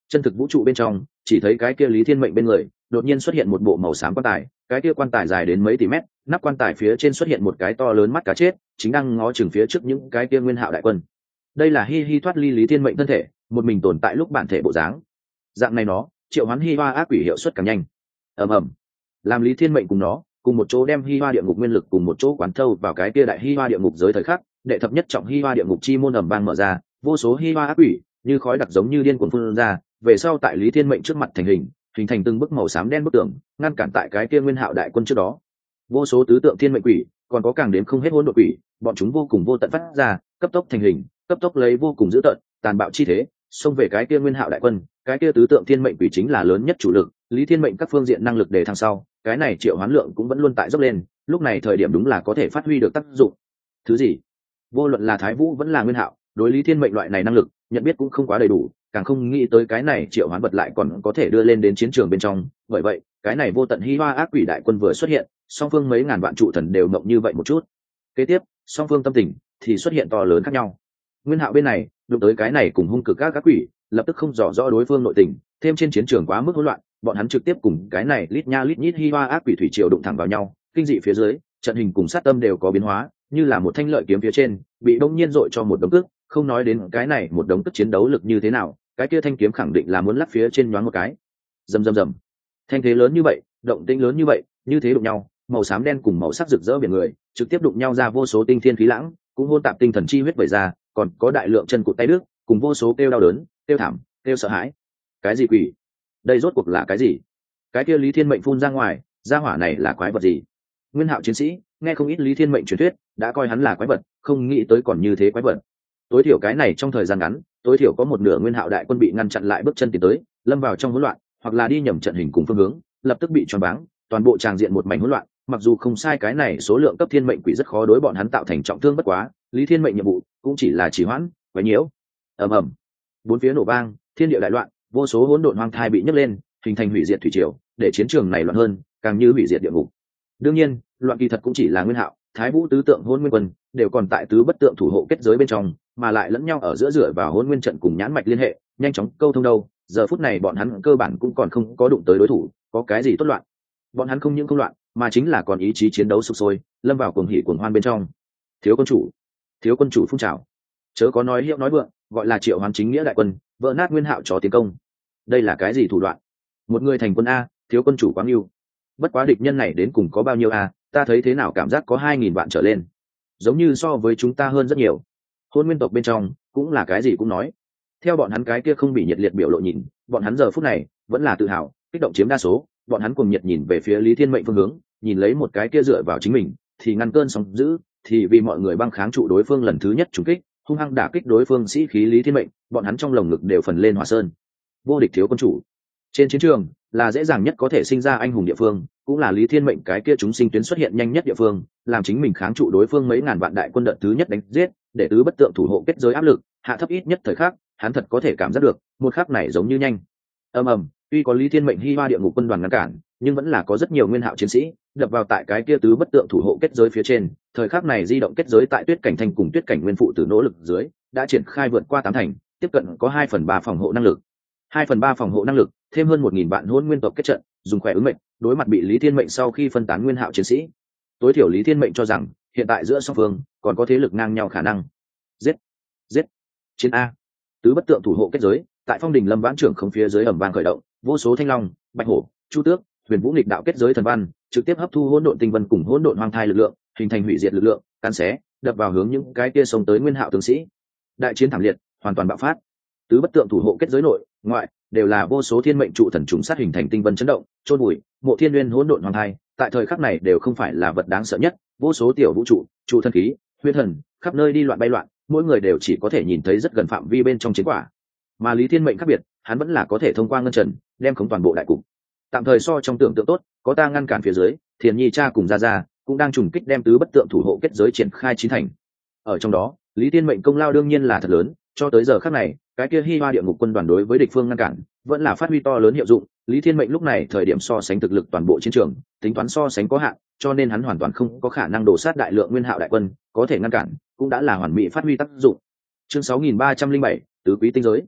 A: Chân thực vũ trụ bên trong chỉ thấy cái kia Lý Thiên Mệnh bên người đột nhiên xuất hiện một bộ màu xám quan tài, cái kia quan tài dài đến mấy tỷ mét, nắp quan tài phía trên xuất hiện một cái to lớn mắt cá chết, chính đang ngó chừng phía trước những cái kia Nguyên Hạo đại quân. Đây là Hi Hi thoát ly Lý Thiên Mệnh thân thể, một mình tồn tại lúc bản thể bộ dáng. Dạng này nó triệu hoán Hi Hoa ác quỷ hiệu suất càng nhanh. ầm ầm, làm Lý Thiên Mệnh cùng nó cùng một chỗ đem Hi Hoa địa ngục nguyên lực cùng một chỗ quán thâu vào cái kia đại Hi Hoa địa ngục giới thời khắc, đệ thập nhất trọng Hi Hoa địa ngục chi môn ầm vang mở ra, vô số Hi Hoa ác quỷ như khói đặc giống như điên cuồng phun ra, về sau tại Lý Thiên Mệnh trước mặt thành hình, hình thành từng bức màu xám đen bức tường, ngăn cản tại cái kia Nguyên Hạo đại quân trước đó. Vô số tứ tượng thiên mệnh quỷ, còn có càng đến không hết hỗn độn quỷ, bọn chúng vô cùng vô tận phát ra, cấp tốc thành hình, cấp tốc lấy vô cùng dữ tợn, tàn bạo chi thế, xông về cái kia Nguyên Hạo đại quân, cái kia tứ tượng thiên mệnh quỷ chính là lớn nhất chủ lực, Lý Thiên Mệnh các phương diện năng lực để thăng sau, cái này triệu hoán lượng cũng vẫn luôn tại dốc lên, lúc này thời điểm đúng là có thể phát huy được tác dụng. Thứ gì? Vô luận là Thái Vũ vẫn là Nguyên Hạo, đối Lý Thiên Mệnh loại này năng lực, nhận biết cũng không quá đầy đủ, càng không nghĩ tới cái này triệu hoán vật lại còn có thể đưa lên đến chiến trường bên trong, bởi vậy, cái này vô tận Hi Hoa ác quỷ đại quân vừa xuất hiện, song phương mấy ngàn vạn trụ thần đều mộng như vậy một chút. Kế tiếp, song phương tâm tình thì xuất hiện to lớn khác nhau. Nguyên Hạo bên này, đụng tới cái này cùng hung cực các ác quỷ, lập tức không rõ rõ đối phương nội tình, thêm trên chiến trường quá mức hỗn loạn, bọn hắn trực tiếp cùng cái này lít nha lít nhít Hi Hoa ác quỷ thủy triều đụng thẳng vào nhau, kinh dị phía dưới, trận hình cùng sát tâm đều có biến hóa, như là một thanh lợi kiếm phía trên, bị đông nhiên dội cho một đống cước, không nói đến cái này một đống cước chiến đấu lực như thế nào, cái kia thanh kiếm khẳng định là muốn lắp phía trên nhoáng một cái. Rầm rầm rầm. Thanh thế lớn như vậy, động tĩnh lớn như vậy, như thế đụng nhau, màu xám đen cùng màu sắc rực rỡ biển người, trực tiếp đụng nhau ra vô số tinh thiên khí lãng, cũng hôn tạp tinh thần chi huyết vẩy ra, còn có đại lượng chân cụt tay đứt, cùng vô số kêu đau đớn, kêu thảm, kêu sợ hãi. Cái gì quỷ? Đây rốt cuộc là cái gì? Cái kia Lý Thiên Mệnh phun ra ngoài, gia hỏa này là quái vật gì? Nguyên Hạo chiến sĩ, nghe không ít Lý Thiên Mệnh truyền thuyết, đã coi hắn là quái vật, không nghĩ tới còn như thế quái vật. Tối thiểu cái này trong thời gian ngắn, tối thiểu có một nửa Nguyên Hạo đại quân bị ngăn chặn lại bước chân tiến tới, lâm vào trong hỗn loạn, hoặc là đi nhầm trận hình cùng phương hướng, lập tức bị choáng váng, toàn bộ tràng diện một mảnh hỗn loạn. Mặc dù không sai, cái này số lượng cấp thiên mệnh quỷ rất khó đối bọn hắn tạo thành trọng thương, bất quá Lý Thiên Mệnh nhiệm vụ cũng chỉ là trì hoãn, quấy nhiễu. Ầm ầm, bốn phía nổ vang, thiên địa đại loạn, vô số hỗn độn hoang thai bị nhấc lên, hình thành hủy diệt thủy triều, để chiến trường này loạn hơn, càng như hủy diệt địa ngục. Đương nhiên, loạn kỳ thật cũng chỉ là Nguyên Hạo, Thái Vũ tứ tượng hỗn nguyên quân đều còn tại tứ bất tượng thủ hộ kết giới bên trong, mà lại lẫn nhau ở giữa dựa vào hỗn nguyên trận cùng nhãn mạch liên hệ, nhanh chóng câu thông đâu. Giờ phút này bọn hắn cơ bản cũng còn không có đụng tới đối thủ, có cái gì tốt loạn? Bọn hắn không những không loạn, mà chính là còn ý chí chiến đấu sục sôi, lâm vào cuồng hỉ cuồng hoan bên trong. Thiếu quân chủ, thiếu quân chủ phun trào, chớ có nói hiệu nói vượng, gọi là triệu hoán chính nghĩa đại quân, vỡ nát Nguyên Hạo cho tiến công. Đây là cái gì thủ đoạn? Một người thành quân a, thiếu quân chủ quá yêu. Bất quá địch nhân này đến cùng có bao nhiêu a? Ta thấy thế nào cảm giác có hai nghìn vạn trở lên, giống như so với chúng ta hơn rất nhiều. Hôn nguyên tộc bên trong cũng là cái gì cũng nói. Theo bọn hắn cái kia không bị nhiệt liệt biểu lộ nhìn, bọn hắn giờ phút này vẫn là tự hào, kích động chiếm đa số. Bọn hắn cùng nhiệt nhìn về phía Lý Thiên Mệnh phương hướng, nhìn lấy một cái kia dựa vào chính mình, thì ngăn cơn sóng dữ, thì vì mọi người băng kháng trụ đối phương lần thứ nhất trúng kích, hung hăng đả kích đối phương sĩ khí Lý Thiên Mệnh, bọn hắn trong lồng ngực đều phần lên hỏa sơn. Vô địch thiếu quân chủ. Trên chiến trường là dễ dàng nhất có thể sinh ra anh hùng địa phương, cũng là Lý Thiên Mệnh cái kia chúng sinh tuyến xuất hiện nhanh nhất địa phương, làm chính mình kháng trụ đối phương mấy ngàn vạn đại quân đợt thứ nhất đánh giết, để tứ bất tượng thủ hộ kết giới áp lực hạ thấp ít nhất thời khắc, hắn thật có thể cảm giác được, một khắc này giống như nhanh. Ầm ầm, tuy có Lý Thiên Mệnh Hi Hoa địa ngục quân đoàn ngăn cản, nhưng vẫn là có rất nhiều Nguyên Hạo chiến sĩ đập vào tại cái kia tứ bất tượng thủ hộ kết giới phía trên. Thời khắc này di động kết giới tại Tuyết Cảnh Thanh cùng Tuyết Cảnh Nguyên phụ tử nỗ lực dưới, đã triển khai vượt qua tám thành, tiếp cận có hai phần ba phòng hộ năng lực. Hai phần ba phòng hộ năng lực, thêm hơn một nghìn vạn hỗn nguyên tộc kết trận, dùng khỏe ứng mệnh, đối mặt bị Lý Thiên Mệnh sau khi phân tán Nguyên Hạo chiến sĩ. Tối thiểu Lý Thiên Mệnh cho rằng, hiện tại giữa song phương còn có thế lực ngang nhau khả năng. Giết, giết, chiến a. Tứ bất tượng thủ hộ kết giới, tại Phong Đình Lâm Vãn trưởng không phía dưới ầm vang khởi động, vô số thanh long, bạch hổ, chu tước, huyền vũ nghịch đạo kết giới thần văn, trực tiếp hấp thu hỗn độn tinh vân cùng hỗn độn hoang thai lực lượng, hình thành hủy diệt lực lượng, cắn xé, đập vào hướng những cái kia sông tới Nguyên Hạo tướng sĩ. Đại chiến thảm liệt, hoàn toàn bạo phát. Tứ bất tượng thủ hộ kết giới nội, ngoại, đều là vô số thiên mệnh trụ thần trùng sát hình thành tinh vân chấn động, chôn bụi, mộ thiên nguyên hỗn độn hoang thai, tại thời khắc này đều không phải là vật đáng sợ nhất, vô số tiểu vũ trụ, trụ thần khí, huyết thần, khắp nơi đi loạn bay loạn, mỗi người đều chỉ có thể nhìn thấy rất gần phạm vi bên trong chiến quả. Mà Lý Thiên Mệnh khác biệt, hắn vẫn là có thể thông qua ngân trần, đem khống toàn bộ đại cục. Tạm thời so trong tưởng tượng tốt, có ta ngăn cản phía dưới, Thiền Nhi cha cùng Gia Gia cũng đang trùng kích đem tứ bất tượng thủ hộ kết giới triển khai chín thành. Ở trong đó, Lý Thiên Mệnh công lao đương nhiên là thật lớn, cho tới giờ khắc này, cái kia Hi Hoa địa ngục quân đoàn đối với địch phương ngăn cản, vẫn là phát huy to lớn hiệu dụng. Lý Thiên Mệnh lúc này thời điểm so sánh thực lực toàn bộ chiến trường, tính toán so sánh có hạn, cho nên hắn hoàn toàn không có khả năng đổ sát đại lượng Nguyên Hạo đại quân, có thể ngăn cản, cũng đã là hoàn mỹ phát huy tác dụng. Chương sáu nghìn ba trăm linh bảy, tứ quý tinh giới.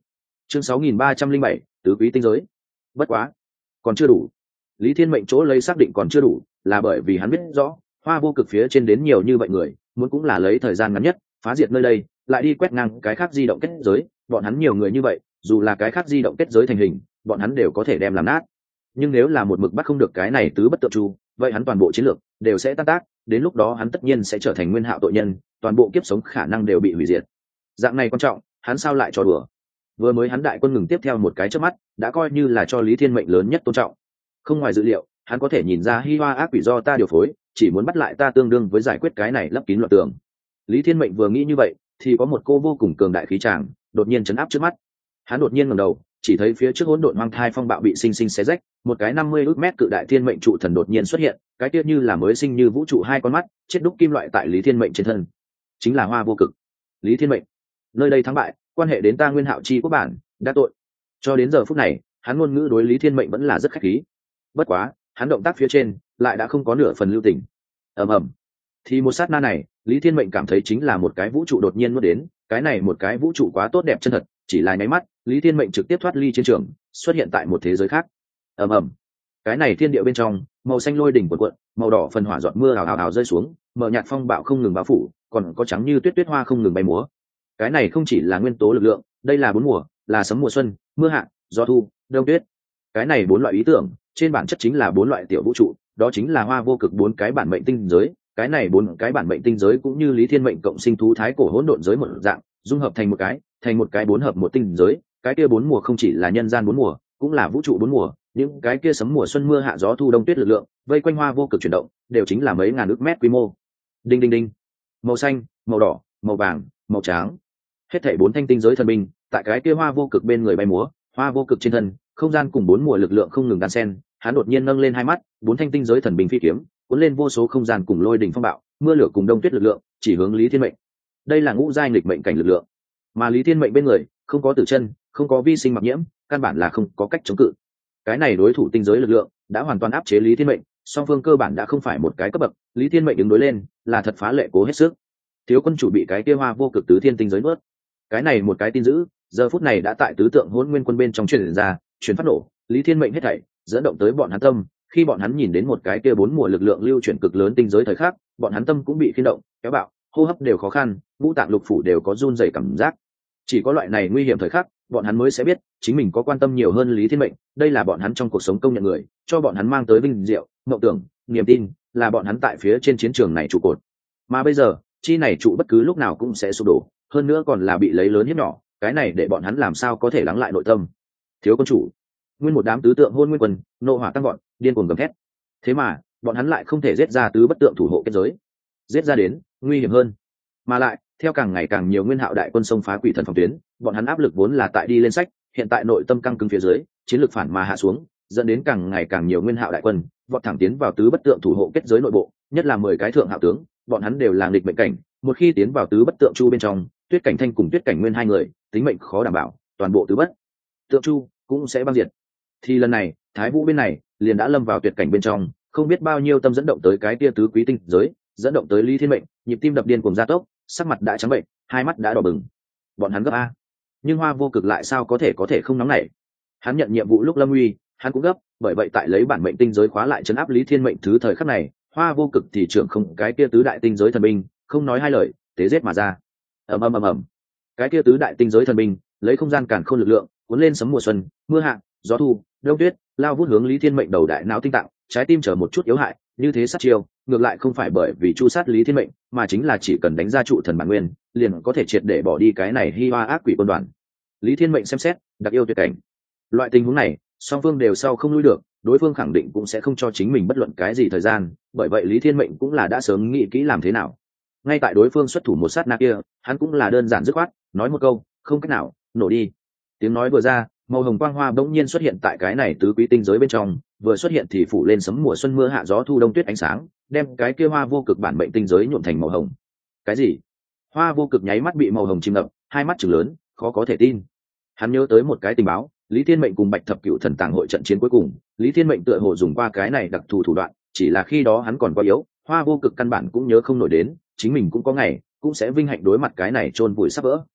A: chương sáu nghìn ba trăm linh bảy tứ quý tinh giới. Bất quá còn chưa đủ. Lý Thiên Mệnh chỗ lấy xác định còn chưa đủ, là bởi vì hắn biết rõ hoa vô cực phía trên đến nhiều như vậy người, muốn cũng là lấy thời gian ngắn nhất phá diệt nơi đây, lại đi quét ngang cái khác di động kết giới. Bọn hắn nhiều người như vậy, dù là cái khác di động kết giới thành hình, bọn hắn đều có thể đem làm nát. Nhưng nếu là một mực bắt không được cái này tứ bất tượng chu, vậy hắn toàn bộ chiến lược đều sẽ tan tác, đến lúc đó hắn tất nhiên sẽ trở thành nguyên hạo tội nhân, toàn bộ kiếp sống khả năng đều bị hủy diệt. Dạng này quan trọng, hắn sao lại trò đùa? Vừa mới hắn đại quân ngừng tiếp theo một cái chớp mắt, đã coi như là cho Lý Thiên Mệnh lớn nhất tôn trọng. Không ngoài dự liệu, hắn có thể nhìn ra hi hoa ác quỷ do ta điều phối, chỉ muốn bắt lại ta tương đương với giải quyết cái này lấp kín loạn tường. Lý Thiên Mệnh vừa nghĩ như vậy, thì có một cô vô cùng cường đại khí tràng đột nhiên chấn áp trước mắt. Hắn đột nhiên ngẩng đầu, chỉ thấy phía trước hỗn độn hoang thai phong bạo bị sinh sinh xé rách, một cái năm mươi ước mét cự đại thiên mệnh trụ thần đột nhiên xuất hiện, cái kia như là mới sinh như vũ trụ hai con mắt, chết đúc kim loại tại Lý Thiên Mệnh trên thân. Chính là hoa vô cực. Lý Thiên Mệnh, nơi đây thắng bại, quan hệ đến ta nguyên hạo chi quốc bản, đã tội. Cho đến giờ phút này, hắn ngôn ngữ đối Lý Thiên Mệnh vẫn là rất khách khí. Bất quá, hắn động tác phía trên lại đã không có nửa phần lưu tình. Ầm ầm. Thì một sát na này, Lý Thiên Mệnh cảm thấy chính là một cái vũ trụ đột nhiên nuốt đến, cái này một cái vũ trụ quá tốt đẹp chân thật, chỉ là nháy mắt, Lý Thiên Mệnh trực tiếp thoát ly chiến trường, xuất hiện tại một thế giới khác. Ầm ầm. Cái này thiên địa bên trong, màu xanh lôi đỉnh cuộn cuộn, màu đỏ phần hỏa giọt mưa ào ào ào rơi xuống, mờ nhạt phong bạo không ngừng bao phủ, còn có trắng như tuyết tuyết hoa không ngừng bay múa. Cái này không chỉ là nguyên tố lực lượng, đây là bốn mùa, là sấm mùa xuân, mưa hạ, gió thu, đông tuyết. Cái này bốn loại ý tưởng, trên bản chất chính là bốn loại tiểu vũ trụ, đó chính là hoa vô cực bốn cái bản mệnh tinh giới. Cái này bốn cái bản mệnh tinh giới cũng như Lý Thiên Mệnh cộng sinh thú thái cổ hỗn độn giới một dạng, dung hợp thành một cái, thành một cái bốn hợp một tinh giới. Cái kia bốn mùa không chỉ là nhân gian bốn mùa, cũng là vũ trụ bốn mùa, những cái kia sấm mùa xuân mưa hạ gió thu đông tuyết lực lượng, vây quanh hoa vô cực chuyển động, đều chính là mấy ngàn ức mét quy mô. Đinh đinh đinh. Màu xanh, màu đỏ, màu vàng, màu trắng. Hết thảy bốn thanh tinh giới thần binh, tại cái kia hoa vô cực bên người bay múa, hoa vô cực trên thân, không gian cùng bốn mùa lực lượng không ngừng đan xen, hắn đột nhiên nâng lên hai mắt, bốn thanh tinh giới thần binh phi kiếm, cuốn lên vô số không gian cùng lôi đỉnh phong bạo, mưa lửa cùng đông tuyết lực lượng, chỉ hướng Lý Thiên Mệnh. Đây là ngũ giai nghịch mệnh cảnh lực lượng, mà Lý Thiên Mệnh bên người, không có tử chân, không có vi sinh mặc nhiễm, căn bản là không có cách chống cự. Cái này đối thủ tinh giới lực lượng đã hoàn toàn áp chế Lý Thiên Mệnh, song phương cơ bản đã không phải một cái cấp bậc, Lý Thiên Mệnh đứng đối lên, là thật phá lệ cố hết sức. Thiếu quân chủ bị cái kia hoa vô cực tứ thiên tinh giới nuốt. Cái này một cái tin dữ, giờ phút này đã tại tứ tượng hỗn nguyên quân bên trong truyền ra, truyền phát nổ, Lý Thiên Mệnh hết thảy dẫn động tới bọn hắn tâm, khi bọn hắn nhìn đến một cái kia bốn mùa lực lượng lưu chuyển cực lớn tinh giới thời khắc, bọn hắn tâm cũng bị khiên động, kéo bạo, hô hấp đều khó khăn, ngũ tạng lục phủ đều có run rẩy cảm giác. Chỉ có loại này nguy hiểm thời khắc, bọn hắn mới sẽ biết chính mình có quan tâm nhiều hơn Lý Thiên Mệnh, đây là bọn hắn trong cuộc sống công nhận người, cho bọn hắn mang tới vinh diệu, mộng tưởng, niềm tin, là bọn hắn tại phía trên chiến trường này trụ cột. Mà bây giờ, chi này trụ bất cứ lúc nào cũng sẽ sụp đổ, hơn nữa còn là bị lấy lớn hiếp nhỏ, cái này để bọn hắn làm sao có thể lắng lại nội tâm. Thiếu quân chủ, nguyên một đám tứ tượng hôn nguyên quân, nộ hỏa tăng gọn, điên cuồng gầm thét. Thế mà, bọn hắn lại không thể giết ra tứ bất tượng thủ hộ kết giới. Giết ra đến, nguy hiểm hơn. Mà lại, theo càng ngày càng nhiều nguyên hạo đại quân xông phá quỷ thần phòng tuyến, bọn hắn áp lực vốn là tại đi lên sách, hiện tại nội tâm căng cứng phía dưới, chiến lược phản mà hạ xuống, dẫn đến càng ngày càng nhiều nguyên hạo đại quân vọt thẳng tiến vào tứ bất tượng thủ hộ kết giới nội bộ, nhất là mười cái thượng hạo tướng, bọn hắn đều là nghịch mệnh cảnh, một khi tiến vào tứ bất tượng chu bên trong, Tuyết Cảnh Thanh cùng Tuyết Cảnh Nguyên hai người, tính mệnh khó đảm bảo, toàn bộ tứ bất tượng chu cũng sẽ băng diệt. Thì lần này, Thái Vũ bên này liền đã lâm vào tuyệt cảnh bên trong, không biết bao nhiêu tâm dẫn động tới cái tia tứ quý tinh giới, dẫn động tới Lý Thiên Mệnh, nhịp tim đập điên cuồng gia tốc, sắc mặt đã trắng bệnh, hai mắt đã đỏ bừng. Bọn hắn gấp a, nhưng Hoa Vô Cực lại sao có thể có thể không nóng nảy? Hắn nhận nhiệm vụ lúc lâm uy, hắn cũng gấp, bởi vậy tại lấy bản mệnh tinh giới khóa lại trấn áp Lý Thiên Mệnh thứ thời khắc này, Hoa Vô Cực thì trưởng không cái kia tứ đại tinh giới thần binh, không nói hai lời, tế giết mà ra. Ầm ầm ầm ầm. Cái kia tứ đại tinh giới thần binh, lấy không gian càn khôn lực lượng, cuốn lên sấm mùa xuân, mưa hạ, gió thu, đông tuyết, lao vút hướng Lý Thiên Mệnh đầu đại não tinh tạng, trái tim trở một chút yếu hại, như thế sát chiêu, ngược lại không phải bởi vì chu sát Lý Thiên Mệnh, mà chính là chỉ cần đánh ra trụ thần bản nguyên, liền có thể triệt để bỏ đi cái này hi hoa ác quỷ quân đoàn. Lý Thiên Mệnh xem xét, đặc yêu tuyệt cảnh. Loại tình huống này, song phương đều sau không lui được, đối phương khẳng định cũng sẽ không cho chính mình bất luận cái gì thời gian, bởi vậy Lý Thiên Mệnh cũng là đã sớm nghĩ kỹ làm thế nào. Ngay tại đối phương xuất thủ một sát na kia, hắn cũng là đơn giản dứt khoát, nói một câu, không cách nào, nổ đi. Tiếng nói vừa ra, màu hồng quang hoa bỗng nhiên xuất hiện tại cái này tứ quý tinh giới bên trong, vừa xuất hiện thì phủ lên sấm mùa xuân mưa hạ gió thu đông tuyết ánh sáng, đem cái kia Hoa Vô Cực bản mệnh tinh giới nhuộm thành màu hồng. Cái gì? Hoa Vô Cực nháy mắt bị màu hồng chìm ngập, hai mắt trừng lớn, khó có thể tin. Hắn nhớ tới một cái tình báo, Lý Thiên Mệnh cùng Bạch Thập Cửu Thần Tàng hội trận chiến cuối cùng, Lý Thiên Mệnh tựa hồ dùng qua cái này đặc thù thủ đoạn, chỉ là khi đó hắn còn quá yếu, Hoa Vô Cực căn bản cũng nhớ không nổi đến, chính mình cũng có ngày cũng sẽ vinh hạnh đối mặt cái này chôn vùi sắp vỡ.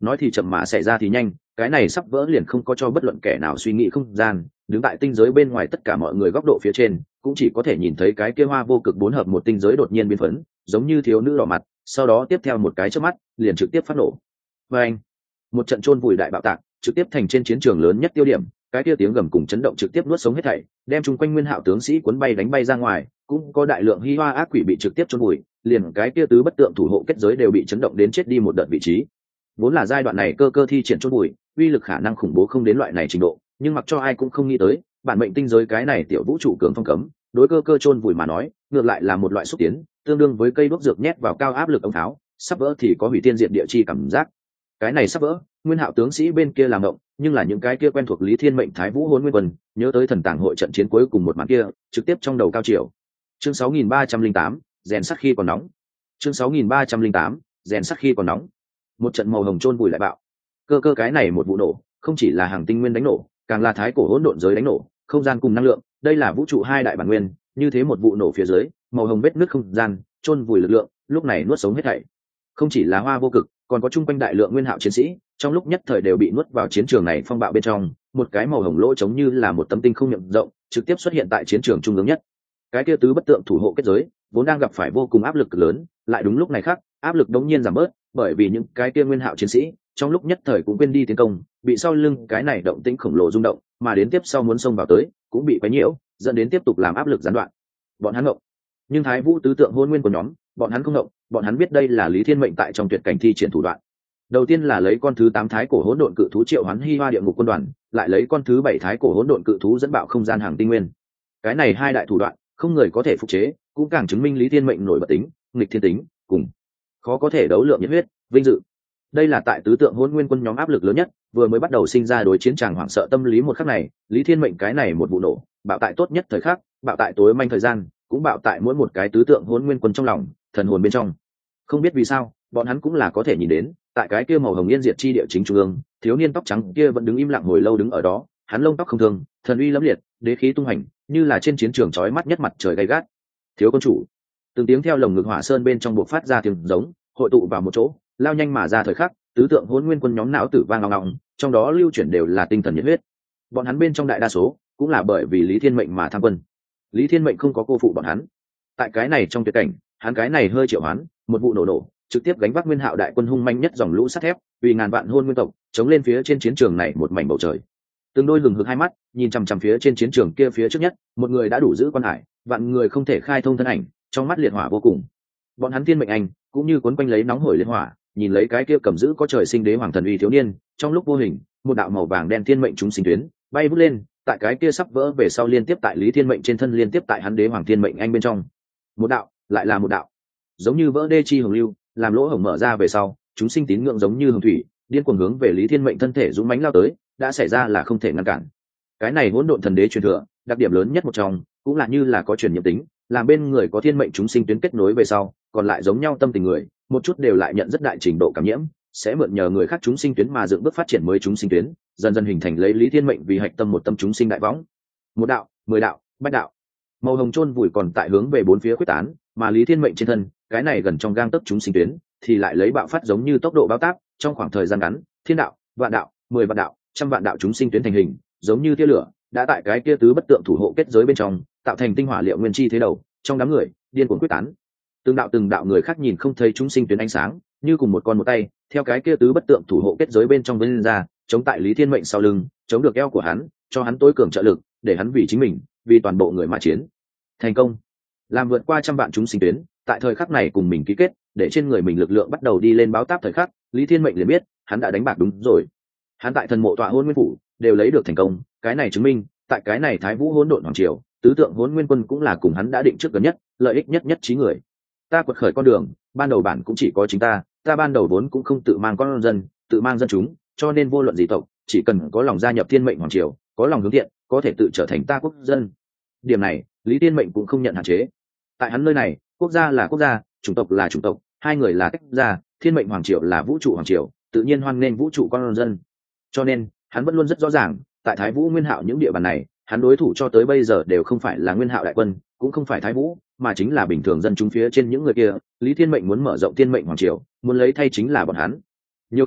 A: nói thì chậm mà xảy ra thì nhanh, cái này sắp vỡ liền không có cho bất luận kẻ nào suy nghĩ không gian. Đứng tại tinh giới bên ngoài tất cả mọi người góc độ phía trên cũng chỉ có thể nhìn thấy cái kia hoa vô cực bốn hợp một tinh giới đột nhiên biến phấn, giống như thiếu nữ đỏ mặt, sau đó tiếp theo một cái chớp mắt liền trực tiếp phát nổ. Và anh, một trận chôn vùi đại bạo tạc trực tiếp thành trên chiến trường lớn nhất tiêu điểm, cái kia tiếng gầm cùng chấn động trực tiếp nuốt sống hết thảy, đem chung quanh Nguyên Hạo tướng sĩ cuốn bay đánh bay ra ngoài, cũng có đại lượng hi hoa ác quỷ bị trực tiếp chôn vùi, liền cái kia tứ bất tượng thủ hộ kết giới đều bị chấn động đến chết đi một đợt vị trí. Vốn là giai đoạn này cơ cơ thi triển chôn vùi, uy lực khả năng khủng bố không đến loại này trình độ, nhưng mặc cho ai cũng không nghĩ tới, bản mệnh tinh giới cái này tiểu vũ trụ cường phong cấm, đối cơ cơ chôn vùi mà nói, ngược lại là một loại xúc tiến, tương đương với cây đuốc dược nhét vào cao áp lực ống tháo, sắp vỡ thì có hủy tiên diệt địa chi cảm giác. Cái này sắp vỡ, Nguyên Hạo tướng sĩ bên kia làm động, nhưng là những cái kia quen thuộc Lý Thiên Mệnh Thái Vũ Hỗn Nguyên Quân, nhớ tới thần tàng hội trận chiến cuối cùng một màn kia, trực tiếp trong đầu cao chiều. Chương sáu nghìn ba trăm lẻ tám, rèn sắt khi còn nóng. Chương sáu nghìn ba trăm lẻ tám, rèn sắt khi còn nóng. Một trận màu hồng chôn vùi lại bạo. Cơ cơ cái này một vụ nổ, không chỉ là hàng tinh nguyên đánh nổ, càng là thái cổ hỗn độn giới đánh nổ, không gian cùng năng lượng, đây là vũ trụ hai đại bản nguyên, như thế một vụ nổ phía dưới, màu hồng vết nứt không gian, chôn vùi lực lượng, lúc này nuốt sống hết thảy. Không chỉ là hoa vô cực, còn có chung quanh đại lượng Nguyên Hạo chiến sĩ, trong lúc nhất thời đều bị nuốt vào chiến trường này phong bạo bên trong, một cái màu hồng lỗ giống như là một tấm tinh không miệng rộng, trực tiếp xuất hiện tại chiến trường trung ương nhất. Cái kia tứ bất tượng thủ hộ kết giới, vốn đang gặp phải vô cùng áp lực lớn, lại đúng lúc này khác, áp lực đống nhiên giảm bớt, bởi vì những cái kia Nguyên Hạo chiến sĩ, trong lúc nhất thời cũng quên đi tiến công, bị sau lưng cái này động tĩnh khổng lồ rung động, mà đến tiếp sau muốn xông vào tới, cũng bị quấy nhiễu, dẫn đến tiếp tục làm áp lực gián đoạn. Bọn hắn ngộng. Nhưng Thái Vũ tứ tượng hôn nguyên của nhóm, bọn hắn không ngộng, bọn hắn biết đây là Lý Thiên Mệnh tại trong tuyệt cảnh thi triển thủ đoạn. Đầu tiên là lấy con thứ tám thái cổ hỗn độn cự thú triệu hoán hi hoa địa ngục quân đoàn, lại lấy con thứ bảy thái cổ hỗn độn cự thú dẫn bạo không gian hàng tinh nguyên. Cái này hai đại thủ đoạn, không người có thể phục chế, cũng càng chứng minh Lý Thiên Mệnh nổi bật tính, nghịch thiên tính, cùng khó có thể đấu lượng nhiệt huyết, vinh dự. Đây là tại tứ tượng hỗn nguyên quân nhóm áp lực lớn nhất, vừa mới bắt đầu sinh ra đối chiến tràng hoảng sợ tâm lý một khắc này, Lý Thiên Mệnh cái này một vụ nổ, bạo tại tốt nhất thời khắc, bạo tại tối manh thời gian, cũng bạo tại mỗi một cái tứ tượng hỗn nguyên quân trong lòng, thần hồn bên trong. Không biết vì sao, bọn hắn cũng là có thể nhìn đến, tại cái kia màu hồng yên diệt chi địa chính trung ương, thiếu niên tóc trắng kia vẫn đứng im lặng hồi lâu đứng ở đó, hắn lông tóc không thường, thần uy lẫm liệt, đế khí tung hành, như là trên chiến trường chói mắt nhất mặt trời gay gắt. Thiếu quân chủ, từng tiếng theo lồng ngực hỏa sơn bên trong buộc phát ra tiếng giống, hội tụ vào một chỗ, lao nhanh mà ra thời khắc, tứ tượng hỗn nguyên quân nhóm não tử vang ngọng ngọng, trong đó lưu chuyển đều là tinh thần nhiệt huyết. Bọn hắn bên trong đại đa số cũng là bởi vì Lý Thiên Mệnh mà tham quân. Lý Thiên Mệnh không có cô phụ bọn hắn. Tại cái này trong tuyệt cảnh, hắn cái này hơi triệu hoán, một vụ nổ nổ, trực tiếp gánh vác Nguyên Hạo đại quân hung manh nhất dòng lũ sắt thép, vì ngàn vạn hôn nguyên tộc, chống lên phía trên chiến trường này một mảnh bầu trời. Từng đôi lừng hực hai mắt, nhìn chằm chằm phía trên chiến trường kia phía trước nhất, một người đã đủ giữ quan hải, vạn người không thể khai thông thân ảnh, trong mắt liệt hỏa vô cùng. Bọn hắn Thiên Mệnh anh, cũng như cuốn quanh lấy nóng hổi liệt hỏa, nhìn lấy cái kia cầm giữ có trời sinh đế hoàng thần uy thiếu niên, trong lúc vô hình, một đạo màu vàng đen thiên mệnh chúng sinh tuyến, bay vút lên, tại cái kia sắp vỡ về sau liên tiếp tại Lý Thiên Mệnh trên thân liên tiếp tại hắn đế hoàng thiên mệnh anh bên trong. Một đạo, lại là một đạo. Giống như vỡ đê chi hồng lưu, làm lỗ hổng mở ra về sau, chúng sinh tín ngưỡng giống như hồng thủy, điên cuồng hướng về Lý Thiên Mệnh thân thể dũng mãnh lao tới, đã xảy ra là không thể ngăn cản. Cái này hỗn độn thần đế truyền thừa, đặc điểm lớn nhất một trong, cũng là như là có truyền nhiệm tính, làm bên người có thiên mệnh chúng sinh tuyến kết nối về sau, còn lại giống nhau tâm tình người, một chút đều lại nhận rất đại trình độ cảm nhiễm, sẽ mượn nhờ người khác chúng sinh tuyến mà dựng bước phát triển mới chúng sinh tuyến, dần dần hình thành lấy Lý Thiên Mệnh vì hạch tâm một tâm chúng sinh đại võng. Một đạo, mười đạo, bách đạo. Màu hồng chôn vùi còn tại hướng về bốn phía quyết tán, mà Lý Thiên Mệnh trên thân, cái này gần trong gang tấc chúng sinh tuyến, thì lại lấy bạo phát giống như tốc độ báo táp, trong khoảng thời gian ngắn, thiên đạo, vạn đạo, mười vạn đạo, trăm vạn đạo chúng sinh tuyến thành hình, giống như tia lửa, đã tại cái kia tứ bất tượng thủ hộ kết giới bên trong, tạo thành tinh hỏa liệu nguyên chi thế đầu, trong đám người, điên cuồng quyết tán. Từng đạo từng đạo người khác nhìn không thấy chúng sinh tuyến ánh sáng, như cùng một con một tay, theo cái kia tứ bất tượng thủ hộ kết giới bên trong vươn ra, chống tại Lý Thiên Mệnh sau lưng, chống được eo của hắn, cho hắn tối cường trợ lực, để hắn vì chính mình, vì toàn bộ người mà chiến. Thành công, làm vượt qua trăm vạn chúng sinh tuyến, tại thời khắc này cùng mình ký kết, để trên người mình lực lượng bắt đầu đi lên báo táp thời khắc, Lý Thiên Mệnh liền biết, hắn đã đánh bạc đúng rồi. Hắn tại thần mộ tọa hôn nguyên phủ, đều lấy được thành công, cái này chứng minh, tại cái này Thái Vũ hỗn độn hoàng triều, tứ tượng hỗn nguyên quân cũng là cùng hắn đã định trước gần nhất, lợi ích nhất nhất trí người. Ta quật khởi con đường, ban đầu bản cũng chỉ có chính ta, ta ban đầu vốn cũng không tự mang con dân, tự mang dân chúng, cho nên vô luận gì tộc, chỉ cần có lòng gia nhập Thiên Mệnh hoàng triều, có lòng hướng thiện, có thể tự trở thành ta quốc dân. Điểm này, Lý Thiên Mệnh cũng không nhận hạn chế. Tại hắn nơi này, quốc gia là quốc gia, chủng tộc là chủng tộc, hai người là tách ra, Thiên Mệnh hoàng triều là vũ trụ hoàng triều, tự nhiên hoan nghênh vũ trụ con dân. Cho nên, hắn vẫn luôn rất rõ ràng, tại Thái Vũ Nguyên Hạo những địa bàn này, hắn đối thủ cho tới bây giờ đều không phải là Nguyên Hạo đại quân, cũng không phải Thái Vũ, mà chính là bình thường dân chúng phía trên những người kia. Lý Thiên Mệnh muốn mở rộng Thiên Mệnh hoàng triều, muốn lấy thay chính là bọn hắn. Nhiều khi,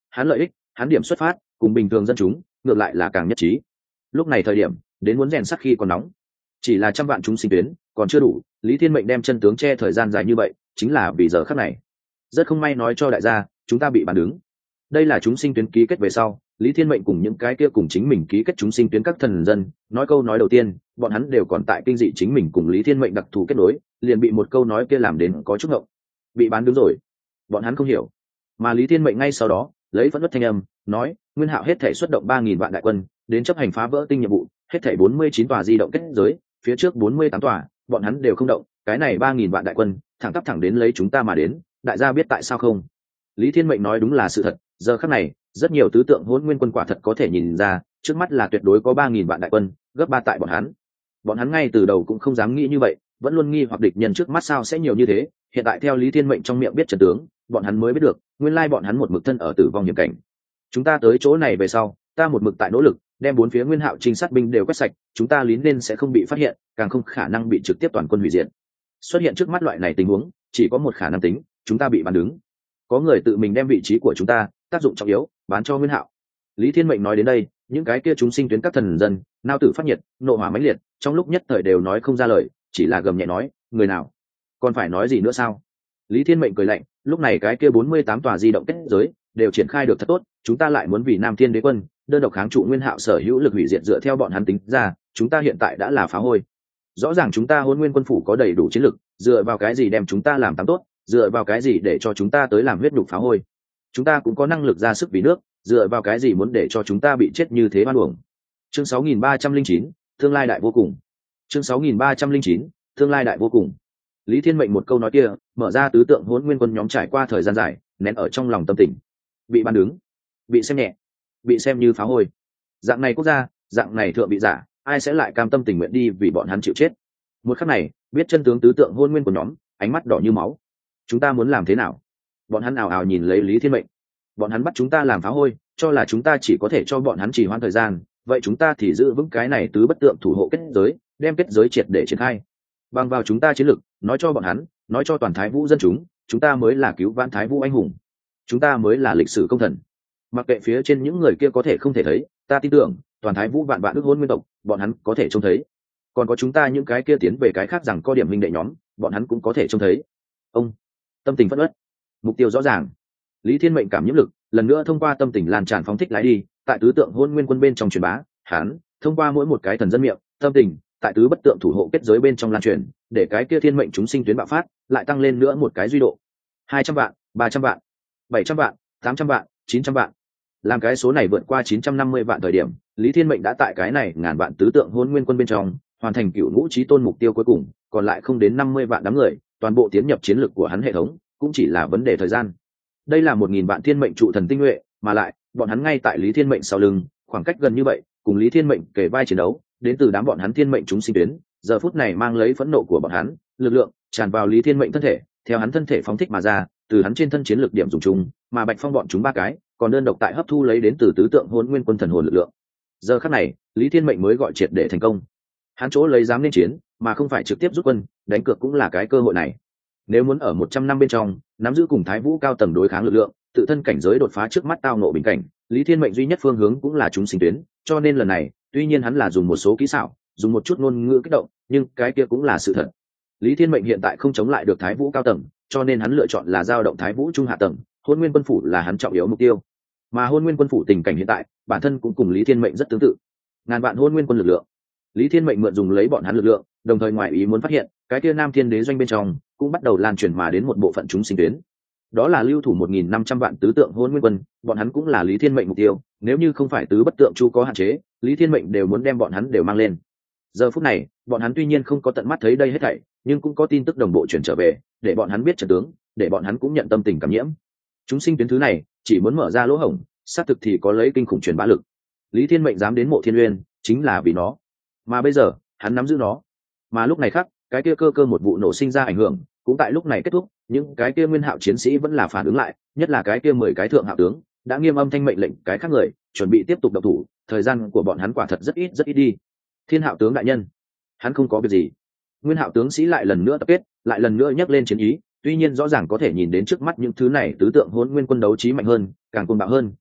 A: hắn lợi ích, hắn điểm xuất phát cùng bình thường dân chúng ngược lại là càng nhất trí. Lúc này thời điểm đến muốn rèn sắt khi còn nóng, chỉ là trăm vạn chúng sinh tuyến còn chưa đủ. Lý Thiên Mệnh đem chân tướng che thời gian dài như vậy chính là vì giờ khắc này. Rất không may nói cho đại gia, chúng ta bị bán đứng. Đây là chúng sinh tuyến ký kết về sau, Lý Thiên Mệnh cùng những cái kia cùng chính mình ký kết chúng sinh tuyến các thần dân nói câu nói đầu tiên, bọn hắn đều còn tại kinh dị chính mình cùng Lý Thiên Mệnh đặc thù kết nối, liền bị một câu nói kia làm đến có chút ngộng. Bị bán đứng rồi. Bọn hắn không hiểu. Mà Lý Thiên Mệnh ngay sau đó lấy phẫn nộ thanh âm nói, Nguyên Hạo hết thể xuất động ba nghìn vạn đại quân đến chấp hành phá vỡ tinh nhiệm vụ, hết thể bốn mươi chín tòa di động kết giới, phía trước bốn mươi tám tòa bọn hắn đều không động, cái này ba nghìn vạn đại quân thẳng tắp thẳng đến lấy chúng ta mà đến. Đại gia biết tại sao không? Lý Thiên Mệnh nói đúng là sự thật. Giờ khắc này rất nhiều tứ tượng hỗn nguyên quân quả thật có thể nhìn ra, trước mắt là tuyệt đối có ba nghìn vạn đại quân, gấp ba tại bọn hắn. Bọn hắn ngay từ đầu cũng không dám nghĩ như vậy, vẫn luôn nghi hoặc địch nhân trước mắt sao sẽ nhiều như thế. Hiện tại theo Lý Thiên Mệnh trong miệng biết trận tướng, bọn hắn mới biết được, nguyên lai bọn hắn một mực thân ở tử vong hiểm cảnh. Chúng ta tới chỗ này về sau, ta một mực tại nỗ lực đem bốn phía Nguyên Hạo trinh sát binh đều quét sạch, chúng ta lín nên sẽ không bị phát hiện, càng không khả năng bị trực tiếp toàn quân hủy diệt. Xuất hiện trước mắt loại này tình huống, chỉ có một khả năng tính, chúng ta bị bán đứng. Có người tự mình đem vị trí của chúng ta tác dụng trọng yếu bán cho Nguyên Hạo. Lý Thiên Mệnh nói đến đây, những cái kia chúng sinh tuyến các thần dân nao tử phát nhiệt, nộ hỏa mãnh liệt, trong lúc nhất thời đều nói không ra lời, chỉ là gầm nhẹ nói, người nào còn phải nói gì nữa sao? Lý Thiên Mệnh cười lạnh, lúc này cái kia bốn mươi tám tòa di động kết giới đều triển khai được thật tốt, chúng ta lại muốn vì Nam Thiên Đế quân đơn độc kháng trụ Nguyên Hạo sở hữu lực hủy diệt, dựa theo bọn hắn tính ra, chúng ta hiện tại đã là phá hôi. Rõ ràng chúng ta Hỗn Nguyên quân phủ có đầy đủ chiến lực, dựa vào cái gì đem chúng ta làm tám tốt, dựa vào cái gì để cho chúng ta tới làm huyết nhục phá hôi? Chúng ta cũng có năng lực ra sức vì nước, dựa vào cái gì muốn để cho chúng ta bị chết như thế oan uổng? Chương sáu nghìn ba trăm lẻ chín, tương lai đại vô cùng. Chương sáu nghìn ba trăm lẻ chín, tương lai đại vô cùng. Lý Thiên Mệnh một câu nói kia, mở ra tứ tượng Hỗn Nguyên quân nhóm trải qua thời gian dài nén ở trong lòng tâm tình. Bị bán đứng, bị xem nhẹ, bị xem như phá hôi. Dạng này quốc gia, dạng này thượng bị giả, ai sẽ lại cam tâm tình nguyện đi vì bọn hắn chịu chết? Một khắc này, biết chân tướng tứ tượng Hỗn Nguyên của nhóm, ánh mắt đỏ như máu. Chúng ta muốn làm thế nào? Bọn hắn ào ào nhìn lấy Lý Thiên Mệnh. Bọn hắn bắt chúng ta làm phá hôi, cho là chúng ta chỉ có thể cho bọn hắn trì hoãn thời gian, vậy chúng ta thì giữ vững cái này tứ bất tượng thủ hộ kết giới, đem kết giới triệt để triển khai. Bằng vào chúng ta chiến lực, nói cho bọn hắn, nói cho toàn Thái Vũ dân chúng, chúng ta mới là cứu vãn Thái Vũ anh hùng, chúng ta mới là lịch sử công thần. Mặc kệ phía trên những người kia có thể không thể thấy, ta tin tưởng toàn Thái Vũ vạn vạn ước Hỗn Nguyên tộc, bọn hắn có thể trông thấy. Còn có chúng ta những cái kia tiến về cái khác rằng có điểm minh đệ nhóm, bọn hắn cũng có thể trông thấy. Ông tâm tình phẫn uất, mục tiêu rõ ràng. Lý Thiên Mệnh cảm nhiễm lực lần nữa thông qua tâm tình lan tràn phóng thích lái đi, tại tứ tượng Hỗn Nguyên quân bên trong truyền bá, hắn thông qua mỗi một cái thần dân miệng, tâm tình tại tứ bất tượng thủ hộ kết giới bên trong lan truyền, để cái kia thiên mệnh chúng sinh tuyến bạo phát lại tăng lên nữa một cái duy độ. Hai trăm vạn, ba trăm vạn, bảy trăm vạn, tám trăm vạn, chín trăm vạn. Làm cái số này vượt qua chín trăm năm mươi vạn thời điểm, Lý Thiên Mệnh đã tại cái này ngàn vạn tứ tượng Hỗn Nguyên quân bên trong hoàn thành cựu ngũ chí tôn mục tiêu cuối cùng, còn lại không đến năm mươi vạn đám người, toàn bộ tiến nhập chiến lược của hắn hệ thống, cũng chỉ là vấn đề thời gian. Đây là một nghìn vạn thiên mệnh trụ thần tinh nhuệ, mà lại bọn hắn ngay tại Lý Thiên Mệnh sau lưng, khoảng cách gần như vậy, cùng Lý Thiên Mệnh kề vai chiến đấu, đến từ đám bọn hắn thiên mệnh chúng sinh tuyến, giờ phút này mang lấy phẫn nộ của bọn hắn, lực lượng tràn vào Lý Thiên Mệnh thân thể, theo hắn thân thể phóng thích mà ra, từ hắn trên thân chiến lược điểm dùng chung, mà Bạch Phong bọn chúng ba cái, còn đơn độc tại hấp thu lấy đến từ tứ tượng Hỗn Nguyên quân thần hồn lực lượng. Giờ khắc này, Lý Thiên Mệnh mới gọi triệt để thành công. Hắn chỗ lấy dám nên chiến, mà không phải trực tiếp rút quân, đánh cược cũng là cái cơ hội này. Nếu muốn ở một trăm năm bên trong nắm giữ cùng Thái Vũ cao tầng đối kháng lực lượng, tự thân cảnh giới đột phá trước mắt tao nộ bình cảnh, Lý Thiên Mệnh duy nhất phương hướng cũng là chúng sinh tuyến, cho nên lần này, tuy nhiên hắn là dùng một số kỹ xảo, dùng một chút ngôn ngữ kích động, nhưng cái kia cũng là sự thật. Lý Thiên Mệnh hiện tại không chống lại được Thái Vũ cao tầng, cho nên hắn lựa chọn là giao động Thái Vũ trung hạ tầng, Hỗn Nguyên quân phủ là hắn trọng yếu mục tiêu. Mà Hỗn Nguyên quân phủ tình cảnh hiện tại, bản thân cũng cùng Lý Thiên Mệnh rất tương tự. Ngàn vạn Hỗn Nguyên quân lực lượng. Lý Thiên Mệnh mượn dùng lấy bọn hắn lực lượng, đồng thời ngoại ý muốn phát hiện, cái kia Nam Thiên Đế doanh bên trong cũng bắt đầu lan truyền mà đến một bộ phận chúng sinh tuyến. Đó là lưu thủ một nghìn năm trăm vạn tứ tượng Hỗn Nguyên quân, bọn hắn cũng là Lý Thiên Mệnh mục tiêu, nếu như không phải tứ bất tượng chu có hạn chế, Lý Thiên Mệnh đều muốn đem bọn hắn đều mang lên. Giờ phút này, bọn hắn tuy nhiên không có tận mắt thấy đây hết thảy, nhưng cũng có tin tức đồng bộ chuyển trở về, để bọn hắn biết trận tướng, để bọn hắn cũng nhận tâm tình cảm nhiễm. Chúng sinh tuyến thứ này, chỉ muốn mở ra lỗ hổng, xác thực thì có lấy kinh khủng truyền bá lực. Lý Thiên Mệnh dám đến Mộ Thiên Uyên, chính là vì nó. Mà bây giờ, hắn nắm giữ nó. Mà lúc này khác, cái kia cơ cơ một vụ nổ sinh ra ảnh hưởng, cũng tại lúc này kết thúc, những cái kia Nguyên Hạo chiến sĩ vẫn là phản ứng lại, nhất là cái kia mười cái thượng hạo tướng, đã nghiêm âm thanh mệnh lệnh cái khác người, chuẩn bị tiếp tục động thủ, thời gian của bọn hắn quả thật rất ít rất ít đi. Thiên Hạo tướng đại nhân, hắn không có việc gì. Nguyên Hạo tướng sĩ lại lần nữa tập kết, lại lần nữa nhắc lên chiến ý, tuy nhiên rõ ràng có thể nhìn đến trước mắt những thứ này tứ tượng Hỗn Nguyên quân đấu trí mạnh hơn, càng cuồng bạo hơn,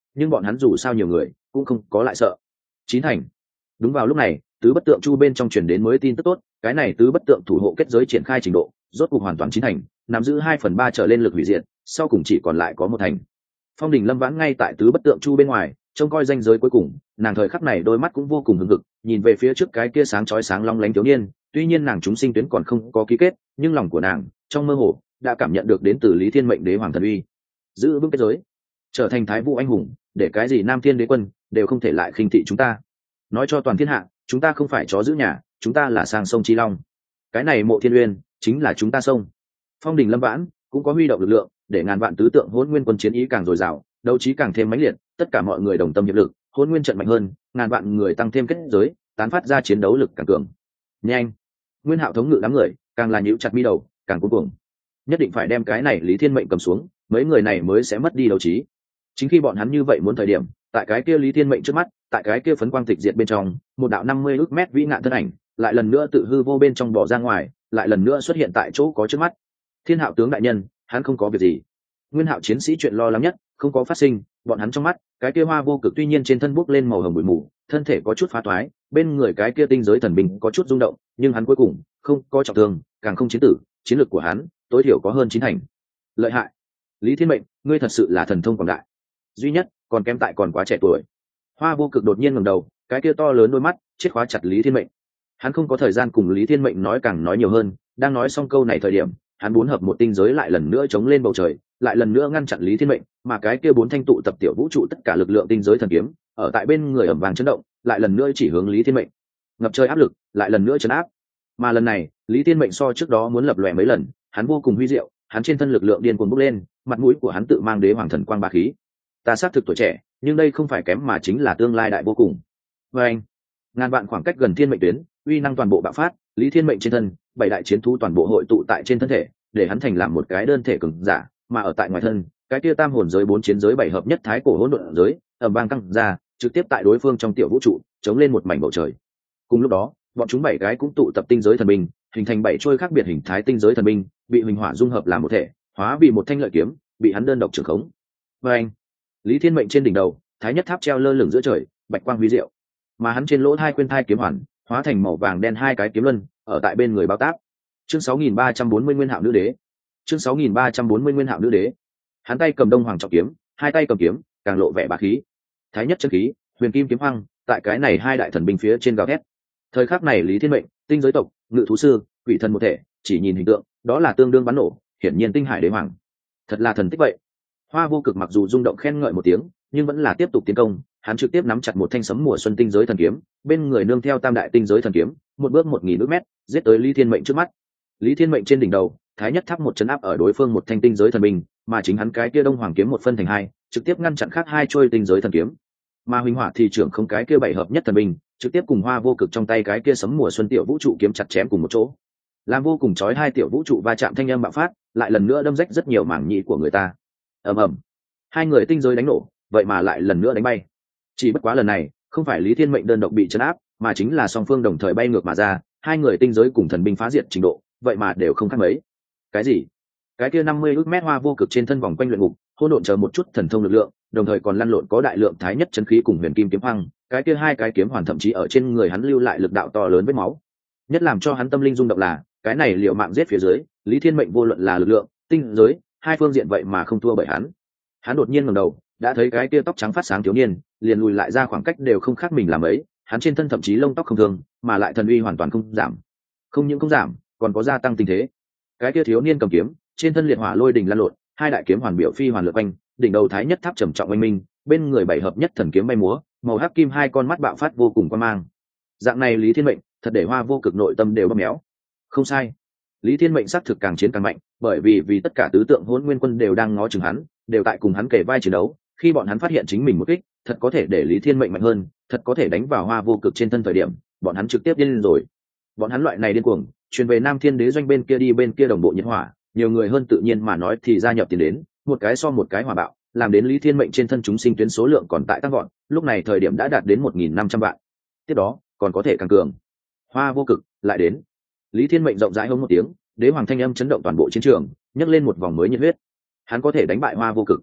A: nhưng bọn hắn dù sao nhiều người cũng không có lại sợ. Chín thành. Đúng vào lúc này, tứ bất tượng chu bên trong truyền đến mới tin tức tốt, cái này tứ bất tượng thủ hộ kết giới triển khai trình độ rốt cuộc hoàn toàn chín thành, nắm giữ hai phần ba trở lên lực hủy diệt, sau cùng chỉ còn lại có một thành. Phong Đình Lâm Vãn ngay tại tứ bất tượng chu bên ngoài trông coi ranh giới cuối cùng, nàng thời khắc này đôi mắt cũng vô cùng hừng hực, nhìn về phía trước cái kia sáng chói sáng long lánh thiếu niên. Tuy nhiên nàng chúng sinh tuyến còn không có ký kết, nhưng lòng của nàng trong mơ hồ đã cảm nhận được đến từ Lý Thiên Mệnh Đế Hoàng thần uy. Giữ vững kết giới, trở thành thái vũ anh hùng, để cái gì Nam Thiên Đế quân đều không thể lại khinh thị chúng ta. Nói cho toàn thiên hạ, chúng ta không phải chó giữ nhà, chúng ta là sang sông Chi Long. Cái này Mộ Thiên Uyên chính là chúng ta sông. Phong Đình Lâm Vãn cũng có huy động lực lượng, để ngàn vạn tứ tượng hỗn nguyên quân chiến ý càng dồi dào, đấu trí càng thêm mãnh liệt, tất cả mọi người đồng tâm hiệp lực, hỗn nguyên trận mạnh hơn, ngàn vạn người tăng thêm kết giới, tán phát ra chiến đấu lực càng cường. Nhanh! Nguyên Hạo thống ngự đám người, càng là nhíu chặt mi đầu, càng cuống cuồng. Nhất định phải đem cái này Lý Thiên Mệnh cầm xuống, mấy người này mới sẽ mất đi đấu trí. Chính khi bọn hắn như vậy muốn thời điểm, tại cái kia Lý Thiên Mệnh trước mắt, tại cái kia phấn quang tịch diệt bên trong, một đạo năm mươi ức mét vĩ ngạn thân ảnh, lại lần nữa tự hư vô bên trong bỏ ra ngoài, lại lần nữa xuất hiện tại chỗ có trước mắt. Thiên Hạo tướng đại nhân, hắn không có việc gì. Nguyên Hạo chiến sĩ chuyện lo lắng nhất không có phát sinh, bọn hắn trong mắt cái kia hoa vô cực tuy nhiên trên thân bốc lên màu hồng bụi mù, thân thể có chút phá toái, bên người cái kia tinh giới thần binh có chút rung động, nhưng hắn cuối cùng không có trọng thương, càng không chiến tử, chiến lược của hắn tối thiểu có hơn chín thành. Lợi hại. Lý Thiên Mệnh, ngươi thật sự là thần thông quảng đại. Duy nhất còn kém tại còn quá trẻ tuổi. Hoa vô cực đột nhiên ngẩng đầu, cái kia to lớn đôi mắt chết khóa chặt Lý Thiên Mệnh. Hắn không có thời gian cùng Lý Thiên Mệnh nói càng nói nhiều hơn, đang nói xong câu này thời điểm, hắn bốn hợp một tinh giới lại lần nữa chống lên bầu trời, lại lần nữa ngăn chặn Lý Thiên Mệnh, mà cái kia bốn thanh tụ tập tiểu vũ trụ tất cả lực lượng tinh giới thần kiếm, ở tại bên người ầm vang chấn động, lại lần nữa chỉ hướng Lý Thiên Mệnh. Ngập trời áp lực, lại lần nữa chấn áp. Mà lần này, Lý Thiên Mệnh so trước đó muốn lập lòe mấy lần, hắn vô cùng huy diệu, hắn trên thân lực lượng điên cuồng bốc lên, mặt mũi của hắn tự mang đế hoàng thần quang bá khí. Ta xác thực tuổi trẻ, nhưng đây không phải kém mà chính là tương lai đại vô cùng. Và anh, ngàn vạn khoảng cách gần thiên mệnh tuyến, uy năng toàn bộ bạo phát, Lý Thiên Mệnh trên thân, bảy đại chiến thú toàn bộ hội tụ tại trên thân thể, để hắn thành làm một cái đơn thể cường giả, mà ở tại ngoài thân, cái kia tam hồn giới bốn chiến giới bảy hợp nhất thái cổ hỗn độn giới, ầm vang căng ra, trực tiếp tại đối phương trong tiểu vũ trụ, chống lên một mảnh bầu trời. Cùng lúc đó, bọn chúng bảy cái cũng tụ tập tinh giới thần binh, hình thành bảy trôi khác biệt hình thái tinh giới thần binh, bị huỳnh hỏa dung hợp làm một thể, hóa vì một thanh lợi kiếm, bị hắn đơn độc trưởng khống. Và anh, Lý Thiên Mệnh trên đỉnh đầu, thái nhất tháp treo lơ lửng giữa trời, bạch quang huy diệu, mà hắn trên lỗ hai khuyên thai kiếm hoàn, hóa thành màu vàng đen hai cái kiếm luân, ở tại bên người bao tác. Chương sáu nghìn ba trăm bốn mươi Nguyên Hạo Nữ Đế. Chương sáu nghìn ba trăm bốn mươi Nguyên Hạo Nữ Đế. Hắn tay cầm Đông Hoàng trọng kiếm, hai tay cầm kiếm, càng lộ vẻ bá khí. Thái nhất chân khí, huyền kim kiếm hăng, tại cái này hai đại thần binh phía trên gào thét. Thời khắc này Lý Thiên Mệnh, tinh giới tộc, ngự thú sư, quỷ thần một thể, chỉ nhìn hình tượng, đó là tương đương bắn nổ, hiển nhiên tinh hải đế hoàng. Thật là thần tích vậy. Hoa vô cực mặc dù rung động khen ngợi một tiếng, nhưng vẫn là tiếp tục tiến công, hắn trực tiếp nắm chặt một thanh sấm mùa xuân tinh giới thần kiếm, bên người nương theo tam đại tinh giới thần kiếm, một bước một nghìn ước mét, giết tới Lý Thiên Mệnh trước mắt. Lý Thiên Mệnh trên đỉnh đầu, thái nhất tháp một chấn áp ở đối phương một thanh tinh giới thần binh, mà chính hắn cái kia đông hoàng kiếm một phân thành hai, trực tiếp ngăn chặn khác hai trôi tinh giới thần kiếm. Mà huỳnh hỏa thì trưởng không cái kia bảy hợp nhất thần binh, trực tiếp cùng hoa vô cực trong tay cái kia sấm mùa xuân tiểu vũ trụ kiếm chặt chém cùng một chỗ, làm vô cùng chói hai tiểu vũ trụ va chạm thanh âm bạo phát, lại lần nữa đâm rách rất nhiều mảng nhĩ của người ta. Ầm ầm, hai người tinh giới đánh nổ, vậy mà lại lần nữa đánh bay. Chỉ bất quá lần này, không phải Lý Thiên Mệnh đơn độc bị chấn áp, mà chính là song phương đồng thời bay ngược mà ra, hai người tinh giới cùng thần binh phá diệt trình độ, vậy mà đều không khác mấy. Cái gì? Cái kia năm mươi ước mét hoa vô cực trên thân vòng quanh luyện ngục, hỗn độn chờ một chút thần thông lực lượng, đồng thời còn lăn lộn có đại lượng thái nhất chân khí cùng huyền kim kiếm hăng, cái kia hai cái kiếm hoàn thậm chí ở trên người hắn lưu lại lực đạo to lớn vết máu. Nhất làm cho hắn tâm linh rung động là, cái này liệu mạng giết phía dưới, Lý Thiên Mệnh vô luận là lực lượng, tinh giới, hai phương diện vậy mà không thua bởi hắn. Hắn đột nhiên ngẩng đầu, đã thấy cái kia tóc trắng phát sáng thiếu niên, liền lùi lại ra khoảng cách đều không khác mình làm ấy, hắn trên thân thậm chí lông tóc không thương, mà lại thần uy hoàn toàn không giảm. Không những không giảm, còn có gia tăng tình thế. Cái kia thiếu niên cầm kiếm, trên thân liệt hỏa lôi đình lan lộn, hai đại kiếm hoàn biểu phi hoàn lượn quanh, đỉnh đầu thái nhất tháp trầm trọng oanh minh, bên người bảy hợp nhất thần kiếm bay múa, màu hắc kim hai con mắt bạo phát vô cùng quan mang. Dạng này Lý Thiên Mệnh, thật để hoa vô cực nội tâm đều bóp méo. Không sai, Lý Thiên Mệnh xác thực càng chiến càng mạnh, bởi vì vì tất cả tứ tượng hỗn nguyên quân đều đang ngó chừng hắn, đều tại cùng hắn kể vai chiến đấu. Khi bọn hắn phát hiện chính mình một kích, thật có thể để Lý Thiên Mệnh mạnh hơn, thật có thể đánh vào hoa vô cực trên thân thời điểm, bọn hắn trực tiếp điên lên rồi. Bọn hắn loại này điên cuồng, truyền về Nam Thiên Đế doanh bên kia đi bên kia đồng bộ nhiệt hỏa, nhiều người hơn tự nhiên mà nói thì gia nhập tiền đến, một cái so một cái hỏa bạo, làm đến Lý Thiên Mệnh trên thân chúng sinh tuyến số lượng còn tại tăng vọt, lúc này thời điểm đã đạt đến một nghìn năm trăm vạn. Tiếp đó, còn có thể càng cường. Hoa vô cực lại đến. Lý Thiên Mệnh rộng rãi hống một tiếng, đế hoàng thanh âm chấn động toàn bộ chiến trường, nhấc lên một vòng mới nhiệt huyết. Hắn có thể đánh bại hoa vô cực.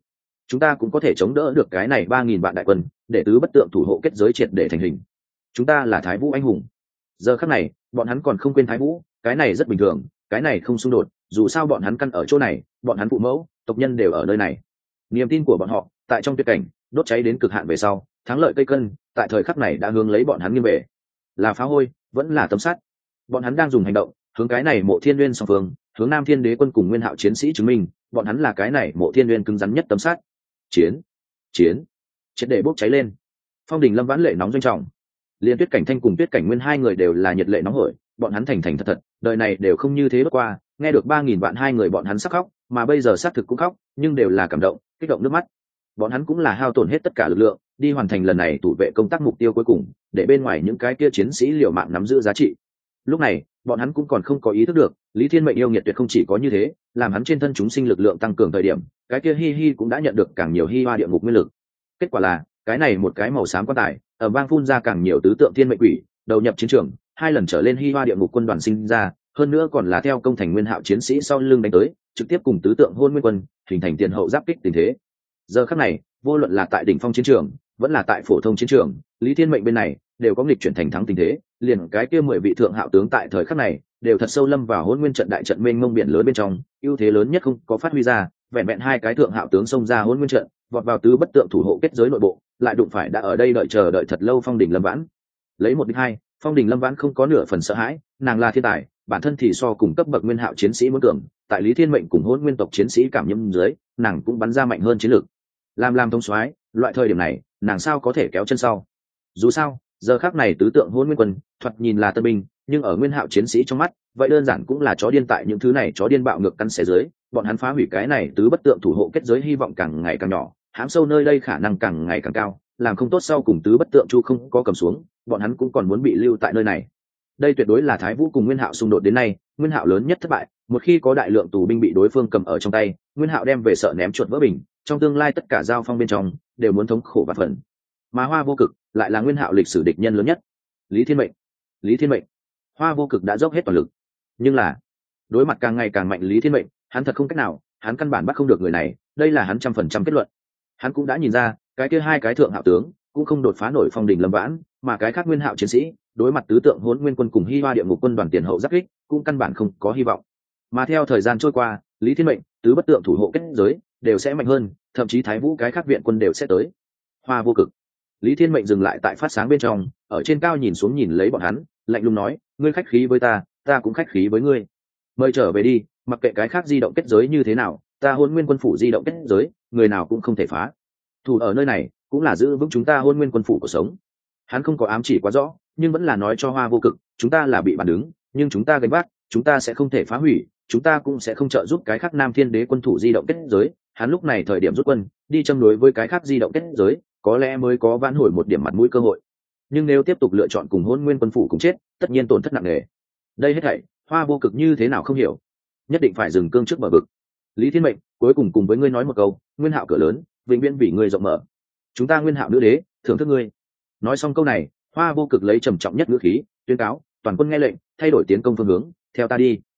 A: chúng ta cũng có thể chống đỡ được cái này ba nghìn vạn đại quân, để tứ bất tượng thủ hộ kết giới triệt để thành hình. Chúng ta là Thái Vũ anh hùng. Giờ khắc này bọn hắn còn không quên Thái Vũ, cái này rất bình thường, cái này không xung đột, dù sao bọn hắn căn ở chỗ này, bọn hắn phụ mẫu tộc nhân đều ở nơi này. Niềm tin của bọn họ tại trong tuyệt cảnh đốt cháy đến cực hạn về sau, thắng lợi cây cân tại thời khắc này đã hướng lấy bọn hắn nghiêng về. Là phá hôi vẫn là tấm sắt, bọn hắn đang dùng hành động hướng cái này Mộ Thiên Nguyên song phương, hướng Nam Thiên Đế quân cùng Nguyên Hạo chiến sĩ chứng minh bọn hắn là cái này Mộ Thiên Nguyên cứng rắn nhất tấm sắt. Chiến chiến triệt để bốc cháy lên. Phong Đình Lâm Vãn lệ nóng doanh trọng, liên Tuyết Cảnh Thanh cùng Tuyết Cảnh Nguyên hai người đều là nhiệt lệ nóng hổi, bọn hắn thành thành thật thật đời này đều không như thế bất qua. Nghe được ba nghìn vạn hai người bọn hắn sắc khóc, mà bây giờ xác thực cũng khóc, nhưng đều là cảm động kích động nước mắt. Bọn hắn cũng là hao tổn hết tất cả lực lượng đi hoàn thành lần này thủ vệ công tác mục tiêu cuối cùng, để bên ngoài những cái kia chiến sĩ liều mạng nắm giữ giá trị. Lúc này bọn hắn cũng còn không có ý thức được Lý Thiên Mệnh yêu nghiệt tuyệt không chỉ có như thế, làm hắn trên thân chúng sinh lực lượng tăng cường thời điểm, cái kia hi hi cũng đã nhận được càng nhiều hi hoa địa ngục nguyên lực. Kết quả là cái này một cái màu xám quan tài ở vang phun ra càng nhiều tứ tượng thiên mệnh quỷ đầu nhập chiến trường, hai lần trở lên hi hoa địa ngục quân đoàn sinh ra, hơn nữa còn là theo công thành Nguyên Hạo chiến sĩ sau lưng đánh tới, trực tiếp cùng tứ tượng hôn nguyên quân hình thành tiền hậu giáp kích tình thế. Giờ khắc này vô luận là tại đỉnh phong chiến trường vẫn là tại phổ thông chiến trường, Lý Thiên Mệnh bên này đều có nghịch chuyển thành thắng tình thế, liền cái kia mười vị thượng hạo tướng tại thời khắc này đều thật sâu lâm vào hôn nguyên trận đại trận mênh mông biển lớn bên trong, ưu thế lớn nhất không có phát huy ra, vẹn vẹn hai cái thượng hạo tướng xông ra hôn nguyên trận, vọt vào tứ bất tượng thủ hộ kết giới nội bộ, lại đụng phải đã ở đây đợi chờ đợi thật lâu Phong Đình Lâm Vãn. Lấy một địch hai, Phong Đình Lâm Vãn không có nửa phần sợ hãi, nàng là thiên tài, bản thân thì so cùng cấp bậc Nguyên Hạo chiến sĩ muốn cường, tại Lý Thiên Mệnh cùng hôn nguyên tộc chiến sĩ cảm nhiễm dưới, nàng cũng bắn ra mạnh hơn chiến lược. Làm làm thông soái, loại thời điểm này, nàng sao có thể kéo chân sau? Dù sao, giờ khắc này tứ tượng hôn nguyên quân, thoạt nhìn là tân binh, nhưng ở Nguyên Hạo chiến sĩ trong mắt, vậy đơn giản cũng là chó điên, tại những thứ này chó điên bạo ngược căn xé dưới, bọn hắn phá hủy cái này tứ bất tượng thủ hộ kết giới hy vọng càng ngày càng nhỏ, hãm sâu nơi đây khả năng càng ngày càng cao, làm không tốt sau cùng tứ bất tượng chu không có cầm xuống, bọn hắn cũng còn muốn bị lưu tại nơi này. Đây tuyệt đối là Thái Vũ cùng Nguyên Hạo xung đột đến nay, Nguyên Hạo lớn nhất thất bại, một khi có đại lượng tù binh bị đối phương cầm ở trong tay, Nguyên Hạo đem về sợ ném chuột vỡ bình, trong tương lai tất cả giao phong bên trong đều muốn thống khổ và phần. Mà Hoa Vô Cực lại là Nguyên Hạo lịch sử địch nhân lớn nhất. Lý Thiên Mệnh, Lý Thiên Mệnh, Hoa Vô Cực đã dốc hết toàn lực, nhưng là đối mặt càng ngày càng mạnh Lý Thiên Mệnh, hắn thật không cách nào, hắn căn bản bắt không được người này, đây là hắn trăm phần trăm kết luận. Hắn cũng đã nhìn ra, cái kia hai cái thượng hạo tướng cũng không đột phá nổi Phong Đình Lâm Vãn, mà cái khác Nguyên Hạo chiến sĩ đối mặt tứ tượng hỗn nguyên quân cùng Hi Hoa địa ngục quân đoàn tiền hậu giáp kích, cũng căn bản không có hy vọng. Mà theo thời gian trôi qua, Lý Thiên Mệnh, tứ bất tượng thủ hộ kết giới đều sẽ mạnh hơn, thậm chí Thái Vũ cái khác viện quân đều sẽ tới. Hoa Vô Cực, Lý Thiên Mệnh dừng lại tại phát sáng bên trong, ở trên cao nhìn xuống nhìn lấy bọn hắn, lạnh lùng nói, ngươi khách khí với ta, ta cũng khách khí với ngươi. Mời trở về đi, mặc kệ cái khác di động kết giới như thế nào, ta Hỗn Nguyên quân phủ di động kết giới, người nào cũng không thể phá. Thủ ở nơi này cũng là giữ vững chúng ta Hỗn Nguyên quân phủ của sống. Hắn không có ám chỉ quá rõ, nhưng vẫn là nói cho Hoa Vô Cực, chúng ta là bị bàn đứng, nhưng chúng ta gánh vác, chúng ta sẽ không thể phá hủy, chúng ta cũng sẽ không trợ giúp cái khác Nam Thiên Đế quân thủ di động kết giới. Hắn lúc này thời điểm rút quân, đi châm đối với cái khác di động kết giới, có lẽ mới có vãn hồi một điểm mặt mũi cơ hội. Nhưng nếu tiếp tục lựa chọn cùng Hỗn Nguyên quân phủ cùng chết, tất nhiên tổn thất nặng nề. Đây hết thảy, Hoa Vô Cực như thế nào không hiểu, nhất định phải dừng cương trước bờ vực. Lý Thiên Mệnh, cuối cùng cùng với ngươi nói một câu, Nguyên Hạo cửa lớn, vĩnh viễn vì ngươi rộng mở. Chúng ta Nguyên Hạo nữ đế, thưởng thức ngươi. Nói xong câu này, Hoa Vô Cực lấy trầm trọng nhất ngữ khí tuyên cáo, toàn quân nghe lệnh, thay đổi tiến công phương hướng, theo ta đi.